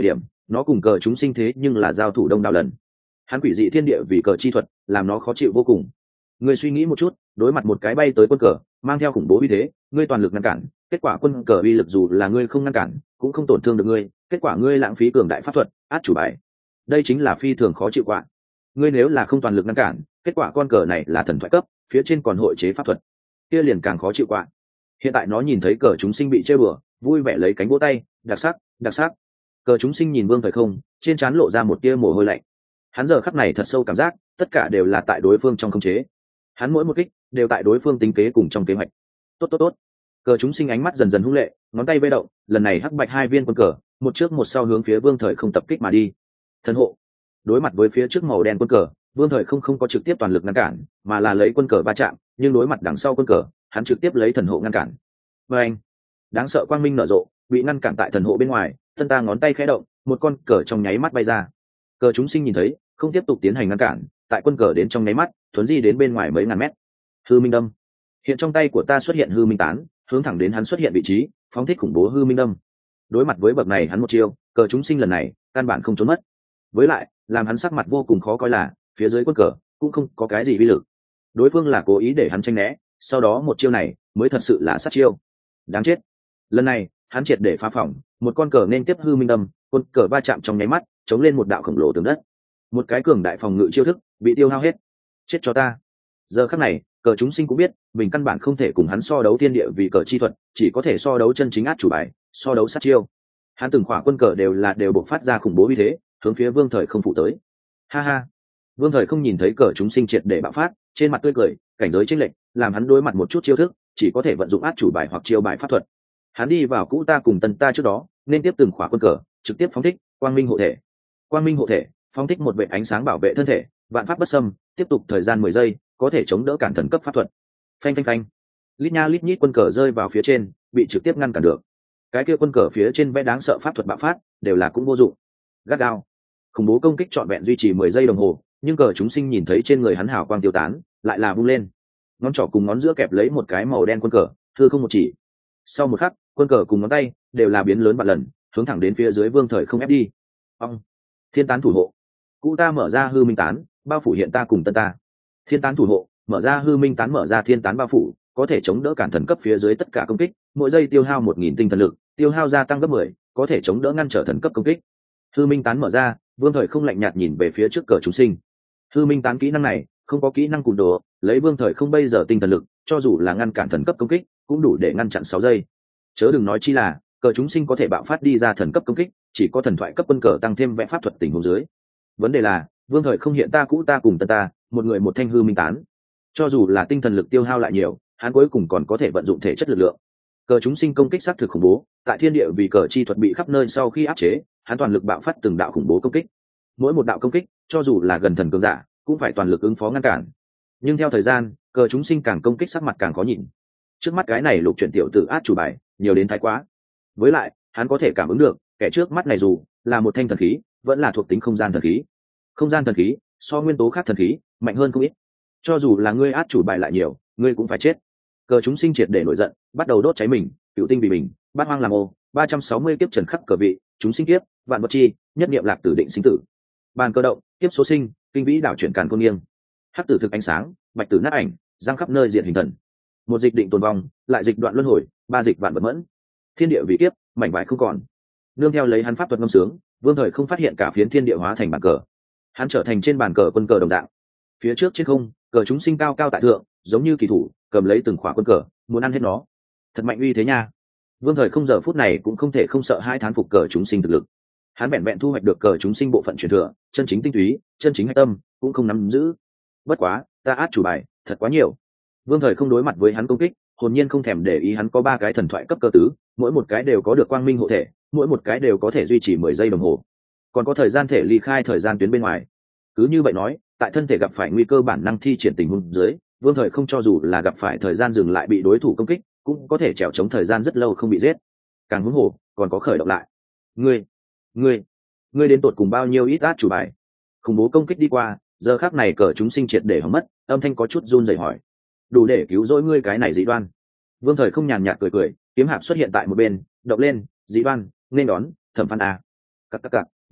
nó cùng cờ chúng sinh thế nhưng là giao thủ đông đảo lần. Hắn quỷ dị thiên địa vì cờ chi thuật làm nó khó chịu vô cùng. Ngươi suy nghĩ một chút, đối mặt một cái bay tới quân cờ mang theo khủng bố uy thế, ngươi toàn lực ngăn cản, kết quả quân cờ uy lực dù là ngươi không ngăn cản cũng không tổn thương được ngươi, kết quả ngươi lãng phí cường đại pháp thuật át chủ bài. Đây chính là phi thường khó chịu quạ. Ngươi nếu là không toàn lực ngăn cản, kết quả con cờ này là thần thoại cấp, phía trên còn hội chế pháp thuật, kia liền càng khó chịu quạ. Hiện tại nó nhìn thấy cờ chúng sinh bị chơi bừa, vui vẻ lấy cánh vỗ tay, đặc sắc, đặc sắc. Cờ chúng sinh nhìn Vương Thời Không, trên trán lộ ra một tia mồ hôi lạnh. Hắn giờ khắc này thật sâu cảm giác, tất cả đều là tại đối phương trong khống chế. Hắn mỗi một kích đều tại đối phương tính kế cùng trong kế hoạch. Tốt tốt tốt. Cờ chúng sinh ánh mắt dần dần hung lệ, ngón tay vây động, lần này hắc bạch hai viên quân cờ, một trước một sau hướng phía Vương Thời Không tập kích mà đi. Thần hộ. Đối mặt với phía trước màu đen quân cờ, Vương Thời Không không có trực tiếp toàn lực ngăn cản, mà là lấy quân cờ va chạm, nhưng đối mặt đằng sau quân cờ, hắn trực tiếp lấy thần hộ ngăn cản. Và anh, đáng sợ quang minh nở rộ, bị ngăn cản tại thần hộ bên ngoài, thân ta ngón tay khẽ động, một con cờ trong nháy mắt bay ra. Cờ chúng sinh nhìn thấy, không tiếp tục tiến hành ngăn cản, tại quân cờ đến trong nháy mắt, thuấn di đến bên ngoài mấy ngàn mét. Hư minh đâm. Hiện trong tay của ta xuất hiện hư minh tán, hướng thẳng đến hắn xuất hiện vị trí, phóng thích khủng bố hư minh đâm. Đối mặt với bậc này hắn một chiêu, cờ chúng sinh lần này căn bản không trốn mất. Với lại, làm hắn sắc mặt vô cùng khó coi là, phía dưới quân cờ cũng không có cái gì vi lực. Đối phương là cố ý để hắn tranh né, sau đó một chiêu này mới thật sự là sát chiêu. Đáng chết. Lần này, hắn triệt để phá phỏng, một con cờ nên tiếp hư minh đâm, quân cờ va chạm trong nháy mắt, chống lên một đạo khổng lồ tường đất. Một cái cường đại phòng ngự chiêu thức bị tiêu hao hết. Chết cho ta. Giờ khắc này, cờ chúng sinh cũng biết, mình căn bản không thể cùng hắn so đấu thiên địa vì cờ chi thuật, chỉ có thể so đấu chân chính át chủ bài, so đấu sát chiêu. Hắn từng khỏa quân cờ đều là đều bộc phát ra khủng bố uy thế, hướng phía Vương Thời Không phụ tới. Ha ha. Vương Thời Không nhìn thấy cờ chúng sinh triệt để bạo phát, trên mặt tươi cười, cảnh giới chênh lệch, làm hắn đối mặt một chút chiêu thức, chỉ có thể vận dụng át chủ bài hoặc chiêu bài pháp thuật. Hắn đi vào cũ ta cùng tân ta trước đó, nên tiếp từng khỏa quân cờ, trực tiếp phóng thích quang minh hộ thể. Quang minh hộ thể, phóng thích một vệt ánh sáng bảo vệ thân thể, vạn pháp bất xâm, tiếp tục thời gian mười giây, có thể chống đỡ cản thần cấp pháp thuật. Phanh phanh phanh. Lít nha lít nhít quân cờ rơi vào phía trên, bị trực tiếp ngăn cản được. Cái kia quân cờ phía trên vẽ đáng sợ pháp thuật bạo phát, đều là cũng vô dụng. Gắt gao. Khủng bố công kích trọn vẹn duy trì mười giây đồng hồ, nhưng cờ chúng sinh nhìn thấy trên người hắn hào quang tiêu tán, lại là vung lên. Ngón trỏ cùng ngón giữa kẹp lấy một cái màu đen quân cờ, thưa không một chỉ. Sau một khắc, quân cờ cùng ngón tay đều là biến lớn vạn lần, hướng thẳng đến phía dưới Vương Thời Không ép đi. Ông. Thiên tán thủ hộ. Cũ ta mở ra hư minh tán, bao phủ hiện ta cùng tân ta. Thiên tán thủ hộ, mở ra hư minh tán, mở ra thiên tán bao phủ, có thể chống đỡ cản thần cấp phía dưới tất cả công kích, mỗi giây tiêu hao một nghìn tinh thần lực, tiêu hao gia tăng gấp mười, có thể chống đỡ ngăn trở thần cấp công kích. Hư minh tán mở ra, Vương Thời Không lạnh nhạt nhìn về phía trước cờ chúng sinh. Hư minh tán kỹ năng này không có kỹ năng cùn đồ, lấy Vương Thời Không bây giờ tinh thần lực, cho dù là ngăn cản thần cấp công kích cũng đủ để ngăn chặn sáu giây, chớ đừng nói chi là cờ chúng sinh có thể bạo phát đi ra thần cấp công kích, chỉ có thần thoại cấp quân cờ tăng thêm vẽ pháp thuật tình huống dưới. Vấn đề là Vương Thời Không hiện ta cũ ta cùng tân ta, một người một thanh hư minh tán, cho dù là tinh thần lực tiêu hao lại nhiều, hắn cuối cùng còn có thể vận dụng thể chất lực lượng. Cờ chúng sinh công kích xác thực khủng bố, tại thiên địa vì cờ chi thuật bị khắp nơi sau khi áp chế, hắn toàn lực bạo phát từng đạo khủng bố công kích. Mỗi một đạo công kích, cho dù là gần thần cường giả, cũng phải toàn lực ứng phó ngăn cản. Nhưng theo thời gian, cờ chúng sinh càng công kích sắc mặt càng khó nhìn. Trước mắt cái này lục chuyển tiểu tử át chủ bài, nhiều đến thái quá. Với lại, hắn có thể cảm ứng được, kẻ trước mắt này dù là một thanh thần khí, vẫn là thuộc tính không gian thần khí. Không gian thần khí, so nguyên tố khác thần khí, mạnh hơn không ít. Cho dù là ngươi át chủ bài lại nhiều, ngươi cũng phải chết. Cờ chúng sinh triệt để nổi giận, bắt đầu đốt cháy mình, cựu tinh vì mình, bát hoang làm ô, ba trăm sáu mươi kiếp trần khắc cờ vị, chúng sinh kiếp, vạn vật chi, nhất niệm lạc tử định sinh tử. Bàn cơ động, kiếp số sinh, kinh vĩ đảo chuyển càn côn nghiêng. Hắc tử thực ánh sáng, bạch tử nát ảnh, giang khắp nơi diện hình thần. Một dịch định tồn vong, lại dịch đoạn luân hồi, ba dịch vạn vật mẫn. Thiên địa vị kiếp, mảnh vải không còn. Nương theo lấy hắn pháp thuật ngâm sướng, Vương Thời Không phát hiện cả phiến thiên địa hóa thành bàn cờ. Hắn trở thành trên bàn cờ quân cờ đồng dạng. Phía trước trên không, cờ chúng sinh cao cao tại thượng, giống như kỳ thủ, cầm lấy từng khỏa quân cờ, muốn ăn hết nó. Thật mạnh uy thế nha. Vương Thời Không giờ phút này cũng không thể không sợ hai thán phục cờ chúng sinh thực lực. Hắn vẹn vẹn thu hoạch được cờ chúng sinh bộ phận truyền thừa, chân chính tinh túy, chân chính hạch tâm, cũng không nắm giữ. Bất quá, ta át chủ bài, thật quá nhiều. Vương Thời Không đối mặt với hắn công kích, hồn nhiên không thèm để ý hắn có ba cái thần thoại cấp cơ tứ, mỗi một cái đều có được quang minh hộ thể, mỗi một cái đều có thể duy trì mười giây đồng hồ, còn có thời gian thể ly khai thời gian tuyến bên ngoài. Cứ như vậy nói, tại thân thể gặp phải nguy cơ bản năng thi triển tình huống dưới, Vương Thời Không cho dù là gặp phải thời gian dừng lại bị đối thủ công kích, cũng có thể trèo chống thời gian rất lâu không bị giết. Càng huống hồ, còn có khởi động lại. Ngươi, ngươi, ngươi đến tột cùng bao nhiêu ít át chủ bài? Khủng bố công kích đi qua, giờ khắc này cờ chúng sinh triệt để hỏng mất, âm thanh có chút run rẩy hỏi: đủ để cứu rỗi ngươi cái này dị đoan? Vương Thời Không nhàn nhạt cười cười, kiếm hạp xuất hiện tại một bên, động lên, dị đoan, nên đón, thẩm phan a. Cặc cặc cặc,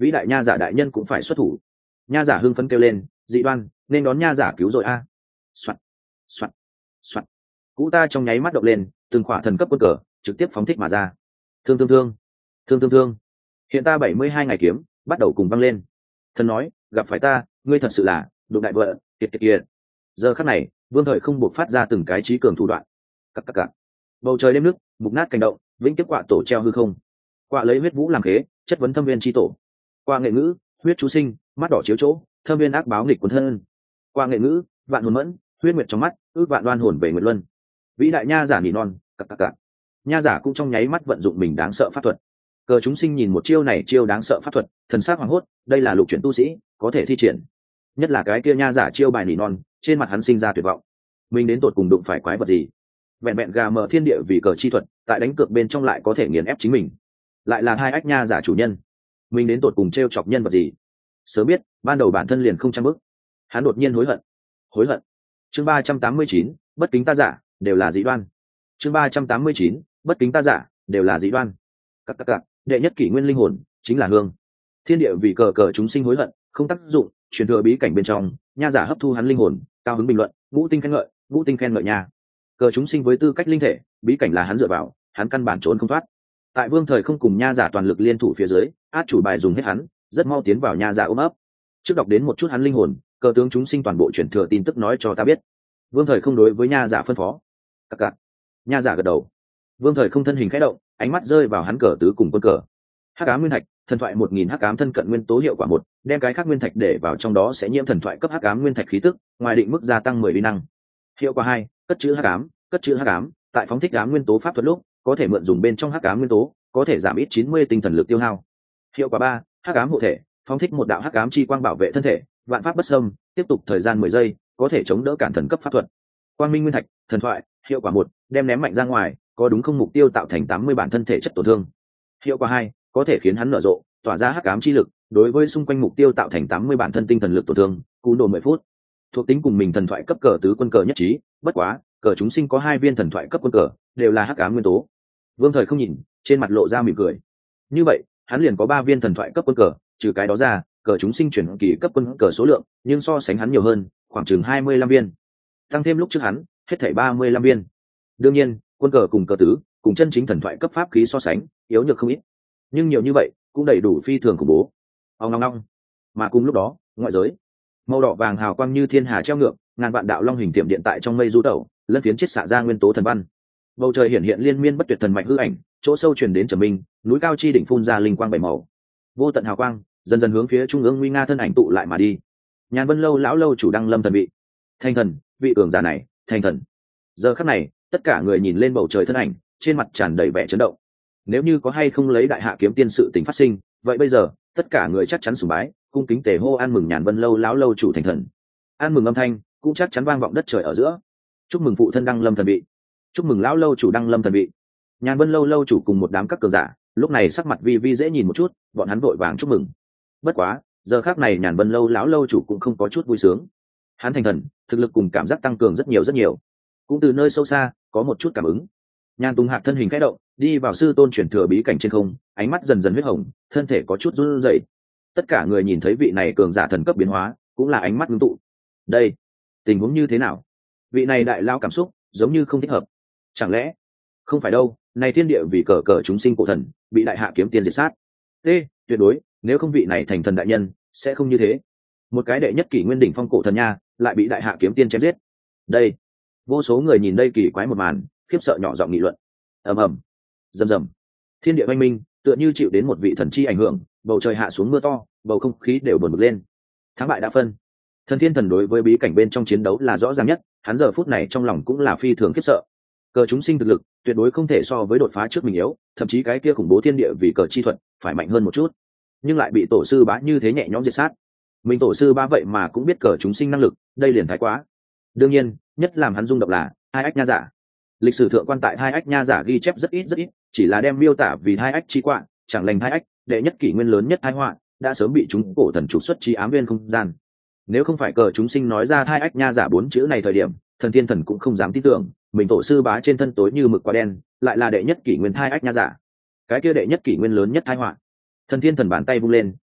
vĩ đại nha giả đại nhân cũng phải xuất thủ. Nha giả hưng phấn kêu lên, dị đoan nên đón nha giả cứu rồi a. Soạt soạt soạt, cũ ta trong nháy mắt động lên, từng khỏa thần cấp quân cờ trực tiếp phóng thích mà ra. Thương thương thương thương thương thương, hiện ta bảy mươi hai ngày kiếm bắt đầu cùng văng lên. Thần nói, gặp phải ta, ngươi thật sự là đụng đại vợ, kiệt kiệt kiệt. Giờ khắc này, Vương Thời không buộc phát ra từng cái trí cường thủ đoạn. Cặc cặc cặc. Bầu trời đêm nước mục nát cành động, vĩnh tiếp quạ tổ treo hư không. Quạ lấy huyết vũ làm khế, chất vấn thâm viên chi tổ. Qua nghệ ngữ, huyết chú sinh, mắt đỏ chiếu chỗ, thâm viên ác báo nghịch quần thân. Qua nghệ ngữ, vạn hồn mẫn, huyết nguyệt trong mắt, ước vạn đoan hồn về nguyệt luân. Vĩ đại nha giả nỉ non, cặc cặc cặc. Nha giả cũng trong nháy mắt vận dụng mình đáng sợ pháp thuật. Cờ chúng sinh nhìn một chiêu này chiêu đáng sợ pháp thuật, thần sắc hoảng hốt, đây là lục chuyển tu sĩ có thể thi triển. Nhất là cái kia nha giả chiêu bài nỉ non, trên mặt hắn sinh ra tuyệt vọng. Mình đến tột cùng đụng phải quái vật gì? Vẹn vẹn gà mờ thiên địa vì cờ chi thuật, tại đánh cược bên trong lại có thể nghiền ép chính mình. Lại là hai ách nha giả chủ nhân, mình đến tột cùng trêu chọc nhân vật gì? Sớm biết, ban đầu bản thân liền không trăm bước. Hắn đột nhiên hối hận. Hối hận. Chương ba trăm tám mươi chín, bất kính ta giả, đều là dị đoan. Chương ba trăm tám mươi chín, bất kính ta giả, đều là dị đoan. Các các các, đệ nhất kỷ nguyên linh hồn chính là hương. Thiên địa vì cờ cờ chúng sinh hối hận, không tác dụng, truyền thừa bí cảnh bên trong, nha giả hấp thu hắn linh hồn, cao hứng bình luận, ngũ tinh khen ngợi, ngũ tinh khen ngợi nha. Cờ chúng sinh với tư cách linh thể, bí cảnh là hắn dựa vào, hắn căn bản trốn không thoát. Tại Vương Thời không cùng nha giả toàn lực liên thủ phía dưới, át chủ bài dùng hết hắn, rất mau tiến vào nha giả ôm ấp. Trước đọc đến một chút hắn linh hồn, cờ tướng chúng sinh toàn bộ truyền thừa tin tức nói cho ta biết. Vương Thời không đối với nha giả phân phó. Cặc cặc. Nha giả gật đầu. Vương Thời không thân hình khẽ động, ánh mắt rơi vào hắn cờ tứ cùng quân cờ. Hắc ám nguyên thạch, thần thoại một nghìn hắc ám thân cận nguyên tố hiệu quả một, đem cái khác nguyên thạch để vào trong đó sẽ nhiễm thần thoại cấp hắc ám nguyên thạch khí tức, ngoài định mức gia tăng mười uy năng. Hiệu quả hai, cất chữ hắc ám, cất chữ hắc ám, tại phóng thích ám nguyên tố pháp thuật lúc, có thể mượn dùng bên trong hắc ám nguyên tố, có thể giảm ít chín mươi tinh thần lực tiêu hao. Hiệu quả ba, hắc ám hộ thể, phóng thích một đạo hắc ám chi quang bảo vệ thân thể, vạn pháp bất xâm, tiếp tục thời gian mười giây, có thể chống đỡ cản thần cấp pháp thuật. Quang minh nguyên thạch, thần thoại, hiệu quả một, đem ném mạnh ra ngoài, có đúng không mục tiêu tạo thành tám mươi bản thân thể chất tổn thương. Hiệu quả hai, có thể khiến hắn nở rộ, tỏa ra hắc ám chi lực, đối với xung quanh mục tiêu tạo thành tám mươi bản thân tinh thần lực tổn thương, cú đồ mười phút. Thuộc tính cùng mình thần thoại cấp cờ tứ quân cờ nhất trí, bất quá, cờ chúng sinh có hai viên thần thoại cấp quân cờ, đều là hắc ám nguyên tố. Vương Thời không nhìn, trên mặt lộ ra mỉm cười. Như vậy, hắn liền có ba viên thần thoại cấp quân cờ, trừ cái đó ra, cờ chúng sinh chuyển kỳ cấp quân cờ số lượng, nhưng so sánh hắn nhiều hơn, khoảng chừng hai mươi lăm viên. Tăng thêm lúc trước hắn, hết thảy ba mươi lăm viên. Đương nhiên, quân cờ cùng cờ tứ, cùng chân chính thần thoại cấp pháp khí so sánh, yếu nhược không ít. Nhưng nhiều như vậy, cũng đầy đủ phi thường khủng bố. Ong ong ong. Mà cùng lúc đó, ngoại giới, màu đỏ vàng hào quang như thiên hà treo ngược, ngàn vạn đạo long hình tiệm điện tại trong mây du tẩu, lân phiến chiết xạ ra nguyên tố thần văn. Bầu trời hiển hiện liên miên bất tuyệt thần mạch hư ảnh, chỗ sâu truyền đến trầm minh, núi cao chi đỉnh phun ra linh quang bảy màu. Vô tận hào quang, dần dần hướng phía trung ương nguy nga thân ảnh tụ lại mà đi. Nhàn Vân lâu lão lâu chủ đăng lâm thần vị. Thành thần, vị cường giả này, thành thần. Giờ khắc này, tất cả người nhìn lên bầu trời thân ảnh, trên mặt tràn đầy vẻ chấn động. Nếu như có hay không lấy đại hạ kiếm tiên sự tình phát sinh, vậy bây giờ, tất cả người chắc chắn sùng bái, cung kính tề hô an mừng Nhàn Vân lâu lão lâu chủ thành thần. An mừng âm thanh, cũng chắc chắn vang vọng đất trời ở giữa. Chúc mừng phụ thân đăng lâm thần vị. Chúc mừng lão lâu chủ đăng lâm thần vị. Nhàn Vân lâu lâu chủ cùng một đám các cường giả, lúc này sắc mặt vi vi dễ nhìn một chút, bọn hắn vội vàng chúc mừng. Bất quá, giờ khắc này Nhàn Vân lâu lão lâu chủ cũng không có chút vui sướng. Hắn thành thần, thực lực cùng cảm giác tăng cường rất nhiều rất nhiều. Cũng từ nơi sâu xa, có một chút cảm ứng. Nhan Tùng Hạc thân hình khẽ động, đi vào sư tôn chuyển thừa bí cảnh trên không, ánh mắt dần dần huyết hồng, thân thể có chút run rẩy. Tất cả người nhìn thấy vị này cường giả thần cấp biến hóa, cũng là ánh mắt ngưng tụ. Đây, tình huống như thế nào? Vị này đại lao cảm xúc, giống như không thích hợp. Chẳng lẽ, không phải đâu, này thiên địa vì cờ cờ chúng sinh cổ thần, bị đại hạ kiếm tiên diệt sát. T, tuyệt đối, nếu không vị này thành thần đại nhân, sẽ không như thế. Một cái đệ nhất kỷ nguyên đỉnh phong cổ thần nha, lại bị đại hạ kiếm tiên chém giết. Đây, vô số người nhìn đây kỳ quái một màn, khiếp sợ nhỏ giọng nghị luận. Ầm ầm, rầm rầm, thiên địa oanh minh, tựa như chịu đến một vị thần chi ảnh hưởng, bầu trời hạ xuống mưa to, bầu không khí đều buồn bực lên. Thắng bại đã phân. Thần Thiên Thần đối với bí cảnh bên trong chiến đấu là rõ ràng nhất, hắn giờ phút này trong lòng cũng là phi thường khiếp sợ. Cờ chúng sinh thực lực tuyệt đối không thể so với đột phá trước mình yếu, thậm chí cái kia khủng bố thiên địa vì cờ chi thuật phải mạnh hơn một chút, nhưng lại bị tổ sư bá như thế nhẹ nhõm diệt sát. Mình tổ sư bá vậy mà cũng biết cờ chúng sinh năng lực, đây liền thái quá. Đương nhiên, nhất làm hắn rung động là hai ách nha giả. Lịch sử thượng quan tại hai ách nha giả ghi chép rất ít rất ít, chỉ là đem miêu tả vì hai ách chi quạ, chẳng lành hai ách, đệ nhất kỷ nguyên lớn nhất tai họa, đã sớm bị chúng cổ thần trục xuất chi ám viên không gian. Nếu không phải cờ chúng sinh nói ra hai ách nha giả bốn chữ này thời điểm, Thần Thiên Thần cũng không dám tin tưởng, mình tổ sư bá trên thân tối như mực quá đen, lại là đệ nhất kỷ nguyên hai ách nha giả. Cái kia đệ nhất kỷ nguyên lớn nhất tai họa. Thần Thiên Thần bàn tay vung lên,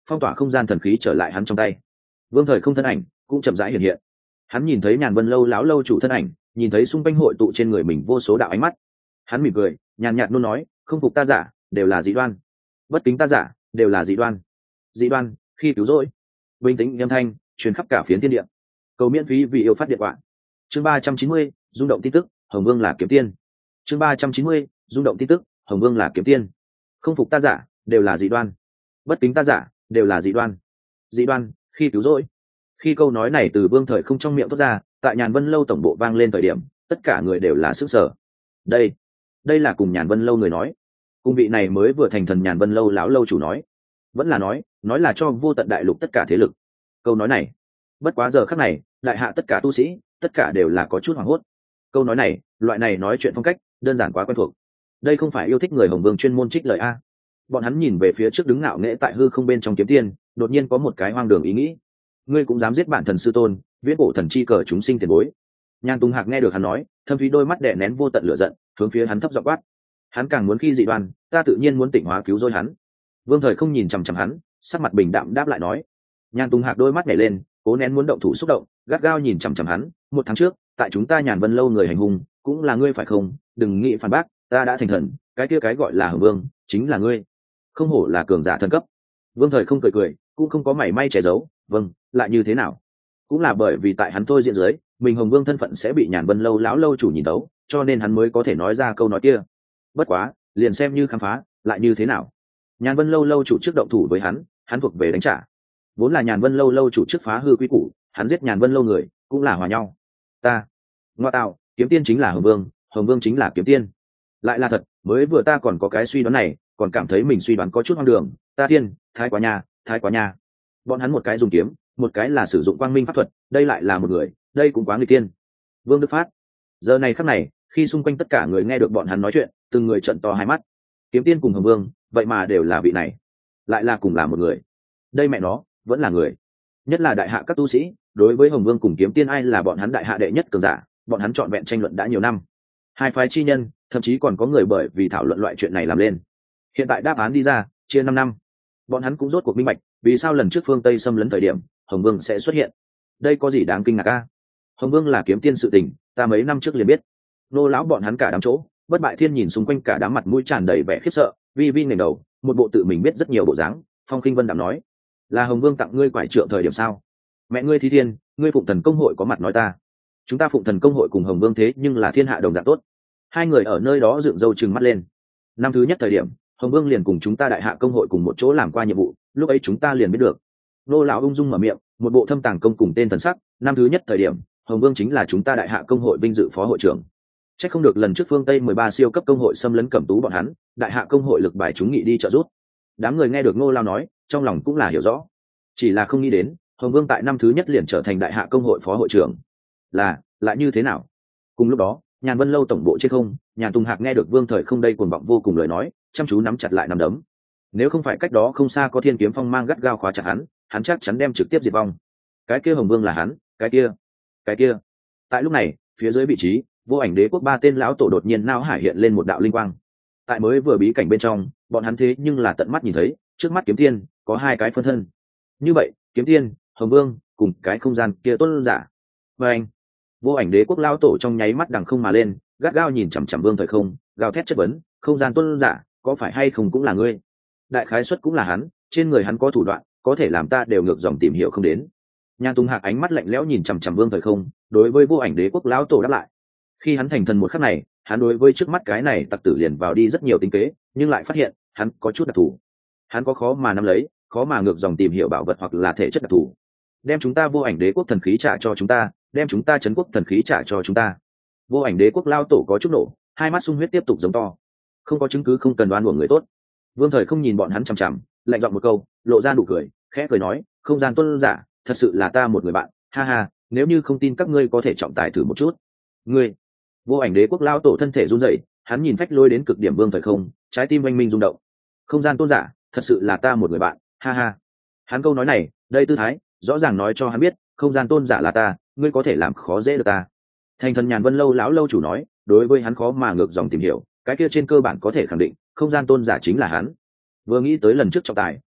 phong tỏa không gian thần khí trở lại hắn trong tay. Vương Thời Không thân ảnh cũng chậm rãi hiện hiện. Hắn nhìn thấy Nhàn Vân lâu lão lâu chủ thân ảnh, nhìn thấy xung quanh hội tụ trên người mình vô số đạo ánh mắt. Hắn mỉm cười, nhàn nhạt nôn nói, không phục ta giả, đều là dị đoan. Bất kính ta giả, đều là dị đoan. Dị đoan, khi cứu rỗi. Bình tĩnh âm thanh truyền khắp cả phiến thiên địa. Cầu miễn phí vì yêu phát điện bạn. Chương ba trăm chín mươi, rung động tin tức, Hồng Vương là kiếm tiên. Chương ba trăm chín mươi, rung động tin tức, Hồng Vương là kiếm tiên. Không phục ta giả, đều là dị đoan. Bất kính ta giả, đều là dị đoan. Dị đoan, khi cứu rỗi. Khi câu nói này từ Vương Thời Không trong miệng thoát ra, tại Nhàn Vân lâu tổng bộ vang lên thời điểm, tất cả người đều là sức sở. Đây, đây là cùng Nhàn Vân lâu người nói. Cung vị này mới vừa thành thần Nhàn Vân lâu lão lâu chủ nói, vẫn là nói, nói là cho vô tận đại lục tất cả thế lực. Câu nói này, bất quá giờ khắc này, đại hạ tất cả tu sĩ, tất cả đều là có chút hoảng hốt. Câu nói này, loại này nói chuyện phong cách, đơn giản quá quen thuộc. Đây không phải yêu thích người Hồng Vương chuyên môn trích lời a. Bọn hắn nhìn về phía trước đứng ngạo nghễ tại hư không bên trong kiếm tiên, đột nhiên có một cái hoang đường ý nghĩ. Ngươi cũng dám giết bản thần sư tôn, viễn cổ thần chi cờ chúng sinh tiền bối. Nhan Tùng Hạc nghe được hắn nói, thâm thúy đôi mắt đè nén vô tận lửa giận, hướng phía hắn thấp giọng quát. Hắn càng muốn khi dị đoan, ta tự nhiên muốn tỉnh hóa cứu rỗi hắn. Vương Thời Không nhìn chằm chằm hắn, sắc mặt bình đạm đáp lại nói. Nhan Tùng Hạc đôi mắt nhảy lên, cố nén muốn động thủ xúc động, gắt gao nhìn chằm chằm hắn. Một tháng trước, tại chúng ta Nhàn Vân lâu người hành hung, cũng là ngươi phải không? Đừng nghĩ phản bác, ta đã thành thần, cái kia cái gọi là Hồng Vương, chính là ngươi. Không hổ là cường giả thần cấp. Vương Thời Không cười cười, cũng không có mảy may che giấu. Vâng, lại như thế nào? Cũng là bởi vì tại hắn thôi diện dưới, mình Hồng Vương thân phận sẽ bị Nhàn Vân lâu lão lâu chủ nhìn đấu, cho nên hắn mới có thể nói ra câu nói kia. Bất quá, liền xem như khám phá, lại như thế nào? Nhàn Vân lâu lâu chủ trước động thủ với hắn, hắn thuộc về đánh trả. Vốn là Nhàn Vân lâu lâu chủ trước phá hư quy củ, hắn giết Nhàn Vân lâu người, cũng là hòa nhau. Ta, ngoa tạo, kiếm tiên chính là Hồng Vương, Hồng Vương chính là kiếm tiên. Lại là thật, mới vừa ta còn có cái suy đoán này, còn cảm thấy mình suy đoán có chút hoang đường. Ta tiên, thái quá nha, thái quá nha. Bọn hắn một cái dùng kiếm, một cái là sử dụng quang minh pháp thuật, đây lại là một người, đây cũng quá người tiên. Vương Đức Phát. Giờ này khắc này, khi xung quanh tất cả người nghe được bọn hắn nói chuyện, từng người trợn to hai mắt. Kiếm tiên cùng Hồng Vương, vậy mà đều là vị này, lại là cùng là một người. Đây mẹ nó, vẫn là người. Nhất là đại hạ các tu sĩ, đối với Hồng Vương cùng kiếm tiên ai là bọn hắn đại hạ đệ nhất cường giả, bọn hắn trọn vẹn tranh luận đã nhiều năm. Hai phái chi nhân, thậm chí còn có người bởi vì thảo luận loại chuyện này làm lên. Hiện tại đáp án đi ra, chia năm năm. Bọn hắn cũng rốt cuộc minh bạch, vì sao lần trước phương Tây xâm lấn thời điểm, Hồng Vương sẽ xuất hiện. Đây có gì đáng kinh ngạc a? Hồng Vương là kiếm tiên sự tình, ta mấy năm trước liền biết. Nô lão bọn hắn cả đám chỗ, Bất Bại Thiên nhìn xung quanh cả đám mặt mũi tràn đầy vẻ khiếp sợ, vi vi ngẩng đầu, một bộ tự mình biết rất nhiều bộ dáng. Phong Khinh Vân đạm nói, là Hồng Vương tặng ngươi quải trượng thời điểm sao? Mẹ ngươi Thí Thiên, ngươi Phụng Thần công hội có mặt nói ta. Chúng ta Phụng Thần công hội cùng Hồng Vương thế nhưng là thiên hạ đồng dạng tốt. Hai người ở nơi đó dựng râu trừng mắt lên. Năm thứ nhất thời điểm, Hồng Vương liền cùng chúng ta đại hạ công hội cùng một chỗ làm qua nhiệm vụ, lúc ấy chúng ta liền biết được. Nô lão ung dung mở miệng, một bộ thâm tàng công cùng tên thần sắc. Năm thứ nhất thời điểm, Hồng Vương chính là chúng ta đại hạ công hội vinh dự phó hội trưởng. Chắc không được lần trước phương Tây mười ba siêu cấp công hội xâm lấn Cẩm Tú bọn hắn, đại hạ công hội lực bài chúng nghị đi trợ giúp. Đám người nghe được Nô lão nói, trong lòng cũng là hiểu rõ. Chỉ là không nghĩ đến, Hồng Vương tại năm thứ nhất liền trở thành đại hạ công hội phó hội trưởng. Là, lại như thế nào? Cùng lúc đó, Nhàn Vân lâu tổng bộ trên không, Nhàn Tùng Hạc nghe được Vương Thời Không đây cuồng vọng vô cùng lời nói, chăm chú nắm chặt lại nắm đấm. Nếu không phải cách đó không xa có Thiên Kiếm Phong mang gắt gao khóa chặt hắn, hắn chắc chắn đem trực tiếp diệt vong. Cái kia Hồng Vương là hắn, cái kia, cái kia. Tại lúc này, phía dưới vị trí, Vô Ảnh Đế quốc ba tên lão tổ đột nhiên nao hải hiện lên một đạo linh quang. Tại mới vừa bí cảnh bên trong, bọn hắn thế nhưng là tận mắt nhìn thấy, trước mắt kiếm tiên có hai cái phân thân. Như vậy, kiếm tiên, Hồng Vương cùng cái không gian kia tuân giả. Và anh, Vô Ảnh Đế quốc lão tổ trong nháy mắt đằng không mà lên, gắt gao nhìn chằm chằm Vương Thời Không, gào thét chất vấn, không gian tuân giả, có phải hay không cũng là ngươi? Đại khái suất cũng là hắn, trên người hắn có thủ đoạn, có thể làm ta đều ngược dòng tìm hiểu không đến. Nhan Tùng Hạc ánh mắt lạnh lẽo nhìn chằm chằm Vương Thời Không, đối với Vô Ảnh Đế quốc lão tổ đáp lại. Khi hắn thành thần một khắc này, hắn đối với trước mắt cái này tặc tử liền vào đi rất nhiều tính kế, nhưng lại phát hiện hắn có chút đặc thù. Hắn có khó mà nắm lấy, khó mà ngược dòng tìm hiểu bảo vật hoặc là thể chất đặc thù. Đem chúng ta Vô Ảnh Đế quốc thần khí trả cho chúng ta, đem chúng ta Trấn quốc thần khí trả cho chúng ta. Vô Ảnh Đế quốc lão tổ có chút nổ, hai mắt sung huyết tiếp tục giống to. Không có chứng cứ không cần đoán của người tốt. Vương Thời Không nhìn bọn hắn chằm chằm, lạnh giọng một câu, lộ ra nụ cười, khẽ cười nói, không gian tuân giả, thật sự là ta một người bạn, ha ha, nếu như không tin các ngươi có thể trọng tài thử một chút. Ngươi. Vô Ảnh Đế quốc lão tổ thân thể run rẩy, hắn nhìn phách lôi đến cực điểm Vương Thời Không, trái tim oanh minh rung động. Không gian tôn giả, thật sự là ta một người bạn, ha ha. Hắn câu nói này, đây tư thái, rõ ràng nói cho hắn biết, không gian tôn giả là ta, ngươi có thể làm khó dễ được ta. Thành thần Nhàn Vân lâu lão lâu chủ nói, đối với hắn khó mà ngược dòng tìm hiểu, cái kia trên cơ bản có thể khẳng định, không gian tôn giả chính là hắn. Vừa nghĩ tới lần trước trọng tài,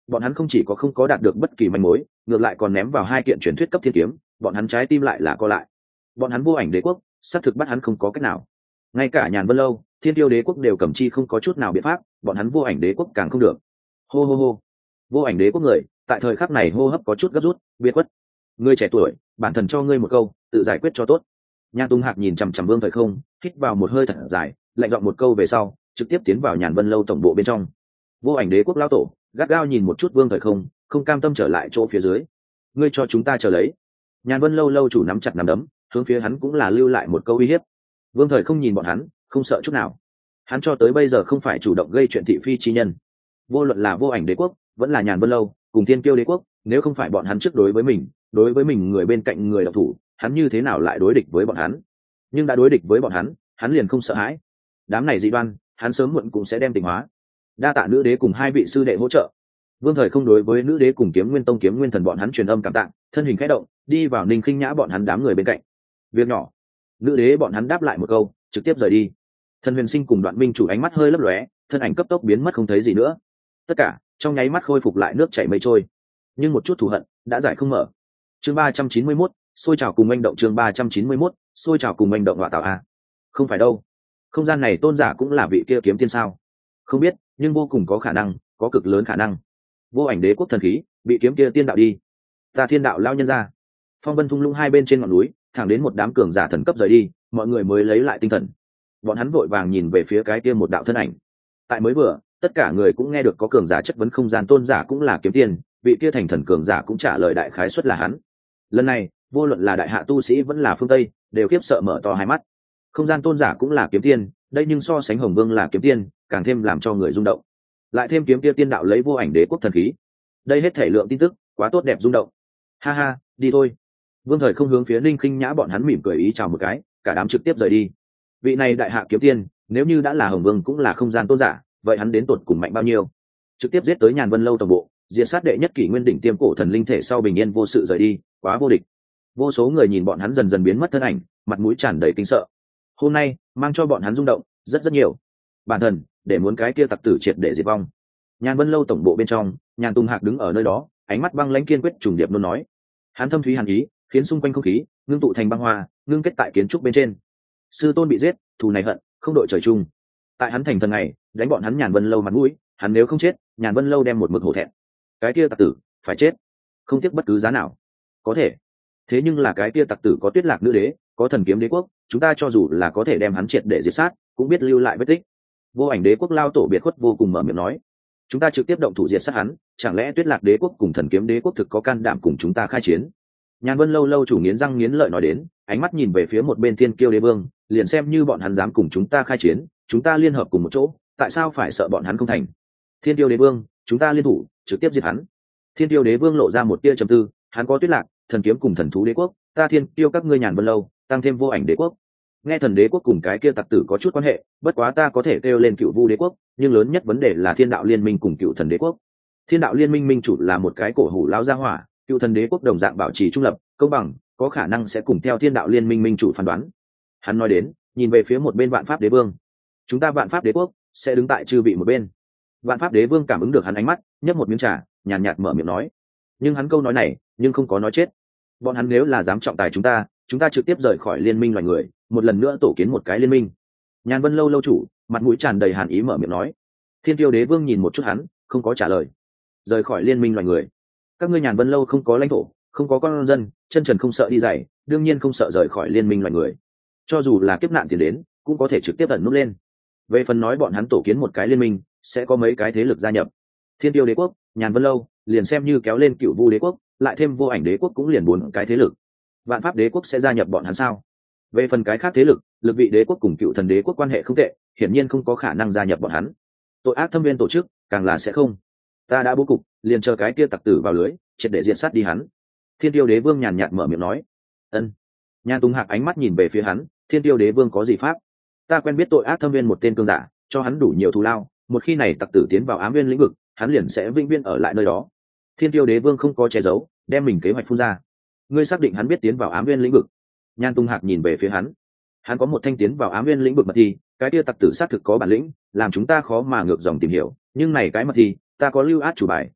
bọn hắn không chỉ có không có đạt được bất kỳ manh mối, ngược lại còn ném vào hai kiện truyền thuyết cấp thiên kiếm, bọn hắn trái tim lại là co lại. Bọn hắn vô ảnh đế quốc xác thực bắt hắn không có cách nào, ngay cả Nhàn Vân Lâu, Thiên Tiêu đế quốc đều cầm chi không có chút nào biện pháp, bọn hắn vô ảnh đế quốc càng không được. Hô hô hô, vô ảnh đế quốc người tại thời khắc này hô hấp có chút gấp rút, biệt khuất. Ngươi trẻ tuổi, bản thần cho ngươi một câu, tự giải quyết cho tốt. Nhan Tung Hạc nhìn chằm chằm Vương Thời Không, hít vào một hơi thật dài, lạnh giọng một câu về sau, trực tiếp tiến vào Nhàn Vân Lâu tổng bộ bên trong. Vô ảnh đế quốc lao tổ gắt gao nhìn một chút Vương Thời Không, không cam tâm trở lại chỗ phía dưới. Ngươi cho chúng ta chờ lấy. Nhàn Vân Lâu lâu chủ nắm chặt nắm đấm, hướng phía hắn cũng là lưu lại một câu uy hiếp. Vương Thời Không nhìn bọn hắn, không sợ chút nào. Hắn cho tới bây giờ không phải chủ động gây chuyện thị phi chi nhân. Vô luận là vô ảnh đế quốc, vẫn là Nhàn Vân Lâu, cùng Thiên Kiêu đế quốc, nếu không phải bọn hắn trước đối với mình, đối với mình người bên cạnh người độc thủ, hắn như thế nào lại đối địch với bọn hắn? Nhưng đã đối địch với bọn hắn, hắn liền không sợ hãi. Đám này dị đoan, hắn sớm muộn cũng sẽ đem tình hóa. Đa tạ nữ đế cùng hai vị sư đệ hỗ trợ. Vương Thời Không đối với nữ đế cùng Kiếm Nguyên Tông Kiếm Nguyên Thần bọn hắn truyền âm cảm tạ, thân hình khẽ động, đi vào Ninh Khinh Nhã bọn hắn đám người bên cạnh. Việc nhỏ. Nữ đế bọn hắn đáp lại một câu, trực tiếp rời đi. Thần Huyền Sinh cùng Đoạn Minh chủ ánh mắt hơi lấp lóe, thân ảnh cấp tốc biến mất không thấy gì nữa. Tất cả trong nháy mắt khôi phục lại nước chảy mây trôi, nhưng một chút thù hận đã giải không mở. Chương ba trăm chín mươi mốt, xôi trào cùng anh động. Chương ba trăm chín mươi mốt, xôi trào cùng anh động. Họa tạo a? Không phải đâu. Không gian này tôn giả cũng là vị kia kiếm tiên sao? Không biết, nhưng vô cùng có khả năng, có cực lớn khả năng. Vô ảnh đế quốc thần khí bị kiếm kia tiên đạo đi. Ta thiên đạo lao nhân ra. Phong vân thung lũng hai bên trên ngọn núi, thẳng đến một đám cường giả thần cấp rời đi, mọi người mới lấy lại tinh thần. Bọn hắn vội vàng nhìn về phía cái kia một đạo thân ảnh. Tại mới vừa, tất cả người cũng nghe được có cường giả chất vấn không gian tôn giả cũng là kiếm tiên, vị kia thành thần cường giả cũng trả lời đại khái suất là hắn. Lần này, vô luận là đại hạ tu sĩ vẫn là phương Tây, đều khiếp sợ mở to hai mắt. Không gian tôn giả cũng là kiếm tiên, đây nhưng so sánh Hồng Vương là kiếm tiên, càng thêm làm cho người rung động. Lại thêm kiếm kia tiên đạo lấy vô ảnh đế quốc thần khí. Đây hết thể lượng tin tức, quá tốt đẹp rung động. Ha ha, đi thôi. Vương Thời Không hướng phía Ninh Khinh Nhã bọn hắn mỉm cười ý chào một cái, cả đám trực tiếp rời đi. Vị này đại hạ kiếm tiên, nếu như đã là Hồng Vương cũng là không gian tôn giả, vậy hắn đến tột cùng mạnh bao nhiêu? Trực tiếp giết tới Nhàn Vân Lâu tổng bộ, diệt sát đệ nhất kỷ nguyên đỉnh tiêm cổ thần linh thể sau bình yên vô sự rời đi, quá vô địch. Vô số người nhìn bọn hắn dần dần biến mất thân ảnh, mặt mũi tràn đầy kinh sợ. Hôm nay mang cho bọn hắn rung động rất rất nhiều. Bản thân để muốn cái kia tặc tử triệt để diệt vong. Nhàn Vân Lâu tổng bộ bên trong, Nhàn Tung Hạc đứng ở nơi đó, ánh mắt băng lãnh kiên quyết trùng điệp luôn nói. Hắn thâm thúy hàn ý, khiến xung quanh không khí ngưng tụ thành băng hoa, ngưng kết tại kiến trúc bên trên. Sư tôn bị giết, thù này hận không đội trời chung. Tại hắn thành thần này, đánh bọn hắn Nhàn Vân Lâu mặt mũi, hắn nếu không chết, Nhàn Vân Lâu đem một mực hổ thẹn. Cái kia tặc tử phải chết, không tiếc bất cứ giá nào. Có thể, thế nhưng là cái kia tặc tử có Tuyết Lạc nữ đế, có Thần Kiếm đế quốc, chúng ta cho dù là có thể đem hắn triệt để diệt sát, cũng biết lưu lại vết tích. Vô ảnh đế quốc lao tổ biệt khuất vô cùng mở miệng nói, chúng ta trực tiếp động thủ diệt sát hắn, chẳng lẽ Tuyết Lạc đế quốc cùng Thần Kiếm đế quốc thực có can đảm cùng chúng ta khai chiến? Nhàn Vân Lâu lâu chủ nghiến răng nghiến lợi nói đến, ánh mắt nhìn về phía một bên Thiên Kiêu đế vương, liền xem như bọn hắn dám cùng chúng ta khai chiến, chúng ta liên hợp cùng một chỗ, tại sao phải sợ bọn hắn không thành? Thiên Kiêu đế vương, chúng ta liên thủ, trực tiếp diệt hắn. Thiên Kiêu đế vương lộ ra một tia trầm tư, hắn có Tuyết Lạc, Thần Kiếm cùng Thần Thú đế quốc, ta Thiên Kiêu các ngươi Nhàn Vân Lâu, tăng thêm Vô ảnh đế quốc. Nghe Thần đế quốc cùng cái kia tặc tử có chút quan hệ, bất quá ta có thể kêu lên Cựu Vu đế quốc, nhưng lớn nhất vấn đề là Thiên đạo liên minh cùng Cựu Thần đế quốc. Thiên đạo liên minh minh chủ là một cái cổ hủ lão gia hỏa, Cựu Thần đế quốc đồng dạng bảo trì trung lập, công bằng, có khả năng sẽ cùng theo Thiên đạo liên minh minh chủ phán đoán. Hắn nói đến, nhìn về phía một bên Vạn Pháp đế vương. Chúng ta Vạn Pháp đế quốc sẽ đứng tại chư vị một bên. Vạn Pháp đế vương cảm ứng được hắn ánh mắt, nhấp một miếng trà, nhàn nhạt mở miệng nói. Nhưng hắn câu nói này, nhưng không có nói chết. Bọn hắn nếu là dám trọng tài chúng ta, chúng ta trực tiếp rời khỏi liên minh loài người, một lần nữa tổ kiến một cái liên minh. Nhàn Vân Lâu lâu chủ, mặt mũi tràn đầy hàn ý mở miệng nói. Thiên Kiêu đế vương nhìn một chút hắn, không có trả lời. Rời khỏi liên minh loài người. Các ngươi Nhàn Vân Lâu không có lãnh thổ, không có con dân, chân trần không sợ đi dày, đương nhiên không sợ rời khỏi liên minh loài người. Cho dù là kiếp nạn tiền đến, cũng có thể trực tiếp ẩn nút lên. Về phần nói bọn hắn tổ kiến một cái liên minh, sẽ có mấy cái thế lực gia nhập. Thiên Tiêu đế quốc, Nhàn Vân Lâu, liền xem như kéo lên Cựu Vu đế quốc, lại thêm Vô ảnh đế quốc cũng liền bốn cái thế lực. Vạn Pháp đế quốc sẽ gia nhập bọn hắn sao? Về phần cái khác thế lực, Lực Vị đế quốc cùng Cựu Thần đế quốc quan hệ không tệ, hiển nhiên không có khả năng gia nhập bọn hắn. Tội ác thâm viên tổ chức, càng là sẽ không. Ta đã bố cục, liền chờ cái kia tặc tử vào lưới, triệt để diện sát đi hắn. Thiên Tiêu đế vương nhàn nhạt mở miệng nói. Ân. Nhan Tung Hạc ánh mắt nhìn về phía hắn, Thiên Tiêu đế vương có gì pháp? Ta quen biết tội ác thâm viên một tên cương giả, cho hắn đủ nhiều thù lao, một khi này tặc tử tiến vào ám viên lĩnh vực, hắn liền sẽ vĩnh viễn ở lại nơi đó. Thiên Tiêu đế vương không có che giấu, đem mình kế hoạch phun ra. Ngươi xác định hắn biết tiến vào ám viên lĩnh vực? Nhan Tung Hạc nhìn về phía hắn. Hắn có một thanh tiến vào ám viên lĩnh vực mật thi, cái kia tặc tử xác thực có bản lĩnh, làm chúng ta khó mà ngược dòng tìm hiểu, nhưng này cái mật thi, ta có lưu át chủ bài,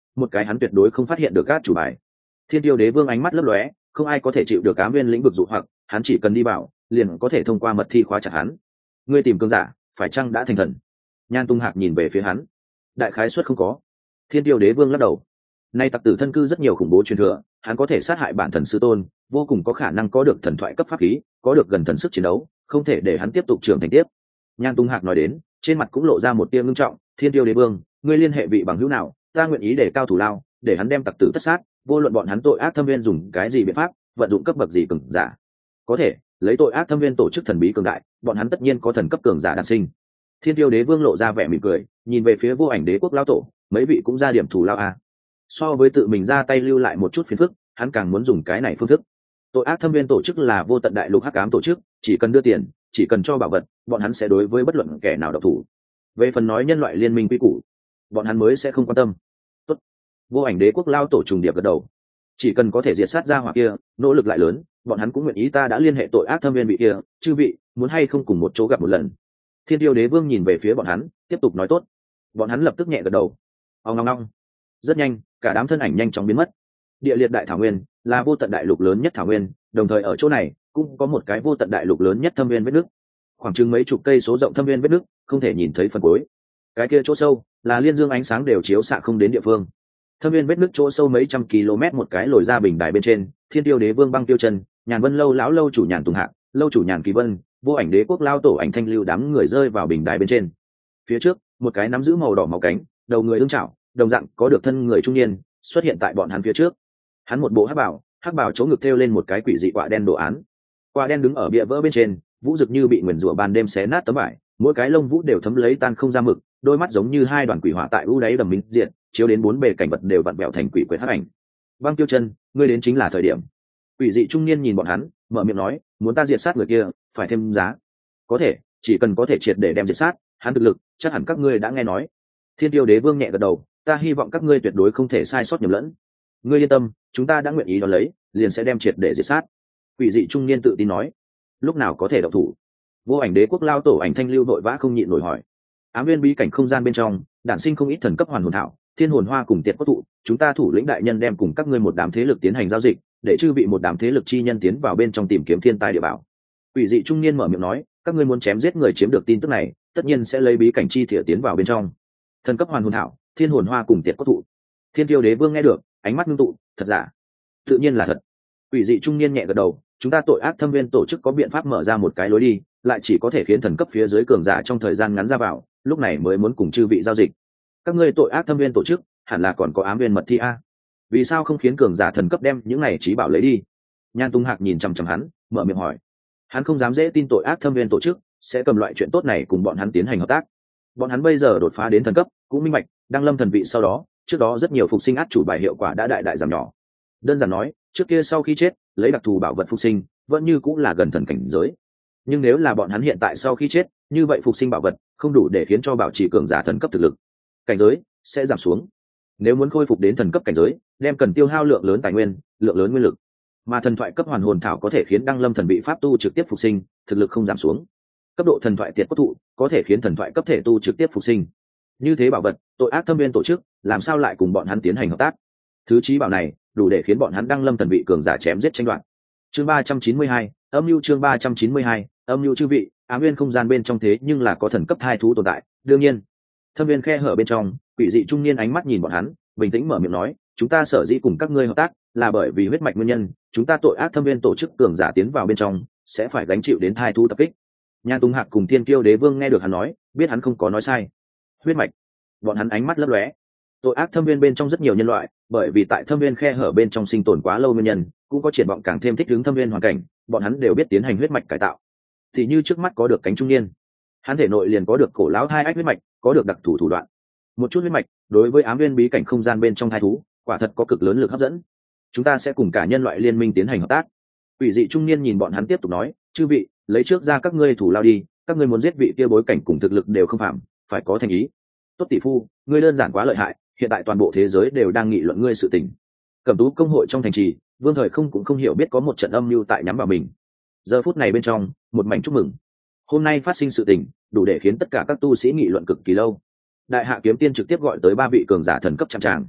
một cái hắn tuyệt đối không phát hiện được các chủ bài. Thiên Tiêu Đế Vương ánh mắt lấp lóe, không ai có thể chịu được ám viên lĩnh vực dụ hoặc, hắn chỉ cần đi vào, liền có thể thông qua mật thi khóa chặt hắn. Ngươi tìm cường giả, phải chăng đã thành thần? Nhan Tung Hạc nhìn về phía hắn. Đại khái suất không có. Thiên Tiêu Đế Vương lắc đầu. Nay tặc tử thân cư rất nhiều khủng bố truyền thừa, hắn có thể sát hại bản thần sư tôn, vô cùng có khả năng có được thần thoại cấp pháp khí, có được gần thần sức chiến đấu, không thể để hắn tiếp tục trưởng thành tiếp. Nhan Tung Hạc nói đến, trên mặt cũng lộ ra một tia ngưng trọng. Thiên Tiêu Đế Vương, ngươi liên hệ vị bằng hữu nào, ta nguyện ý để cao thủ lao, để hắn đem tặc tử tất sát, vô luận bọn hắn tội ác thâm viên dùng cái gì biện pháp, vận dụng cấp bậc gì cường giả, có thể lấy tội ác thâm viên tổ chức thần bí cường đại, bọn hắn tất nhiên có thần cấp cường giả đản sinh. Thiên Tiêu Đế Vương lộ ra vẻ mỉm cười, nhìn về phía Vô Ảnh Đế Quốc lão tổ, mấy vị cũng ra điểm thủ lao à. So với tự mình ra tay lưu lại một chút phiền phức, hắn càng muốn dùng cái này phương thức. Tội ác thâm viên tổ chức là vô tận đại lục hắc ám tổ chức, chỉ cần đưa tiền, chỉ cần cho bảo vật, bọn hắn sẽ đối với bất luận kẻ nào độc thủ. Về phần nói nhân loại liên minh quy củ, bọn hắn mới sẽ không quan tâm. Tốt. Vô Ảnh Đế Quốc lao tổ trùng điệp gật đầu. Chỉ cần có thể diệt sát ra hỏa kia, nỗ lực lại lớn, bọn hắn cũng nguyện ý. Ta đã liên hệ tội ác thâm viên vị kia, chư vị muốn hay không cùng một chỗ gặp một lần? Thiên Tiêu Đế Vương nhìn về phía bọn hắn, tiếp tục nói tốt. Bọn hắn lập tức nhẹ gật đầu. Ong ong ong. Rất nhanh, cả đám thân ảnh nhanh chóng biến mất. Địa liệt đại thảo nguyên là vô tận đại lục lớn nhất thảo nguyên, đồng thời ở chỗ này cũng có một cái vô tận đại lục lớn nhất thâm viên vết nước, khoảng chừng mấy chục cây số rộng thâm viên vết nước, không thể nhìn thấy phần cuối. Cái kia chỗ sâu là liên dương ánh sáng đều chiếu xạ không đến địa phương. Thâm viên vết nước chỗ sâu mấy trăm km một cái lồi ra bình đài bên trên, Thiên Tiêu Đế Vương Băng Tiêu Chân, Nhàn Vân lâu lão lâu chủ Nhàn Tùng Hạc, lâu chủ Nhàn Kỳ Vân, Vô Ảnh Đế Quốc lao tổ Ảnh Thanh Lưu đám người rơi vào bình đài bên trên. Phía trước, một cái nắm giữ màu đỏ máu cánh, đầu người ương chảo, đồng dạng có được thân người trung niên, xuất hiện tại bọn hắn phía trước. Hắn một bộ hắc bảo, hắc bảo chỗ ngực thêu lên một cái quỷ dị quạ đen đồ án. Quạ đen đứng ở bìa vỡ bên trên, vũ dực như bị nguyền rủa ban đêm xé nát tấm vải, mỗi cái lông vũ đều thấm lấy tan không ra mực, đôi mắt giống như hai đoàn quỷ hỏa tại u đáy đầm minh diện, chiếu đến bốn bề cảnh vật đều vặn vẹo thành quỷ quyệt hắc ảnh. Băng Tiêu Chân, ngươi đến chính là thời điểm. Quỷ dị trung niên nhìn bọn hắn, mở miệng nói, muốn ta diệt sát người kia, phải thêm giá. Có thể, chỉ cần có thể triệt để đem diệt sát, hắn thực lực, chắc hẳn các ngươi đã nghe nói. Thiên Tiêu Đế Vương nhẹ gật đầu, ta hy vọng các ngươi tuyệt đối không thể sai sót nhầm lẫn. Ngươi yên tâm, chúng ta đã nguyện ý đón lấy, liền sẽ đem triệt để diệt sát. Quỷ dị trung niên tự tin nói. Lúc nào có thể động thủ? Vô Ảnh Đế Quốc lao tổ Ảnh Thanh Lưu vội vã không nhịn nổi hỏi. Ám viên bí cảnh không gian bên trong, đản sinh không ít thần cấp hoàn hồn thảo, thiên hồn hoa cùng tiệt cốt thụ, chúng ta thủ lĩnh đại nhân đem cùng các ngươi một đám thế lực tiến hành giao dịch, để chư vị một đám thế lực chi nhân tiến vào bên trong tìm kiếm thiên tài địa bảo. Quỷ dị trung niên mở miệng nói, các ngươi muốn chém giết người chiếm được tin tức này, tất nhiên sẽ lấy bí cảnh chi thìa tiến vào bên trong. Thần cấp hoàn hồn thảo, thiên hồn hoa cùng tiệt cốt thụ. Thiên Tiêu Đế Vương nghe được, ánh mắt ngưng tụ, thật giả? Tự nhiên là thật. Quỷ dị trung niên nhẹ gật đầu, chúng ta tội ác thâm viên tổ chức có biện pháp mở ra một cái lối đi, lại chỉ có thể khiến thần cấp phía dưới cường giả trong thời gian ngắn ra vào, lúc này mới muốn cùng chư vị giao dịch. Các ngươi tội ác thâm viên tổ chức hẳn là còn có ám viên mật thi a, vì sao không khiến cường giả thần cấp đem những này trí bảo lấy đi? Nhan Tung Hạc nhìn chằm chằm hắn, mở miệng hỏi. Hắn không dám dễ tin tội ác thâm viên tổ chức sẽ cầm loại chuyện tốt này cùng bọn hắn tiến hành hợp tác. Bọn hắn bây giờ đột phá đến thần cấp, cũng minh bạch, đăng lâm thần vị sau đó, trước đó rất nhiều phục sinh át chủ bài hiệu quả đã đại đại giảm nhỏ. Đơn giản nói, trước kia sau khi chết, lấy đặc thù bảo vật phục sinh, vẫn như cũng là gần thần cảnh giới. Nhưng nếu là bọn hắn hiện tại sau khi chết, như vậy phục sinh bảo vật không đủ để khiến cho bảo trì cường giả thần cấp thực lực, cảnh giới sẽ giảm xuống. Nếu muốn khôi phục đến thần cấp cảnh giới, đem cần tiêu hao lượng lớn tài nguyên, lượng lớn nguyên lực. Mà thần thoại cấp hoàn hồn thảo có thể khiến đăng lâm thần vị pháp tu trực tiếp phục sinh, thực lực không giảm xuống. Cấp độ thần thoại tiệt cốt thụ có thể khiến thần thoại cấp thể tu trực tiếp phục sinh. Như thế bảo vật, tội ác thâm viên tổ chức làm sao lại cùng bọn hắn tiến hành hợp tác? Thứ trí bảo này đủ để khiến bọn hắn đăng lâm thần vị cường giả chém giết tranh đoạt. Chương ba trăm chín mươi hai, âm lưu chương ba trăm chín mươi hai, âm lưu chư vị, ám nguyên không gian bên trong thế nhưng là có thần cấp thai thú tồn tại, đương nhiên. Thâm viên khe hở bên trong, quỷ dị trung niên ánh mắt nhìn bọn hắn, bình tĩnh mở miệng nói, chúng ta sở dĩ cùng các ngươi hợp tác, là bởi vì huyết mạch nguyên nhân, chúng ta tội ác thâm viên tổ chức cường giả tiến vào bên trong, sẽ phải gánh chịu đến thai thú tập kích. Nhan Tung Hạc cùng Thiên Kiêu Đế Vương nghe được hắn nói, biết hắn không có nói sai. Huyết mạch, bọn hắn ánh mắt lấp lóe. Tội ác thâm viên bên trong rất nhiều nhân loại, bởi vì tại thâm viên khe hở bên trong sinh tồn quá lâu nguyên nhân, cũng có triển vọng càng thêm thích ứng thâm viên hoàn cảnh, bọn hắn đều biết tiến hành huyết mạch cải tạo. Thì như trước mắt có được cánh trung niên, hắn thể nội liền có được cổ lão hai ách huyết mạch, có được đặc thù thủ đoạn. Một chút huyết mạch, đối với ám viên bí cảnh không gian bên trong thai thú, quả thật có cực lớn lực hấp dẫn. Chúng ta sẽ cùng cả nhân loại liên minh tiến hành hợp tác. Quỷ dị trung niên nhìn bọn hắn tiếp tục nói, chư vị, lấy trước ra các ngươi thủ lao đi, các ngươi muốn giết vị kia bối cảnh cùng thực lực đều không phạm, phải có thành ý. Tốt tỷ phu, ngươi đơn giản quá lợi hại, hiện tại toàn bộ thế giới đều đang nghị luận ngươi sự tình. Cẩm Tú công hội trong thành trì, Vương Thời không cũng không hiểu biết có một trận âm mưu tại nhắm vào mình. Giờ phút này bên trong, một mảnh chúc mừng. Hôm nay phát sinh sự tình, đủ để khiến tất cả các tu sĩ nghị luận cực kỳ lâu. Đại hạ kiếm tiên trực tiếp gọi tới ba vị cường giả thần cấp chạm tràng.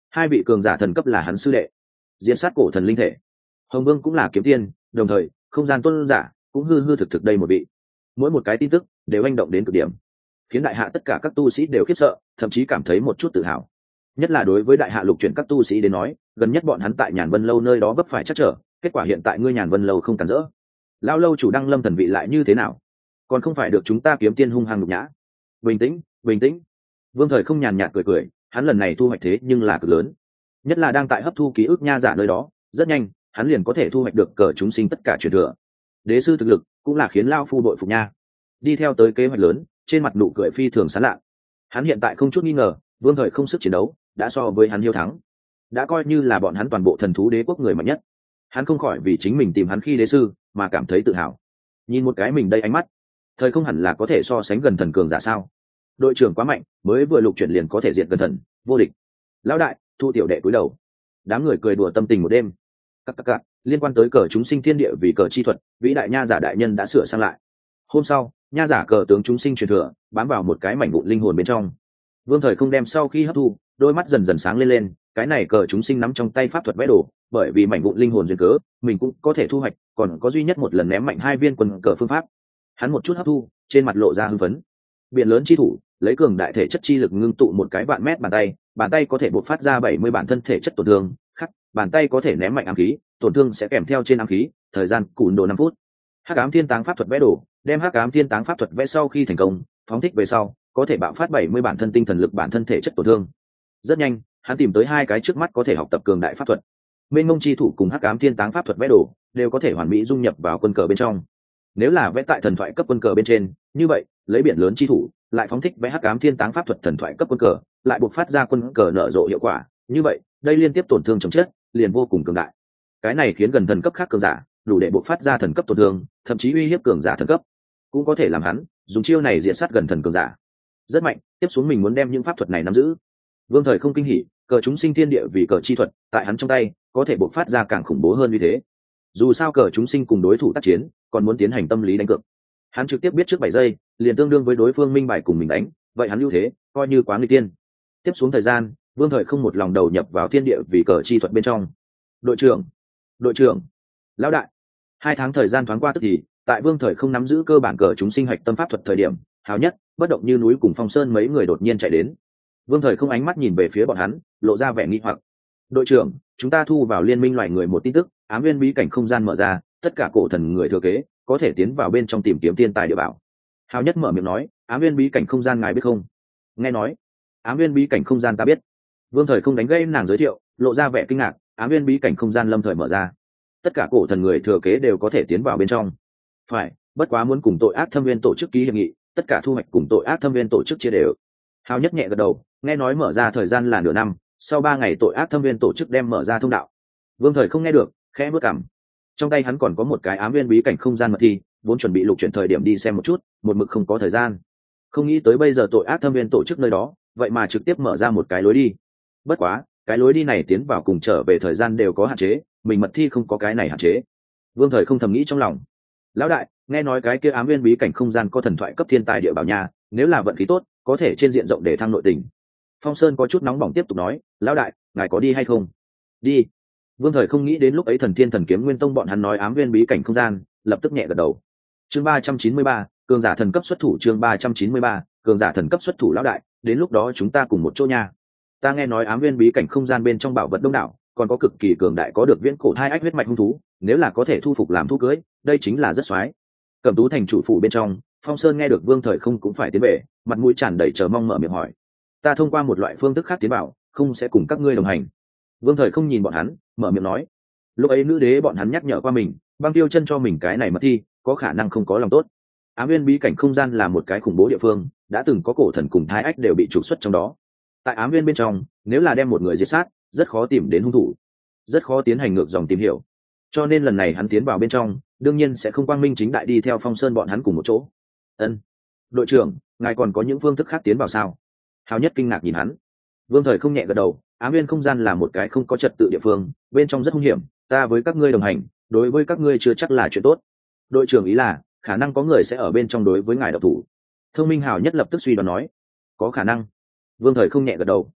hai vị cường giả thần cấp là hắn sư đệ, diễn sát cổ thần linh thể. Hồng Vương cũng là kiếm tiên, đồng thời không gian tuân giả cũng hư hư thực thực đây một vị. Mỗi một cái tin tức đều hành động đến cực điểm, khiến đại hạ tất cả các tu sĩ đều khiếp sợ, thậm chí cảm thấy một chút tự hào. Nhất là đối với đại hạ lục chuyển các tu sĩ đến nói, gần nhất bọn hắn tại Nhàn Vân lâu nơi đó vấp phải chắc trở, kết quả hiện tại ngươi Nhàn Vân lâu không cản rỡ. Lão lâu chủ đăng lâm thần vị lại như thế nào, còn không phải được chúng ta kiếm tiên hung hăng nhục nhã. Bình tĩnh, bình tĩnh. Vương Thời không nhàn nhạt cười cười, hắn lần này thu hoạch thế nhưng là cực lớn, nhất là đang tại hấp thu ký ức nha giả nơi đó, rất nhanh hắn liền có thể thu hoạch được cờ chúng sinh tất cả truyền thừa. Đế sư thực lực cũng là khiến lao phu đội phục nha. Đi theo tới kế hoạch lớn, trên mặt nụ cười phi thường sán lạ. Hắn hiện tại không chút nghi ngờ, Vương Thời không sức chiến đấu đã so với hắn hiếu thắng, đã coi như là bọn hắn toàn bộ thần thú đế quốc người mạnh nhất. Hắn không khỏi vì chính mình tìm hắn khi đế sư mà cảm thấy tự hào. Nhìn một cái mình đây ánh mắt, Thời không hẳn là có thể so sánh gần thần cường giả sao? Đội trưởng quá mạnh, mới vừa lục chuyển liền có thể diệt gần thần, vô địch. Lão đại, thu tiểu đệ cúi đầu. Đám người cười đùa tâm tình một đêm. Các các các, liên quan tới cờ chúng sinh thiên địa vì cờ chi thuật, vĩ đại nha giả đại nhân đã sửa sang lại. Hôm sau, nha giả cờ tướng chúng sinh truyền thừa bám vào một cái mảnh vụn linh hồn bên trong. Vương Thời không đem sau khi hấp thu, đôi mắt dần dần sáng lên lên, cái này cờ chúng sinh nắm trong tay pháp thuật vẽ đồ, bởi vì mảnh vụn linh hồn duyên cớ, mình cũng có thể thu hoạch, còn có duy nhất một lần ném mạnh hai viên quân cờ phương pháp. Hắn một chút hấp thu, trên mặt lộ ra hưng phấn. Biển lớn chi thủ, lấy cường đại thể chất chi lực ngưng tụ một cái vạn mét bàn tay, bàn tay có thể bộc phát ra bảy mươi bản thân thể chất tổn thương, khắc, bàn tay có thể ném mạnh ám khí, tổn thương sẽ kèm theo trên ám khí, thời gian cùn đồ năm phút. Hắc ám thiên táng pháp thuật vẽ đồ, đem hắc ám thiên táng pháp thuật vẽ sau khi thành công, phóng thích về sau, có thể bạo phát bảy mươi bản thân tinh thần lực bản thân thể chất tổn thương. Rất nhanh, hắn tìm tới hai cái trước mắt có thể học tập cường đại pháp thuật. Mênh mông chi thủ cùng hắc ám thiên táng pháp thuật vẽ đồ, đều có thể hoàn mỹ dung nhập vào quân cờ bên trong. Nếu là vẽ tại thần thoại cấp quân cờ bên trên, như vậy, lấy biển lớn chi thủ, lại phóng thích vẽ hắc ám thiên táng pháp thuật thần thoại cấp quân cờ, lại buộc phát ra quân cờ nở rộ hiệu quả, như vậy, đây liên tiếp tổn thương chồng chết, liền vô cùng cường đại. Cái này khiến gần thần cấp khác cường giả, đủ để buộc phát ra thần cấp tổn thương, thậm chí uy hiếp cường giả thần cấp, cũng có thể làm hắn dùng chiêu này diện sát gần thần cường giả. Rất mạnh, tiếp xuống mình muốn đem những pháp thuật này nắm giữ. Vương Thời không kinh hỉ, cờ chúng sinh thiên địa vì cờ chi thuật, tại hắn trong tay, có thể buộc phát ra càng khủng bố hơn như thế. Dù sao cờ chúng sinh cùng đối thủ tác chiến, còn muốn tiến hành tâm lý đánh cược. Hắn trực tiếp biết trước bảy giây, liền tương đương với đối phương minh bài cùng mình đánh, vậy hắn ưu thế, coi như quá nguy tiên. Tiếp xuống thời gian, Vương Thời không một lòng đầu nhập vào thiên địa vì cờ chi thuật bên trong. Đội trưởng, đội trưởng, lão đại. Hai tháng thời gian thoáng qua tức thì, tại Vương Thời không nắm giữ cơ bản cờ chúng sinh hạch tâm pháp thuật thời điểm, Hào Nhất, Bất Động Như Núi cùng Phong Sơn mấy người đột nhiên chạy đến. Vương Thời không ánh mắt nhìn về phía bọn hắn, lộ ra vẻ nghi hoặc. Đội trưởng, chúng ta thu vào liên minh loài người một tin tức, ám viên bí cảnh không gian mở ra, tất cả cổ thần người thừa kế có thể tiến vào bên trong tìm kiếm thiên tài địa bảo. Hào Nhất mở miệng nói, ám viên bí cảnh không gian ngài biết không? Nghe nói, ám viên bí cảnh không gian ta biết. Vương Thời không đánh gây nàng giới thiệu, lộ ra vẻ kinh ngạc, ám viên bí cảnh không gian lâm thời mở ra, tất cả cổ thần người thừa kế đều có thể tiến vào bên trong. Phải, bất quá muốn cùng tội ác thâm viên tổ chức ký hiệp nghị, tất cả thu hoạch cùng tội ác thâm viên tổ chức chia đều. Hào Nhất nhẹ gật đầu, nghe nói mở ra thời gian là nửa năm, sau ba ngày tội ác thâm viên tổ chức đem mở ra thông đạo. Vương Thời không nghe được, khẽ bước cằm. Trong tay hắn còn có một cái ám viên bí cảnh không gian mật thi, vốn chuẩn bị lục chuyển thời điểm đi xem một chút, một mực không có thời gian. Không nghĩ tới bây giờ tội ác thâm viên tổ chức nơi đó, vậy mà trực tiếp mở ra một cái lối đi. Bất quá, cái lối đi này tiến vào cùng trở về thời gian đều có hạn chế, mình mật thi không có cái này hạn chế. Vương Thời không thầm nghĩ trong lòng. Lão đại, nghe nói cái kia ám viên bí cảnh không gian có thần thoại cấp thiên tài địa bảo nhà, nếu là vận khí tốt, có thể trên diện rộng để thăng nội tình. Phong Sơn có chút nóng bỏng tiếp tục nói, lão đại, ngài có đi hay không? Đi. Vương Thời không nghĩ đến lúc ấy Thần Thiên Thần Kiếm Nguyên Tông bọn hắn nói ám viên bí cảnh không gian, lập tức nhẹ gật đầu. Chương ba trăm chín mươi ba, cường giả thần cấp xuất thủ. Chương ba trăm chín mươi ba, cường giả thần cấp xuất thủ. Lão đại, đến lúc đó chúng ta cùng một chỗ nha. Ta nghe nói ám viên bí cảnh không gian bên trong bảo vật đông đảo, còn có cực kỳ cường đại có được viễn cổ hai ách huyết mạch hung thú, nếu là có thể thu phục làm thú cưới, đây chính là rất xoái. Cẩm Tú thành chủ phủ bên trong, Phong Sơn nghe được Vương Thời không cũng phải tiến về, mặt mũi tràn đầy chờ mong mở miệng hỏi, ta thông qua một loại phương thức khác tiến bảo, không sẽ cùng các ngươi đồng hành. Vương Thời không nhìn bọn hắn, mở miệng nói, lúc ấy nữ đế bọn hắn nhắc nhở qua mình, băng tiêu chân cho mình cái này mật thi, có khả năng không có lòng tốt. Ám viên bí cảnh không gian là một cái khủng bố địa phương, đã từng có cổ thần cùng thái ách đều bị trục xuất trong đó. Tại ám viên bên trong, nếu là đem một người diệt sát, rất khó tìm đến hung thủ, rất khó tiến hành ngược dòng tìm hiểu. Cho nên lần này hắn tiến vào bên trong, đương nhiên sẽ không quang minh chính đại đi theo Phong Sơn bọn hắn cùng một chỗ. Ân, đội trưởng, ngài còn có những phương thức khác tiến vào sao? Hào Nhất kinh ngạc nhìn hắn. Vương Thời không nhẹ gật đầu, ám viên không gian là một cái không có trật tự địa phương, bên trong rất hung hiểm, ta với các ngươi đồng hành, đối với các ngươi chưa chắc là chuyện tốt. Đội trưởng ý là, khả năng có người sẽ ở bên trong đối với ngài độc thủ. Thông minh Hào Nhất lập tức suy đoán nói, có khả năng. Vương Thời không nhẹ gật đầu.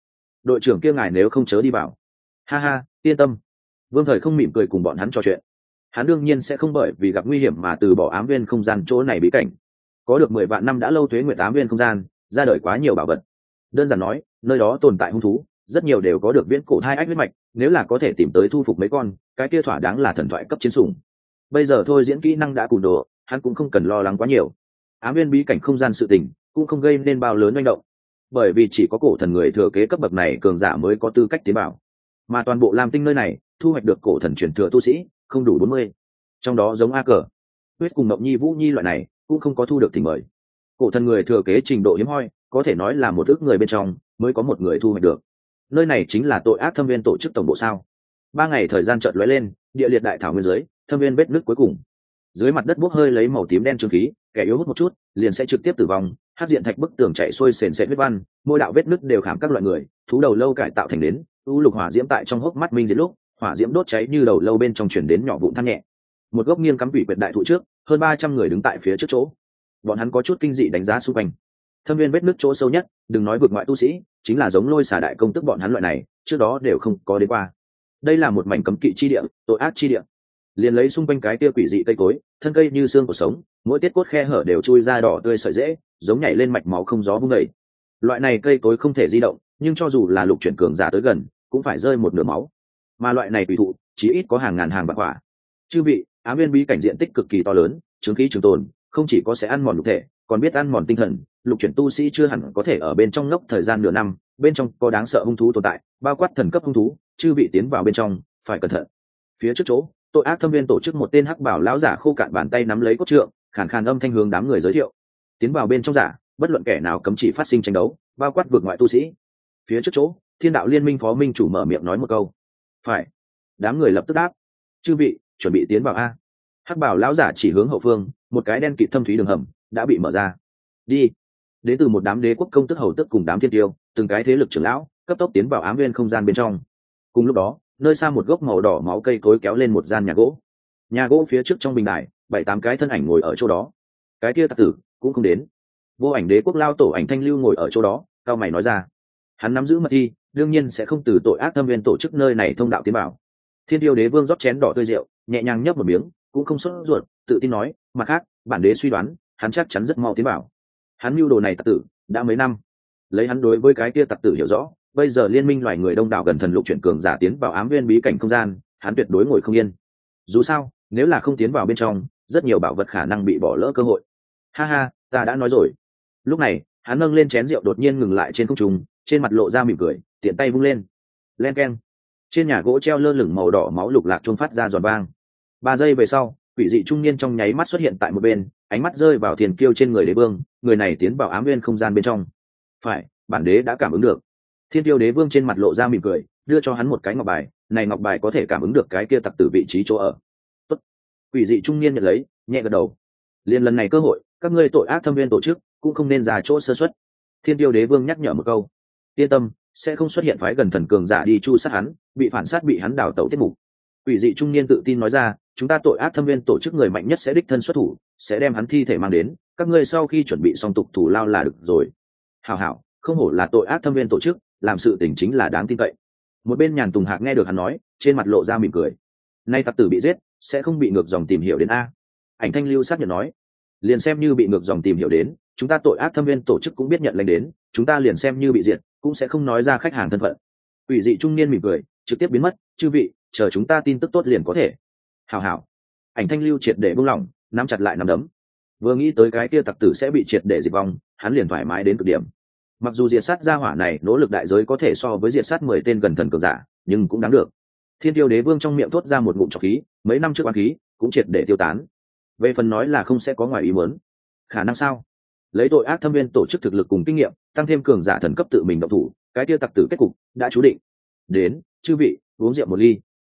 đội trưởng kia ngài nếu không chớ đi vào. Ha ha, yên tâm. Vương Thời không mỉm cười cùng bọn hắn trò chuyện. Hắn đương nhiên sẽ không bởi vì gặp nguy hiểm mà từ bỏ ám viên không gian chỗ này bí cảnh. Có được mười vạn năm đã lâu tuế nguyệt ám viên không gian, ra đời quá nhiều bảo vật. Đơn giản nói, nơi đó tồn tại hung thú, rất nhiều đều có được viễn cổ thai ách huyết mạch, nếu là có thể tìm tới thu phục mấy con, cái kia thỏa đáng là thần thoại cấp chiến sủng. Bây giờ thôi diễn kỹ năng đã cùn đồ, hắn cũng không cần lo lắng quá nhiều. Ám viên bí cảnh không gian sự tình cũng không gây nên bao lớn manh động, bởi vì chỉ có cổ thần người thừa kế cấp bậc này cường giả mới có tư cách tiến vào, mà toàn bộ Lam Tinh nơi này thu hoạch được cổ thần truyền thừa tu sĩ không đủ bốn mươi, trong đó giống A Cờ, Huyết cùng Ngọc Nhi, Vũ Nhi loại này cũng không có thu được thỉnh mời. Cổ thần người thừa kế trình độ hiếm hoi, có thể nói là một ước người bên trong mới có một người thu hoạch được. Nơi này chính là tội ác thâm viên tổ chức tổng bộ sao? Ba ngày thời gian chợt lóe lên, địa liệt đại thảo nguyên dưới, thâm viên vết nứt cuối cùng. Dưới mặt đất bốc hơi lấy màu tím đen trương khí, kẻ yếu hút một chút liền sẽ trực tiếp tử vong. Hắc diện thạch bức tường chạy xuôi sền sệt huyết văn, mỗi đạo vết nứt đều khảm các loại người, thú đầu lâu cải tạo thành đến, u lục hỏa diễm tại trong hốc mắt minh diệt lúc, hỏa diễm đốt cháy như đầu lâu bên trong chuyển đến nhỏ vụn than nhẹ. Một gốc nghiêng cắm quỷ quyệt đại thụ trước, hơn ba trăm người đứng tại phía trước chỗ. Bọn hắn có chút kinh dị đánh giá xung quanh. Thâm viên vết nứt chỗ sâu nhất, đừng nói vực ngoại tu sĩ, chính là giống Lôi Xà đại công tức bọn hắn loại này, trước đó đều không có đến qua. Đây là một mảnh cấm kỵ chi địa, tội ác chi địa. Liền lấy xung quanh cái kia quỷ dị cây cối, thân cây như xương của sống, mỗi tiết cốt khe hở đều chui ra đỏ tươi sợi rễ, giống nhảy lên mạch máu không gió vung dậy. Loại này cây cối không thể di động, nhưng cho dù là lục chuyển cường giả tới gần, cũng phải rơi một nửa máu. Mà loại này quỷ thụ, chí ít có hàng ngàn hàng bạc quả. Chư vị, ám viên bí cảnh diện tích cực kỳ to lớn, chứng khí trường tồn, không chỉ có sẽ ăn mòn lục thể, còn biết ăn mòn tinh thần. Lục chuyển tu sĩ chưa hẳn có thể ở bên trong ngốc thời gian nửa năm, bên trong có đáng sợ hung thú tồn tại, bao quát thần cấp hung thú, chư vị tiến vào bên trong phải cẩn thận. Phía trước chỗ, tội ác thâm viên tổ chức một tên hắc bảo lão giả khô cạn bàn tay nắm lấy cốt trượng, khàn khàn âm thanh hướng đám người giới thiệu. Tiến vào bên trong giả, bất luận kẻ nào cấm chỉ phát sinh tranh đấu, bao quát vượt ngoại tu sĩ. Phía trước chỗ, Thiên đạo liên minh phó minh chủ mở miệng nói một câu. Phải. Đám người lập tức đáp. Chư vị, chuẩn bị tiến vào a. Hắc bảo lão giả chỉ hướng hậu phương, một cái đen kịt thâm thúy đường hầm đã bị mở ra. Đi. Đến từ một đám đế quốc công tức hầu tức cùng đám thiên tiêu, từng cái thế lực trưởng lão cấp tốc tiến vào ám viên không gian bên trong. Cùng lúc đó, nơi xa một gốc màu đỏ máu cây cối kéo lên một gian nhà gỗ. Nhà gỗ phía trước trong bình đài, bảy tám cái thân ảnh ngồi ở chỗ đó. Cái kia tặc tử cũng không đến. Vô Ảnh đế quốc lao tổ Ảnh Thanh Lưu ngồi ở chỗ đó, cao mày nói ra. Hắn nắm giữ mật thi, đương nhiên sẽ không từ tội ác thâm viên tổ chức nơi này thông đạo tiến vào. Thiên tiêu đế vương rót chén đỏ tươi rượu, nhẹ nhàng nhấp một miếng, cũng không sốt ruột, tự tin nói, mặt khác, bản đế suy đoán, hắn chắc chắn rất mau tiến vào. Hắn mưu đồ này tặc tử đã mấy năm, lấy hắn đối với cái kia tặc tử hiểu rõ, bây giờ liên minh loài người đông đảo gần thần lục chuyển cường giả tiến vào ám viên bí cảnh không gian, hắn tuyệt đối ngồi không yên. Dù sao, nếu là không tiến vào bên trong, rất nhiều bảo vật khả năng bị bỏ lỡ cơ hội. Ha ha, ta đã nói rồi. Lúc này, hắn nâng lên chén rượu đột nhiên ngừng lại trên không trung, trên mặt lộ ra mỉm cười, tiện tay vung lên. Len keng. Trên nhà gỗ treo lơ lửng màu đỏ máu lục lạc chuông phát ra giòn vang. Ba giây về sau, quỷ dị trung niên trong nháy mắt xuất hiện tại một bên, ánh mắt rơi vào Thiền Kiêu trên người đế vương, người này tiến vào ám viên không gian bên trong. Phải, bản đế đã cảm ứng được. Thiên Tiêu đế vương trên mặt lộ ra mỉm cười, đưa cho hắn một cái ngọc bài, này ngọc bài có thể cảm ứng được cái kia tặc tử vị trí chỗ ở. Tốt. Quỷ dị trung niên nhận lấy, nhẹ gật đầu. Liên lần này cơ hội, các ngươi tội ác thâm viên tổ chức cũng không nên ra chỗ sơ suất. Thiên Tiêu đế vương nhắc nhở một câu. Yên tâm, sẽ không xuất hiện phái gần thần cường giả đi chu sát hắn, bị phản sát bị hắn đào tẩu tiết mục. Quỷ dị trung niên tự tin nói ra, chúng ta tội ác thâm viên tổ chức người mạnh nhất sẽ đích thân xuất thủ, sẽ đem hắn thi thể mang đến, các ngươi sau khi chuẩn bị xong tục thủ lao là được rồi. Hảo hảo, không hổ là tội ác thâm viên tổ chức, làm sự tình chính là đáng tin cậy. Một bên Nhàn Tùng Hạc nghe được hắn nói, trên mặt lộ ra mỉm cười. Nay tặc tử bị giết, sẽ không bị ngược dòng tìm hiểu đến a. Ảnh Thanh Lưu xác nhận nói, liền xem như bị ngược dòng tìm hiểu đến, chúng ta tội ác thâm viên tổ chức cũng biết nhận lệnh đến, chúng ta liền xem như bị diệt, cũng sẽ không nói ra khách hàng thân phận. Quỷ dị trung niên mỉm cười, trực tiếp biến mất, chư vị, chờ chúng ta tin tức tốt liền có thể. Hảo hảo. Ảnh Thanh Lưu triệt để buông lỏng, nắm chặt lại nắm đấm. Vừa nghĩ tới cái kia tặc tử sẽ bị triệt để diệt vong, hắn liền thoải mái đến cực điểm. Mặc dù diệt sát gia hỏa này nỗ lực đại giới có thể so với diệt sát mười tên gần thần cường giả, nhưng cũng đáng được. Thiên Tiêu đế vương trong miệng thốt ra một ngụm trọc khí, mấy năm trước oán khí cũng triệt để tiêu tán. Về phần nói là không sẽ có ngoài ý muốn, khả năng sao? Lấy tội ác thâm viên tổ chức thực lực cùng kinh nghiệm, tăng thêm cường giả thần cấp tự mình động thủ, cái kia tặc tử kết cục đã chú định. Đến, chư vị, uống rượu một ly.